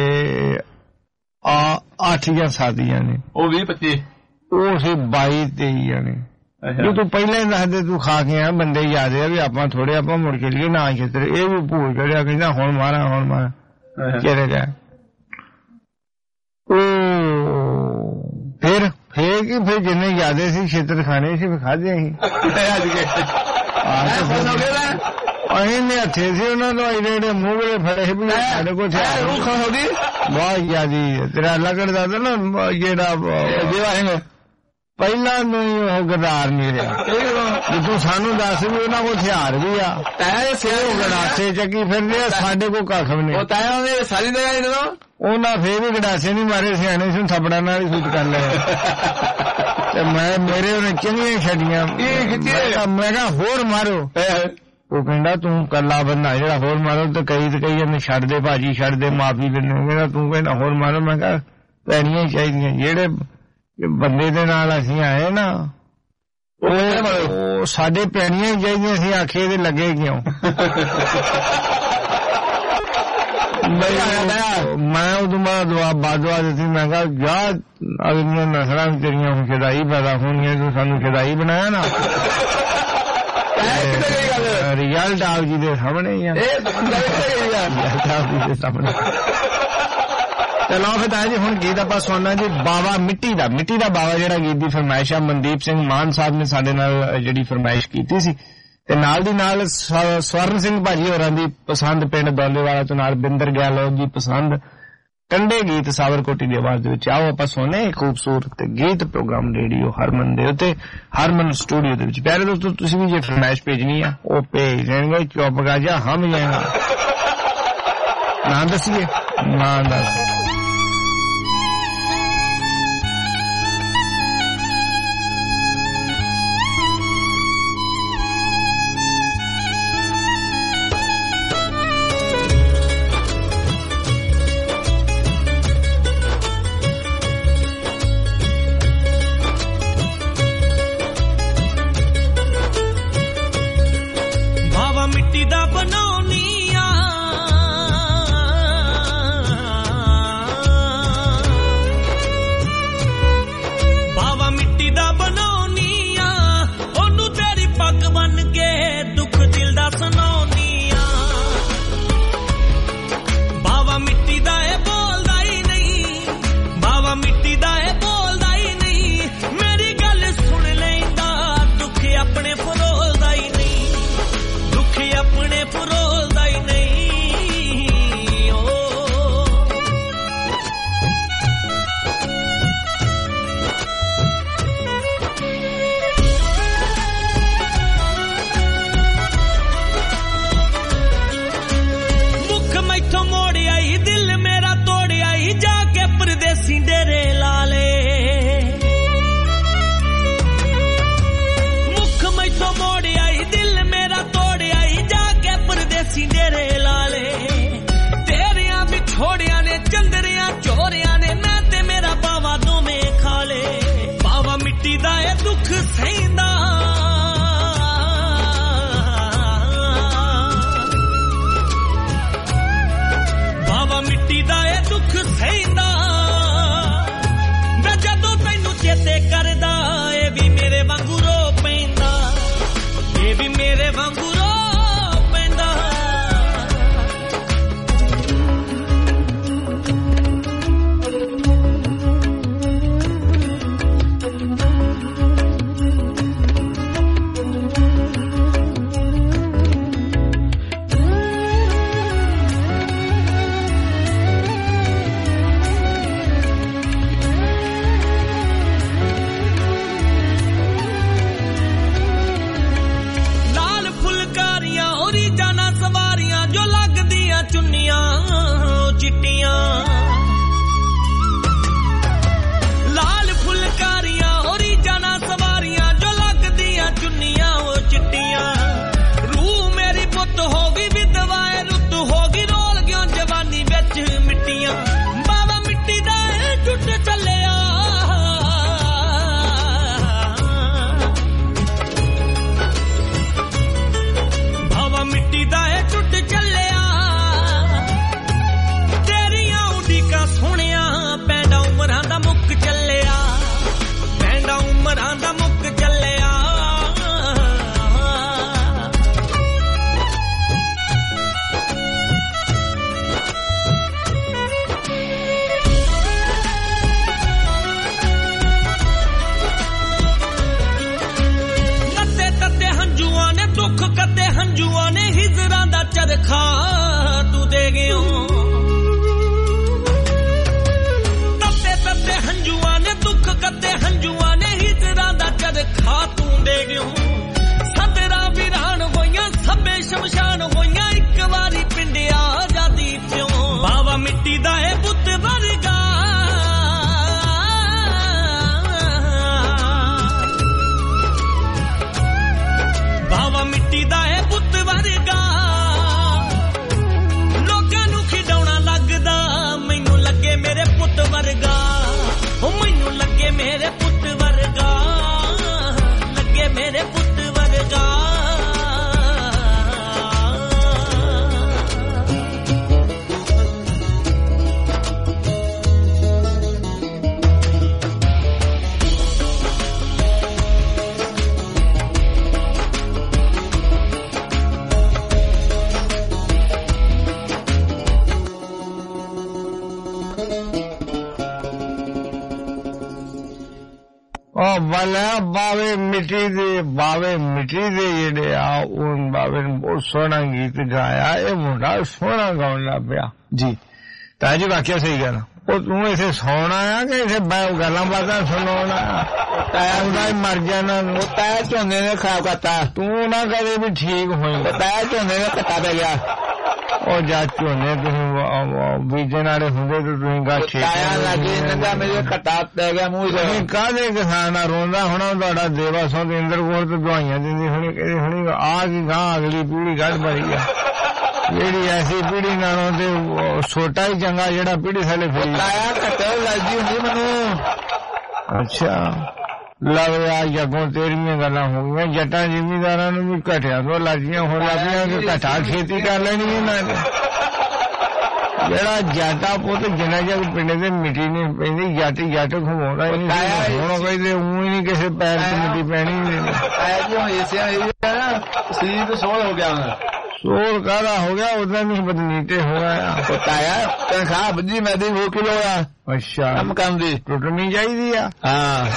[SPEAKER 14] 8 ਜਾਂ 7 ਜਣੇ ਉਹ 20-25 ਉਹ ਸੀ 22-23 ਜਣੇ ਜੇ ਤੂੰ ਪਹਿਲਾਂ ਹੀ ਦੱਸਦੇ ਤੂੰ ਖਾ ਕੇ ਆ ਬੰਦੇ ਯਾਦ ਆ ਵੀ ਆਪਾਂ ਥੋੜੇ ਆਪਾਂ ਮੁੜ ਕੇ ਲਈਏ ਨਾ ਖੇਤਰ ਇਹ ਵੀ ਭੂਲ ਚੜਿਆ ਕਹਿੰਦਾ ਹੁਣ ਮਾਰਾ ਚਲੇ ਗਿਆ ਫਿਰ ਜਿੰਨੇ ਜ਼ਿਆਦੇ ਸੀ ਖੇਤਰ ਖਾਣੇ ਸੀ ਖਾਦੇ ਅਸੀਂ ਨੇ ਹੱਥੇ ਸੀ ਉਹਨਾਂ ਨੂੰ ਜਿਹੜੇ ਮੂੰਹ ਵੇਲੇ ਫੜੇ ਵੀ ਸਾਡੇ ਕੋਲ ਬਹੁਤ ਜ਼ਿਆਦੀ ਤੇਰਾ ਲੱਗਣ ਦਾ ਨਾ ਜਿਹੜਾ ਪਹਿਲਾਂ ਨੂੰ ਹੀ ਉਹ ਗਦਾਰ ਨਹੀਂ ਰਿਹਾ ਜਦੋਂ ਸਾਨੂੰ ਦੱਸ ਵੀ ਉਹਨਾਂ ਕੋਲ ਹਥਿਆਰ ਵੀ ਆ ਗੜਾਸੇ ਚੱਕੀ ਫਿਰਦੇ ਆ ਸਾਡੇ ਕੋਲ ਕੱਖ ਵੀ ਨਹੀਂ ਸਾਰੀ ਉਹਨਾਂ ਫੇਰ ਵੀ ਗੜਾਸੇ ਨਹੀਂ ਮਾਰੇ ਸਿਆਣੇ ਸੀ ਥੱਪੜਾਂ ਨਾਲ ਹੀ ਸੂਟ ਕਰ ਲਏ ਤੇ ਮੇਰੇ ਉਹਨੇ ਚੰਗੀਆਂ ਛੱਡੀਆਂ ਮੈਂ ਕਿਹਾ ਹੋਰ ਮਾਰੋ ਉਹ ਕਹਿੰਦਾ ਤੂੰ ਕੱਲਾ ਬੰਦਾ ਜਿਹੜਾ ਹੋਰ ਮਾਰੋ ਤੇ ਕਈ ਇਹਨੇ ਛੱਡ ਦੇ ਭਾਜੀ ਛੱਡ ਦੇ ਮਾਫੀ ਲੈਣੇ ਕਹਿੰਦਾ ਤੂੰ ਕਹਿੰਦਾ ਹੋਰ ਮਾਰੋ ਮੈਂ ਕਿਹਾ ਪੈਣੀਆਂ ਹੀ ਚਾਹੀਦੀਆਂ ਜਿਹੜੇ ਬੰਦੇ ਦੇ ਨਾਲ ਅਸੀਂ ਆਏ ਨਾ ਉਹ ਸਾਡੇ ਪੈਣੀਆਂ ਹੀ ਚਾਹੀਦੀਆਂ ਅਸੀਂ ਆਖੇ ਇਹਦੇ ਲੱਗੇ ਕਿਉਂ ਮੈਂ ਉਦੋਂ ਬਾਦਵਾ ਦਿੱਤੀ ਮੈਂ ਕਿਹਾ ਜਾ ਅਗਲੀਆਂ ਨਸਲਾਂ ਤੇਰੀਆਂ ਹੁਣ ਖਿਦਾਈ ਪੈਦਾ ਹੋਣੀਆਂ ਤੂੰ ਸਾਨੂੰ ਖਿਦਾਈ ਬਣਾਇਆ ਨਾ ਰਿਜ਼ਲਟ ਆਪ ਜੀ ਦੇ ਸਾਹਮਣੇ ਚਲੋ ਫਿਰ ਜੀ ਹੁਣ ਗੀਤ ਆਪਾਂ ਸੁਣਨਾ ਜੀ ਬਾਵਾ ਮਿੱਟੀ ਦਾ ਬਾਵਾ ਜਿਹੜਾ ਗੀਤ ਦੀ ਫਰਮਾਇਸ਼ ਆ ਮਨਦੀਪ ਸਿੰਘ ਮਾਨ ਸਾਹਿਬ ਨੇ ਸਾਡੇ ਨਾਲ ਜਿਹੜੀ ਫਰਮਾਇਸ਼ ਕੀਤੀ ਸੀ ਤੇ ਨਾਲ ਦੀ ਨਾਲ ਸਵਰਨ ਸਿੰਘ ਭਾਜੀ ਹੋਰਾਂ ਦੀ ਪਸੰਦ ਪਿੰਡ ਦੌਲੇਵਾਲਾ ਤੋਂ ਨਾਲ ਬਿੰਦਰ ਗਿਆਲੋਂ ਦੀ ਪਸੰਦ ਕੰਡੇ ਗੀਤ ਸਾਵਰਕੋਟੀ ਦੀ ਆਵਾਜ਼ ਦੇ ਵਿੱਚ ਆਓ ਆਪਾਂ ਸੁਣੇ ਖੂਬਸੂਰਤ ਗੀਤ ਪ੍ਰੋਗਰਾਮ ਰੇਡੀਓ ਹਰਮਨ ਦੇ ਉੱਤੇ ਹਰਮਨ ਸਟੂਡੀਓ ਦੇ ਵਿੱਚ ਪਿਆਰੇ ਦੋਸਤੋ ਤੁਸੀਂ ਵੀ ਜੇ ਫਰਮਾਇਸ਼ ਭੇਜਣੀ ਆ ਉਹ ਭੇਜ ਦੇਣਗੇ ਚੁੱਪ ਗਾ ਜਾ ਹਮ ਜਾਏਗਾ ਨਾਂ ਦੱਸੀਏ ਨਾਂ ਦੱਸ
[SPEAKER 15] ਚੁੰਨੀਆਂ ਲਾਲ ਫੁਲਕਾਰੀਆਂ ਹੋਰੀ ਜਾਣਾ ਸਵਾਰੀਆਂ ਜੋ ਲੱਗਦੀਆਂ ਚੁੰਨੀਆਂ ਉਹ ਚਿੱਟੀਆਂ ਰੂਹ ਮੇਰੀ ਪੁੱਤ ਹੋ ਗਈ ਵਿਧਵਾਏ ਰੁੱਤ ਹੋ ਗਈ ਰੋਲ ਗਿਓ ਜਵਾਨੀ ਵਿੱਚ ਮਿੱਟੀਆਂ ਬਾਵਾ ਮਿੱਟੀ ਦਾ ਟੁੱਟ ਚੱਲਿਆ ਬਾਵਾ ਮਿੱਟੀ ਦਾ ਟੁੱਟ ਚੱਲਿਆ ਤੇਰੀਆਂ ਉਡੀਕਾਂ ਸੋਹਣਿਆ ਪੈਂਡਾ ਉਮਰਾਂ ਦਾ ਮੁੱਕ ਚੱਲਿਆ ਪੈਂਡਾ ਉਮਰਾਂ ਦਾ ਮੁੱਕ ਚੱਲਿਆ ਦੁੱਖ ਕੱਦੇ ਹੰਝੂਆਂ ਨੇ ਹਿਜਰਾਂ ਦਾ ਚਰਖਾ ਤੂੰ ਦੇ ਗਿਓ ਤੱਤੇ ਤੱਤੇ ਹੰਝੂਆਂ ਨੇ ਦੁੱਖ ਕੱਦੇ ਹੰਝੂਆਂ ਨੇ ਹਿਜਰਾਂ ਦਾ ਚਰਖਾ ਤੂੰ ਦੇ ਗਿਓ ਸਦਰਾਂ ਵੀਰਾਨ ਹੋਈਆਂ ਸਭੇ ਸ਼ਮਸ਼ਾਨ ਹੋਈਆਂ ਇੱਕ ਵਾਰੀ ਪਿੰਡਿਆ ਆਜ਼ਾਦੀ ਚੋਂ ਬਾਵਾ ਮਿੱਟੀ ਦਾ ਇਹ ਬੁੱਤ ਵਰਗਾ ਬਾਵਾ ਮਿੱਟੀ ਦਾ ਇਹ ਪੁੱਤ ਵਰਗਾ ਲੋਕਾਂ ਨੂੰ ਖਿਡਾਉਣਾ ਲੱਗਦਾ ਮੈਨੂੰ ਲੱਗੇ ਮੇਰੇ ਪੁੱਤ ਵਰਗਾ ਉਹ ਮੈਨੂੰ ਲੱਗੇ ਮੇਰੇ ਪੁੱਤ ਵਰਗਾ ਲੱਗੇ ਮੇਰੇ ਪੁੱਤ ਵਰਗਾ
[SPEAKER 14] ਬਾਵੇ ਮਿੱਟੀ ਦੇ ਜਿਹੜੇ ਆ ਉਹ ਬਾਵੇ ਨੇ ਬਹੁਤ ਸੋਹਣਾ ਗੀਤ ਗਾਇਆ ਇਹ ਮੁੰਡਾ ਸੋਹਣਾ ਗਾਉਣ ਲੱਗ ਪਿਆ ਜੀ ਤਾਂ ਜੀ ਵਾਕਿਆ ਸਹੀ ਗੱਲ ਉਹ ਤੂੰ ਇੱਥੇ ਸੌਣਾ ਆ ਕਿ ਇੱਥੇ ਗੱਲਾਂ ਬਾਤਾਂ ਸੁਣਾਉਣਾ ਤਾਇਆ ਉਹਦਾ ਮਰ ਜਾਣਾ ਉਹ ਤਾਇਆ ਝੋਨੇ ਨੇ ਖਰਾਬ ਕਰਤਾ ਤੂੰ ਨਾ ਕਦੇ ਵੀ ਠੀਕ ਹੋਏਗਾ ਤਾਇਆ ਝੋਨੇ ਨੇ ਕੱਟਾ ਪੈ ਗਿਆ ਉਹ ਜਾ ਝੋਨੇ ਤੁਸੀਂ ਬੀਜਣ ਵਾਲੇ ਹੁੰਦੇ ਤੇ ਤੁਸੀਂ ਗਾਛੇ ਤਾਇਆ ਲੱਗੇ ਨੰਗਾ ਮੇਰੇ ਕੱਟਾ ਪੈ ਗਿਆ ਮੂੰਹ ਤੇ ਕਾਹਦੇ ਕਿਸਾਨ ਆ ਰੋਂਦਾ ਹੋਣਾ ਤੁਹਾਡਾ ਦੇਵਾ ਸੌ ਇੰਦਰ ਕੋਲ ਤੇ ਦਵਾਈਆਂ ਦਿੰਦੀ ਹੁਣੀ ਕਹਿੰਦੀ ਹੁਣੀ ਆ ਕੀ ਗਾਂ ਅਗਲੀ ਪੀੜੀ ਕੱਢ ਪਈ ਆ ਜਿਹੜੀ ਐਸੀ ਪੀੜੀ ਨਾਲੋਂ ਤੇ ਛੋਟਾ ਹੀ ਚੰਗਾ ਜਿਹੜਾ ਪੀੜੀ ਥੱਲੇ ਫਰੀ ਤਾਇਆ ਕੱਟੇ ਲੱਗੀ ਹੁੰਦੀ ਮੈਨੂੰ ਅੱਛਾ ਲੱਗਦਾ ਜੱਗੋਂ ਤੇਰੀਆਂ ਗੱਲਾਂ ਹੋ ਗਈਆਂ ਜੱਟਾਂ ਜ਼ਿਮੀਂਦਾਰਾਂ ਨੂੰ ਵੀ ਘਟਿਆ ਤੋਂ ਲੱਗੀਆਂ ਹੋ ਲੱਗੀਆਂ ਕਿ ਘਟਾ ਖੇਤੀ ਕਰ ਲੈਣੀ ਇਹਨਾਂ ਨੇ ਜਿਹੜਾ ਜਾਟਾ ਪੁੱਤ ਜਿੰਨਾ ਚਿਰ ਪਿੰਡ ਦੇ ਮਿੱਟੀ ਨਹੀਂ ਪੈਂਦੀ ਜੱਟ ਖਵਾਉਂਦਾ ਹੀ ਨਹੀਂ ਹੁਣ ਕਹਿੰਦੇ ਊਂ ਹੀ ਨਹੀਂ ਕਿਸੇ ਪੈਰ ਤੇ ਮਿੱਟੀ ਪੈਣੀ ਨਹੀਂ ਸਰੀਰ ਸੋਲ ਹੋ ਗਿਆ ਸੋਲ ਕਾਹਦਾ ਹੋ ਗਿਆ ਉਹਦਾ ਵੀ ਬਦਨੀਤੇ ਹੋ ਗਿਆ ਤਾਇਆ ਤਨਖਾਹ ਬੱਜੀ ਮੈਂ ਦੀ 2 ਕਿਲੋ ਆ ਅੱਛਾ ਕੰਮ ਦੀ ਟੁੱਟਣੀ ਚਾਹੀਦੀ ਆ ਹਾਂ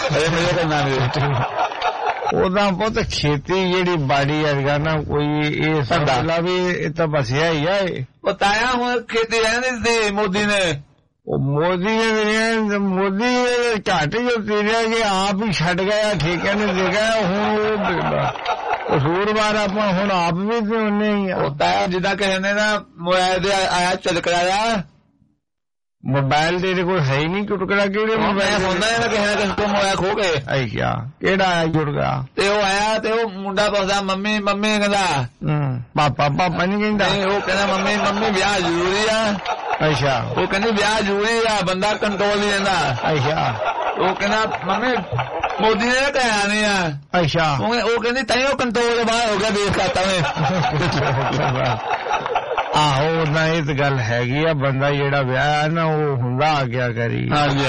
[SPEAKER 14] ਉਹਦਾ ਪੁੱਤ ਖੇਤੀ ਜਿਹੜੀ ਬਾੜੀ ਆ ਨਾ ਕੋਈ ਇਹ ਸਮਝਲਾ ਵੀ ਇਹ ਤਾਂ ਬਸਿਆ ਹੀ ਆ ਉਹ ਤਾਇਆ ਹੁਣ ਖੇਤੀ ਰਹਿੰਦੀ ਸੀ ਮੋਦੀ ਨੇ ਉਹ ਮੋਦੀ ਝੱਟ ਜੋ ਤੇਰਿਆ ਕਿ ਆਪ ਹੀ ਛੱਡ ਗਿਆ ਠੇਕਿਆਂ ਨੇ ਦੇ ਗਿਆ ਹੁਣ ਕਸੂਰਵਾਰ ਆਪਾਂ ਹੁਣ ਆਪ ਵੀ ਤੇ ਉਹਨੇ ਹੀ ਉਹ ਤਾਇਆ ਜਿੱਦਾਂ ਕਹਿੰਦੇ ਨਾ ਮੋਬਾਈਲ ਦੇ ਆਇਆ ਚੱਲ ਕਰਾਇਆ ਮੋਬਾਈਲ ਤੇਰੇ ਕੋਲ ਹੈ ਹੀ ਨਹੀਂ ਟੁਟਕੜਾ ਕਿਹੜੇ ਮੋਬਾਈਲ ਹੁੰਦਾ ਨਾ ਕਿਸੇ ਨੇ ਮੋਬਾਈਲ ਖੋ ਕੇ ਆਈ ਕਿਆ ਕਿਹੜਾ ਆਇਆ ਜੁੜ ਗਿਆ ਤੇ ਉਹ ਆਇਆ ਤੇ ਉਹ ਮੁੰਡਾ ਪੁੱਛਦਾ ਮੰਮੀ ਕਹਿੰਦਾ ਪਾਪਾ ਨਹੀਂ ਕਹਿੰਦਾ ਉਹ ਕਹਿੰਦਾ ਮੰਮੀ ਵਿਆਹ ਜ਼ਰੂਰੀ ਆ ਅੱਛਾ ਉਹ ਕਹਿੰਦੀ ਵਿਆਹ ਜ਼ਰੂਰੀ ਆ ਬੰਦਾ ਕੰਟਰੋਲ ਨਹੀਂ ਰਹਿੰਦਾ ਅੱਛਾ ਉਹ ਕਹਿੰਦਾ ਮੰਮੀ ਮੋਦੀ ਨੇ ਕਹਿਆ ਨਹੀਂ ਆ ਅੱਛਾ ਉਹ ਕਹਿੰਦੀ ਤਾਈਓ ਕੰਟਰੋਲ ਦੇ ਬਾਹਰ ਹੋ ਗਿਆ ਦੇਸ਼ ਖਾਤਾ ਨੇ ਆਹੋ ਨਾ ਇਹ ਤਾਂ ਗੱਲ ਹੈਗੀ ਆ ਬੰਦਾ ਜਿਹੜਾ ਵਿਆਹ ਨਾ ਉਹ ਹੁੰਦਾ ਆਗਿਆ ਕਰੀ ਹਾਂਜੀ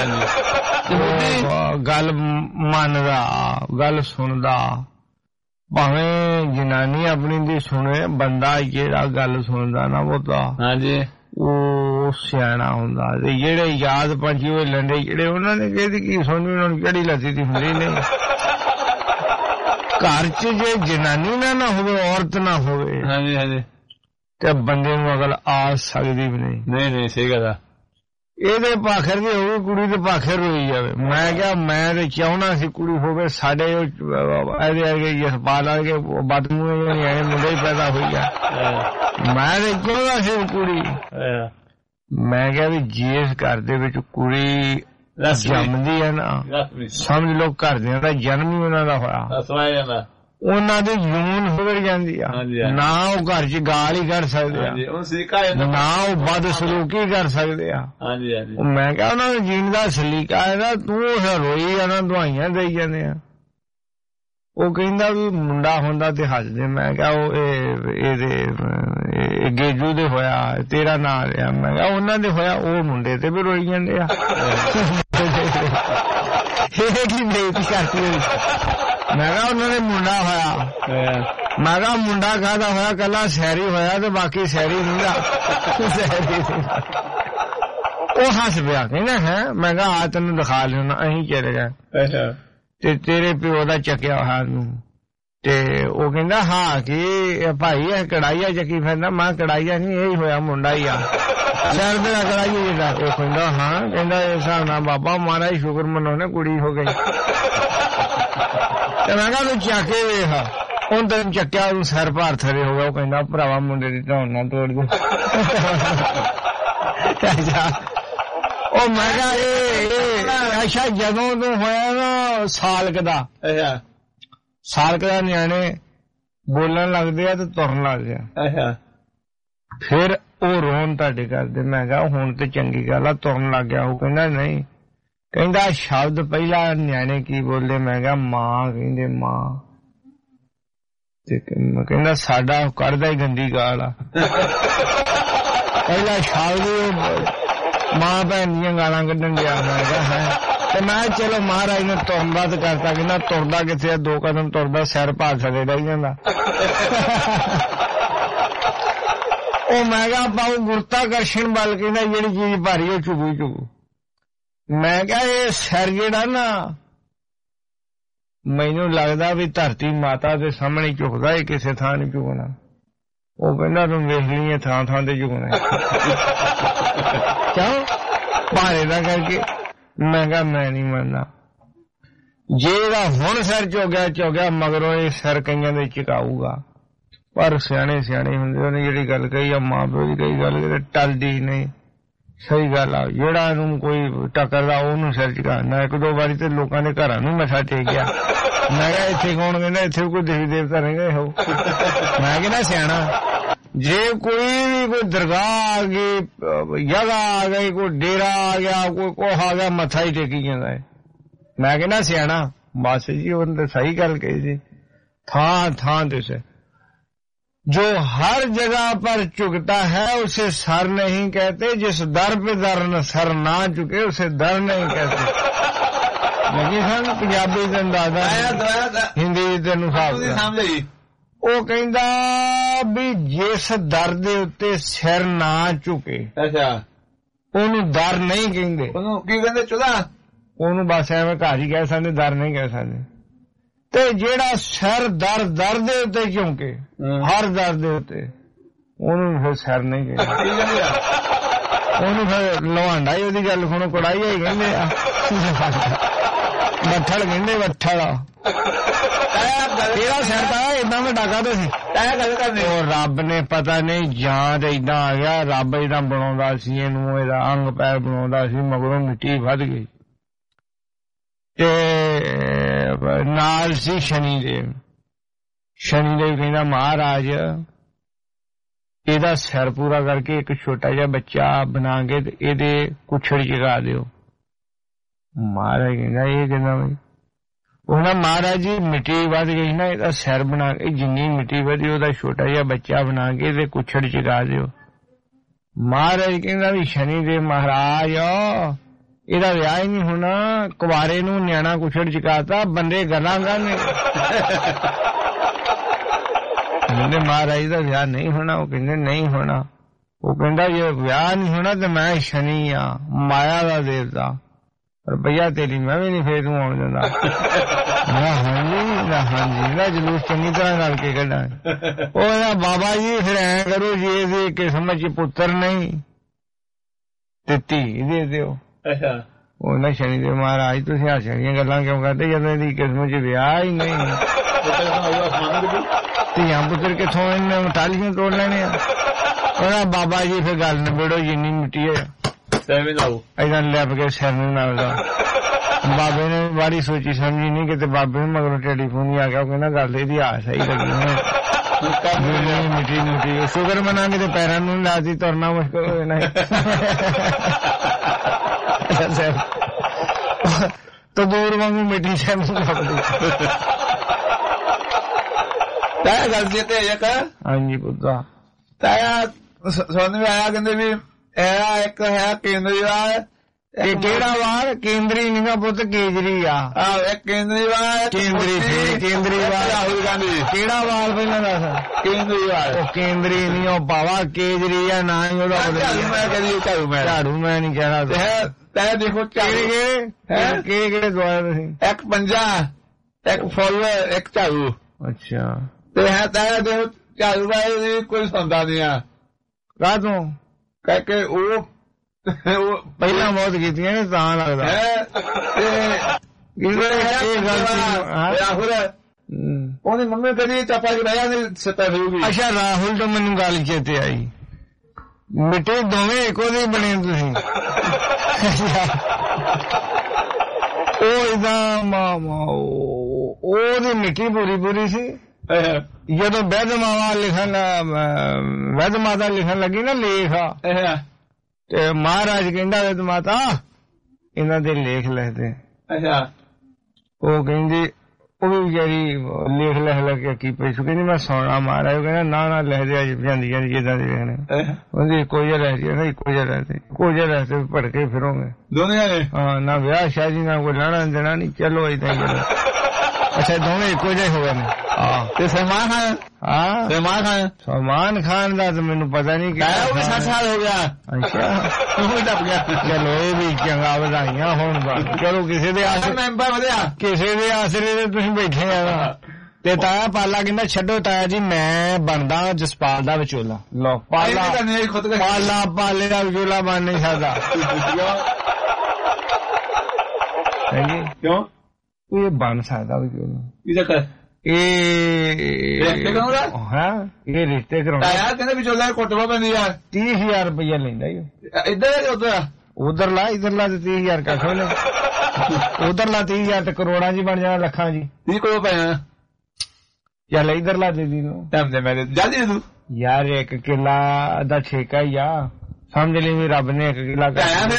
[SPEAKER 14] ਗੱਲ ਮੰਨਦਾ ਗੱਲ ਸੁਣਦਾ ਭਾਵੇਂ ਜਨਾਨੀ ਆਪਣੀ ਦੀ ਸੁਣੇ ਬੰਦਾ ਜਿਹੜਾ ਗੱਲ ਸੁਣਦਾ ਨਾ ਉਹ ਤਾਂ ਹਾਂਜੀ ਉਹ ਸਿਆਣਾ ਹੁੰਦਾ ਤੇ ਜਿਹੜੇ ਯਾਦ ਪੰਛੀ ਹੋਏ ਲੰਡੇ ਜਿਹੜੇ ਉਹਨਾਂ ਨੇ ਕਿਹਦੀ ਕੀ ਸੁਣੀ ਉਹਨਾਂ ਨੂੰ ਕਿਹੜੀ ਲੱਤੀ ਦੀ ਹੁੰਦੀ ਨਹੀਂ ਘਰ 'ਚ ਜੇ ਜਨਾਨੀ ਨਾ ਹੋਵੇ ਔਰਤ ਨਾ ਹੋਵੇ ਹਾਂਜੀ ਤੇ ਬੰਦੇ ਨੂੰ ਅਗਲ ਆ ਸਕਦੀ ਵੀ ਨਹੀਂ ਸਹੀ ਗੱਲ ਆ ਇਹਦੇ ਪਾਖਰ ਦੀ ਹੋਵੇ ਕੁੜੀ ਦੇ ਪਾਖਰ ਰੋਈ ਜਾਵੇ ਮੈਂ ਕਿਹਾ ਮੈਂ ਤੇ ਚਾਹੁੰਦਾ ਸੀ ਕੁੜੀ ਹੋਵੇ ਸਾਡੇ ਇਹਦੇ ਅੱਗੇ ਜਸਪਾਲ ਵਰਗੇ ਬਦਮੂਹੇ ਮੁੰਡੇ ਹੀ ਪੈਦਾ ਹੋਈ ਆ ਮੈਂ ਤੇ ਚਾਹੁੰਦਾ ਸੀ ਕੁੜੀ ਮੈਂ ਕਿਹਾ ਵੀ ਜਿਸ ਘਰ ਦੇ ਵਿੱਚ ਕੁੜੀ ਜੰਮਦੀ ਹੈ ਨਾ, ਸਮਝ ਲਓ ਘਰਦਿਆਂ ਦਾ ਜਨਮ ਹੀ ਉਹਨਾਂ ਦਾ ਹੋਇਆ, ਉਹਨਾਂ ਦੀ ਜੂਨ ਵਿਗੜ ਜਾਂਦੀ ਆ। ਨਾ ਉਹ ਘਰ 'ਚ ਗਾਲ ਹੀ ਕੱਢ ਸਕਦੇ ਆ, ਨਾ ਉਹ ਬਦਸਲੂਕੀ ਕਰ ਸਕਦੇ ਆ। ਮੈਂ ਕਿਹਾ ਉਹਨਾਂ ਦੇ ਜੀਣ ਦਾ ਸਲੀਕਾ ਹੈ ਨਾ, ਤੂੰ ਰੋਈ ਜਾਣਾ, ਦਵਾਈਆਂ ਦੇਈ ਜਾਂਦੇ ਆ। ਉਹ ਕਹਿੰਦਾ ਵੀ ਮੁੰਡਾ ਹੁੰਦਾ ਤੇ ਹੱਸਦੇ। ਮੈਂ ਕਿਹਾ ਉਹ ਇਹਦੇ ਗੇਜੂ ਦੇ ਹੋਇਆ, ਤੇਰਾ ਨਾਂ ਲਿਆ। ਮੈਂ ਕਿਹਾ ਉਹਨਾਂ ਦੇ ਹੋਇਆ, ਉਹ ਮੁੰਡੇ ਤੇ ਵੀ ਰੋਈ ਜਾਂਦੇ ਆ। ਇਹ ਕੀ ਬੇਇੱਜ਼ਤੀ ਕਰਤੀ। ਮੈਂ ਕਿਹਾ ਉਹਨਾਂ ਨੇ ਮੁੰਡਾ ਹੋਇਆ। ਮੈਂ ਕਿਹਾ ਮੁੰਡਾ ਕਾਹਦਾ ਹੋਇਆ, ਕੱਲਾ ਸ਼ਹਿਰੀ ਹੋਇਆ ਤੇ ਬਾਕੀ ਸ਼ਹਿਰੀ ਨਹੀਂ ਆ। ਉਹ ਹੱਸ ਪਿਆ, ਕਹਿੰਦਾ ਹੈ। ਮੈਂ ਕਿਹਾ ਆ ਤੈਨੂੰ ਦਿਖਾ ਲਿਆ, ਅਸੀਂ ਚਲੇ ਗਏ ਤੇ ਤੇਰੇ ਪਿਓ ਦਾ ਚੱਕਿਆ ਹੋਇਆ ਨੂੰ। ਤੇ ਉਹ ਕਹਿੰਦਾ ਹਾਂ ਕਿ ਭਾਈ ਇਹ ਕੜਾਈਆ ਚੱਕੀ ਫਿਰਦਾ। ਮੈਂ ਕੜਾਈਆ ਨਹੀਂ, ਇਹ ਹੋਇਆ ਮੁੰਡਾ ਹੀ ਆ, ਸਿਰ ਦੇ ਕੜਾਈਆ ਜਿਹੜਾ। ਉਹ ਕਹਿੰਦਾ ਹਾਂ, ਕਹਿੰਦਾ ਇਸ ਹਿਸਾਬ ਨਾਲ ਬਾਬਾ ਮਹਾਰਾਜ ਸ਼ੁਕਰ ਮਨਾਉਣੇ ਕੁੜੀ ਹੋ ਗਈ। ਤੇ ਮੈਂ ਕਿਹਾ ਤੂੰ ਚੱਕ ਕੇ ਵੇਖ। ਹੁਣ ਤੈਨੂੰ ਚੱਕਿਆ, ਉਹਨੂੰ ਸਿਰ ਭਾਰ ਥਰੇ ਹੋ ਗਿਆ। ਉਹ ਕਹਿੰਦਾ ਭਰਾਵਾ ਮੁੰਡੇ ਦੀ ਧੌਣ ਨਾ ਤੋੜ ਦੇ। ਉਹ ਮੈਂ ਕਿਹਾ ਇਹ ਅੱਛਾ ਜਦੋਂ ਤੂੰ ਹੋਇਆ ਨਾ ਸਾਲਕ ਦਾ ਨਿਆਣੇ ਬੋਲਣ ਲੱਗਦੇ ਆ ਤੇ ਤੁਰਨ ਲੱਗਦੇ ਆ, ਫਿਰ ਉਹ ਰੋਣ ਤੁਹਾਡੇ ਕਰਦੇ। ਮੈਂ ਕਿਹਾ ਹੁਣ ਤੇ ਚੰਗੀ ਗੱਲ ਆ, ਤੁਰਨ ਲੱਗ ਗਿਆ। ਉਹ ਕਹਿੰਦਾ ਨਹੀਂ, ਕਹਿੰਦਾ ਸ਼ਬਦ ਪਹਿਲਾਂ ਨਿਆਣੇ ਕੀ ਬੋਲਦੇ। ਮੈਂ ਕਿਹਾ ਮਾਂ, ਕਹਿੰਦੇ ਮਾਂ। ਤੇ ਕਹਿੰਦਾ ਸਾਡਾ ਕਰਦਾ ਹੀ ਗੰਦੀ ਗਾਲ ਆ। ਪਹਿਲਾਂ ਸ਼ਬਦ ਮਾਂ ਭੈਣ ਦੀਆਂ ਗਾਲਾਂ ਕੱਢਣ ਗਿਆ। ਮੈਂ ਕਿਹਾ ਹੈ। ਤੇ ਮੈਂ ਚਲੋ ਮਹਾਰਾਜ ਨੇ ਤੁਰਦਾ ਤੇ ਕਰਤਾ। ਕਹਿੰਦਾ ਤੁਰਦਾ ਕਿੱਥੇ, 2 ਕਦਮ ਤੁਰਦਾ, ਸਿਰ ਭਾਰ ਸਕੇ ਰਹਿ ਜਾਂਦਾ। ਉਹ ਮੈਂ ਕਿਹਾ ਪਾਉ ਗੁਰਤਾਕਰਸ਼ਣ ਬਲ, ਕਹਿੰਦਾ ਜਿਹੜੀ ਚੀਜ਼ ਭਾਰੀ ਉਹ ਝੁਕੂ ਝੁਕੂ। ਮੈਂ ਕਿਹਾ ਇਹ ਸਿਰ ਜਿਹੜਾ ਨਾ, ਮੈਨੂੰ ਲੱਗਦਾ ਵੀ ਧਰਤੀ ਮਾਤਾ ਦੇ ਸਾਹਮਣੇ ਝੁਕਦਾ, ਇਹ ਕਿਸੇ ਥਾਂ ਨਹੀਂ ਝੁਕਣਾ। ਉਹ ਕਹਿੰਦਾ ਤੂੰ ਵੇਖ ਲਈ ਥਾਂ ਥਾਂ ਤੇ ਝੁਕਣਾ ਕਿਉਂ ਭਾਰੇ ਦਾ ਕਰਕੇ। ਮੈਂ ਕਿਹਾ ਮੈਂ ਨਹੀਂ ਮੰਨਦਾ। ਜੇ ਇਹਦਾ ਹੁਣ ਸਿਰ ਝੁਕਿਆ ਮਗਰੋਂ ਇਹ ਸਿਰ ਕਈਆਂ ਦੇ ਝੁਕਾਊਗਾ। ਪਰ ਸਿਆਣੇ ਹੁੰਦੇ, ਉਹਨੇ ਜਿਹੜੀ ਗੱਲ ਕਹੀ ਆ ਮਾਂ ਪਿਓ ਦੀ ਕਈ ਗੱਲ ਟਲਦੀ ਨਹੀਂ। ਸਹੀ ਗੱਲ ਆ, ਜਿਹੜਾ ਇਹਨੂੰ ਕੋਈ ਟੱਕਰਦਾ ਉਹਨੂੰ ਸਿਰ ਝੁਕਾਉਣਾ। 1-2 ਵਾਰੀ ਤੇ ਲੋਕਾਂ ਦੇ ਘਰਾਂ ਨੂੰ ਮੱਥਾ ਟੇਕਿਆ। ਮੈਂ ਕਿਹਾ ਇੱਥੇ ਕੌਣ, ਕਹਿੰਦਾ ਇੱਥੇ ਕੋਈ ਦੇਵੀ ਦੇਵਤਾ ਨਹੀਂ ਗਏ ਹੋ। ਮੈਂ ਕਹਿੰਦਾ ਸਿਆਣਾ, ਜੇ ਕੋਈ ਦਰਗਾਹ ਆ ਗਈ, ਜਗ੍ਹਾ ਆ ਗਈ, ਕੋਈ ਡੇਰਾ ਆ ਗਿਆ, ਕੋਈ ਕੋਹ ਆ ਗਿਆ, ਮੱਥਾ ਹੀ ਟੇਕੀ ਜਾਂਦਾ ਹੈ। ਮੈਂ ਕਹਿੰਦਾ ਸਿਆਣਾ ਬਸ ਜੀ, ਉਹਨੇ ਤਾਂ ਸਹੀ ਗੱਲ ਕਹੀ ਸੀ। ਥਾਂ ਤੇ से जो हर जगह पर झुकता है उसे सर नहीं कहते, जिस दर पे सर ना झुके उसे दर नहीं कहते। लगी सन पंजाबी ਦੇ ਅੰਦਾਜ਼ਾ ਹਿੰਦੀ ਦੇ ਅਨੁਸਾਰ। ਉਹ ਕਹਿੰਦਾ ਵੀ ਜਿਸ ਦਰ ਦੇ ਉੱਤੇ ਸਿਰ ਨਾ ਝੁਕੇ ਉਹਨੂੰ ਦਰ ਨਹੀਂ ਕਹਿੰਦੇ। ਉਹਨੂੰ ਕੀ ਕਹਿੰਦੇ? ਚੁਦਾ। ਉਹਨੂੰ ਬਸ ਐਵੇਂ ਘਰ ਹੀ ਕਹਿ ਸਕਦੇ, ਦਰ ਨਹੀਂ ਕਹਿ ਸਕਦੇ। ਤੇ ਜਿਹੜਾ ਸਿਰ ਦਰ ਦੇ ਉੱਤੇ ਝੁਕੇ, ਹਰ ਦਰ ਦੇ ਉੱਤੇ, ਉਹਨੂੰ ਫਿਰ ਸਿਰ ਨਹੀਂ ਕਹਿੰਦੇ। ਉਹਨੂੰ ਫਿਰ ਲਵਾਂਡਾ ਹੀ, ਉਹਦੀ ਗੱਲ ਸੁਣੋ, ਕੜਾਈ ਹੀ ਕਹਿੰਦੇ ਆ। ਬੱਠਲ ਕਹਿੰਦੇ, ਬੱਠਲ। ਕਿਹੜਾ ਸਿਰ ਤਾਂ ਏਦਾਂ ਵੱਡਾ ਕਾਹਦੇ ਸੀ? ਉਹ ਰੱਬ ਨੇ ਪਤਾ ਨਹੀਂ ਜਾਂ ਤੇ ਏਦਾਂ ਆ ਗਿਆ, ਰੱਬ ਏਦਾਂ ਬਣਾਉਂਦਾ ਸੀ ਇਹਨੂੰ, ਇਹਦਾ ਅੰਗ ਪੈਰ ਬਣਾਉਂਦਾ ਸੀ, ਮਗਰੋਂ ਮਿੱਟੀ ਵੱਧ ਗਈ। ਤੇ ਨਾਲ ਸੀ ਸ਼ਨੀਦੇਵ ਕਹਿੰਦਾ ਮਹਾਰਾਜ ਇਹਦਾ ਸਿਰ ਪੂਰਾ ਕਰਕੇ ਇੱਕ ਛੋਟਾ ਜਿਹਾ ਬੱਚਾ ਬਣਾ ਕੇ ਤੇ ਇਹਦੇ ਕੁੱਛੜ ਚਗਾ ਦਿਓ। ਮਹਾਰਾਜ ਕਹਿੰਦਾ ਇਹ ਕਹਿੰਦਾ ਬਈ, ਉਹ ਨਾ ਮਹਾਰਾਜ ਜੀ ਮਿੱਟੀ ਵੱਧ ਗਈ ਨਾ, ਇਹਦਾ ਸਿਰ ਬਣਾ ਕੇ, ਜਿੰਨੀ ਮਿੱਟੀ ਵਧੀ ਉਹਦਾ ਛੋਟਾ ਜਿਹਾ ਬੱਚਾ ਬਣਾ ਕੇ ਇਹਦੇ ਕੁੱਛੜ ਚਗਾ ਦਿਓ। ਮਹਾਰਾਜ ਕਹਿੰਦਾ ਵੀ ਸ਼ਨੀਦੇਵ ਮਹਾਰਾਜ ਇਹਦਾ ਵਿਆਹ ਹੀ ਨਹੀਂ ਹੋਣਾ, ਕੁਵਾਰੇ ਨੂੰ ਨਿਆਣਾ ਕੁਛੜ ਚਕਾਤਾ, ਬੰਦੇ ਗੱਲਾਂ ਕਰਨੇ। ਕਹਿੰਦੇ ਮਹਾਰਾਜ ਦਾ ਵਿਆਹ ਨਹੀਂ ਹੋਣਾ। ਉਹ ਕਹਿੰਦੇ ਨਹੀਂ ਹੋਣਾ। ਉਹ ਕਹਿੰਦਾ ਜੇ ਵਿਆਹ ਨਹੀਂ ਹੋਣਾ ਤੇ ਮੈਂ ਸ਼ਨੀ ਆ, ਮਾਇਆ ਦਾ ਦੇਵਤਾ, ਰੁਪਈਆ ਤੇਰੀ ਮੈਂ ਵੀ ਨਹੀਂ ਫੇਰ ਤੂੰ ਆਉਣ ਦਿੰਦਾ। ਹਾਂਜੀ ਨਾ ਜਲੂਸ ਚੰਗੀ ਤਰ੍ਹਾਂ ਨਾਲ ਕੇ ਕੱਢਾਂ। ਉਹ ਬਾਬਾ ਜੀ ਫਿਰ ਐਂ ਕਰੋ, ਜੀ ਇਹਦੀ ਕਿਸਮ ਚ ਪੁੱਤਰ ਨਹੀਂ ਤੇ ਧੀ ਦੇ ਦਿਓ। ਉਹ ਨਾ ਸ਼ਨੀਦੇਵ ਮਹਾਰਾਜ ਤੁਸੀਂ ਹਾਸਿਆਂ ਗੱਲਾਂ ਕਿਉਂ ਕਰਦੇ ਜਦੋਂ ਇਹਦੀ ਕਿਸਮ ਚ ਵਿਆਹ ਹੀ ਨਹੀਂ? ਧੀਆਂ ਪੁੱਤਰ ਕਿੱਥੋਂ, ਇਹਨੇ ਟਾਲੀਆਂ ਤੋੜ ਲੈਣੇ ਆ। ਉਹਦਾ ਬਾਬਾ ਜੀ ਫਿਰ ਗੱਲ ਨਿਬੇੜੋ ਜਿੰਨੀ ਮਿੱਟੀ ਹੈ ਐਵੇਂ ਲਾਓ ਏਦਾਂ ਲੱਭ ਕੇ ਸਿਰ ਨੂੰ ਨਾਲ ਦਾ ਬਾਬੇ ਨੇ ਬੜੀ ਸੋਚੀ ਸਮਝੀ ਨਹੀਂ ਕਿਤੇ ਬਾਬੇ ਨੂੰ ਮਗਰੋਂ ਟੈਲੀਫੋਨ ਹੀ ਆ ਗਿਆ ਉਹ ਕਹਿੰਦਾ ਗੱਲ ਇਹਦੀ ਆ ਸਹੀ ਲੱਗੀ ਮਿੱਟੀ ਮਿੱਟੀ ਸ਼ੁਕਰ ਮਨਾ ਕਿਤੇ ਪੈਰਾਂ ਨੂੰ ਲਾਤੀ ਤੁਰਨਾ ਮੁਸ਼ਕਲ ਹੋ ਜਾਣਾ ਤੰਦੂਰ ਵਾਂਗੂ ਮਿੱਟੀ ਸਿਰ ਨੂੰ ਲੱਭਦੀ ਤਾਇਆ ਗੱਲ ਜਿੱਤੇ ਇੱਕ ਹਾਂਜੀ ਪੁੱਤਾ ਤਾਇਆ ਸੁਣ ਵੀ ਆਇਆ ਕਹਿੰਦੇ ਵੀ ਇਹ ਇੱਕ ਹੈ ਕੇਂਦਰੀਵਾਲ ਇਹ ਕਿਹੜਾ ਵਾਰ ਕੇਂਦਰੀ ਨਿਗਾ ਪੁੱਤ ਕੇਜਰੀ ਆ ਇੱਕ ਕੇਂਦਰੀਵਾਲ ਕੇਂਦਰੀਵਾਲ ਰਾਹੁਲ ਗਾਂਧੀ ਕਿਹੜਾ ਵਾਲ ਪਹਿਲਾਂ ਦੱਸ ਕੇਂਦਰੀਵਾਲ ਉਹ ਕੇਂਦਰੀ ਨਹੀਂ ਉਹ ਭਾਵਾ ਕੇਜਰੀ ਆ ਨਾ ਹੀ ਉਹਦਾ ਝਾੜੂ ਮੈਂ ਨਹੀਂ ਕਹਿਣਾ ਤੈ ਦੇਖੋ ਕਿਹੜੇ ਦੁਆਰਾ ਤੁਸੀਂ ਇੱਕ ਪੰਜਾ ਇੱਕ ਫੁੱਲ ਇੱਕ ਝਾੜੂ ਅੱਛਾ ਤੇ ਹੈ ਤੈ ਦੇਖੋ ਝਾੜੂ ਵਾਲੇ ਕੋਈ ਸੁਣਦਾ ਨਹੀਂ ਆ ਕਾਹ ਤੋਂ ਕਹਿ ਉਹ ਪਹਿਲਾਂ ਬਹੁਤ ਕੀਤੀਆਂ ਨੇ ਤਾਂ ਲੱਗਦਾ ਰਾਹੁਲ ਉਹਦੀ ਮੰਮੀ ਕਦੀ ਚਾਪਾ ਚ ਬਹਿਆ ਨਹੀਂ ਸੱਤਾ ਹੋਊਗੀ ਅੱਛਾ ਰਾਹੁਲ ਤੋਂ ਮੈਨੂੰ ਗੱਲ ਚੇਤੇ ਆਈ ਮਿੱਟੇ ਦੋਵੇਂ ਇੱਕੋ ਜਿਹੇ ਬਣੇ ਤੁਸੀਂ ਉਹ ਇਦਾਂ ਉਹਦੀ ਮਿੱਟੀ ਪੂਰੀ ਸੀ ਜਦੋਂ ਵੈਦ ਮਾਤਾ ਲਿਖਣ ਲੱਗੀ ਨਾ ਲੇਖ ਤੇ ਮਹਾਰਾਜ ਕਹਿੰਦਾ ਵੈਦ ਮਾਤਾ ਇਹਨਾਂ ਦੇ ਲੇਖ ਲਿਖਦੇ ਅੱਛਾ ਉਹ ਕਹਿੰਦੀ ਉਹ ਵੀ ਵਿਚਾਰੀ ਲੇਖ ਲਿਖ ਕੇ ਕੀ ਪਈ ਸੀ ਕਹਿੰਦੀ ਮੈਂ ਸੌਣਾ ਮਹਾਰਾਜ ਉਹ ਕਹਿੰਦਾ ਨਾ ਲਿਖਦੇ ਅੱਜ ਜਾਂਦੀ ਜਿੱਦਾਂ ਦੇ ਲਿਖਣੇ ਉਹਦੀ ਇੱਕੋ ਜਿਹਾ ਰਹਿ ਗਿਆ ਇੱਕੋ ਜਿਹਾ ਰਹਿਤੇ ਭੜਕੇ ਫਿਰੋਗੇ ਦੋਨੇ ਹਾਂ ਨਾ ਵਿਆਹ ਸ਼ਾਦੀ ਨਾ ਕੋਈ ਲੈਣਾ ਦੇਣਾ ਨਹੀਂ ਚਲੋ ਏਦਾਂ ਹੀ ਅੱਛਾ ਦੋਵੇਂ ਇੱਕੋ ਜਿਹੇ ਹੋ ਗਏ ਨੇ ਤੇ ਸਲਮਾਨ ਖਾਨ ਦਾ ਤਾਂ ਮੈਨੂੰ ਪਤਾ ਨਹੀਂ ਕਿ ਉਹ ਵੀ 7 ਸਾਲ ਹੋ ਗਿਆ ਅੱਛਾ ਉਹ ਵੀ ਟੱਪ ਗਿਆ ਚਲੋ ਇਹ ਵੀ ਚੰਗਾ ਵਧਾਈਆਂ ਹੋਣ ਚਲੋ ਕਿਸੇ ਦੇ ਆਸਰੇ ਤੇ ਤੁਸੀਂ ਬੈਠੇ ਆ ਤੇ ਤਾਇਆ ਪਾਲਾ ਕਹਿੰਦਾ ਛੱਡੋ ਤਾਇਆ ਜੀ ਮੈਂ ਬਣਦਾ ਜਸਪਾਲ ਦਾ ਵਿਚੋਲਾ ਲੋ ਪਾਲੇ ਦਾ ਵਿਚੋਲਾ ਬਣ ਨਹੀਂ ਸਕਦਾ ਕਿਉਂ ਇਹ ਬਣ ਸਕਦਾ ਵਿਚੋਲਾ ਇਹ ਰਿਸ਼ਤੇ ਕਰਾਉਣਾ ਵਿਚੋਲਾ ਕੁੱਟਵਾ ਪੈਂਦੀ ਯਾਰ 30,000 ਰੁਪਇਆ ਲੈਂਦਾ ਇੱਧਰ ਉਧਰਲਾ ਤੇ 30,000 ਕੱਖ ਉਧਰਲਾ 30,000 ਤੇ ਕਰੋੜਾਂ ਚ ਬਣ ਜਾਣਾ ਲੱਖਾਂ ਜੀ 30 ਕਰੋੜ ਪੈਣਾ ਚੱਲ ਇੱਧਰਲਾ ਦੇ ਦੀ ਨੂੰ ਜਲਦੀ ਤੂੰ ਯਾਰ ਇੱਕ ਕਿੱਲਾ ਦਾ ਠੇਕਾ ਹੀ ਆ ਸਮਝ ਲਈ ਵੀ ਰੱਬ ਨੇ ਇੱਕ ਕਿੱਲਾ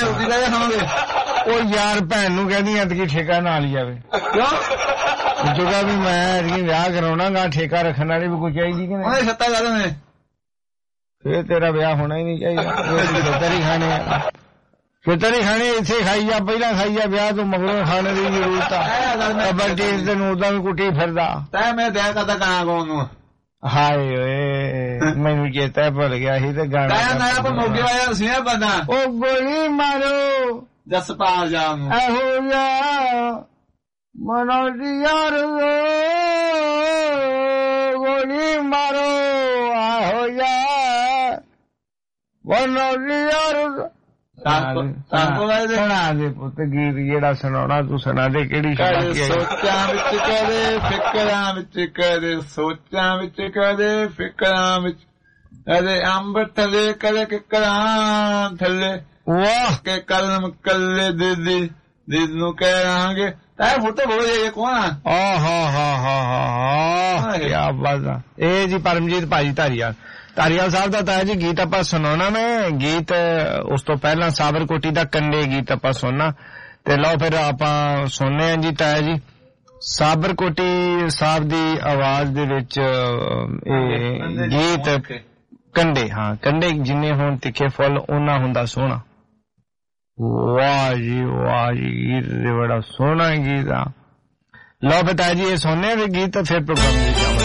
[SPEAKER 14] ਉਹ ਯਾਰ ਭੈਣ ਨੂੰ ਕਹਿੰਦੀ ਐਤਕੀ ਠੇਕਾ ਨਾਲ ਹੀ ਜਾਵੇ ਕਿਉਂ ਜੁਗਾ ਵੀ ਮੈਂ ਐਤਕੀ ਵਿਆਹ ਕਰਾਉਣਾ ਗਾ ਠੇਕਾ ਰੱਖਣ ਵਾਲੀ ਵੀ ਕੋਈ ਚਾਹੀਦੀ ਕਿ ਨਹੀਂ ਸੱਤਾ ਲਾ ਦੇਣੇ ਫੇਰ ਤੇਰਾ ਵਿਆਹ ਹੋਣਾ ਹੀ ਨਹੀਂ ਚਾਹੀਦਾ ਫਿੱਤਰ ਹੀ ਖਾਣੇ ਇੱਥੇ ਖਾਈ ਜਾ ਪਹਿਲਾਂ ਖਾਈ ਜਾ ਵਿਆਹ ਤੋਂ ਮਗਰੋਂ ਖਾਣੇ ਦੀ ਜ਼ਰੂਰਤ ਆ ਕਬਰ ਤੈਨੂੰ ਉਦਾਂ ਵੀ ਕੁੱਟੀ ਫਿਰਦਾ ਤੈ ਮੈਂ ਦਿਆ ਕਰਦਾ ਗਾਣਾ ਗਾਉਣ ਨੂੰ ਹਾਏ ਓਏ ਮੈਨੂੰ ਚੇਤਾ ਭੁੱਲ ਗਿਆ ਸੀ ਤੇ ਗਾਣਾ ਮੋਗੇ ਵਾਲਾ ਸੀ ਬੰਦਾ ਉਹ ਗੋਲੀ ਮਾਰੋ ਜਸਪਾਲ ਜਾਨ ਇਹੋ ਜਿਹਾ ਮਨੋਜੀ ਯਾਰ ਗੋਲੀ ਮਾਰੋ ਇਹੋ ਜਿਹਾ ਮਨੋਜੀ ਯਾਰ ਸੁਣਾ ਦੇ ਪੁੱਤ ਗੀਤ ਜਿਹੜਾ ਸੁਣਾਉਣਾ ਤੂੰ ਸੁਣਾ ਦੇ ਕਿਹੜੀ ਸੋਚਾਂ ਵਿੱਚ ਕਦੇ ਫਿਕਰਾਂ ਵਿੱਚ ਕਦੇ ਸੋਚਾਂ ਵਿੱਚ ਕਦੇ ਫਿਕਰਾਂ ਵਿੱਚ ਕਦੇ ਅੰਬ ਥੱਲੇ ਕਦੇ ਕਿਕਰਾਂ ਥੱਲੇ ਵਾਹ ਕੇ ਕਲਮ ਕੱਲੇ ਦੀਦੀ ਨੂੰ ਕਹਿ ਰਹਾਂਗੇ ਤਾਏ ਫੋਟੋ ਬੋਲ ਜਾਈਏ ਕੌਣ ਆ ਕਿਆ ਬਾਤ ਆ ਇਹ ਜੀ ਪਰਮਜੀਤ ਭਾਜੀ ਧਾਰੀਵਾਲ ਸਾਹਿਬ ਦਾ ਤਾਇਆ ਜੀ ਗੀਤ ਆਪਾਂ ਸੁਣਾਉਣਾ ਮੈਂ ਗੀਤ ਉਸ ਤੋਂ ਪਹਿਲਾਂ ਸਾਬਰਕੋਟੀ ਦਾ ਕੰਡੇ ਗੀਤ ਆਪਾਂ ਸੁਣਨਾ ਤੇ ਲਓ ਫਿਰ ਆਪਾਂ ਸੁਣਨੇ ਆ ਜੀ ਤਾਇਆ ਜੀ ਸਾਬਰਕੋਟੀ ਸਾਹਿਬ ਦੀ ਆਵਾਜ਼ ਦੇ ਵਿੱਚ ਇਹ ਗੀਤ ਕੰਡੇ ਕੰਡੇ ਜਿੰਨੇ ਹੋਣ ਤਿੱਖੇ ਫੁੱਲ ਉਹਨਾਂ ਹੁੰਦਾ ਸੋਹਣਾ ਵਾਹ ਜੀ ਗੀਤ ਦੇ ਬੜਾ ਸੋਹਣਾ ਗੀਤ ਆ ਲਓ ਫਿਰ ਤਾਇਆ ਜੀ ਇਹ ਸੁਣਨੇ ਆ ਗੀਤ ਫਿਰ ਪ੍ਰੋਗਰਾਮ ਦੇ ਜਾਵਾਂਗੇ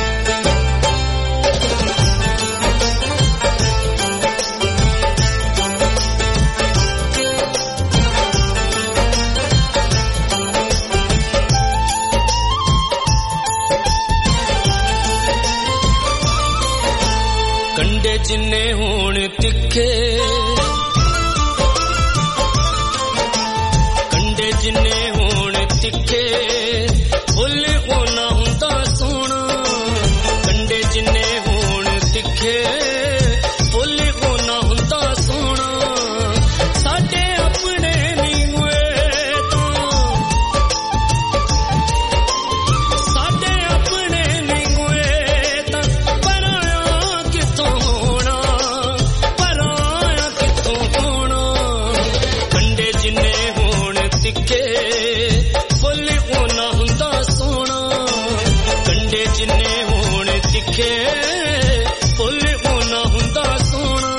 [SPEAKER 10] ਜਿੰਨੇ ਹੋਣ ਤਿੱਖੇ ਕੰਡੇ ਜਿੰਨੇ ਹੋਣ ਤਿੱਖੇ ਫੁੱਲ ਉਹਨਾਂ ਹੁੰਦਾ ਸੋਹਣਾ ਕੰਡੇ ਜਿੰਨੇ ਹੋਣ ਤਿੱਖੇ ਫੁੱਲ
[SPEAKER 15] ਤਿੱਖੇ ਫੁੱਲ ਉਹਨਾਂ ਹੁੰਦਾ ਸੋਹਣਾ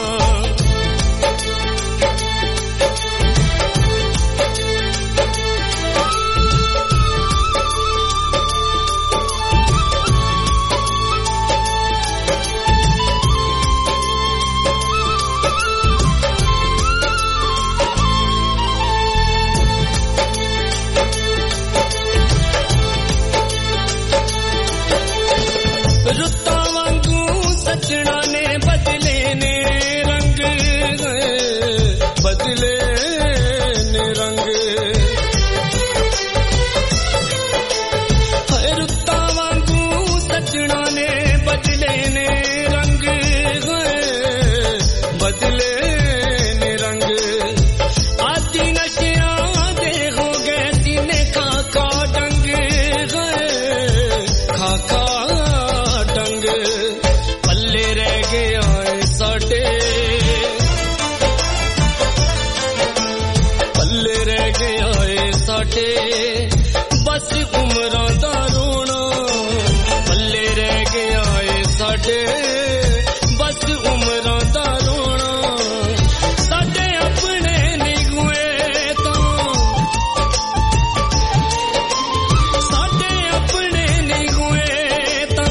[SPEAKER 15] ਰੁੱਤਾਂ ਵਾਂਗੂ ਸੱਜਣਾ ਨੇ ਬਦਲੇ ਨੇ ਰੰਗ ਬਦਲੇ ਨੇ ਰੰਗ ਰੁੱਤਾਂ ਵਾਂਗੂ ਸੱਜਣਾ ਨੇ ਬਦਲੇ ਨੇ ਰੰਗ ਬਦਲੇ ਨੇ ਰੰਗ ਆਦੀ ਨਸ਼ਿਆਂ ਦੇ ਹੋ ਗਏ ਸੀਨੇ ਖਾਕਾ ਡੰਗ ਖਾਕਾ ਪੱਲੇ ਰਹਿ ਗਿਆ ਏ ਸਾਡੇ ਪੱਲੇ ਰਹਿ ਗਿਆ ਏ ਸਾਡੇ ਬਸ ਉਮਰਾਂ ਦਾ ਰੋਣਾ ਪੱਲੇ ਰਹਿ ਗਿਆ ਏ ਸਾਡੇ ਬਸ ਉਮਰਾਂ ਦਾ ਰੋਣਾ ਸਾਡੇ ਆਪਣੇ ਨਿਗੂਏ ਤੋਂ ਸਾਡੇ ਆਪਣੇ ਨਿਗੂਏ ਤਾਂ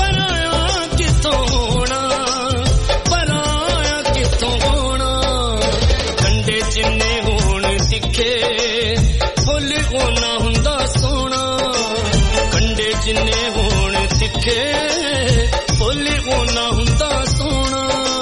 [SPEAKER 15] ਜਿੰਨੇ ਹੋਣ ਤਿੱਖੇ ਫੁੱਲ ਉਹਨਾਂ ਹੁੰਦਾ ਸੋਹਣਾ ਕੰਡੇ ਜਿੰਨੇ ਹੋਣ ਤਿੱਖੇ ਫੁੱਲ ਉਹਨਾਂ ਹੁੰਦਾ ਸੋਹਣਾ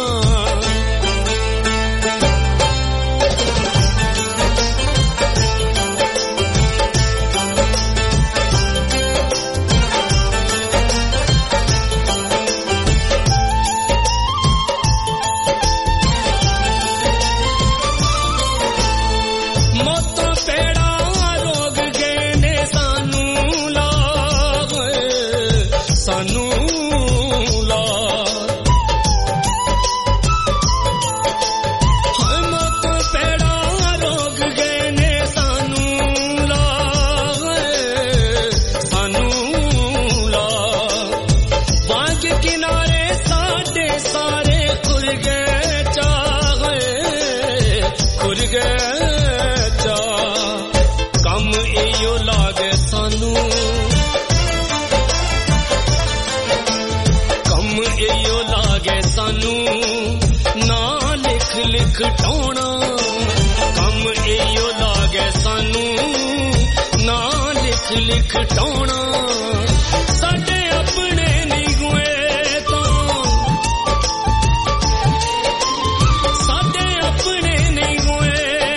[SPEAKER 15] ਕੰਮ ਇਹੋ ਲਾਗੇ ਸਾਨੂੰ ਕੰਮ ਇਹੋ ਲਾਗੇ ਸਾਨੂੰ ਨਾ ਲਿਖ ਲਿਖ ਟਾਉਣਾ ਕੰਮ ਇਹੋ ਲਾਗੇ ਸਾਨੂੰ ਨਾ ਲਿਖ ਲਿਖ ਟਾਉਣਾ ਸਾਡੇ ਆਪਣੇ ਨਿਗੂਏ ਤੋਂ ਸਾਡੇ ਆਪਣੇ ਨਿਗੂਏ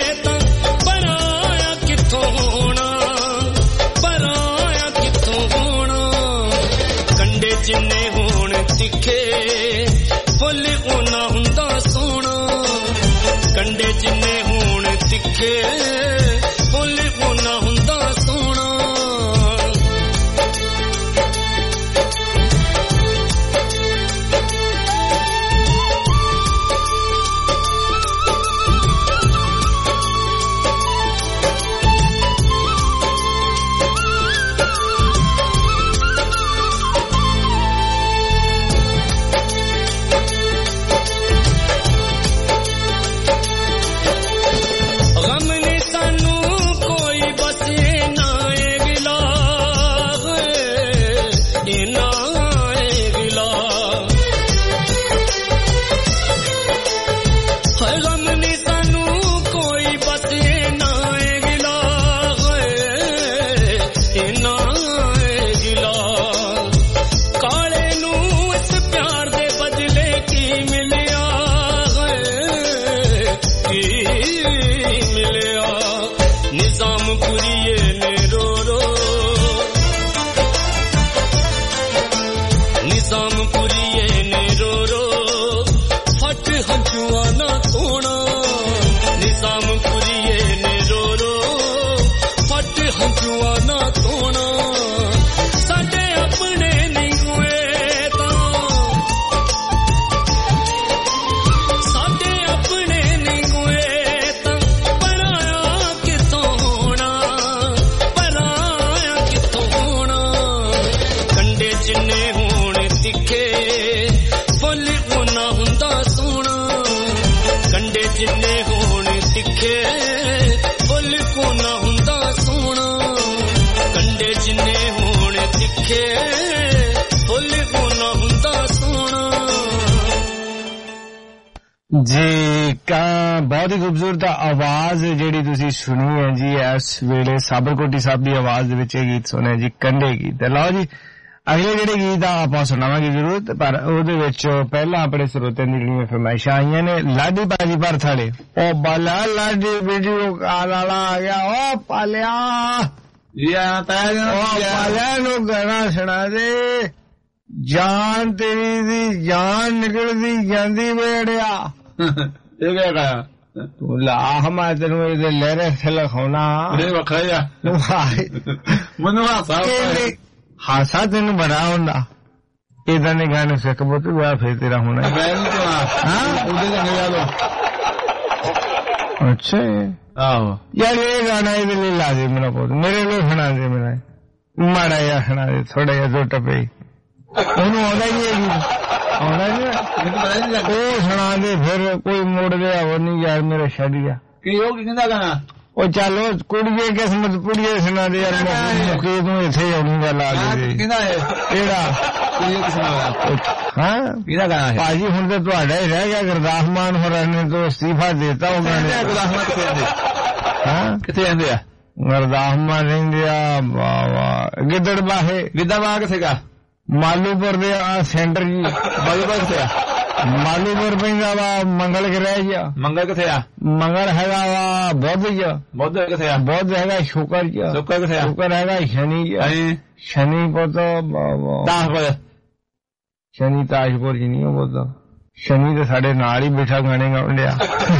[SPEAKER 15] ਜਿੰਨੇ ਹੋਣ ਤਿੱਖੇ ਫੁੱਲ ਉਹਨਾਂ ਹੁੰਦਾ ਸੋਹਣਾ ਕੰਡੇ ਜਿੰਨੇ ਹੋਣ ਤਿੱਖੇ ਫੁੱਲ ਉਹਨਾਂ ਹੁੰਦਾ ਸੋਹਣਾ
[SPEAKER 10] ਤਿੱਖੇ ਫੁੱਲ ਕੋ ਨਾ ਹੁੰਦਾ ਸੋਹਣਾ ਕੰਡੇ ਜਿੰਨੇ ਹੋਣ ਤਿੱਖੇ ਫੁੱਲ ਕੋ ਨਾ ਹੁੰਦਾ ਸੋਹਣਾ
[SPEAKER 5] ਜੀ ਬਹੁਤ ਹੀ ਖੂਬਸੂਰਤ ਆਵਾਜ਼ ਜਿਹੜੀ ਤੁਸੀਂ ਸੁਣੀ ਹੈ ਜੀ ਇਸ ਵੇਲੇ ਸਾਬਰਕੋਟੀ ਸਾਹਿਬ ਦੀ ਆਵਾਜ਼ ਦੇ ਵਿੱਚ ਇਹ ਗੀਤ ਸੁਣਿਆ ਜੀ ਕੰਡੇ ਗੀਤ। ਤੇ ਲਓ ਜੀ ਅਗਲੇ ਜਿਹੜੇ ਗੀਤ ਆ ਆਪਾਂ ਸੁਣਾਵਾਂਗੇ ਜ਼ਰੂਰ ਪਰ ਉਹਦੇ ਵਿੱਚ ਪਹਿਲਾਂ ਆਪਣੇ ਸਰੋਤਿਆਂ ਦੀ ਜਿਹੜੀਆਂ ਫਰਮਾਇਸ਼ਾਂ ਆਈਆਂ ਨੇ ਲਾਡੀ ਬਾਜੀ ਪਰ ਥਾਲੇ ਉਹ ਬਾਲਾ ਲਾਡੀ ਵੀਡੀਓ ਕਾਲ ਵਾਲਾ ਆ ਗਿਆ ਉਹ ਪਾਲਿਆ ਯਾ ਪਾਲਿਆ ਨੂੰ ਗਾਣਾ ਸੁਣਾ ਦੇ ਜਾਨ ਤੇਰੀ ਦੀ ਜਾਨ ਨਿਕਲਦੀ ਜਾਂਦੀ ਵੇੜਿਆ ਇਹ ਕਿਆ ਕਹਾ ਤੂੰ ਲਾਹ ਮੈਂ ਤੈਨੂੰ ਇਹਦੇ ਲਹਿਰੇ ਸੇ ਲਖਾਉਣਾ ਨਹੀਂ ਵਖਾਇਆ ਮੈਨੂੰ ਹਾਸਾ ਤੈਨੂੰ ਬੜਾ ਹੁੰਦਾ ਇਦਾਂ ਦੇ ਗਾਣੇ ਸਿੱਖ ਬੁੱਤ ਵਿਆਹ ਫੇਰ ਤੇਰਾ ਹੋਣਾ ਉਹਦੇ ਚੰਗੇ ਗਾ ਲੋ ਅੱਛਾ ਆਹੋ ਯਾਰ ਇਹ ਗਾਣਾ ਇਹਦੇ ਲਈ ਲਾ ਦੇ ਮੇਰਾ ਪੁੱਤ ਮੇਰੇ ਲਈ ਸੁਣਾ ਦੇ ਮੇਰਾ ਮਾੜਾ ਜਿਹਾ ਸੁਣਾ ਦੇ ਥੋੜਾ ਜਿਹਾ ਦੋ ਟੱਪੇ ਉਹਨੂੰ ਆਉਂਦਾ ਹੀ ਹੈ ਆਉਂਦਾ ਨੀ ਉਹ ਸੁਣਾ ਦੇ ਫਿਰ ਕੋਈ ਮੁੜ ਗਿਆ ਉਹ ਨਹੀਂ ਯਾਰ ਮੇਰਾ ਛੱਡ ਗਿਆ ਕੀ ਹੋ ਕਿਹਦਾ ਗਾਣਾ ਉਹ ਚੱਲ ਕੁੜੀਏ ਕਿਸਮਤ ਪੁੜੀਏ ਸੁਣਾ ਦੇ ਯਾਰ ਮੁਕੀ ਤੂੰ ਇੱਥੇ ਆਉਣੀ ਗੱਲ ਆ ਗਈ ਕਿਹਦਾ ਹੈ ਕਿਹੜਾ ਕੁੜੀਏ ਕਿਸਮਤ ਹਾਂ ਕਿਹਦਾ ਗਾਣਾ ਹੈ ਭਾਜੀ ਹੁਣ ਤੇ ਤੁਹਾਡਾ ਹੀ ਰਹਿ ਗਿਆ ਗੁਰਦਾਸ ਮਾਨ ਹੋਰਾਂ ਨੇ ਤੋਂ ਅਸਤੀਫਾ ਦਿੱਤਾ ਉਹ ਗਾਣੇ ਗੁਰਦਾਸ ਮਾਨ ਕਿੱਥੇ ਜਾਂਦੇ ਹਾਂ ਕਿੱਥੇ ਜਾਂਦੇ ਆ ਗੁਰਦਾਸ ਮਾਨ ਰਹਿੰਦੇ ਆ ਵਾਹ ਗਿੱਦੜ ਬਾਹੇ ਗਿੱਦੜ ਬਾਹ ਕਿੱਥੇ ਗਾ ਮਾਲੂਪੁਰ ਦੇ ਸੈਂਟਰ ਜੀ ਮਾਲੂਪੁਰ ਕਿੱਥੇ ਆ ਮਾਲੂਪੁਰ ਪੈਂਦਾ ਵਾ ਮੰਗਲ ਗ੍ਰਹਿ ਜੀ ਮੰਗਲ ਕਿੱਥੇ ਆ ਮੰਗਲ ਹੈਗਾ ਵਾ ਬੁੱਧ ਜੀ ਬੁੱਧ ਕਿੱਥੇ ਆ ਬੁੱਧ ਹੈਗਾ ਸ਼ੁਕਰ ਜੀ ਸ਼ੁਕਰ ਕਿੱਥੇ ਆ ਸ਼ੁਕਰ ਹੈਗਾ ਸ਼ਨੀ ਜੀ ਸ਼ਨੀ ਪੁੱਤ ਤਾਜਪੁਰ ਸ਼ਨੀ ਤਾਜਪੁਰ ਜੀ ਨਹੀਂ ਉਹ ਪੁੱਤ ਸ਼ਨੀ ਤੇ ਸਾਡੇ ਨਾਲ ਹੀ ਬੈਠਾ ਗਾਣੇ ਗਾਉਣ ਡਿਆ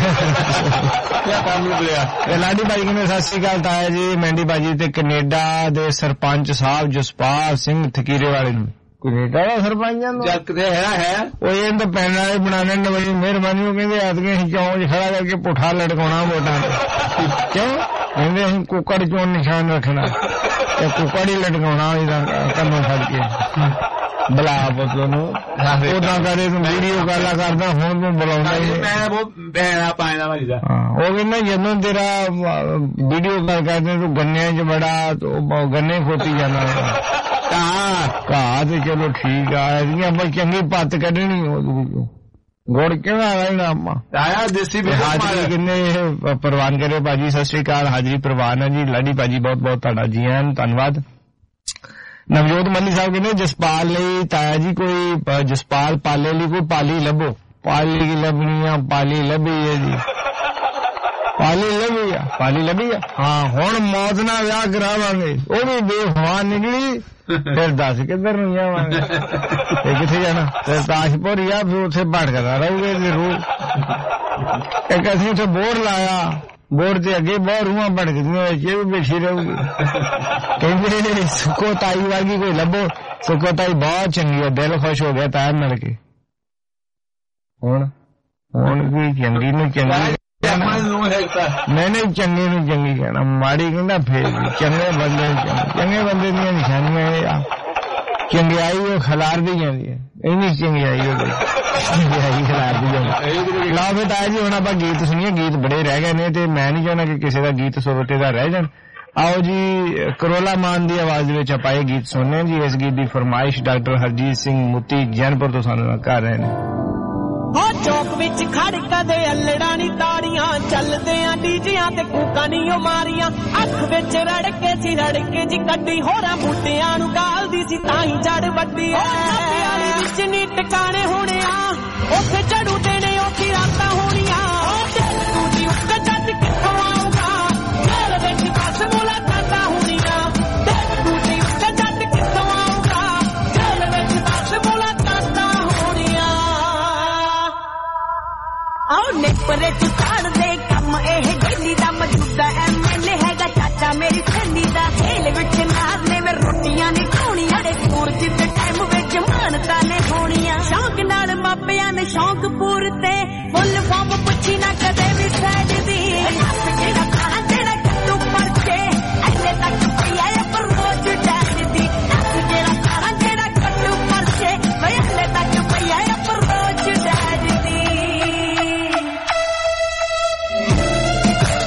[SPEAKER 5] ਕਿਆ ਕੰਮ ਲਿਆ ਲਾਡੀ ਭਾਈ ਕਹਿੰਦੇ ਸਤਿ ਸ੍ਰੀ ਅਕਾਲ ਤਾਇਆ ਜੀ ਮੈਂਡੀ ਭਾਜੀ ਤੇ ਕੈਨੇਡਾ ਦੇ ਸਰਪੰਚ ਸਾਹਿਬ ਜਸਪਾਲ ਸਿੰਘ ਥਕੀਰੇ ਵਾਲੇ ਨੂੰ ਕੈਨੇਡਾ ਦਾ ਸਰਪੰਚ ਜਦ ਕਿਤੇ ਹੈ ਉਹ ਇਹ ਤਾਂ ਪੈਨ ਵਾਲੇ ਬਣਾਣੇ ਨੇ ਬੜੀ ਮਿਹਰਬਾਨੀ ਉਹ ਕਹਿੰਦੇ ਐਤਕੀ ਅਸੀਂ ਚੌਂਚ ਖੜਾ ਕਰਕੇ ਪੁੱਠਾ ਲਟਕਾਉਣਾ ਵੋਟਾਂ ਕਿਉਂ ਕਹਿੰਦੇ ਅਸੀਂ ਕੁੱਕੜ ਚੋਂ ਨਿਸ਼ਾਨ ਰੱਖਣਾ ਤੇ ਕੁੱਕੜ ਹੀ ਲਟਕਾਉਣਾ ਇਹਦਾ ਕੰਨੋਂ ਫੜ ਕੇ ਬਲਾ ਪੁੱਤ ਨੂੰ ਉਦਾਂ ਕਰੇ ਤੂੰ ਵੀਡੀਓ ਕਾਲਾਂ ਕਰਦਾ ਹੁਣ ਤੂੰ ਬੁਲਾਉਂਦਾ ਮੈਂ ਬਹੁਤ ਬੈਣਾ ਪਾਇਨਾ ਭਾਜੀ ਦਾ ਉਹ ਕਹਿੰਦਾ ਜਦੋਂ ਤੇਰਾ ਵੀਡੀਓ ਕਾਲ ਕਰਦੇ ਤੂੰ ਗੰਨਿਆਂ 'ਚ ਬੜਾ ਗੰਨੇ ਖੋਤੀ ਜਾਂਦਾ ਘਾਹ ਤੇ ਚਲੋ ਠੀਕ ਆ ਆਪਾਂ ਚੰਗੀ ਪੱਤ ਕੱਢਣੀ ਉਹਦੇ ਗੁੜ ਕਿਹੜਾ ਰਹਿਣਾ ਆਪਾਂ ਆਇਆ ਦੇਸੀ ਹਾਜ਼ਰੀ ਕਿੰਨੇ ਪ੍ਰਵਾਨ ਕਰੇ ਭਾਜੀ ਸਤਿ ਸ੍ਰੀ ਅਕਾਲ ਹਾਜ਼ਰੀ ਪ੍ਰਵਾਨ ਹੈ ਜੀ ਲਾਡੀ ਭਾਜੀ ਬਹੁਤ ਬਹੁਤ ਤੁਹਾਡਾ ਜੀ ਆਇਆਂ ਧੰਨਵਾਦ। ਨਵਜੋਤ ਮੱਲੀ ਸਾਹਿਬ ਕਹਿੰਦੇ ਜਸਪਾਲ ਲਈ ਤਾਇਆ ਜੀ ਕੋਈ ਜਸਪਾਲ ਪਾਲੇ ਲਈ ਕੋਈ ਪਾਲੀ ਲੱਭੋ ਪਾਲੀ ਲੱਭਣੀ ਆ ਪਾਲੀ ਲੱਭੀ ਹੈ ਜੀ ਪਾਲੀ ਲੱਭੀ ਆ ਹਾਂ ਹੁਣ ਮੌਤ ਨਾਲ ਵਿਆਹ ਕਰਾਵਾਂਗੇ ਉਹ ਵੀ ਬੇਹਵਾ ਨਿਕਲੀ ਫਿਰ ਦੱਸ ਕਿੱਧਰ ਨੂੰ ਜਾਵਾਂਗੇ ਤੇ ਕਿੱਥੇ ਜਾਣਾ ਫਿਰ ਤਾਜਪੁਰ ਜਾਂ ਫਿਰ ਉੱਥੇ ਭਟਕਦਾ ਰਹੂਗੇ ਜ਼ਰੂਰ ਇੱਕ ਅਸੀਂ ਉੱਥੇ ਬੋਰਡ ਲਾਇਆ ਬੋਰਡ ਤੇ ਅੱਗੇ ਬਹੁਤ ਰੂਹਾਂ ਭਟਕਦੀਆਂ ਵਿੱਚ ਇਹ ਵੀ ਬੈਠੀ ਰਹੂਗੀ ਕਹਿੰਦੇ ਸੁੱਕੋ ਤਾਈ ਵਰਗੀ ਕੋਈ ਲੱਭੋ ਸੁੱਕੋ ਤਾਈ ਬਹੁਤ ਚੰਗੀ ਹੈ ਦਿਲ ਖੁਸ਼ ਹੋ ਗਿਆ ਤਾਇਆ ਮਿਲ ਕੇ ਹੁਣ ਵੀ ਚੰਗੀ ਨੂੰ ਚੰਗੀ ਨਹੀਂ ਚੰਗੇ ਨੂੰ ਚੰਗੀ ਕਹਿਣਾ ਮਾੜੀ ਕਹਿੰਦਾ ਫੇਰ ਚੰਗੇ ਬੰਦੇ ਦੀਆਂ ਨਿਸ਼ਾਨੀਆਂ ਚੰਗਿਆਈ ਉਹ ਖਿਲਾਰਦੀ ਜਾਂਦੀ ਹੈ ਇੰਨੀ ਚੰਗਿਆਈ ਉਹਦੀ ਚੰਗਿਆਈ ਖਿਲਾਰਦੀ ਜਾਂਦੀ ਲਓ ਫਿਰ ਤਾਇਆ ਜੀ ਹੁਣ ਆਪਾਂ ਗੀਤ ਸੁਣੀਏ ਗੀਤ ਬੜੇ ਰਹਿ ਗਏ ਨੇ ਤੇ ਮੈਂ ਨਹੀਂ ਚਾਹੁੰਦਾ ਕਿ ਕਿਸੇ ਦਾ ਗੀਤ ਸਰੋਤੇ ਦਾ ਰਹਿ ਜਾਣ ਆਓ ਜੀ ਕਰੋਲਾ ਮਾਨ ਦੀ ਆਵਾਜ਼ ਦੇ ਵਿੱਚ ਆਪਾਂ ਇਹ ਗੀਤ ਸੁਣਨੇ ਜੀ ਇਸ ਗੀਤ ਦੀ ਫਰਮਾਇਸ਼ ਡਾਕਟਰ ਹਰਜੀਤ ਸਿੰਘ ਮੁੱਤੀ ਜੈਨਪੁਰ ਤੋਂ ਸਾਨੂੰ ਕਰ ਰਹੇ ਨੇ
[SPEAKER 15] ਹੋ ਚੌਕ ਵਿੱਚ ਖੜਕਦੇ ਅਲੜਾਂ ਨੀ ਤਾੜੀਆਂ ਚੱਲਦੇ ਆ ਡੀਜਿਆਂ ਤੇ ਕੂਕਾਂ ਨੀ ਉਹ ਮਾਰੀਆਂ ਅੱਖ ਵਿੱਚ ਰੜਕੇ ਸੀ ਰੜਕੇ ਜੀ ਕੱਢੀ ਹੋਰਾਂ ਬੂਟਿਆਂ ਨੂੰ ਗਾਲਦੀ ਸੀ ਤਾਂ ਹੀ ਜੜ ਵੱਡੀ ਐ ਪਿਆਲੀ ਵਿੱਚ ਨੀ ਟਿਕਾਣੇ ਹੋਣੇ ਆ ਉੱਥੇ ਝੜੂ ਦੇਣੇ ਉੱਥੇ ਰਾਤਾਂ ਹੋਣੀਆਂ ਤੂੰ ਦੀ ਉੱਕ ਜੱਜ ਕਿੱਥੋਂ ਆਊਗਾ ਘਰ ਵਿੱਚ ਬਸ ਮੁਲਾਕਾਤਾਂ ਹੋਣੀਆਂ ਤੂੰ ਦੀ ਉੱਕ ਜੱਜ ਕਿੱਥੋਂ ਆਊਗਾ ਘਰ ਵਿੱਚ ਬਸ ਮੁਲਾਕਾਤਾਂ ਹੋਣੀਆਂ ਆਉ ਨੇਪਰੇ ਚ ਕਾੜਦੇ ਕੰਮ ਇਹ ਦਿੱਲੀ ਦਾ ਮੌਜੂਦਾ ਐਮਐਲਏ ਹੈਗਾ ਚਾਚਾ ਮੇਰੀ ਸੈਂਡੀ ਦਾ ਹੇਲ ਵਿੱਚ ਨਾਰਨੇ ਮੈਂ ਰੋਟੀਆਂ ਨੇ ਖਾਣੀਆਂ ਦੇ ਸੂਰਜ ਦੇ ਟਾਈਮ ਵਿੱਚ ਮਾਨਤਾ ਨੇ ਹੋਣੀਆਂ ਸ਼ੌਕ ਨਾਲ ਮਾਪਿਆਂ ਨੇ ਸ਼ੌਕ ਪੂਰਤੇ ਫੁੱਲ ਫਾਰਮ ਪੁੱਛੀ ਨਾ ਕਦੇ ਵੀ ਸੈਜਦੀ ਜਿਹੜਾ ਖਾਣਾ ਜਿਹੜਾ ਕੱਟੂ ਪਰਚੇ ਐਲੇ ਤੱਕ ਪਿਆ ਪਰ ਰੋਜ਼ ਡੈਡੀ ਜਿਹੜਾ ਖਾਣਾ ਜਿਹੜਾ ਕੱਟੂ ਪਰਚੇ ਐਲੇ ਤੱਕ ਪਿਆ ਪਰ ਰੋਜ਼ ਡੈਡੀ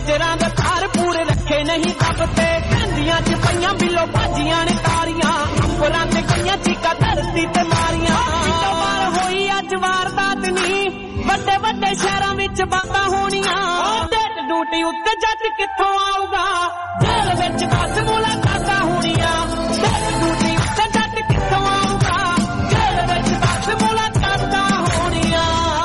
[SPEAKER 15] ਕੰਜਰਾਂ ਦੇ ਤਾਰ ਪੂਰੇ ਰੱਖੇ ਨਹੀਂ ਦੱਬਦੇ ਕੰਦੀਆਂ ਚ ਪਈਆਂ ਬਿੱਲੋ ਬਾਜੀਆਂ ਨੇ ਤਾਰੀਆਂ ਅੰਬਰਾਂ ਤੇ ਗਈਆਂ ਚੀਕਾਂ ਧਰਤੀ ਤੇ ਮਾਰੀਆਂ ਪਿੰਡੋਂ ਬਾਹਰ ਹੋਈ ਅੱਜ ਵਾਰਦਾਤ ਨਹੀਂ ਵੱਡੇ ਵੱਡੇ ਸ਼ਹਿਰਾਂ ਵਿੱਚ ਬਾਤਾਂ ਹੋਣੀਆਂ ਡੇਟ ਡਿਊਟੀ ਉੱਤੇ ਜੱਜ ਕਿੱਥੋਂ ਆਊਗਾ ਜੇਲ੍ਹ ਵਿੱਚ 10 ਮੁਲਾਕਾਤਾਂ ਹੋਣੀਆਂ ਡੇਟ ਡਿਊਟੀ ਉੱਤੇ ਜੱਜ ਕਿੱਥੋਂ ਆਊਗਾ ਜੇਲ੍ਹ ਵਿੱਚ 10 ਮੁਲਾਕਾਤਾਂ ਹੋਣੀਆਂ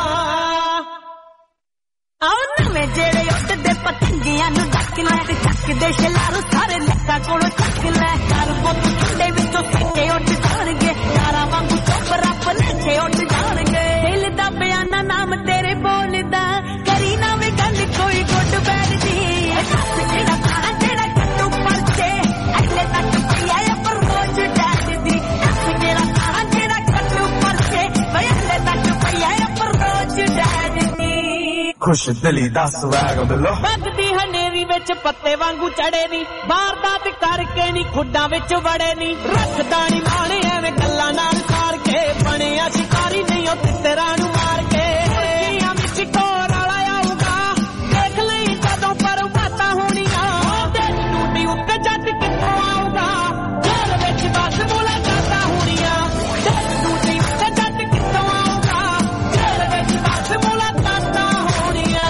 [SPEAKER 15] ਆਉ ਨਵੇਂ ਜਿਹੜੇ ਉੱਡਦੇ ਪਤੰਗੀਆਂ ਨੂੰ ਡੱਕ ਲੈ ਤੇ ਚੱਕਦੇ ਸ਼ਲਾਰੂ ਸਾਰੇ ਲੱਤਾਂ ਕੋਲੋਂ ਚੱਕ ਲੈ ਕਰ ਪੁੱਤ ਠੰਡੇ ਵਿੱਚੋਂ ਸਿੱਕੇ ਉੱਡ ਜਾਣਗੇ ਯਾਰਾਂ ਵਾਂਗੂ ਚੁੱਪ ਰੱਬ ਲੈਕੇ ਉੱਡ ਜਾਣਗੇ ਦਿਲ ਦਾ ਬਿਆਨਾ ਨਾਮ ਤੇਰੇ ਬੋਲਦਾ ਕਰੀ ਨਾ ਵੇ ਗੱਲ ਕੋਈ ਗੁੱਡ ਬੈਡ ਦੀ ਜਿਹੜਾ ਖਾਣਾ ਜਿਹੜਾ ਕੱਟੂ ਪਰਚੇ ਐਲੇ ਤੱਕ ਪਿਆ ਪਰ ਰੋਜ਼ ਡੈਡ ਦੀ ਜਿਹੜਾ ਖਾਣਾ ਜਿਹੜਾ ਕੱਟੂ ਪਰਚੇ ਐਲੇ ਤੱਕ ਪਿਆ ਪਰ ਰੋਜ਼ ਡੈਡ ਦੀ
[SPEAKER 16] ਖੁਸ਼ ਦਿਲੀ ਦਾ ਸਵੈਗ ਬਿੱਲੋ
[SPEAKER 15] ਵੱਗਦੀ ਹਨੇਰੀ ਵਿੱਚ ਪੱਤੇ ਵਾਂਗੂ ਚੜੇ ਨੀ ਵਾਰਦਾਤ ਕਰਕੇ ਨੀ ਖੁੱਡਾਂ ਵਿੱਚ ਵੜੇ ਨੀ ਰੱਖਦਾ ਨੀ ਮਾਣੇ ਐਵੇਂ ਗੱਲਾਂ ਨਾਲ ਸਾਰ ਕੇ ਬਣਿਆ ਸ਼ਿਕਾਰੀ ਨਹੀਂ ਉਹ ਤਿੱਤਰਾਂ ਨੂੰ ਮਾਰ ਕੇ ਕੁੜੀਆਂ ਵਿੱਚ ਕੋਰ ਵਾਲਾ ਆਊਗਾ ਦੇਖ ਲਈ ਕਦੋਂ ਪਰ ਬਾਤਾਂ ਹੋਣੀਆਂ ਦੇਖ ਟੂਟੀ ਉੱਤੇ ਜੱਜ ਕਿੱਥੋਂ ਆਊਗਾ ਜੇਲ੍ਹ ਵਿੱਚ 10 ਮੁਲਾਕਾਤਾਂ ਹੋਣੀਆਂ ਦੇਖ ਟੂਟੀ ਉੱਤੇ ਜੱਜ ਕਿੱਥੋਂ ਆਊਗਾ ਜੇਲ੍ਹ ਵਿੱਚ 10 ਮੁਲਾਕਾਤਾਂ ਹੋਣੀਆਂ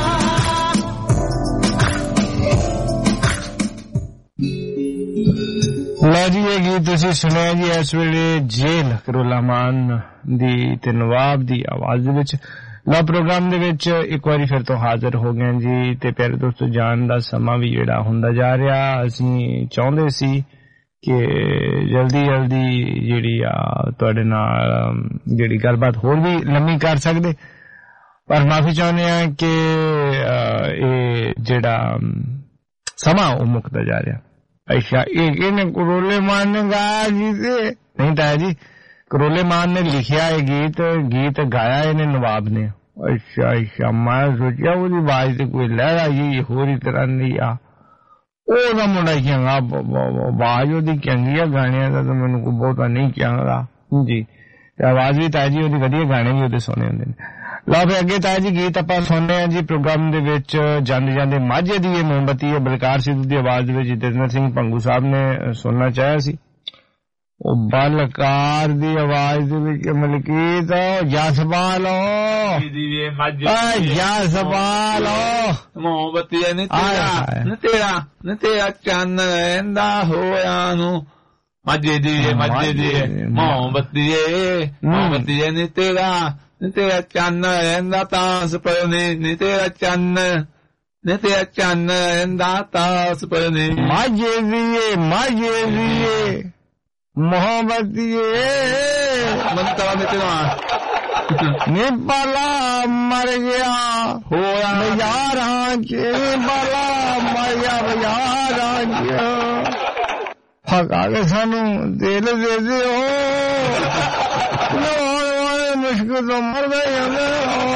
[SPEAKER 5] ਲਓ ਜੀ ਇਹ ਗੀਤ ਤੁਸੀਂ ਸੁਣਿਆ ਜੀ ਇਸ ਵੇਲੇ ਜੇਲ੍ਹ ਕਰੋਲਾ ਮਾਨ ਦੀ ਤੇ ਨਵਾਬ ਦੀ ਆਵਾਜ਼ ਦੇ ਵਿੱਚ ਲਓ ਪ੍ਰੋਗਰਾਮ ਦੇ ਵਿੱਚ ਇੱਕ ਵਾਰੀ ਫਿਰ ਤੋਂ ਹਾਜ਼ਰ ਹੋ ਗਏ ਜੀ ਤੇ ਪਿਆਰੇ ਦੋਸਤੋ ਜਾਣ ਦਾ ਸਮਾਂ ਵੀ ਜਿਹੜਾ ਹੁੰਦਾ ਜਾ ਰਿਹਾ ਅਸੀਂ ਚਾਹੁੰਦੇ ਸੀ ਕਿ ਜਲਦੀ ਜਿਹੜੀ ਆ ਤੁਹਾਡੇ ਨਾਲ ਜਿਹੜੀ ਗੱਲਬਾਤ ਹੋਰ ਵੀ ਲੰਮੀ ਕਰ ਸਕਦੇ ਪਰ ਮਾਫੀ ਚਾਹੁੰਦੇ ਆ ਕਿ ਇਹ ਜਿਹੜਾ ਸਮਾਂ ਉਹ ਮੁੱਕਦਾ ਜਾ ਰਿਹਾ ਅੱਛਾ ਇਹਨੇ ਕਰੋਲੇ ਮਾਨ ਨੇ ਗਾਇਆ ਜੀ ਤੇ ਨਹੀਂ ਤਾਂ ਜੀ ਕਰੋਲੇ ਮਾਨ ਨੇ ਲਿਖਿਆ ਇਹ ਗੀਤ ਗਾਇਆ ਇਹਨੇ ਨਵਾਬ ਨੇ ਅੱਛਾ ਮੈਂ ਸੋਚਿਆ ਉਹਦੀ ਆਵਾਜ਼ ਤੇ ਕੋਈ ਲਹਿਰ ਆਈ ਹੋਰ ਹੀ ਤਰ੍ਹਾਂ ਦੀ ਆ ਉਹਦਾ ਮੁੰਡਾ ਚੰਗਾ ਆਵਾਜ਼ ਉਹਦੀ ਚੰਗੀ ਆ ਗਾਣਿਆਂ ਦਾ ਤਾਂ ਮੈਨੂੰ ਕੋਈ ਬਹੁਤਾ ਨਹੀਂ ਚੰਗਾ ਜੀ ਤੇ ਆਵਾਜ਼ ਵੀ ਤਾਂ ਜੀ ਉਹਦੀ ਵਧੀਆ ਗਾਣੇ ਵੀ ਉਹਦੇ ਸੋਹਣੇ ਹੁੰਦੇ ਨੇ ਲਓ ਫਿਰ ਅੱਗੇ ਤਾਂ ਜੀ ਗੀਤ ਆਪਾਂ ਸੁਣਦੇ ਹਾਂ ਜੀ ਪ੍ਰੋਗਰਾਮ ਦੇ ਵਿੱਚ ਜਾਂਦੇ ਮਾਝੇ ਦੀ ਇਹ ਮੋਮਬੱਤੀ ਹੈ ਬਲਕਾਰ ਸਿੱਧੂ ਦੀ ਆਵਾਜ਼ ਦੇ ਵਿੱਚ ਜਤਿੰਦਰ ਸਿੰਘ ਭੰਗੂ ਸਾਹਿਬ ਨੇ ਸੁਣਨਾ ਚਾਹਿਆ ਸੀ ਉਹ ਬਲਕਾਰ ਦੀ ਆਵਾਜ਼ ਦੇ ਵਿੱਚ ਮਲਕੀਤ ਜਸਬਾਲੋ ਜਸਬਾਲੋ
[SPEAKER 16] ਮੋਮਬੱਤੀ ਨੀ ਤੇਰਾ ਚੰਨ ਰਹਿੰਦਾ ਹੋਇਆ ਨੂੰ ਮਾਝੇ ਦੀ ਮੋਮਬੱਤੀ ਨੀ ਤੇਰਾ ਚੰਨ ਰਹਿੰਦਾ ਤਾਸ ਪਰਨੇ ਨੀ ਤੇਰਾ ਚੰਨ ਰਹਿੰਦਾ ਤਾਸ ਪਰਨੇ
[SPEAKER 5] ਮਾਝੇ ਦੀਏ ਮੁਹੱਬਤੀਏ
[SPEAKER 16] ਮੰਤਰਾ ਦੇ ਤੇਰਾ
[SPEAKER 5] ਨੀ ਬਾਲਾ ਮਰ ਗਿਆ
[SPEAKER 16] ਹੋਇਆ
[SPEAKER 5] ਬਜ਼ਾਰਾਂ ਚ ਬਾਲਾ ਮਰ ਗਿਆ ਬਜ਼ਾਰਾਂ ਚ ਫਕਾ ਕੇ ਸਾਨੂੰ ਦਿਲ ਦੇ ਦਿਓ ਮੁਸ਼ਕਿਲ ਤੋਂ ਮਰਦਾ ਜਾਂਦਾ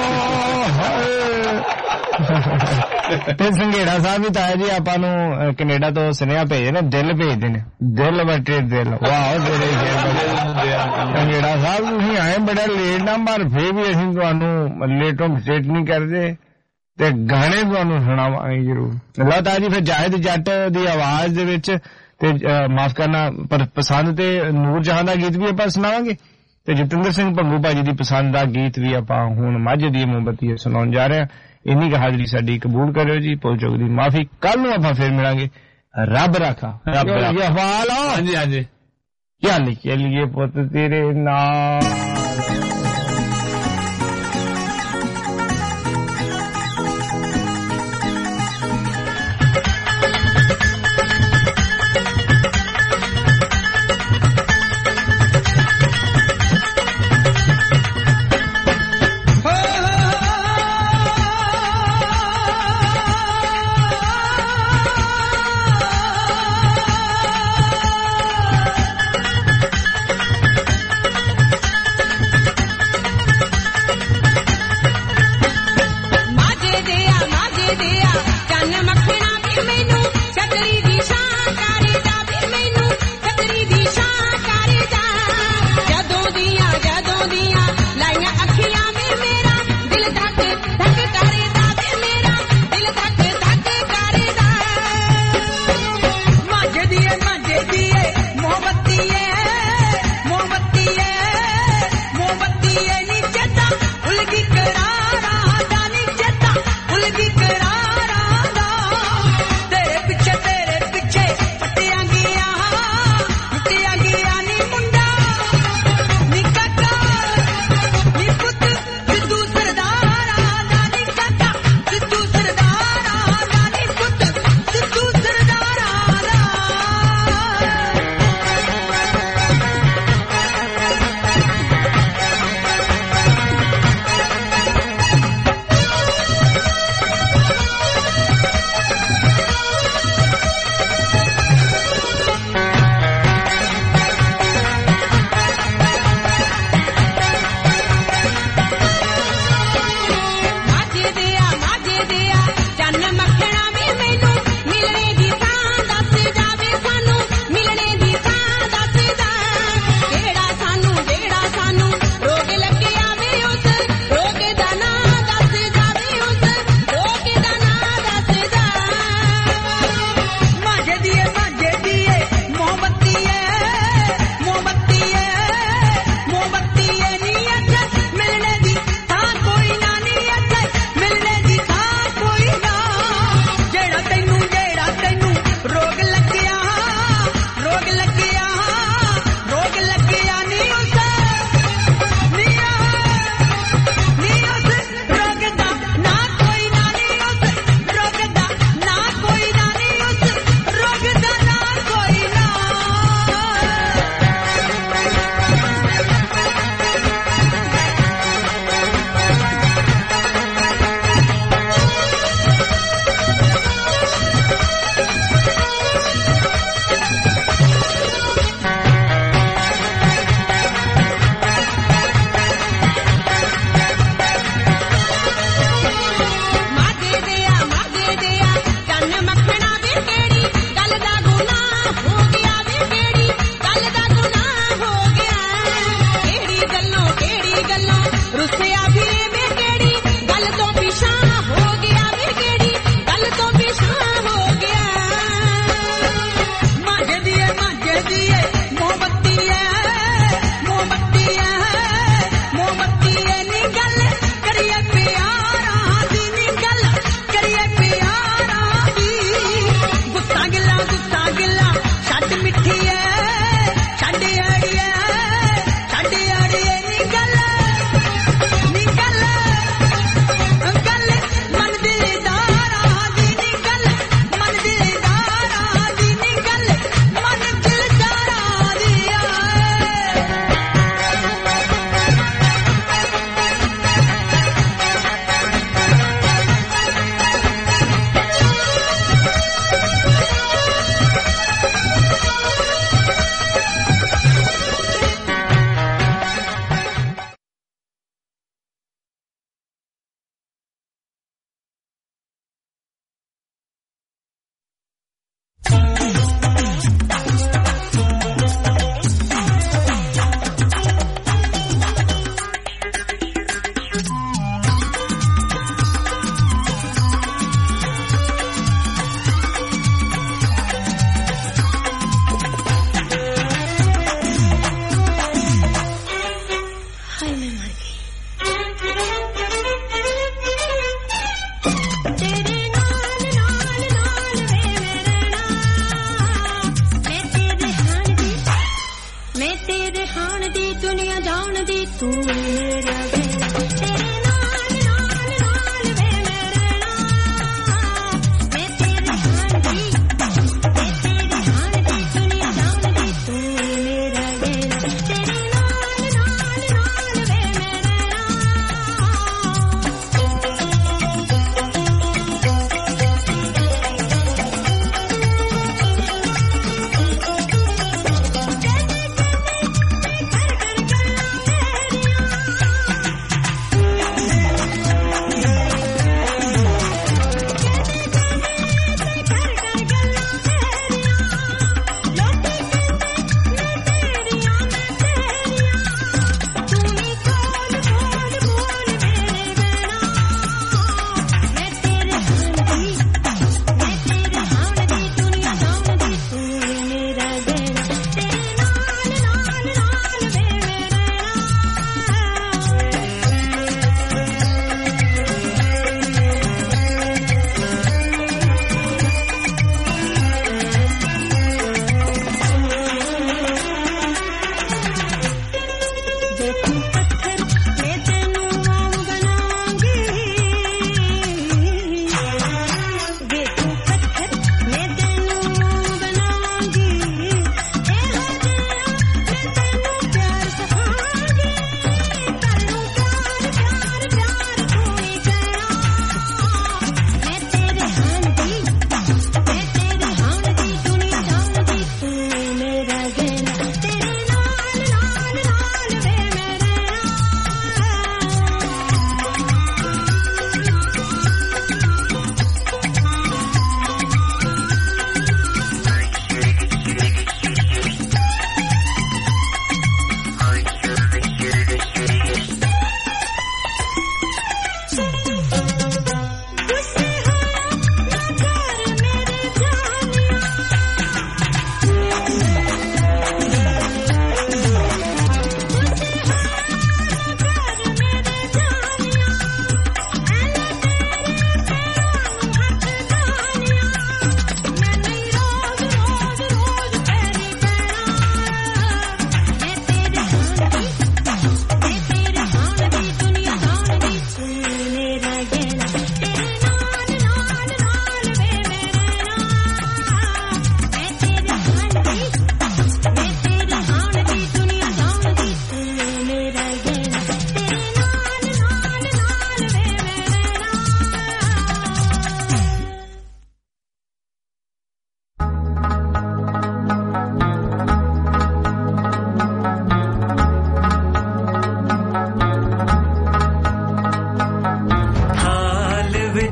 [SPEAKER 5] ਤੇ ਸੰਘੇੜਾ ਸਾਹਿਬ ਵੀ ਤਾਇਆ ਜੀ ਆਪਾਂ ਨੂੰ ਕੈਨੇਡਾ ਤੋਂ ਸੁਨੇਹਾ ਭੇਜਦੇ ਨੇ ਦਿਲ ਭੇਜਦੇ ਨੇ ਦਿਲ ਬਟੇ ਦਿਲ ਵਾਹ ਤੇਰੇ ਸੰਘੇੜਾ ਸਾਹਿਬ ਤੁਸੀਂ ਆਏ ਬੜਾ ਲੇਟ ਨਾ ਪਰ ਫੇਰ ਵੀ ਅਸੀਂ ਤੁਹਾਨੂੰ ਲੇਟੋਂ ਸਟੇਟ ਨਹੀਂ ਕਰਦੇ ਤੇ ਗਾਣੇ ਤੁਹਾਨੂੰ ਸੁਣਾਵਾਂਗੇ ਜ਼ਰੂਰ ਲਓ ਤਾਇਆ ਜੀ ਫਿਰ ਜਾਹਿਦ ਜੱਟ ਦੀ ਆਵਾਜ਼ ਦੇ ਵਿੱਚ ਤੇ ਮਾਫ ਕਰਨਾ ਪਰ ਪਸੰਦ ਤੇ ਨੂਰ ਜਹਾਂ ਦਾ ਗੀਤ ਵੀ ਆਪਾਂ ਸੁਣਾਵਾਂਗੇ ਤੇ ਜਤਿੰਦਰ ਸਿੰਘ ਭੰਗੂ ਭਾਜੀ ਦੀ ਪਸੰਦ ਦਾ ਗੀਤ ਵੀ ਆਪਾਂ ਹੁਣ ਮਾਝੇ ਦੀ ਮੋਮਬੱਤੀ ਸੁਣਾਉਣ ਜਾ ਰਹੇ ਹਾਂ ਇੰਨੀ ਕੁ ਹਾਜ਼ਰੀ ਸਾਡੀ ਕਬੂਲ ਕਰਿਓ ਜੀ ਭੁੱਲ ਚੁੱਕ ਦੀ ਮਾਫੀ ਕੱਲ ਨੂੰ ਆਪਾਂ ਫਿਰ ਮਿਲਾਂਗੇ ਰੱਬ ਰਾਖਾ
[SPEAKER 16] ਹਾਂਜੀ
[SPEAKER 5] ਚੱਲੀਏ ਪੁੱਤ ਤੇਰੇ ਨਾਲ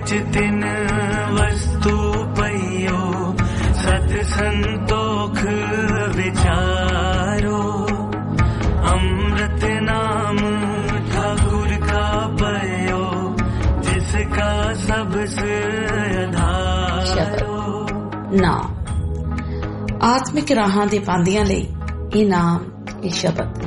[SPEAKER 10] विच तिन वस्तु पइयो सत संतोख विचारो अमृत नाम ठाकुर का पयो जिसका सबसे आधारो
[SPEAKER 20] ना आत्मिक राहां दे पांदियां लई इनाम ਇਹ ਸ਼ਬਦ